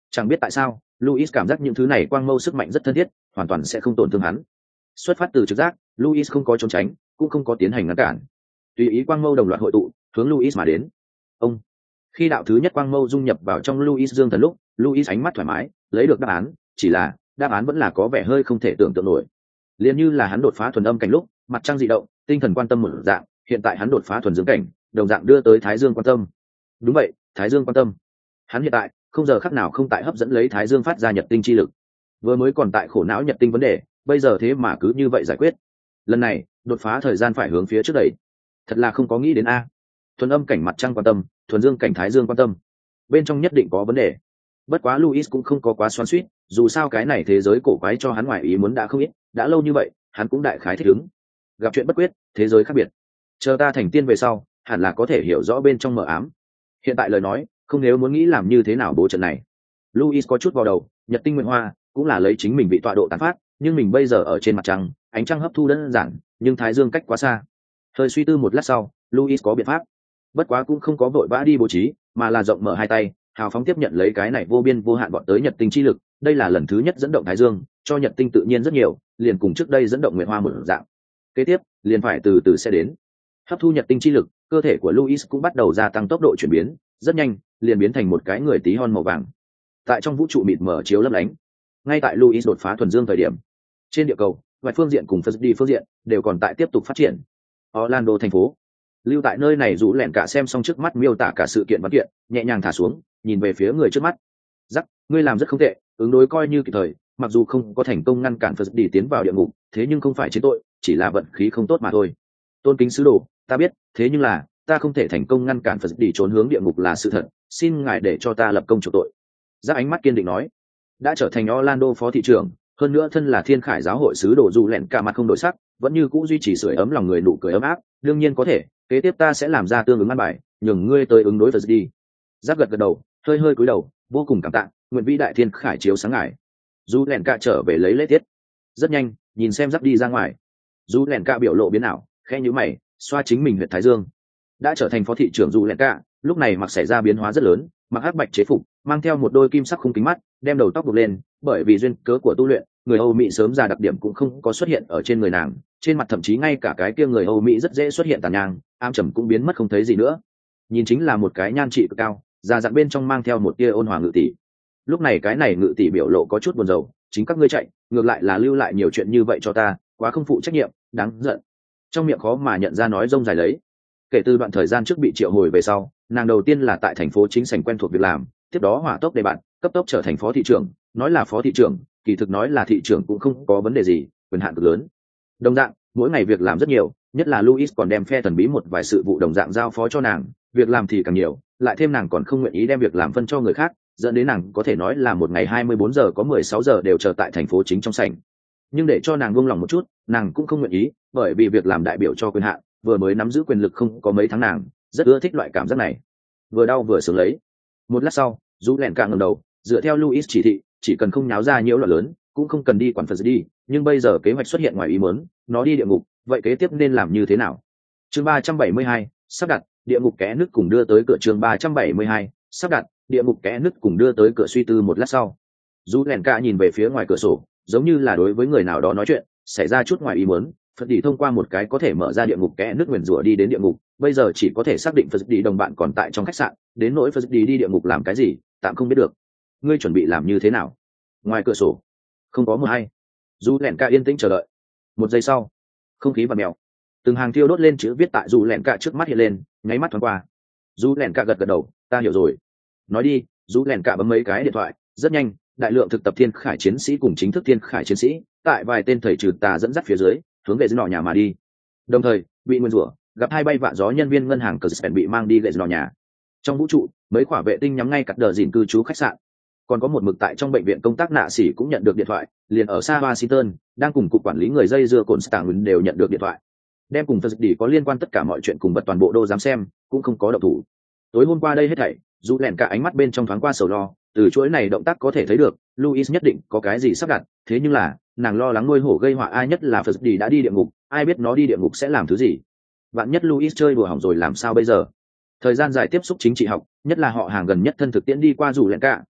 Chẳng biết tại sao Louis cảm giác những thứ này quang mâu sức mạnh rất thân thiết, hoàn toàn sẽ không tổn thương hắn. Xuất phát từ trực giác, Louis không có trốn tránh, cũng không có tiến hành ngăn cản, tùy ý quang mâu đồng loạt hội tụ hướng Louis mà đến. Ông Khi đạo thứ nhất quang mâu dung nhập vào trong Louis dương thần lúc, Louis ánh mắt thoải mái, lấy được đáp án, chỉ là đáp án vẫn là có vẻ hơi không thể tưởng tượng nổi. Liền như là hắn đột phá thuần âm cảnh lúc, mặt trăng dị động, tinh thần quan tâm một dạng, hiện tại hắn đột phá thuần dương cảnh, đồng dạng đưa tới Thái Dương quan tâm. Đúng vậy, Thái Dương quan tâm. Hắn hiện tại không giờ khắc nào không tại hấp dẫn lấy Thái Dương phát ra nhật tinh chi lực. Vừa mới còn tại khổ não nhật tinh vấn đề, bây giờ thế mà cứ như vậy giải quyết. Lần này, đột phá thời gian phải hướng phía trước đẩy. Thật là không có nghĩ đến a. Thuần âm cảnh mặt trăng quan tâm, thuần dương cảnh Thái Dương quan tâm. Bên trong nhất định có vấn đề. Bất quá Louis cũng không có quá xoắn xuýt, dù sao cái này thế giới cổ quái cho hắn ngoài ý muốn đã không ít, đã lâu như vậy, hắn cũng đại khái thích ứng. Gặp chuyện bất quyết, thế giới khác biệt. Chờ ta thành tiên về sau, hẳn là có thể hiểu rõ bên trong mờ ám. Hiện tại lời nói, không nếu muốn nghĩ làm như thế nào bố trận này. Louis có chút vào đầu, nhật tinh nguyện hoa cũng là lấy chính mình bị tọa độ tán phát, nhưng mình bây giờ ở trên mặt trăng, ánh trăng hấp thu đơn giản, nhưng Thái Dương cách quá xa. Hơi suy tư một lát sau, Louis có biện pháp. Bất quá cũng không có vội vã đi bố trí, mà là rộng mở hai tay, hào phóng tiếp nhận lấy cái này vô biên vô hạn bọn tới nhật tinh chi lực. Đây là lần thứ nhất dẫn động Thái Dương, cho nhật tinh tự nhiên rất nhiều, liền cùng trước đây dẫn động nguyệt hoa một dạng. Kế tiếp, liền phải từ từ sẽ đến. Hấp thu nhật tinh chi lực, cơ thể của Louis cũng bắt đầu gia tăng tốc độ chuyển biến, rất nhanh, liền biến thành một cái người tí hon màu vàng. Tại trong vũ trụ mịt mờ chiếu lấp lánh, ngay tại Louis đột phá thuần dương thời điểm, trên địa cầu, vài phương diện cùng phân đi phương diện đều còn tại tiếp tục phát triển. Orlando thành phố, lưu tại nơi này rủ lẹn cả xem xong trước mắt miêu tả cả sự kiện văn kiện, nhẹ nhàng thả xuống, nhìn về phía người trước mắt. Rắc, ngươi làm rất không tệ, ứng đối coi như kịp thời, mặc dù không có thành công ngăn cản Phật đi tiến vào địa ngục, thế nhưng không phải chế tội, chỉ là vận khí không tốt mà thôi. Tôn kính sứ đồ, ta biết, thế nhưng là ta không thể thành công ngăn cản Phật đi trốn hướng địa ngục là sự thật, xin ngài để cho ta lập công chuộc tội. Rắc ánh mắt kiên định nói, đã trở thành Orlando phó thị trưởng, hơn nữa thân là Thiên Khải giáo hội sứ đồ dù lẹn cả mặt không đổi sắc, vẫn như cũ duy trì sưởi ấm lòng người nụ cười ấm áp, đương nhiên có thể, kế tiếp ta sẽ làm ra tương ứng ăn bài, nhường ngươi tới ứng đối Phật đi. Rắc gật gật đầu, hơi hơi cúi đầu, vô cùng cảm tạ, nguyện vĩ đại Thiên Khải chiếu sáng ngài. Dù lẹn cả trở về lấy lễ tiết. Rất nhanh, nhìn xem Rắc đi ra ngoài. Dù lẹn cả biểu lộ biến ảo, khẽ nhíu mày, xoa chính mình huyệt thái dương. Đã trở thành phó thị trưởng dù lẹn cả, lúc này mặc xảy ra biến hóa rất lớn, mặc hắc bạch chế phục, mang theo một đôi kim sắc khung kính mắt, đem đầu tóc buộc lên, bởi vì duyên cớ của tu luyện, người Âu Mỹ sớm già đặc điểm cũng không có xuất hiện ở trên người nàng, trên mặt thậm chí ngay cả cái kia người Âu Mỹ rất dễ xuất hiện tàn nhang, ám trầm cũng biến mất không thấy gì nữa. Nhìn chính là một cái nhan trị cực cao, già dặn bên trong mang theo một tia ôn hòa ngự tỷ. Lúc này cái này ngự tỷ biểu lộ có chút buồn rầu, chính các ngươi chạy, ngược lại là lưu lại nhiều chuyện như vậy cho ta, quá không phụ trách nhiệm, đáng giận. Trong miệng khó mà nhận ra nói rông dài lấy. Kể từ đoạn thời gian trước bị triệu hồi về sau, nàng đầu tiên là tại thành phố chính sảnh quen thuộc việc làm, tiếp đó hỏa tốc đề bạn, cấp tốc trở thành phó thị trưởng. Nói là phó thị trưởng, kỳ thực nói là thị trưởng cũng không có vấn đề gì, quyền hạn cực lớn. Đồng dạng, mỗi ngày việc làm rất nhiều, nhất là Louis còn đem phe thần bí một vài sự vụ đồng dạng giao phó cho nàng, việc làm thì càng nhiều, lại thêm nàng còn không nguyện ý đem việc làm phân cho người khác, dẫn đến nàng có thể nói là một ngày 24 giờ có 16 giờ đều chờ tại thành phố chính trong sảnh. Nhưng để cho nàng buông lòng một chút, nàng cũng không nguyện ý, bởi vì việc làm đại biểu cho quyền hạn, vừa mới nắm giữ quyền lực không có mấy tháng nàng rất ưa thích loại cảm giác này, vừa đau vừa sướng lấy. Một lát sau, dù lẹn càng ngẩng đầu, dựa theo Louis chỉ thị, chỉ cần không nháo ra nhiễu loạn lớn, cũng không cần đi quản Phật đi, nhưng bây giờ kế hoạch xuất hiện ngoài ý muốn, nó đi địa ngục, vậy kế tiếp nên làm như thế nào? Chương 372, sắp đặt, địa ngục kẽ nứt cùng đưa tới cửa. Chương 372, sắp đặt, địa ngục kẽ nứt cùng đưa tới cửa. Suy tư một lát sau, dù lẹn cả nhìn về phía ngoài cửa sổ, giống như là đối với người nào đó nói chuyện, xảy ra chút ngoài ý muốn. Phật đi thông qua một cái có thể mở ra địa ngục kẽ nứt nguyền rủa đi đến địa ngục, bây giờ chỉ có thể xác định Phật đi đồng bạn còn tại trong khách sạn, đến nỗi Phật đi địa ngục làm cái gì, tạm không biết được. Ngươi chuẩn bị làm như thế nào? Ngoài cửa sổ không có một ai. Dù lẹn cả yên tĩnh chờ đợi. Một giây sau, không khí vặn mèo, từng hàng thiêu đốt lên chữ viết tại dù lẹn cả trước mắt hiện lên, nháy mắt thoáng qua. Dù lẹn cả gật gật đầu, ta hiểu rồi. Nói đi. Dù lẹn cả bấm mấy cái điện thoại, rất nhanh, đại lượng thực tập Thiên Khải chiến sĩ cùng chính thức Thiên Khải chiến sĩ, tại vài tên thầy trừ tà dẫn dắt phía dưới, hướng về dưới nọ nhà mà đi. Đồng thời, bị nguyên rủa, gặp hai bay vạ gió nhân viên ngân hàng cờ bị mang đi lệ nọ nhà. Trong vũ trụ, mấy quả vệ tinh nhắm ngay cắt đờ dìn cư trú khách sạn. Còn có một mực tại trong bệnh viện công tác nạ sĩ cũng nhận được điện thoại, liền ở xa Washington, đang cùng cục quản lý người dây dưa cồn Stang đều nhận được điện thoại. Đem cùng Phật đi có liên quan tất cả mọi chuyện cùng vật toàn bộ đô dám xem, cũng không có động thủ. Tối hôm qua đây hết thảy, dù lẹn cả ánh mắt bên trong thoáng qua sầu lo, từ chuỗi này động tác có thể thấy được, Louis nhất định có cái gì sắp đặt, thế nhưng là, nàng lo lắng nuôi hổ gây họa, ai nhất là Phật đi đã đi địa ngục, ai biết nó đi địa ngục sẽ làm thứ gì. Vạn nhất Louis chơi đùa hỏng rồi làm sao bây giờ? Thời gian dài tiếp xúc chính trị học, nhất là họ hàng gần nhất thân thực tiễn đi qua dù lẹn cả,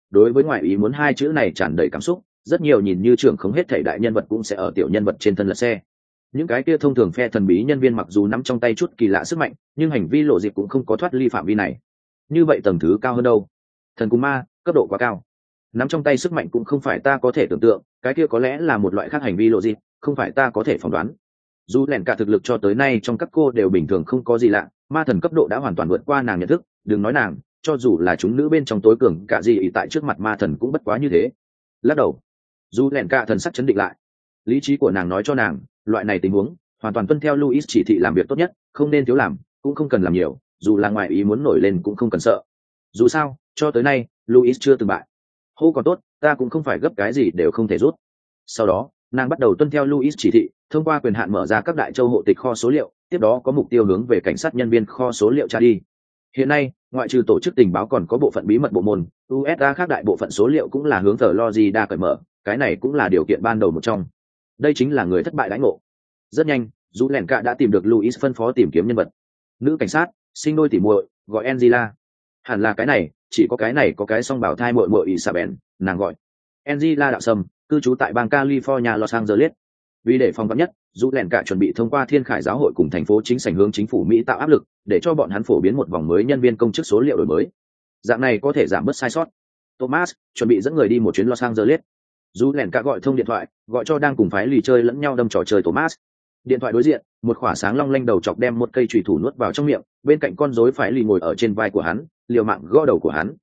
đối với ngoại ý muốn hai chữ này tràn đầy cảm xúc, rất nhiều nhìn như trưởng không hết thể đại nhân vật cũng sẽ ở tiểu nhân vật trên thân lật xe. Những cái kia thông thường phe thần bí nhân viên mặc dù nắm trong tay chút kỳ lạ sức mạnh, nhưng hành vi lộ dịp cũng không có thoát ly phạm vi này. Như vậy tầng thứ cao hơn đâu? Thần cùng ma, cấp độ quá cao. Nắm trong tay sức mạnh cũng không phải ta có thể tưởng tượng, cái kia có lẽ là một loại khác hành vi lộ dịp, không phải ta có thể phỏng đoán. Dù lẻn cả thực lực cho tới nay trong các cô đều bình thường không có gì lạ, ma thần cấp độ đã hoàn toàn vượt qua nàng nhận thức, đừng nói nàng, cho dù là chúng nữ bên trong tối cường cả gì ý tại trước mặt ma thần cũng bất quá như thế. Lắc đầu, dù lẻn cả thần sắc chấn định lại, lý trí của nàng nói cho nàng, loại này tình huống hoàn toàn tuân theo Louis chỉ thị làm việc tốt nhất, không nên thiếu làm, cũng không cần làm nhiều, dù là ngoại ý muốn nổi lên cũng không cần sợ. Dù sao, cho tới nay, Louis chưa từng bại. Hô còn tốt, ta cũng không phải gấp cái gì đều không thể rút. Sau đó, nàng bắt đầu tuân theo Louis chỉ thị, thông qua quyền hạn mở ra các đại châu hộ tịch kho số liệu, tiếp đó có mục tiêu hướng về cảnh sát nhân viên kho số liệu tra đi. Hiện nay, ngoại trừ tổ chức tình báo còn có bộ phận bí mật bộ môn, USA khác đại bộ phận số liệu cũng là hướng Florida cởi mở, cái này cũng là điều kiện ban đầu một trong. Đây chính là người thất bại đãi ngộ. Rất nhanh, dù lẻn cạ đã tìm được Louis phân phó tìm kiếm nhân vật. Nữ cảnh sát, sinh đôi tỉ muội, gọi Angela. Hẳn là cái này, chỉ có cái này có cái song bảo thai muội muội Isabel, nàng gọi Angela đạo sâm, cư trú tại bang California Los Angeles. Vì để phòng vắn nhất, dù lẻn cả chuẩn bị thông qua Thiên Khải giáo hội cùng thành phố chính sảnh hướng chính phủ Mỹ tạo áp lực, để cho bọn hắn phổ biến một vòng mới nhân viên công chức số liệu đổi mới. Dạng này có thể giảm bớt sai sót. Thomas chuẩn bị dẫn người đi một chuyến Los Angeles. Dù lẻn cả gọi thông điện thoại, gọi cho đang cùng phái lì chơi lẫn nhau đâm trò chơi Thomas. Điện thoại đối diện, một khỏa sáng long lanh đầu chọc đem một cây chùy thủ nuốt vào trong miệng, bên cạnh con rối phái lì ngồi ở trên vai của hắn, liều mạng gõ đầu của hắn.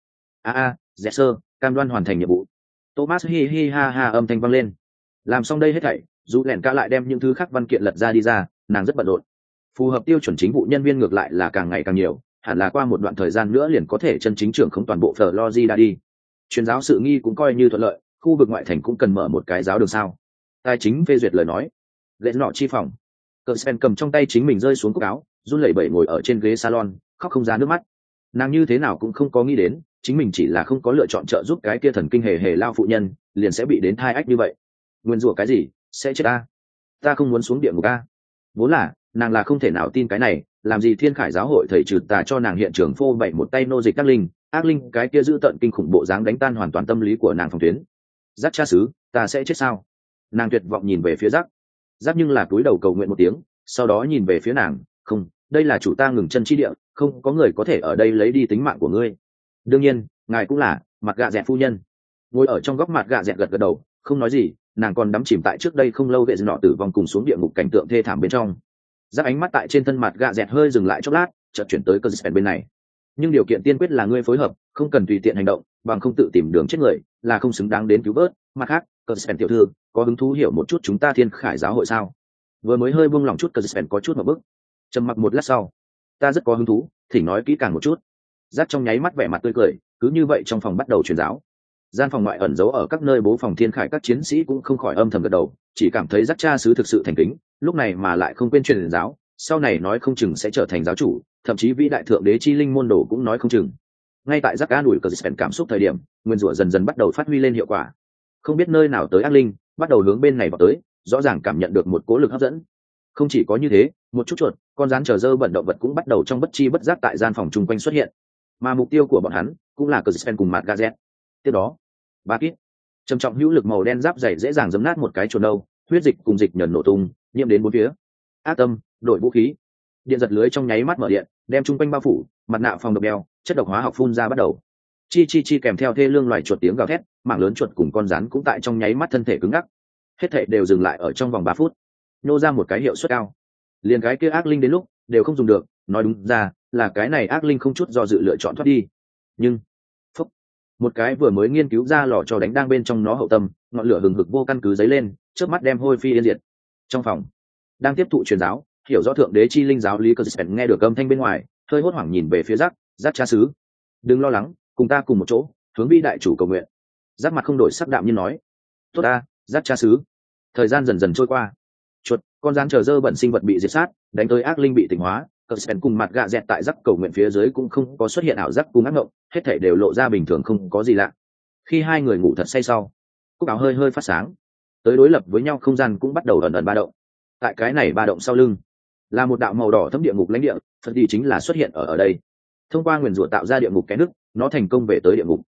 Dẹ sơ, cam đoan hoàn thành nhiệm vụ. Thomas hi hi ha ha âm thanh vang lên. Làm xong đây hết thảy, dù lẻn cả lại đem những thứ khác văn kiện lật ra đi ra, nàng rất bận rộn. Phù hợp tiêu chuẩn chính vụ nhân viên ngược lại là càng ngày càng nhiều, hẳn là qua một đoạn thời gian nữa liền có thể chân chính trưởng không toàn bộ Florida đi. Truyền giáo sự nghi cũng coi như thuận lợi, khu vực ngoại thành cũng cần mở một cái giáo đường sao. Tài chính phê duyệt lời nói. Lệ nọ chi phòng. Cờ Spen cầm trong tay chính mình rơi xuống cúc áo, run lẩy bẩy ngồi ở trên ghế salon, khóc không ra nước mắt. Nàng như thế nào cũng không có nghĩ đến, chính mình chỉ là không có lựa chọn trợ giúp cái kia thần kinh hề hề lao phụ nhân, liền sẽ bị đến thai ách như vậy. Nguyên rủa cái gì, sẽ chết ta không muốn xuống địa ngục vốn là nàng là không thể nào tin cái này, làm gì Thiên Khải giáo hội thầy trừ tà cho nàng hiện trường phô bày một tay nô dịch ác linh cái kia giữ tận kinh khủng bộ dáng đánh tan hoàn toàn tâm lý của nàng phòng tuyến. Giác cha xứ, ta sẽ chết sao? Nàng tuyệt vọng nhìn về phía giác nhưng là cúi đầu cầu nguyện một tiếng, sau đó nhìn về phía nàng, không, đây là chủ ta ngừng chân chi địa, không có người có thể ở đây lấy đi tính mạng của ngươi. Đương nhiên, ngài cũng là mặt gạ dẹt phu nhân. Ngồi ở trong góc mặt gạ dẹt gật gật đầu, không nói gì, nàng còn đắm chìm tại trước đây không lâu vệ nọ tử vong cùng xuống địa ngục cảnh tượng thê thảm bên trong. Giác ánh mắt tại trên thân mặt gạ dẹt hơi dừng lại chốc lát, chợt chuyển tới cơ Spen bên này. Nhưng điều kiện tiên quyết là ngươi phối hợp, không cần tùy tiện hành động, bằng không tự tìm đường chết người, là không xứng đáng đến cứu vớt. Mặt khác, cơ Spen tiểu thư, có hứng thú hiểu một chút chúng ta Thiên Khải giáo hội sao? Vừa mới hơi buông lòng chút, cơ Spen có chút một bức. Trầm mặc một lát sau, ta rất có hứng thú, thỉnh nói kỹ càng một chút. Giác trong nháy mắt vẻ mặt tươi cười, cứ như vậy trong phòng bắt đầu truyền giáo. Gian phòng ngoại ẩn giấu ở các nơi bố phòng Thiên Khải các chiến sĩ cũng không khỏi âm thầm gật đầu, chỉ cảm thấy giác cha xứ thực sự thành kính, lúc này mà lại không quên truyền giáo, sau này nói không chừng sẽ trở thành giáo chủ, thậm chí vĩ đại thượng đế chi linh môn đồ cũng nói không chừng. Ngay tại giác an ủi cờ Spen cảm xúc thời điểm, nguyên rủa dần dần bắt đầu phát huy lên hiệu quả. Không biết nơi nào tới ác linh, bắt đầu hướng bên này vào tới, rõ ràng cảm nhận được một cố lực hấp dẫn. Không chỉ có như thế, một chút chuột, con rắn chờ dơ bẩn động vật cũng bắt đầu trong bất chi bất giác tại gian phòng chung quanh xuất hiện, mà mục tiêu của bọn hắn cũng là cờ Spen cùng mặt Gazet. Tiếp đó, ba kít trầm trọng hữu lực màu đen giáp dày dễ dàng giấm nát một cái chuột nâu, huyết dịch cùng dịch nhờn nổ tung nhiễm đến bốn phía. Ác tâm, đổi vũ khí. Điện giật lưới trong nháy mắt mở điện, đem chung quanh bao phủ, mặt nạ phòng độc đeo, chất độc hóa học phun ra bắt đầu. Chi chi chi kèm theo thê lương loài chuột tiếng gào thét, mảng lớn chuột cùng con rắn cũng tại trong nháy mắt thân thể cứng ngắc. Hết thảy đều dừng lại ở trong vòng 3 phút. Nô ra một cái hiệu suất cao. Liền cái kia ác linh đến lúc đều không dùng được, nói đúng ra là cái này ác linh không chút do dự lựa chọn thoát đi. Nhưng phúc, một cái vừa mới nghiên cứu ra lò cho đánh đang bên trong nó hậu tâm, ngọn lửa hừng hực vô căn cứ dấy lên, chớp mắt đem hôi phi yên diệt. Trong phòng đang tiếp thụ truyền giáo, hiểu rõ thượng đế chi linh giáo lý cơ Spen nghe được âm thanh bên ngoài, hơi hốt hoảng nhìn về phía giác cha xứ. Đừng lo lắng, cùng ta cùng một chỗ hướng vĩ đại chủ cầu nguyện. Giác mặt không đổi sắc đạm như nói, tốt ta, giác cha xứ. Thời gian dần dần trôi qua, chuột, con rắn chờ dơ bẩn sinh vật bị diệt sát, đánh tới ác linh bị tỉnh hóa, cơ Spen cùng mặt gạ dẹt tại giác cầu nguyện phía dưới cũng không có xuất hiện ảo giác cùng ác mộng, hết thảy đều lộ ra bình thường không có gì lạ. Khi hai người ngủ thật say sau, cúc áo hơi hơi phát sáng, tới đối lập với nhau không gian cũng bắt đầu ẩn ẩn ba động. Tại cái này ba động sau lưng là một đạo màu đỏ thấm địa ngục lãnh địa, thật đi chính là xuất hiện ở đây. Thông qua nguyền rủa tạo ra địa ngục cái nước, nó thành công về tới địa ngục.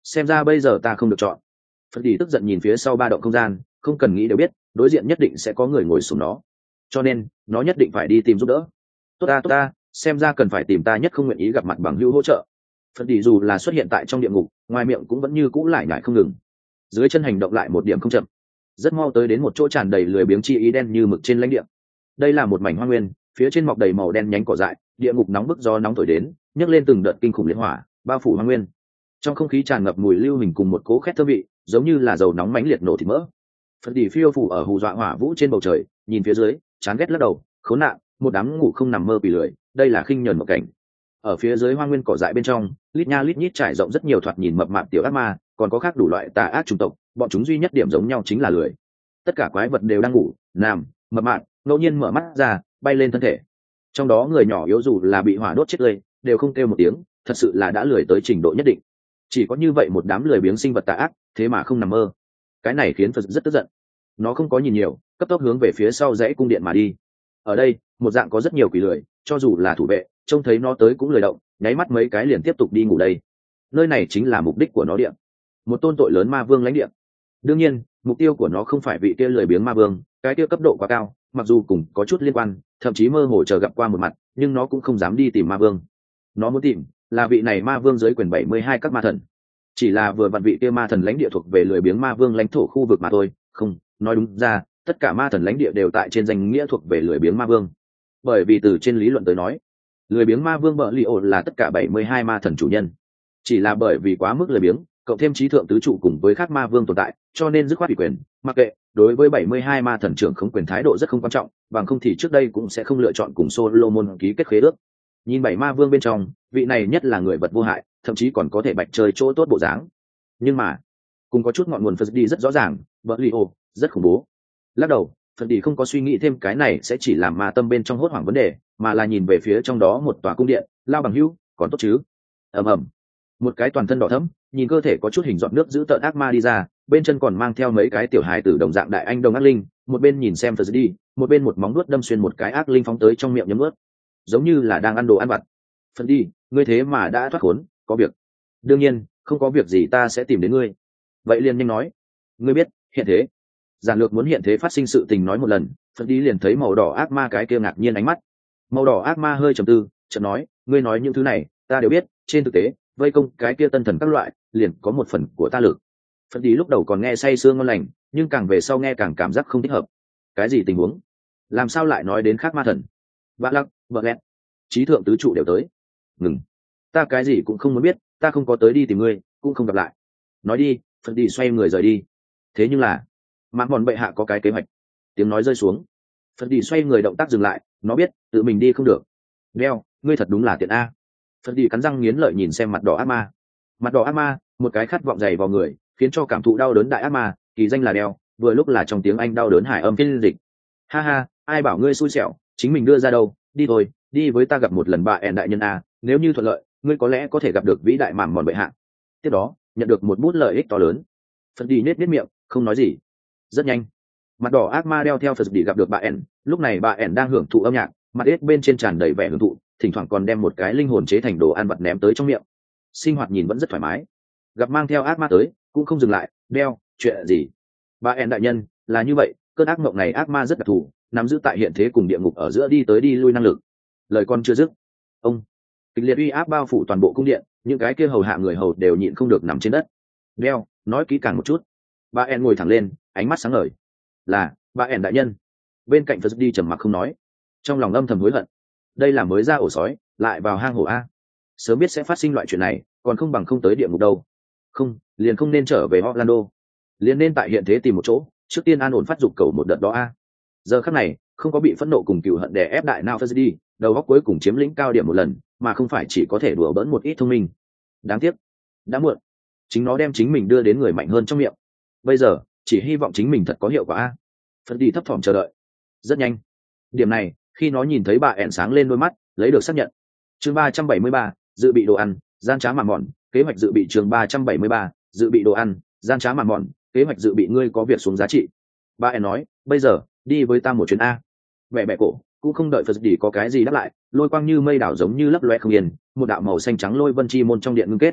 xem ra bây giờ ta không được chọn. Phật đi tức giận nhìn phía sau ba động không gian, không cần nghĩ đều biết đối diện nhất định sẽ có người ngồi xuống nó, cho nên nó nhất định phải đi tìm giúp đỡ. Tốt ta, xem ra cần phải tìm ta nhất không nguyện ý gặp mặt bằng hữu hỗ trợ. Phật đi dù là xuất hiện tại trong địa ngục, ngoài miệng cũng vẫn như cũ lại nhải không ngừng, dưới chân hành động lại một điểm không chậm, rất mau tới đến một chỗ tràn đầy lười biếng chi ý đen như mực trên lãnh địa. Đây là một mảnh hoang nguyên, phía trên mọc đầy màu đen nhánh cỏ dại, địa ngục nóng bức gió nóng thổi đến, nhấc lên từng đợt kinh khủng liệt hỏa, bao phủ hoang nguyên. Trong không khí tràn ngập mùi lưu hình cùng một cỗ khét thơm vị, giống như là dầu nóng mãnh liệt nổ thịt mỡ. Phật đi phiêu phủ ở hù dọa hỏa vũ trên bầu trời, nhìn phía dưới, chán ghét lắc đầu, khốn nạn, một đám ngủ không nằm mơ quỷ lười, đây là khinh nhẫn một cảnh. Ở phía dưới hoang nguyên cỏ dại bên trong, lít nha lít nhít trải rộng rất nhiều thoạt nhìn mập mạp tiểu ác ma, còn có khác đủ loại tà ác chủng tộc, bọn chúng duy nhất điểm giống nhau chính là lười. Tất cả quái vật đều đang ngủ, nằm, mập mạp, ngẫu nhiên mở mắt ra, bay lên thân thể. Trong đó người nhỏ yếu dù là bị hỏa đốt chết tươi, đều không kêu một tiếng, thật sự là đã lười tới trình độ nhất định. Chỉ có như vậy một đám lười biếng sinh vật tà ác, thế mà không nằm mơ. Cái này khiến Phật rất tức giận. Nó không có nhìn nhiều, cấp tốc hướng về phía sau dãy cung điện mà đi. Ở đây, một dạng có rất nhiều quỷ lười, cho dù là thủ vệ, trông thấy nó tới cũng lười động, nháy mắt mấy cái liền tiếp tục đi ngủ đây. Nơi này chính là mục đích của nó điện, một tôn tội lớn ma vương lãnh địa. Đương nhiên, mục tiêu của nó không phải vị kia lười biếng ma vương, cái kia cấp độ quá cao, mặc dù cùng có chút liên quan, thậm chí mơ hồ chờ gặp qua một mặt, nhưng nó cũng không dám đi tìm ma vương. Nó muốn tìm là vị này ma vương dưới quyền 72 các ma thần. Chỉ là vừa vặn vị kia ma thần lãnh địa thuộc về lười biếng ma vương lãnh thổ khu vực mà thôi, không, nói đúng ra, tất cả ma thần lãnh địa đều tại trên danh nghĩa thuộc về lười biếng ma vương. Bởi vì từ trên lý luận tới nói, lười biếng ma vương bợ li ổ là tất cả 72 ma thần chủ nhân. Chỉ là bởi vì quá mức lười biếng, cộng thêm trí thượng tứ trụ cùng với các ma vương tồn tại, cho nên dứt khoát ủy quyền, mặc kệ, đối với 72 ma thần trưởng không quyền thái độ rất không quan trọng, bằng không thì trước đây cũng sẽ không lựa chọn cùng Solomon ký kết khế ước. Nhìn 7 ma vương bên trong, vị này nhất là người vật vô hại, thậm chí còn có thể bạch chơi chỗ tốt bộ dáng. Nhưng mà, cùng có chút ngọn nguồn Phật đi rất rõ ràng, Berlio rất khủng bố. Lắc đầu, Phật đi không có suy nghĩ thêm cái này sẽ chỉ làm ma tâm bên trong hốt hoảng vấn đề, mà là nhìn về phía trong đó một tòa cung điện, lao bằng hữu, còn tốt chứ? Ầm ầm. Một cái toàn thân đỏ thẫm, nhìn cơ thể có chút hình giọt nước giữ tợn ác ma đi ra, bên chân còn mang theo mấy cái tiểu hài tử đồng dạng đại anh đồng ác linh, một bên nhìn xem Phật đi, một bên một móng nuốt đâm xuyên một cái ác linh phóng tới trong miệng nhấm nuốt, giống như là đang ăn đồ ăn vặt. Phật đi, ngươi thế mà đã thoát khốn, có việc? Đương nhiên, không có việc gì ta sẽ tìm đến ngươi. Vậy liền nhanh nói. Ngươi biết, hiện thế. Giản lược muốn hiện thế phát sinh sự tình nói một lần, Phật đi liền thấy màu đỏ ác ma cái kia ngạc nhiên ánh mắt. Màu đỏ ác ma hơi trầm tư, chợt nói, ngươi nói những thứ này, ta đều biết, trên thực tế, vây công cái kia tân thần các loại, liền có một phần của ta lực. Phật đi lúc đầu còn nghe say sưa ngon lành, nhưng càng về sau nghe càng cảm giác không thích hợp. Cái gì tình huống? Làm sao lại nói đến khác ma thần? Vạ lắc, vợ lẹt, trí thượng tứ trụ đều tới. Ngừng, ta cái gì cũng không muốn biết, ta không có tới đi tìm ngươi, cũng không gặp lại. Nói đi. Phật đi xoay người rời đi. Thế nhưng là mạng mòn bệ hạ có cái kế hoạch. Tiếng nói rơi xuống, Phật đi xoay người động tác dừng lại, nó biết tự mình đi không được. Đeo, ngươi thật đúng là tiện a. Phật đi cắn răng nghiến lợi nhìn xem mặt đỏ ác ma. Mặt đỏ ác ma, một cái khát vọng dày vào người, khiến cho cảm thụ đau đớn đại ác ma, kỳ danh là đeo, vừa lúc là trong tiếng Anh đau đớn hải âm phiên dịch. Ha ha, ai bảo ngươi xui xẻo, chính mình đưa ra đâu, đi thôi, đi với ta gặp một lần bà ẻn đại nhân a, nếu như thuận lợi, ngươi có lẽ có thể gặp được vĩ đại mảm mòn bệ hạ. Tiếp đó, nhận được một bút lợi ích to lớn. Phật đi nết miệng, không nói gì. Rất nhanh, mặt đỏ ác ma đeo theo Phật đi gặp được bà ẻn, lúc này bà ẻn đang hưởng thụ âm nhạc, mặt ếch bên trên tràn đầy vẻ hưởng thụ, thỉnh thoảng còn đem một cái linh hồn chế thành đồ ăn vặt ném tới trong miệng. Sinh hoạt nhìn vẫn rất thoải mái. Gặp mang theo ác ma tới, cũng không dừng lại, đeo, chuyện gì? Bà ẻn đại nhân, là như vậy, cơn ác mộng này ác ma rất đặc thù, nắm giữ tại hiện thế cùng địa ngục ở giữa đi tới đi lui năng lực. Lời con chưa dứt, ông kịch liệt uy áp bao phủ toàn bộ cung điện, những cái kia hầu hạ người hầu đều nhịn không được nằm trên đất. Đeo, nói kỹ càng một chút. Bà ẻn ngồi thẳng lên, ánh mắt sáng ngời. Là bà ẻn đại nhân. Bên cạnh Phật đi trầm mặc không nói, trong lòng âm thầm hối hận. Đây là mới ra ổ sói, lại vào hang hổ a. Sớm biết sẽ phát sinh loại chuyện này, còn không bằng không tới địa ngục đâu. Không, liền không nên trở về Orlando, liền nên tại hiện thế tìm một chỗ, trước tiên an ổn phát dục cầu một đợt đó a. Giờ khắc này, không có bị phẫn nộ cùng cừu hận đè ép đại nào Phật đi, đầu óc cuối cùng chiếm lĩnh cao điểm một lần, mà không phải chỉ có thể đùa bỡn một ít thông minh. Đáng tiếc, đã muộn. Chính nó đem chính mình đưa đến người mạnh hơn trong miệng. Bây giờ, chỉ hy vọng chính mình thật có hiệu quả a. Phật đi thấp thỏm chờ đợi. Rất nhanh, điểm này, khi nó nhìn thấy bà ẻn sáng lên đôi mắt, lấy được xác nhận. Chương 373, dự bị đồ ăn, gian trá màn mòn, kế hoạch dự bị chương 373, dự bị đồ ăn, gian trá màn mòn, kế hoạch dự bị ngươi có việc xuống giá trị. Bà ẻn nói, bây giờ, đi với ta một chuyến a. Mẹ bẹ cổ, cũng không đợi Phật đi có cái gì đáp lại, lôi quang như mây đảo giống như lấp loe không yên, một đạo màu xanh trắng lôi vân chi môn trong điện ngưng kết.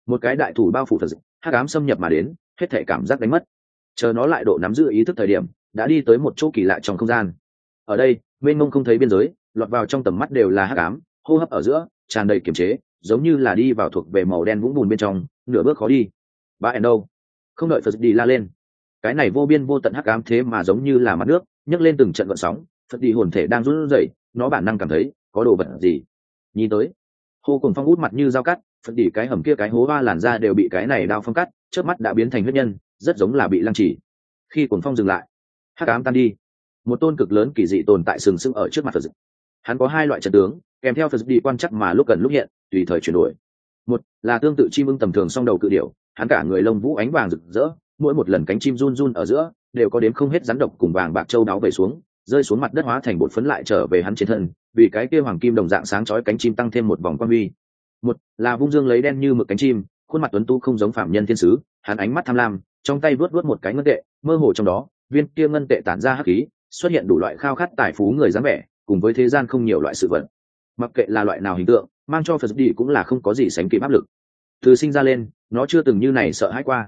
một cái đại thủ bao phủ phật hắc ám xâm nhập mà đến, hết thể cảm giác đánh mất. Chờ nó lại độ nắm giữ ý thức thời điểm, đã đi tới một chỗ kỳ lạ trong không gian. Ở đây mênh mông không thấy biên giới, lọt vào trong tầm mắt đều là hắc ám, hô hấp ở giữa tràn đầy kiềm chế, giống như là đi vào thuộc về màu đen vũng bùn bên trong, nửa bước khó đi. Bà ẻn đâu? Không đợi phật đi la lên, cái này vô biên vô tận hắc ám thế mà giống như là mặt nước nhấc lên từng trận gợn sóng. Phật đi hồn thể đang run rẩy, nó bản năng cảm thấy có đồ vật gì. Nhìn tới, hô cùng phong út mặt như dao cắt, Phật đi cái hầm kia cái hố hoa làn da đều bị cái này đao phong cắt, trước mắt đã biến thành huyết nhân, rất giống là bị lăng trì. Khi cuồng phong dừng lại, hắc ám tan đi, một tôn cực lớn kỳ dị tồn tại sừng sững ở trước mặt Phật. Hắn có hai loại trận tướng, kèm theo Phật đi quan chắc mà lúc gần lúc hiện, tùy thời chuyển đổi. Một là tương tự chim ưng tầm thường song đầu cự điểu, hắn cả người lông vũ ánh vàng rực rỡ, mỗi một lần cánh chim run run ở giữa đều có đếm không hết rắn độc cùng vàng bạc châu đáo về xuống, rơi xuống mặt đất hóa thành bột phấn lại trở về hắn trên thân, vì cái kia hoàng kim đồng dạng sáng chói cánh chim tăng thêm một vòng quan huy. Một là vung dương lấy đen như mực cánh chim, khuôn mặt tuấn tú không giống phạm nhân thiên sứ, hắn ánh mắt tham lam, trong tay vuốt vuốt một cái ngân tệ, mơ hồ trong đó viên kia ngân tệ tản ra hắc khí, xuất hiện đủ loại khao khát tài phú người dáng vẻ, cùng với thế gian không nhiều loại sự vật. Mặc kệ là loại nào hình tượng, mang cho Phật đi cũng là không có gì sánh kịp áp lực. Từ sinh ra lên, nó chưa từng như này sợ hãi qua.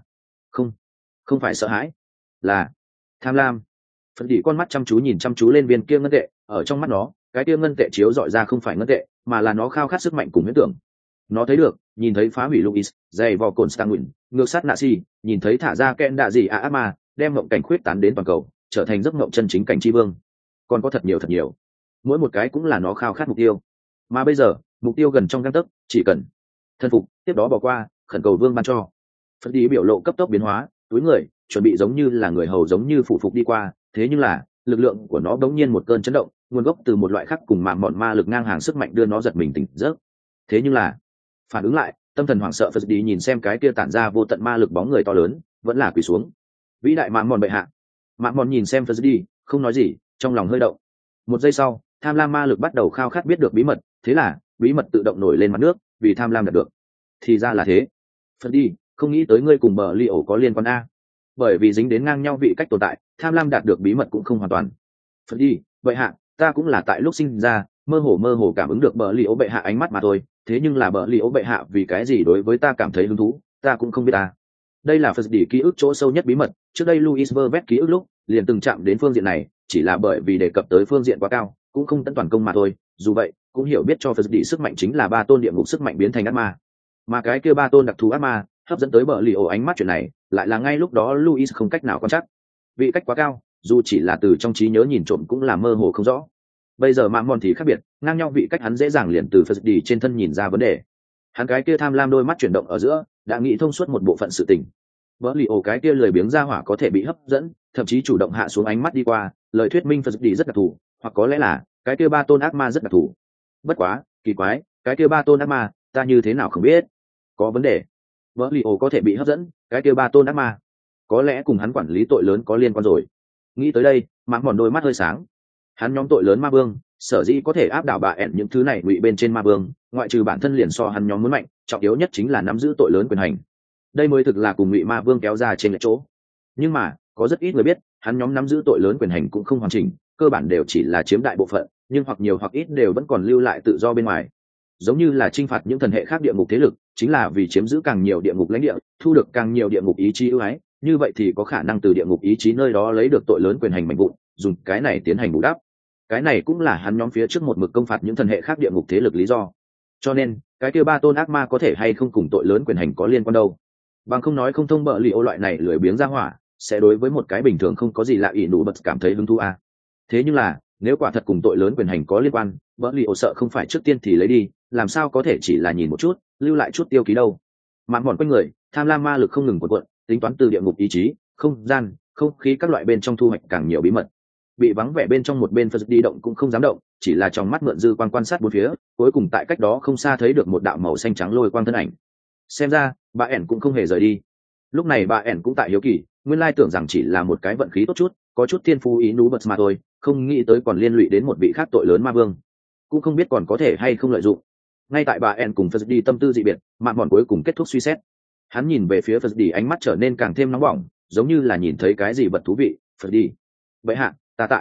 Không phải sợ hãi, là tham lam. Phật đi con mắt chăm chú nhìn chăm chú lên viên kia ngân tệ, ở trong mắt nó, cái kia ngân tệ chiếu dọi ra không phải ngân tệ, mà là nó khao khát sức mạnh cùng huyễn tưởng. Nó thấy được, nhìn thấy phá hủy Luis, dày vò cồn Stanguin, ngược sát Nasi, nhìn thấy thả ra kẽn đạ gì ác ma, đem mộng cảnh khuyết tán đến toàn cầu, trở thành giấc mộng chân chính cảnh tri vương. Còn có thật nhiều, mỗi một cái cũng là nó khao khát mục tiêu. Mà bây giờ, mục tiêu gần trong gang tấc, chỉ cần thân phục, tiếp đó bỏ qua, khẩn cầu vương ban cho. Phật đi biểu lộ cấp tốc biến hóa, túi người, chuẩn bị giống như là người hầu giống như phụ phục đi qua, thế nhưng là lực lượng của nó bỗng nhiên một cơn chấn động, nguồn gốc từ một loại khác cùng mạng mọn ma lực ngang hàng sức mạnh đưa nó giật mình tỉnh giấc. Thế nhưng là phản ứng lại, tâm thần hoảng sợ Phật đi nhìn xem cái kia tản ra vô tận ma lực bóng người to lớn, vẫn là quỳ xuống. Vĩ đại mạng mọn bệ hạ. Mạng mọn nhìn xem Phật đi, không nói gì, trong lòng hơi động. Một giây sau, tham lam ma lực bắt đầu khao khát biết được bí mật, thế là bí mật tự động nổi lên mặt nước, vì tham lam đạt được. Thì ra là thế. Phật đi, không nghĩ tới ngươi cùng bờ li ổ có liên quan a. Bởi vì dính đến ngang nhau vị cách tồn tại, tham lam đạt được bí mật cũng không hoàn toàn. Phật đi, bệ hạ, ta cũng là tại lúc sinh ra mơ hồ cảm ứng được bờ li ổ bệ hạ ánh mắt mà thôi, thế nhưng là bờ li ổ bệ hạ vì cái gì đối với ta cảm thấy hứng thú, ta cũng không biết ta. Đây là Phật đi ký ức chỗ sâu nhất bí mật, trước đây Louis Vervet ký ức lúc liền từng chạm đến phương diện này, chỉ là bởi vì đề cập tới phương diện quá cao, cũng không tận toàn công mà thôi. Dù vậy, cũng hiểu biết cho Phật đi sức mạnh chính là ba tôn địa ngục sức mạnh biến thành ác ma, mà cái kia ba tôn đặc thù ác ma hấp dẫn tới bờ li ổ ánh mắt chuyện này, lại là ngay lúc đó Louis không cách nào quan chắc. Vị cách quá cao, dù chỉ là từ trong trí nhớ nhìn trộm cũng là mơ hồ không rõ. Bây giờ mạng mòn thì khác biệt, ngang nhau vị cách hắn dễ dàng liền từ Phật đi trên thân nhìn ra vấn đề. Hắn cái kia tham lam đôi mắt chuyển động ở giữa, đã nghĩ thông suốt một bộ phận sự tình. Bờ li ổ cái kia lười biếng ra hỏa có thể bị hấp dẫn, thậm chí chủ động hạ xuống ánh mắt đi qua, lời thuyết minh Phật đi rất đặc thù, hoặc có lẽ là cái kia ba tôn ác ma rất đặc thù. Bất quá, kỳ quái, cái kia ba tôn ác ma, ta như thế nào không biết? Có vấn đề. Bờ li ổ có thể bị hấp dẫn, cái kia ba tôn ác ma, có lẽ cùng hắn quản lý tội lớn có liên quan rồi. Nghĩ tới đây, mạng mòn đôi mắt hơi sáng. Hắn nhóm tội lớn ma vương, sở dĩ có thể áp đảo bà ẻn những thứ này ngụy bên trên ma vương, ngoại trừ bản thân liền so hắn nhóm muốn mạnh, trọng yếu nhất chính là nắm giữ tội lớn quyền hành. Đây mới thực là cùng ngụy ma vương kéo ra trên lệch chỗ. Nhưng mà có rất ít người biết, hắn nhóm nắm giữ tội lớn quyền hành cũng không hoàn chỉnh, cơ bản đều chỉ là chiếm đại bộ phận, nhưng hoặc nhiều hoặc ít đều vẫn còn lưu lại tự do bên ngoài. Giống như là chinh phạt những thần hệ khác địa ngục thế lực, chính là vì chiếm giữ càng nhiều địa ngục lãnh địa, thu được càng nhiều địa ngục ý chí ưu ái, như vậy thì có khả năng từ địa ngục ý chí nơi đó lấy được tội lớn quyền hành mạnh vụn, dùng cái này tiến hành bù đắp. Cái này cũng là hắn nhóm phía trước một mực công phạt những thần hệ khác địa ngục thế lực lý do. Cho nên cái kia ba tôn ác ma có thể hay không cùng tội lớn quyền hành có liên quan đâu. Bằng không nói không thông bợ li ô loại này lười biếng ra hỏa sẽ đối với một cái bình thường không có gì lạ ỷ nụ bật cảm thấy hứng thú à. Thế nhưng là nếu quả thật cùng tội lớn quyền hành có liên quan, bợ li ô sợ không phải trước tiên thì lấy đi, làm sao có thể chỉ là nhìn một chút lưu lại chút tiêu ký đâu. Mạn mòn quanh người, tham lam ma lực không ngừng cuộn cuộn, tính toán từ địa ngục ý chí, không gian, không khí các loại bên trong thu hoạch càng nhiều bí mật. Bị vắng vẻ bên trong một bên Phật đi động cũng không dám động, chỉ là trong mắt mượn dư quan quan sát bốn phía, cuối cùng tại cách đó không xa thấy được một đạo màu xanh trắng lôi quang thân ảnh. Xem ra bà ẻn cũng không hề rời đi. Lúc này bà ẻn cũng tại hiếu kỳ, nguyên lai tưởng rằng chỉ là một cái vận khí tốt chút, có chút thiên phú ý nú bật mà thôi, không nghĩ tới còn liên lụy đến một vị khác tội lớn ma vương, cũng không biết còn có thể hay không lợi dụng. Ngay tại bà ẻn cùng Phật đi tâm tư dị biệt, mạn mòn cuối cùng kết thúc suy xét. Hắn nhìn về phía Phật đi, ánh mắt trở nên càng thêm nóng bỏng, giống như là nhìn thấy cái gì vật thú vị. Phật đi, vậy hạ,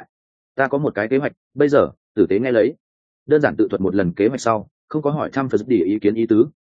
ta có một cái kế hoạch, bây giờ tử tế nghe lấy. Đơn giản tự thuật một lần kế hoạch sau, không có hỏi thăm Phật đi ý kiến ý tứ,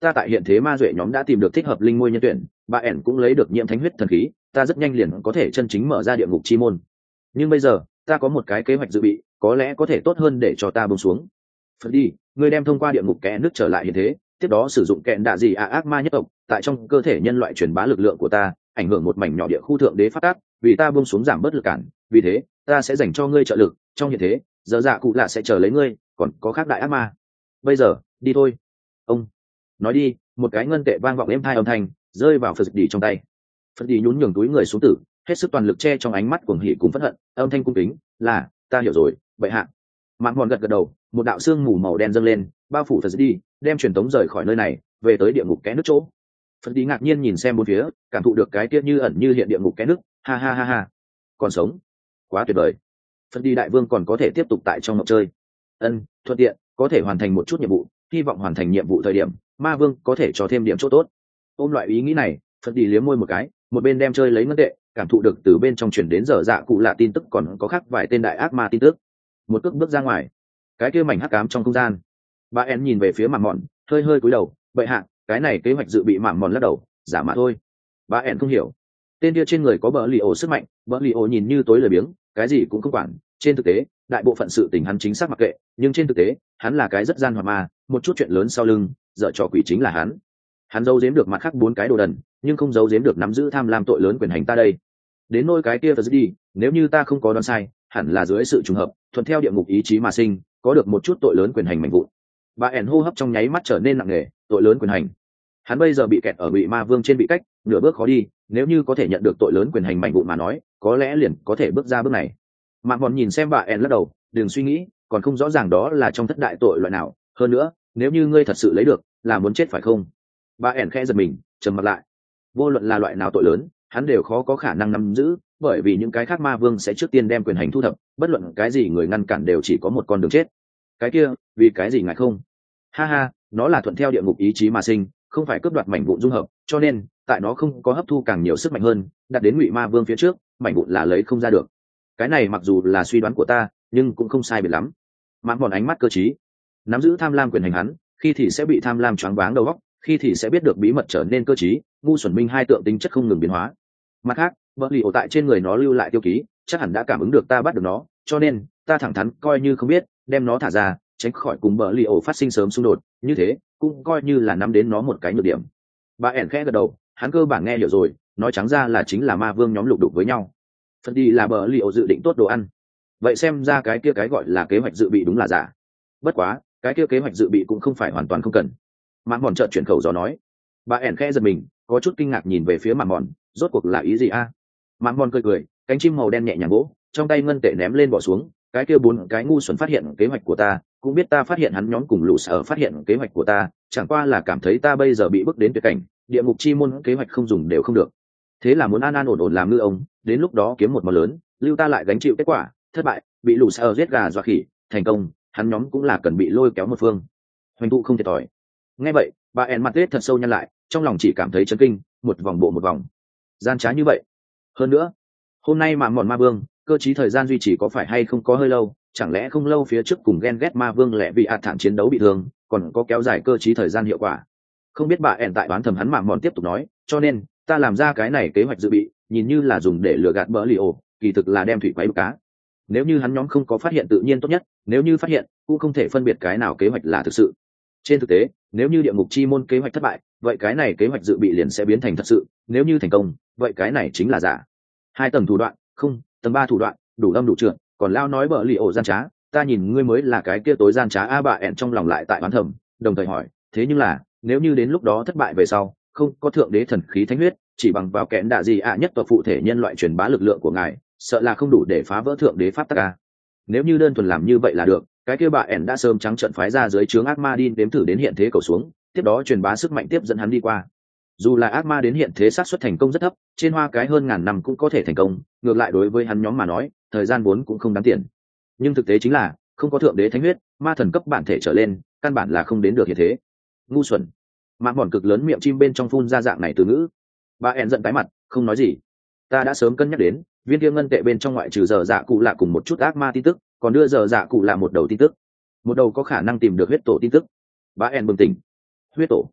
ta tại hiện thế ma duệ nhóm đã tìm được thích hợp linh ngôi nhân tuyển, bà ẻn cũng lấy được nhiễm thánh huyết thần khí, ta rất nhanh liền có thể chân chính mở ra địa ngục chi môn. Nhưng bây giờ ta có một cái kế hoạch dự bị, có lẽ có thể tốt hơn để cho ta buông xuống. Phật đi, ngươi đem thông qua địa ngục kẽ nước trở lại hiện thế, tiếp đó sử dụng kẹn đạ gì ác ma nhất tộc tại trong cơ thể nhân loại truyền bá lực lượng của ta, ảnh hưởng một mảnh nhỏ địa khu thượng đế phát tác, vì ta buông xuống giảm bớt lực cản, vì thế ta sẽ dành cho ngươi trợ lực trong hiện thế, giờ dạ cụ lạ sẽ chờ lấy ngươi, còn có khác đại ác ma. Bây giờ đi thôi. Ông nói đi, một cái ngân tệ vang vọng êm hai âm thanh rơi vào Phật đi trong tay. Phật đi nhún nhường túi người xuống tử, hết sức toàn lực che trong ánh mắt cuồng hỉ cùng phẫn hận, âm thanh cung kính là ta hiểu rồi vậy hạ. Mạn Mòn gật gật đầu, một đạo xương mù màu đen dâng lên, bao phủ Phật đi, đem truyền tống rời khỏi nơi này, về tới địa ngục kẽ nước chỗ. Phật đi ngạc nhiên nhìn xem bốn phía, cảm thụ được cái kia như ẩn như hiện địa ngục kẽ nước, ha ha ha ha, còn sống, quá tuyệt vời. Phật đi đại vương còn có thể tiếp tục tại trong ngọc chơi. Thuận tiện có thể hoàn thành một chút nhiệm vụ, hy vọng hoàn thành nhiệm vụ thời điểm ma vương có thể cho thêm điểm chỗ tốt. Ôm loại ý nghĩ này, Phật đi liếm môi một cái, một bên đem chơi lấy ngân tệ, cảm thụ được từ bên trong truyền đến giờ dạ cụ lạ tin tức, còn có khác vài tên đại ác ma tin tức. Một cước bước ra ngoài, cái kia mảnh hắc ám trong không gian, bà en nhìn về phía Mạn Mòn, hơi hơi cúi đầu, vậy hạ, cái này kế hoạch dự bị Mạn Mòn lắc đầu, giả mạ thôi. Bà en không hiểu, tên kia trên người có bờ lì ổ sức mạnh, bờ lì ổ nhìn như tối lười biếng, cái gì cũng không quản, trên thực tế đại bộ phận sự tình hắn chính xác mặc kệ, nhưng trên thực tế hắn là cái rất gian hoạt ma, một chút chuyện lớn sau lưng dở trò quỷ chính là hắn giấu giếm được mặt khác 4 cái đồ đần, nhưng không giấu giếm được nắm giữ tham lam tội lớn quyền hành ta đây. Đến nôi cái kia đi, nếu như ta không có đoán sai, hẳn là dưới sự trùng hợp, thuận theo địa ngục ý chí mà sinh, có được một chút tội lớn quyền hành mạnh vụn. Bà ẻn hô hấp trong nháy mắt trở nên nặng nề, tội lớn quyền hành. Hắn bây giờ bị kẹt ở Ngụy Ma Vương trên bị cách, nửa bước khó đi, nếu như có thể nhận được tội lớn quyền hành mạnh vụn mà nói, có lẽ liền có thể bước ra bước này. Mạn Mòn nhìn xem bà ẻn lắc đầu, đừng suy nghĩ, còn không rõ ràng đó là trong thất đại tội loại nào, hơn nữa, nếu như ngươi thật sự lấy được, là muốn chết phải không? Bà ẻn khẽ giật mình, trầm mặt lại. Vô luận là loại nào tội lớn, hắn đều khó có khả năng nắm giữ, bởi vì những cái khác ma vương sẽ trước tiên đem quyền hành thu thập, bất luận cái gì người ngăn cản đều chỉ có một con đường chết. Cái kia, vì cái gì ngại không? Ha ha, nó là thuận theo địa ngục ý chí mà sinh, không phải cướp đoạt mảnh vụn dung hợp, cho nên tại nó không có hấp thu càng nhiều sức mạnh hơn, đặt đến Ngụy Ma Vương phía trước, mảnh vụn là lấy không ra được. Cái này mặc dù là suy đoán của ta, nhưng cũng không sai biệt lắm. Mạn Mòn ánh mắt cơ trí, nắm giữ tham lam quyền hành hắn, khi thì sẽ bị tham lam choáng váng đầu óc, khi thì sẽ biết được bí mật trở nên cơ trí, ngu xuẩn minh hai tượng tính chất không ngừng biến hóa. Mặt khác, vợ lì ổ tại trên người nó lưu lại tiêu ký, chắc hẳn đã cảm ứng được ta bắt được nó, cho nên ta thẳng thắn coi như không biết, đem nó thả ra, tránh khỏi cùng vợ lì ổ phát sinh sớm xung đột, như thế cũng coi như là nắm đến nó một cái nhược điểm. Bà ẻn khẽ gật đầu, hắn cơ bản nghe hiểu rồi, nói trắng ra là chính là ma vương nhóm lục đục với nhau. Phần đi là vợ lì ổ dự định tốt đồ ăn, vậy xem ra cái kia cái gọi là kế hoạch dự bị đúng là giả. Bất quá cái kia kế hoạch dự bị cũng không phải hoàn toàn không cần. Mạn Mòn chợt chuyển khẩu gió nói. Bà ẻn khẽ giật mình, có chút kinh ngạc nhìn về phía Mạn Mòn, rốt cuộc là ý gì a? Mạn Mòn cười cười, cánh chim màu đen nhẹ nhàng vỗ, trong tay ngân tệ ném lên bỏ xuống, cái kia 4 cái ngu xuẩn phát hiện kế hoạch của ta, cũng biết ta phát hiện hắn nhóm cùng lũ sở phát hiện kế hoạch của ta, chẳng qua là cảm thấy ta bây giờ bị bức đến tuyệt cảnh, địa ngục chi môn kế hoạch không dùng đều không được. Thế là muốn an an ổn ổn làm ngư ông, đến lúc đó kiếm một món lớn, lưu ta lại gánh chịu kết quả, thất bại, bị lũ sở giết gà dọa khỉ, thành công, hắn nhóm cũng là cần bị lôi kéo một phương. Hoành tụ không thiệt thòi. Nghe vậy, bà ẻn mặt lết thật sâu nhăn lại, trong lòng chỉ cảm thấy chấn kinh, một vòng bộ một vòng, gian trá như vậy. Hơn nữa, hôm nay Mạn Mòn ma vương, cơ chí thời gian duy trì có phải hay không có hơi lâu, chẳng lẽ không lâu phía trước cùng ghen ghét ma vương lẽ vì thản chiến đấu bị thương, còn có kéo dài cơ chí thời gian hiệu quả. Không biết bà ẻn tại đoán thầm hắn Mạn Mòn tiếp tục nói, cho nên ta làm ra cái này kế hoạch dự bị, nhìn như là dùng để lừa gạt bỡ lì ổ, kỳ thực là đem thủy quấy bực cá. Nếu như hắn nhóm không có phát hiện tự nhiên tốt nhất, nếu như phát hiện cũng không thể phân biệt cái nào kế hoạch là thực sự. Trên thực tế, nếu như địa ngục chi môn kế hoạch thất bại, vậy cái này kế hoạch dự bị liền sẽ biến thành thật sự, nếu như thành công, vậy cái này chính là giả. 2 tầng thủ đoạn, không, tầng 3 thủ đoạn, đủ âm đủ trượt, còn lao nói bợ lì ổ gian trá, ta nhìn ngươi mới là cái kia tối gian trá a. Bà ẻn trong lòng lại tại oán thầm, đồng thời hỏi, thế nhưng là, nếu như đến lúc đó thất bại về sau, không có thượng đế thần khí thánh huyết, chỉ bằng vào kẽn đạ gì nhất tộc phụ thể nhân loại truyền bá lực lượng của ngài, sợ là không đủ để phá vỡ thượng đế pháp tắc a. Nếu như đơn thuần làm như vậy là được, cái kia bà ẻn đã sớm trắng trợn phái ra dưới trướng ác ma đi đếm thử đến hiện thế cầu xuống, tiếp đó truyền bá sức mạnh tiếp dẫn hắn đi qua. Dù là ác ma đến hiện thế xác suất thành công rất thấp, trên hoa cái hơn ngàn năm cũng có thể thành công, ngược lại đối với hắn nhóm mà nói, thời gian vốn cũng không đáng tiền. Nhưng thực tế chính là, không có thượng đế thánh huyết, ma thần cấp bản thể trở lên, căn bản là không đến được hiện thế. Ngu xuẩn. Mạn Mòn cực lớn miệng chim bên trong phun ra dạng này từ ngữ. Bà ẻn giận tái mặt, không nói gì. Ta đã sớm cân nhắc đến, viên kia ngân tệ bên trong ngoại trừ giờ dạ cụ lạ cùng một chút ác ma tin tức, còn đưa giờ dạ cụ lạ một đầu tin tức, một đầu có khả năng tìm được huyết tổ tin tức. Bà ẻn bừng tỉnh. Huyết tổ.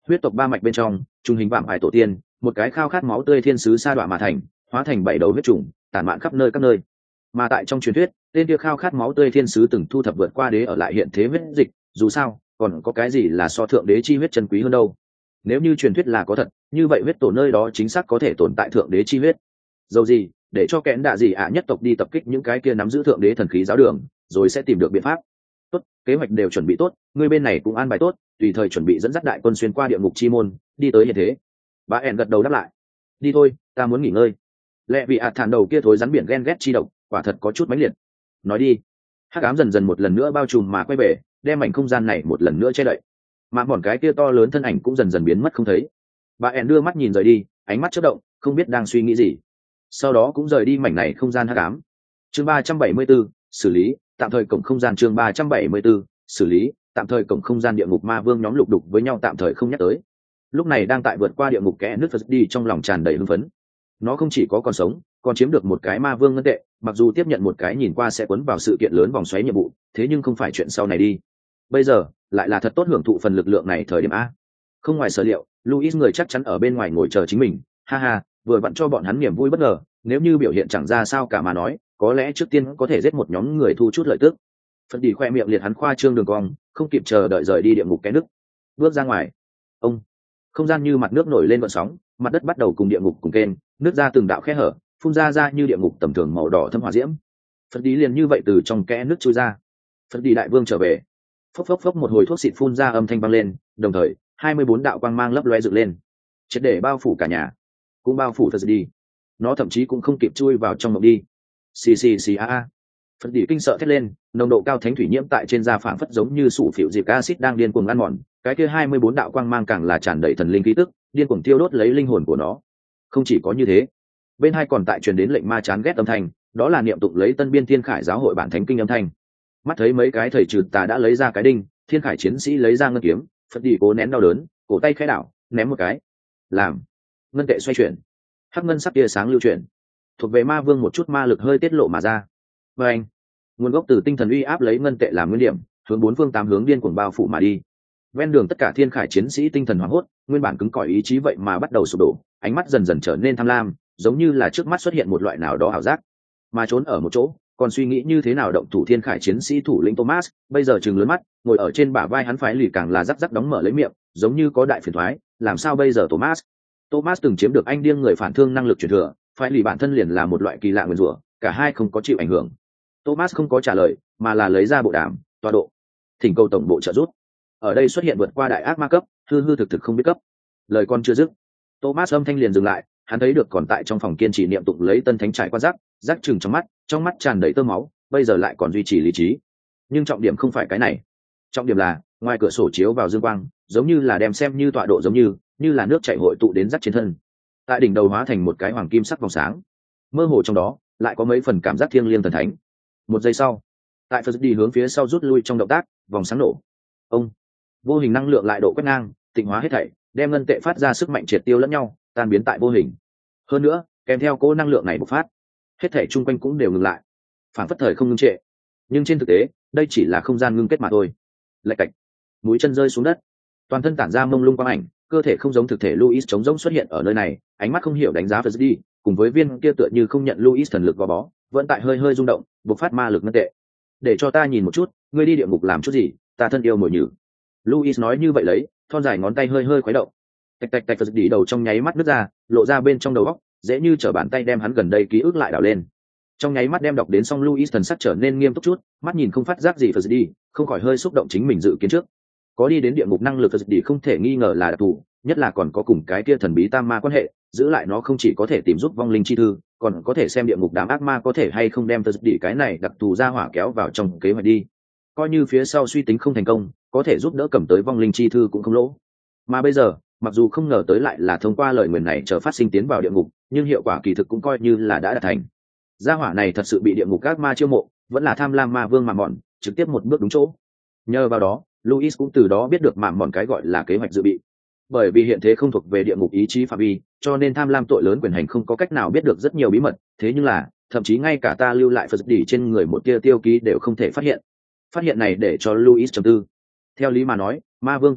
Huyết tộc ba mạch bên trong trung hình vạm ải tổ tiên, một cái khao khát máu tươi thiên sứ sa đọa mà thành, hóa thành bảy đầu huyết trùng tản mạn khắp nơi các nơi. Mà tại trong truyền thuyết, tên kia khao khát máu tươi thiên sứ từng thu thập vượt qua đế ở lại hiện thế huyết dịch, dù sao còn có cái gì là so thượng đế chi huyết chân quý hơn đâu. Nếu như truyền thuyết là có thật, như vậy huyết tổ nơi đó chính xác có thể tồn tại thượng đế chi huyết. Dầu gì để cho kẽn đạ gì ạ nhất tộc đi tập kích những cái kia nắm giữ thượng đế thần khí giáo đường, rồi sẽ tìm được biện pháp. Tốt, kế hoạch đều chuẩn bị tốt, người bên này cũng an bài tốt, tùy thời chuẩn bị dẫn dắt đại quân xuyên qua địa ngục chi môn, đi tới hiện thế. Bà ẻn gật đầu đáp lại. Đi thôi, ta muốn nghỉ ngơi. Lẽ vì thản đầu kia thối rắn biển ghen ghét chi độc, quả thật có chút mãnh liệt. Nói đi. Hắc ám dần dần một lần nữa bao trùm mà quay về, đem mảnh không gian này một lần nữa che đậy. Mà bọn cái kia to lớn thân ảnh cũng dần dần biến mất không thấy. Bà ẻn đưa mắt nhìn rời đi, ánh mắt chớp động, không biết đang suy nghĩ gì. Sau đó cũng rời đi mảnh này không gian hắc ám. Chương 374, xử lý, tạm thời cổng không gian. Chương 374, xử lý, tạm thời cổng không gian địa ngục ma vương nhóm lục đục với nhau tạm thời không nhắc tới. Lúc này đang tại vượt qua địa ngục kẽ nước Phật đi trong lòng tràn đầy hưng phấn. Nó không chỉ có còn sống, còn chiếm được một cái ma vương ngân tệ, mặc dù tiếp nhận một cái nhìn qua sẽ cuốn vào sự kiện lớn vòng xoáy nhiệm vụ, thế nhưng không phải chuyện sau này đi. Bây giờ lại là thật tốt hưởng thụ phần lực lượng này thời điểm a. Không ngoài sở liệu, Luis người chắc chắn ở bên ngoài ngồi chờ chính mình, ha ha, vừa vặn cho bọn hắn niềm vui bất ngờ, nếu như biểu hiện chẳng ra sao cả mà nói, có lẽ trước tiên có thể giết một nhóm người thu chút lợi tức. Phật đi khoe miệng liệt hắn khoa trương đường cong, không kịp chờ đợi rời đi địa ngục cái nước, bước ra ngoài. Ông, không gian như mặt nước nổi lên gợn sóng, mặt đất bắt đầu cùng địa ngục cùng kênh, nước ra từng đạo khe hở, phun ra như địa ngục tầm thường màu đỏ thâm hỏa diễm. Phật đi liền như vậy từ trong kẽ nước chui ra. Phật đi đại vương trở về. Phốc phốc phốc một hồi thuốc xịt phun ra âm thanh vang lên, đồng thời 24 đạo quang mang lấp loe dựng lên, triệt để bao phủ cả nhà, cũng bao phủ Phật đi. Nó thậm chí cũng không kịp chui vào trong mộng đi. Xì xì xì a a. Phật đi kinh sợ thét lên, nồng độ cao thánh thủy nhiễm tại trên da phảng phất giống như sủ phịu dịp acid đang điên cuồng ăn mòn, cái kia 24 đạo quang mang càng là tràn đầy thần linh khí tức, điên cuồng thiêu đốt lấy linh hồn của nó. Không chỉ có như thế, bên hai còn tại truyền đến lệnh ma chán ghét âm thanh, đó là niệm tụng lấy Tân Biên Thiên Khải giáo hội bản thánh kinh âm thanh. Mắt thấy mấy cái thầy trừ tà đã lấy ra cái đinh, Thiên Khải chiến sĩ lấy ra ngân kiếm, Phật đi cố nén đau đớn, cổ tay khẽ đảo, ném một cái, làm ngân tệ xoay chuyển, hắc ngân sắc tia sáng lưu chuyển, thuộc về ma vương một chút ma lực hơi tiết lộ mà ra. Và anh, nguồn gốc từ tinh thần uy áp lấy ngân tệ làm nguyên điểm, hướng bốn phương tám hướng điên cuồng bao phủ mà đi. Ven đường tất cả Thiên Khải chiến sĩ tinh thần hoảng hốt, nguyên bản cứng cỏi ý chí vậy mà bắt đầu sụp đổ, ánh mắt dần dần trở nên tham lam, giống như là trước mắt xuất hiện một loại nào đó ảo giác, mà trốn ở một chỗ, còn suy nghĩ như thế nào động thủ Thiên Khải chiến sĩ thủ lĩnh Thomas, bây giờ trừng lớn mắt, ngồi ở trên bả vai hắn phái lì càng là rắc rắc đóng mở lấy miệng, giống như có đại phiền toái, làm sao bây giờ Thomas? Thomas từng chiếm được anh điên người phản thương năng lực truyền thừa, phái lì bản thân liền là một loại kỳ lạ nguyên rủa, cả hai không có chịu ảnh hưởng. Thomas không có trả lời, mà là lấy ra bộ đàm, tọa độ, thỉnh cầu tổng bộ trợ giúp. Ở đây xuất hiện vượt qua đại ác ma cấp, hư hư thực thực không biết cấp. Lời con chưa dứt, Thomas âm thanh liền dừng lại, hắn thấy được còn tại trong phòng kiên trì niệm tụng lấy tân thánh trải qua rắc chừng trong mắt tràn đầy tơ máu, bây giờ lại còn duy trì lý trí. Nhưng trọng điểm không phải cái này, trọng điểm là ngoài cửa sổ chiếu vào dương quang, giống như là đem xem như tọa độ, giống như là nước chảy hội tụ đến rắc trên thân, tại đỉnh đầu hóa thành một cái hoàng kim sắc vòng sáng, mơ hồ trong đó lại có mấy phần cảm giác thiêng liêng thần thánh. Một giây sau, tại Phật đi hướng phía sau rút lui trong động tác, vòng sáng nổ. Ông, vô hình năng lượng lại độ quét ngang, tịnh hóa hết thảy, đem ngân tệ phát ra sức mạnh triệt tiêu lẫn nhau, tan biến tại vô hình. Hơn nữa, kèm theo cỗ năng lượng này bộc phát, hết thảy chung quanh cũng đều ngừng lại, phản phất thời không ngưng trệ. Nhưng trên thực tế, đây chỉ là không gian ngưng kết mà thôi. Lạch cạch, mũi chân rơi xuống đất, toàn thân tản ra mông lung quang ảnh, cơ thể không giống thực thể Luis trống rỗng xuất hiện ở nơi này, ánh mắt không hiểu đánh giá Phật đi, cùng với viên kia tựa như không nhận Luis thần lực gò bó, vẫn tại hơi hơi rung động, bộc phát ma lực ngân tệ. Để cho ta nhìn một chút, ngươi đi địa ngục làm chút gì, ta thân yêu mồi nhử. Luis nói như vậy lấy, thon dài ngón tay hơi hơi khuấy động. Tạch tạch tạch, Phật đi đầu trong nháy mắt nứt ra, lộ ra bên trong đầu óc, dễ như trở bàn tay đem hắn gần đây ký ức lại đảo lên. Trong nháy mắt đem đọc đến xong, Luis thần sắc trở nên nghiêm túc chút, mắt nhìn không phát giác gì Phật đi, không khỏi hơi xúc động chính mình dự kiến trước. Có đi đến địa ngục năng lực Phật đi không thể nghi ngờ là đặc thù, nhất là còn có cùng cái kia thần bí tam ma quan hệ, giữ lại nó không chỉ có thể tìm giúp vong linh chi thư, còn có thể xem địa ngục đám ác ma có thể hay không đem Phật đi cái này đặc thù ra hỏa kéo vào trong kế hoạch đi. Coi như phía sau suy tính không thành công, có thể giúp đỡ cầm tới vong linh chi thư cũng không lỗ. Mà bây giờ, mặc dù không ngờ tới lại là thông qua lời nguyền này chờ phát sinh tiến vào địa ngục, nhưng hiệu quả kỳ thực cũng coi như là đã đạt thành. Gia hỏa này thật sự bị địa ngục các ma chiêu mộ, vẫn là tham lam ma vương mà mòn, trực tiếp một bước đúng chỗ. Nhờ vào đó, Luis cũng từ đó biết được mạm mòn cái gọi là kế hoạch dự bị. Bởi vì hiện thế không thuộc về địa ngục ý chí phạm vi, cho nên tham lam tội lớn quyền hành không có cách nào biết được rất nhiều bí mật, thế nhưng là, thậm chí ngay cả ta lưu lại Phật đỉ trên người một tia tiêu ký đều không thể phát hiện. Phát hiện này để cho Luis trầm tư. Theo lý mà nói, ma vương tồn tại,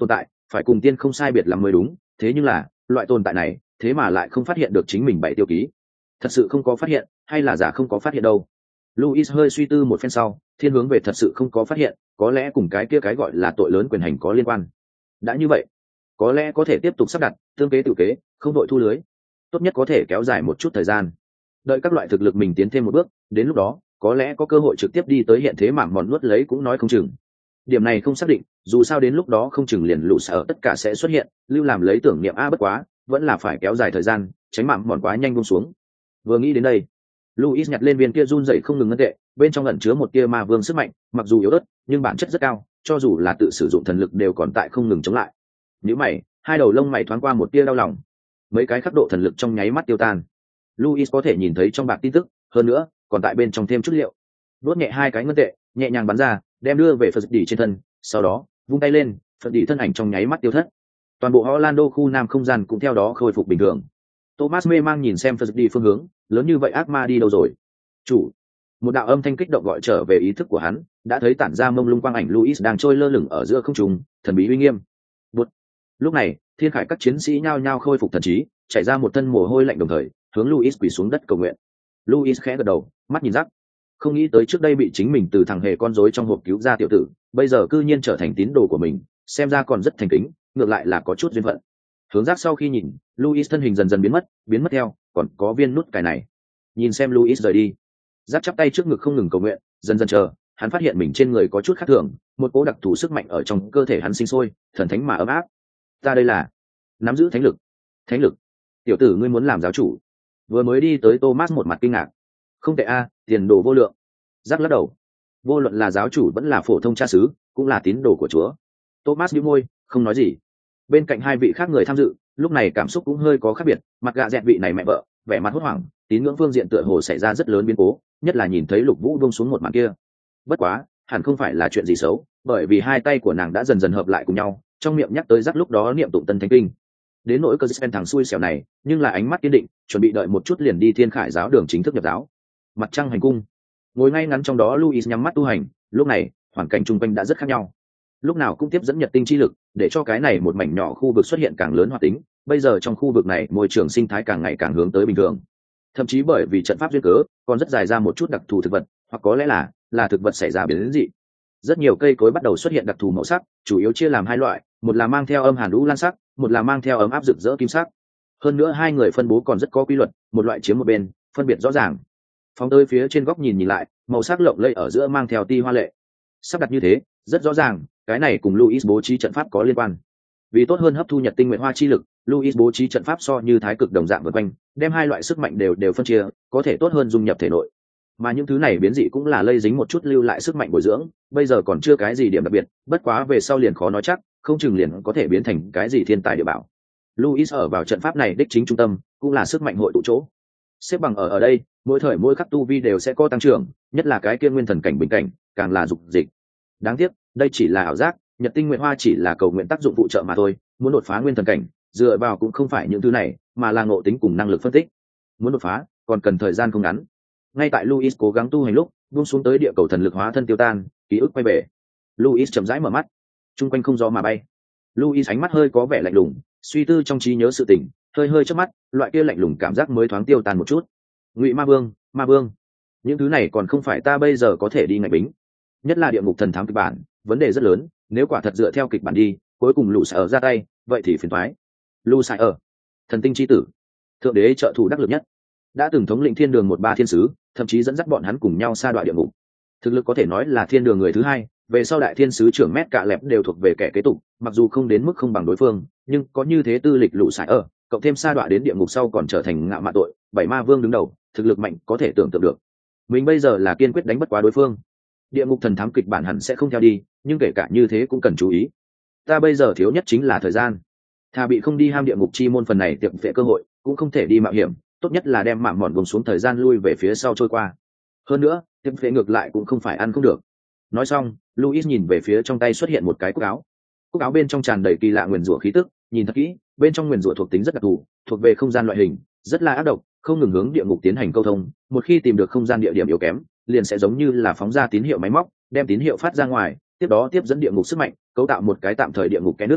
phải cùng tiên không sai biệt lắm mới đúng, thế nhưng là loại tồn tại này thế mà lại không phát hiện được chính mình 7 tiêu ký. Thật sự không có phát hiện hay là giả không có phát hiện đâu? Louis hơi suy tư một phen sau, thiên hướng về thật sự không có phát hiện, có lẽ cùng cái kia cái gọi là tội lớn quyền hành có liên quan. Đã như vậy, có lẽ có thể tiếp tục sắp đặt, tương kế tự kế, không đội thu lưới. Tốt nhất có thể kéo dài một chút thời gian. Đợi các loại thực lực mình tiến thêm một bước, đến lúc đó, có lẽ có cơ hội trực tiếp đi tới hiện thế mảng mòn nuốt lấy cũng nói không chừng. Điểm này không xác định, dù sao đến lúc đó không chừng liền lũ sở tất cả sẽ xuất hiện, lưu làm lấy tưởng niệm bất quá, vẫn là phải kéo dài thời gian, tránh mảng mòn quá nhanh buông xuống. Vừa nghĩ đến đây, Louis nhặt lên viên kia run rẩy không ngừng ngân tệ, bên trong ẩn chứa một tia ma vương sức mạnh, mặc dù yếu ớt, nhưng bản chất rất cao, cho dù là tự sử dụng thần lực đều còn tại không ngừng chống lại. Nếu mày, hai đầu lông mày thoáng qua một tia đau lòng. Mấy cái khắc độ thần lực trong nháy mắt tiêu tan. Louis có thể nhìn thấy trong bạc tin tức, hơn nữa, còn tại bên trong thêm chút liệu. Đốt nhẹ hai cái ngân tệ, nhẹ nhàng bắn ra, đem đưa về Phật đỉ trên thân, sau đó, vung tay lên, Phật đỉ thân ảnh trong nháy mắt tiêu thất. Toàn bộ Orlando khu nam không gian cũng theo đó khôi phục bình thường. Thomas mê mang nhìn xem Phật đỉ phương hướng, lớn như vậy ác ma đi đâu rồi? Chủ. Một đạo âm thanh kích động gọi trở về ý thức của hắn, đã thấy tản ra mông lung quang ảnh Louis đang trôi lơ lửng ở giữa không trung, thần bí uy nghiêm. Bụt. Lúc này, thiên khải các chiến sĩ nhao nhao khôi phục thần trí, chảy ra một thân mồ hôi lạnh đồng thời, hướng Louis quỳ xuống đất cầu nguyện. Louis khẽ gật đầu, mắt nhìn rắc. Không nghĩ tới trước đây bị chính mình từ thằng hề con rối trong hộp cứu ra tiểu tử, bây giờ cư nhiên trở thành tín đồ của mình, xem ra còn rất thành kính, ngược lại là có chút duyên phận. Hướng rắc sau khi nhìn, Louis thân hình dần dần biến mất theo, còn có viên nút cài này. Nhìn xem Louis rời đi, rắc chắp tay trước ngực không ngừng cầu nguyện, dần dần chờ, hắn phát hiện mình trên người có chút khác thường, một cỗ đặc thù sức mạnh ở trong cơ thể hắn sinh sôi, thần thánh mà ấm áp. Ta đây là nắm giữ thánh lực. Thánh lực? Tiểu tử ngươi muốn làm giáo chủ? Vừa mới đi tới Thomas một mặt kinh ngạc. Không tệ a, tiền đồ vô lượng. Rắc lắc đầu. Vô luận là giáo chủ vẫn là phổ thông cha xứ, cũng là tín đồ của Chúa. Thomas nhíu môi, không nói gì. Bên cạnh hai vị khác người tham dự, lúc này cảm xúc cũng hơi có khác biệt, mặt gạ dẹt vị này mẹ vợ, vẻ mặt hốt hoảng, tín ngưỡng phương diện tựa hồ xảy ra rất lớn biến cố, nhất là nhìn thấy Lục Vũ buông xuống một màn kia. Bất quá, hẳn không phải là chuyện gì xấu, bởi vì hai tay của nàng đã dần dần hợp lại cùng nhau, trong miệng nhắc tới Rắc lúc đó niệm tụng Tân Thánh Kinh. Đến nỗi Cơn thằng xui xẻo này, nhưng là ánh mắt kiên định, chuẩn bị đợi một chút liền đi Thiên Khải giáo đường chính thức nhập giáo. Mặt trăng hành cung, ngồi ngay ngắn trong đó Louis nhắm mắt tu hành, lúc này, hoàn cảnh chung quanh đã rất khác nhau. Lúc nào cũng tiếp dẫn nhật tinh chi lực, để cho cái này một mảnh nhỏ khu vực xuất hiện càng lớn hoạt tính, bây giờ trong khu vực này môi trường sinh thái càng ngày càng hướng tới bình thường. Thậm chí bởi vì trận pháp duyên cớ, còn rất dài ra một chút đặc thù thực vật, hoặc có lẽ là thực vật xảy ra biến dị. Rất nhiều cây cối bắt đầu xuất hiện đặc thù màu sắc, chủ yếu chia làm hai loại, một là mang theo âm hàn lũ lan sắc, một là mang theo ấm áp rực rỡ kim sắc. Hơn nữa hai người phân bố còn rất có quy luật, một loại chiếm một bên, phân biệt rõ ràng. Phóng tới phía trên góc nhìn lại, màu sắc lộng lẫy ở giữa mang theo ti hoa lệ. Sắp đặt như thế, rất rõ ràng, cái này cùng Louis bố trí trận pháp có liên quan. Vì tốt hơn hấp thu nhật tinh nguyện hoa chi lực, Louis bố trí trận pháp so như thái cực đồng dạng vượt quanh, đem hai loại sức mạnh đều phân chia, có thể tốt hơn dung nhập thể nội. Mà những thứ này biến dị cũng là lây dính một chút lưu lại sức mạnh bồi dưỡng, bây giờ còn chưa cái gì điểm đặc biệt, bất quá về sau liền khó nói chắc, không chừng liền có thể biến thành cái gì thiên tài địa bảo. Louis ở vào trận pháp này đích chính trung tâm, cũng là sức mạnh hội tụ chỗ. Xếp bằng ở đây, mỗi thời mỗi khắc tu vi đều sẽ có tăng trưởng, nhất là cái kia nguyên thần cảnh bình cảnh, càng là dục dịch. Đáng tiếc, đây chỉ là ảo giác, nhật tinh nguyện hoa chỉ là cầu nguyện tác dụng phụ trợ mà thôi, muốn đột phá nguyên thần cảnh, dựa vào cũng không phải những thứ này, mà là ngộ tính cùng năng lực phân tích. Muốn đột phá, còn cần thời gian không ngắn. Ngay tại Louis cố gắng tu hành lúc, buông xuống tới địa cầu thần lực hóa thân tiêu tan, ký ức quay về. Louis chậm rãi mở mắt, chung quanh không gió mà bay. Louis ánh mắt hơi có vẻ lạnh lùng, suy tư trong trí nhớ sự tình, hơi chớp mắt, loại kia lạnh lùng cảm giác mới thoáng tiêu tan một chút. Ngụy Ma Vương, những thứ này còn không phải ta bây giờ có thể đi ngạch bính. Nhất là địa ngục thần thám kịch bản, vấn đề rất lớn, nếu quả thật dựa theo kịch bản đi, cuối cùng lũ sẽ ở ra tay, vậy thì phiền toái. Lũ sẽ ở, thần tinh chi tử, thượng đế trợ thủ đắc lực nhất, đã từng thống lĩnh thiên đường 13 thiên sứ, thậm chí dẫn dắt bọn hắn cùng nhau sa đọa địa ngục. Thực lực có thể nói là thiên đường người thứ hai, về sau đại thiên sứ trưởng mét cạ lẹp đều thuộc về kẻ kế tục, mặc dù không đến mức không bằng đối phương, nhưng có như thế tư lịch lũ sải ở, cộng thêm sa đọa đến địa ngục sau còn trở thành ngạo mạn tội, 7 ma vương đứng đầu, thực lực mạnh có thể tưởng tượng được. Mình bây giờ là kiên quyết đánh bất quá đối phương. Địa ngục thần thám kịch bản hẳn sẽ không theo đi, nhưng kể cả như thế cũng cần chú ý. Ta bây giờ thiếu nhất chính là thời gian. Thà bị không đi ham địa ngục chi môn phần này tiệm phệ cơ hội, cũng không thể đi mạo hiểm, tốt nhất là đem mảng mòn vùng xuống thời gian lui về phía sau trôi qua. Hơn nữa, tiệm phệ ngược lại cũng không phải ăn không được. Nói xong, Louis nhìn về phía trong tay xuất hiện một cái cúc áo. Cúc áo bên trong tràn đầy kỳ lạ nguyền rủa khí tức, nhìn thật kỹ, bên trong nguyền rủa thuộc tính rất đặc thù, thuộc về không gian loại hình, rất là ác độc, không ngừng hướng địa ngục tiến hành câu thông. Một khi tìm được không gian địa điểm yếu kém, liền sẽ giống như là phóng ra tín hiệu máy móc, đem tín hiệu phát ra ngoài, tiếp đó tiếp dẫn địa ngục sức mạnh, cấu tạo một cái tạm thời địa ngục kẽ nước.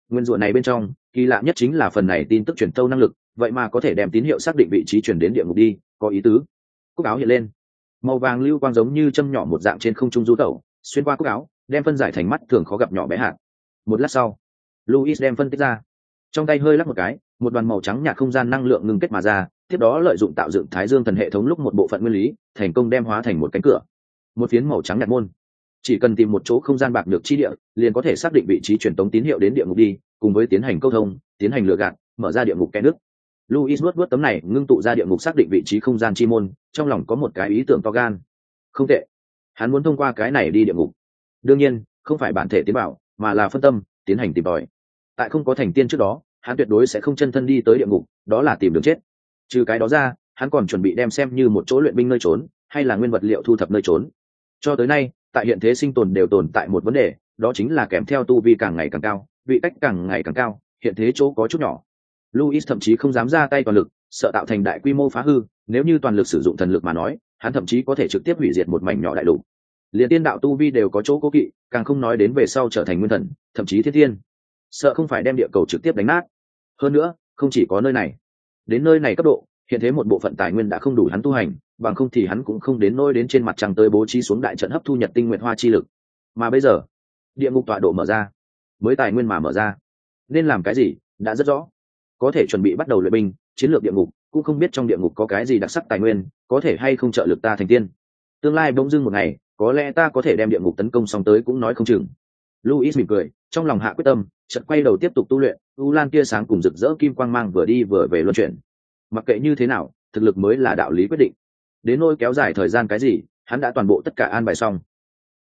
Nguyên rủa này bên trong kỳ lạ nhất chính là phần này tin tức truyền tâu năng lực, vậy mà có thể đem tín hiệu xác định vị trí truyền đến địa ngục đi, có ý tứ. Cúc áo hiện lên, màu vàng lưu quang giống như châm nhỏ một dạng trên không trung du tẩu, xuyên qua cúc áo, đem phân giải thành mắt thường khó gặp nhỏ bé hạt. Một lát sau, Louis đem phân tích ra, trong tay hơi lắc một cái, một đoàn màu trắng nhạt không gian năng lượng ngưng kết mà ra, tiếp đó lợi dụng tạo dựng Thái Dương thần hệ thống lúc một bộ phận nguyên lý, thành công đem hóa thành một cánh cửa, một phiến màu trắng nhạt môn. Chỉ cần tìm một chỗ không gian bạc được chi địa, liền có thể xác định vị trí truyền tống tín hiệu đến địa ngục đi, cùng với tiến hành câu thông, tiến hành lừa gạt, mở ra địa ngục kẽ nước. Louis vuốt tấm này ngưng tụ ra địa ngục xác định vị trí không gian chi môn, trong lòng có một cái ý tưởng to gan. Không tệ, hắn muốn thông qua cái này đi địa ngục. Đương nhiên, không phải bản thể tiến bảo, mà là phân tâm, tiến hành tìm tòi. Tại không có thành tiên trước đó, hắn tuyệt đối sẽ không chân thân đi tới địa ngục, đó là tìm đường chết. Trừ cái đó ra, hắn còn chuẩn bị đem xem như một chỗ luyện binh nơi trốn, hay là nguyên vật liệu thu thập nơi trốn. Cho tới nay, tại hiện thế sinh tồn đều tồn tại một vấn đề, đó chính là kèm theo tu vi càng ngày càng cao, vị cách càng ngày càng cao, hiện thế chỗ có chút nhỏ. Louis thậm chí không dám ra tay toàn lực, sợ tạo thành đại quy mô phá hư, nếu như toàn lực sử dụng thần lực mà nói, hắn thậm chí có thể trực tiếp hủy diệt một mảnh nhỏ đại lục. Liên tiên đạo tu vi đều có chỗ cố kỵ, càng không nói đến về sau trở thành nguyên thần, thậm chí thiên thiên. Sợ không phải đem địa cầu trực tiếp đánh nát. Hơn nữa, không chỉ có nơi này. Đến nơi này cấp độ, hiện thế một bộ phận tài nguyên đã không đủ hắn tu hành, bằng không thì hắn cũng không đến nỗi đến trên mặt trăng tới bố trí xuống đại trận hấp thu nhật tinh nguyệt hoa chi lực. Mà bây giờ, địa ngục tọa độ mở ra, mới tài nguyên mà mở ra, nên làm cái gì đã rất rõ. Có thể chuẩn bị bắt đầu luyện binh, chiến lược địa ngục, cũng không biết trong địa ngục có cái gì đặc sắc tài nguyên, có thể hay không trợ lực ta thành tiên. Tương lai bỗng dưng một ngày, có lẽ ta có thể đem địa ngục tấn công xong tới cũng nói không chừng. Louis mỉm cười, trong lòng hạ quyết tâm, chợt quay đầu tiếp tục tu luyện. U Lan tia sáng cùng rực rỡ kim quang mang vừa đi vừa về luân chuyển. Mặc kệ như thế nào, thực lực mới là đạo lý quyết định. Đến nỗi kéo dài thời gian cái gì, hắn đã toàn bộ tất cả an bài xong.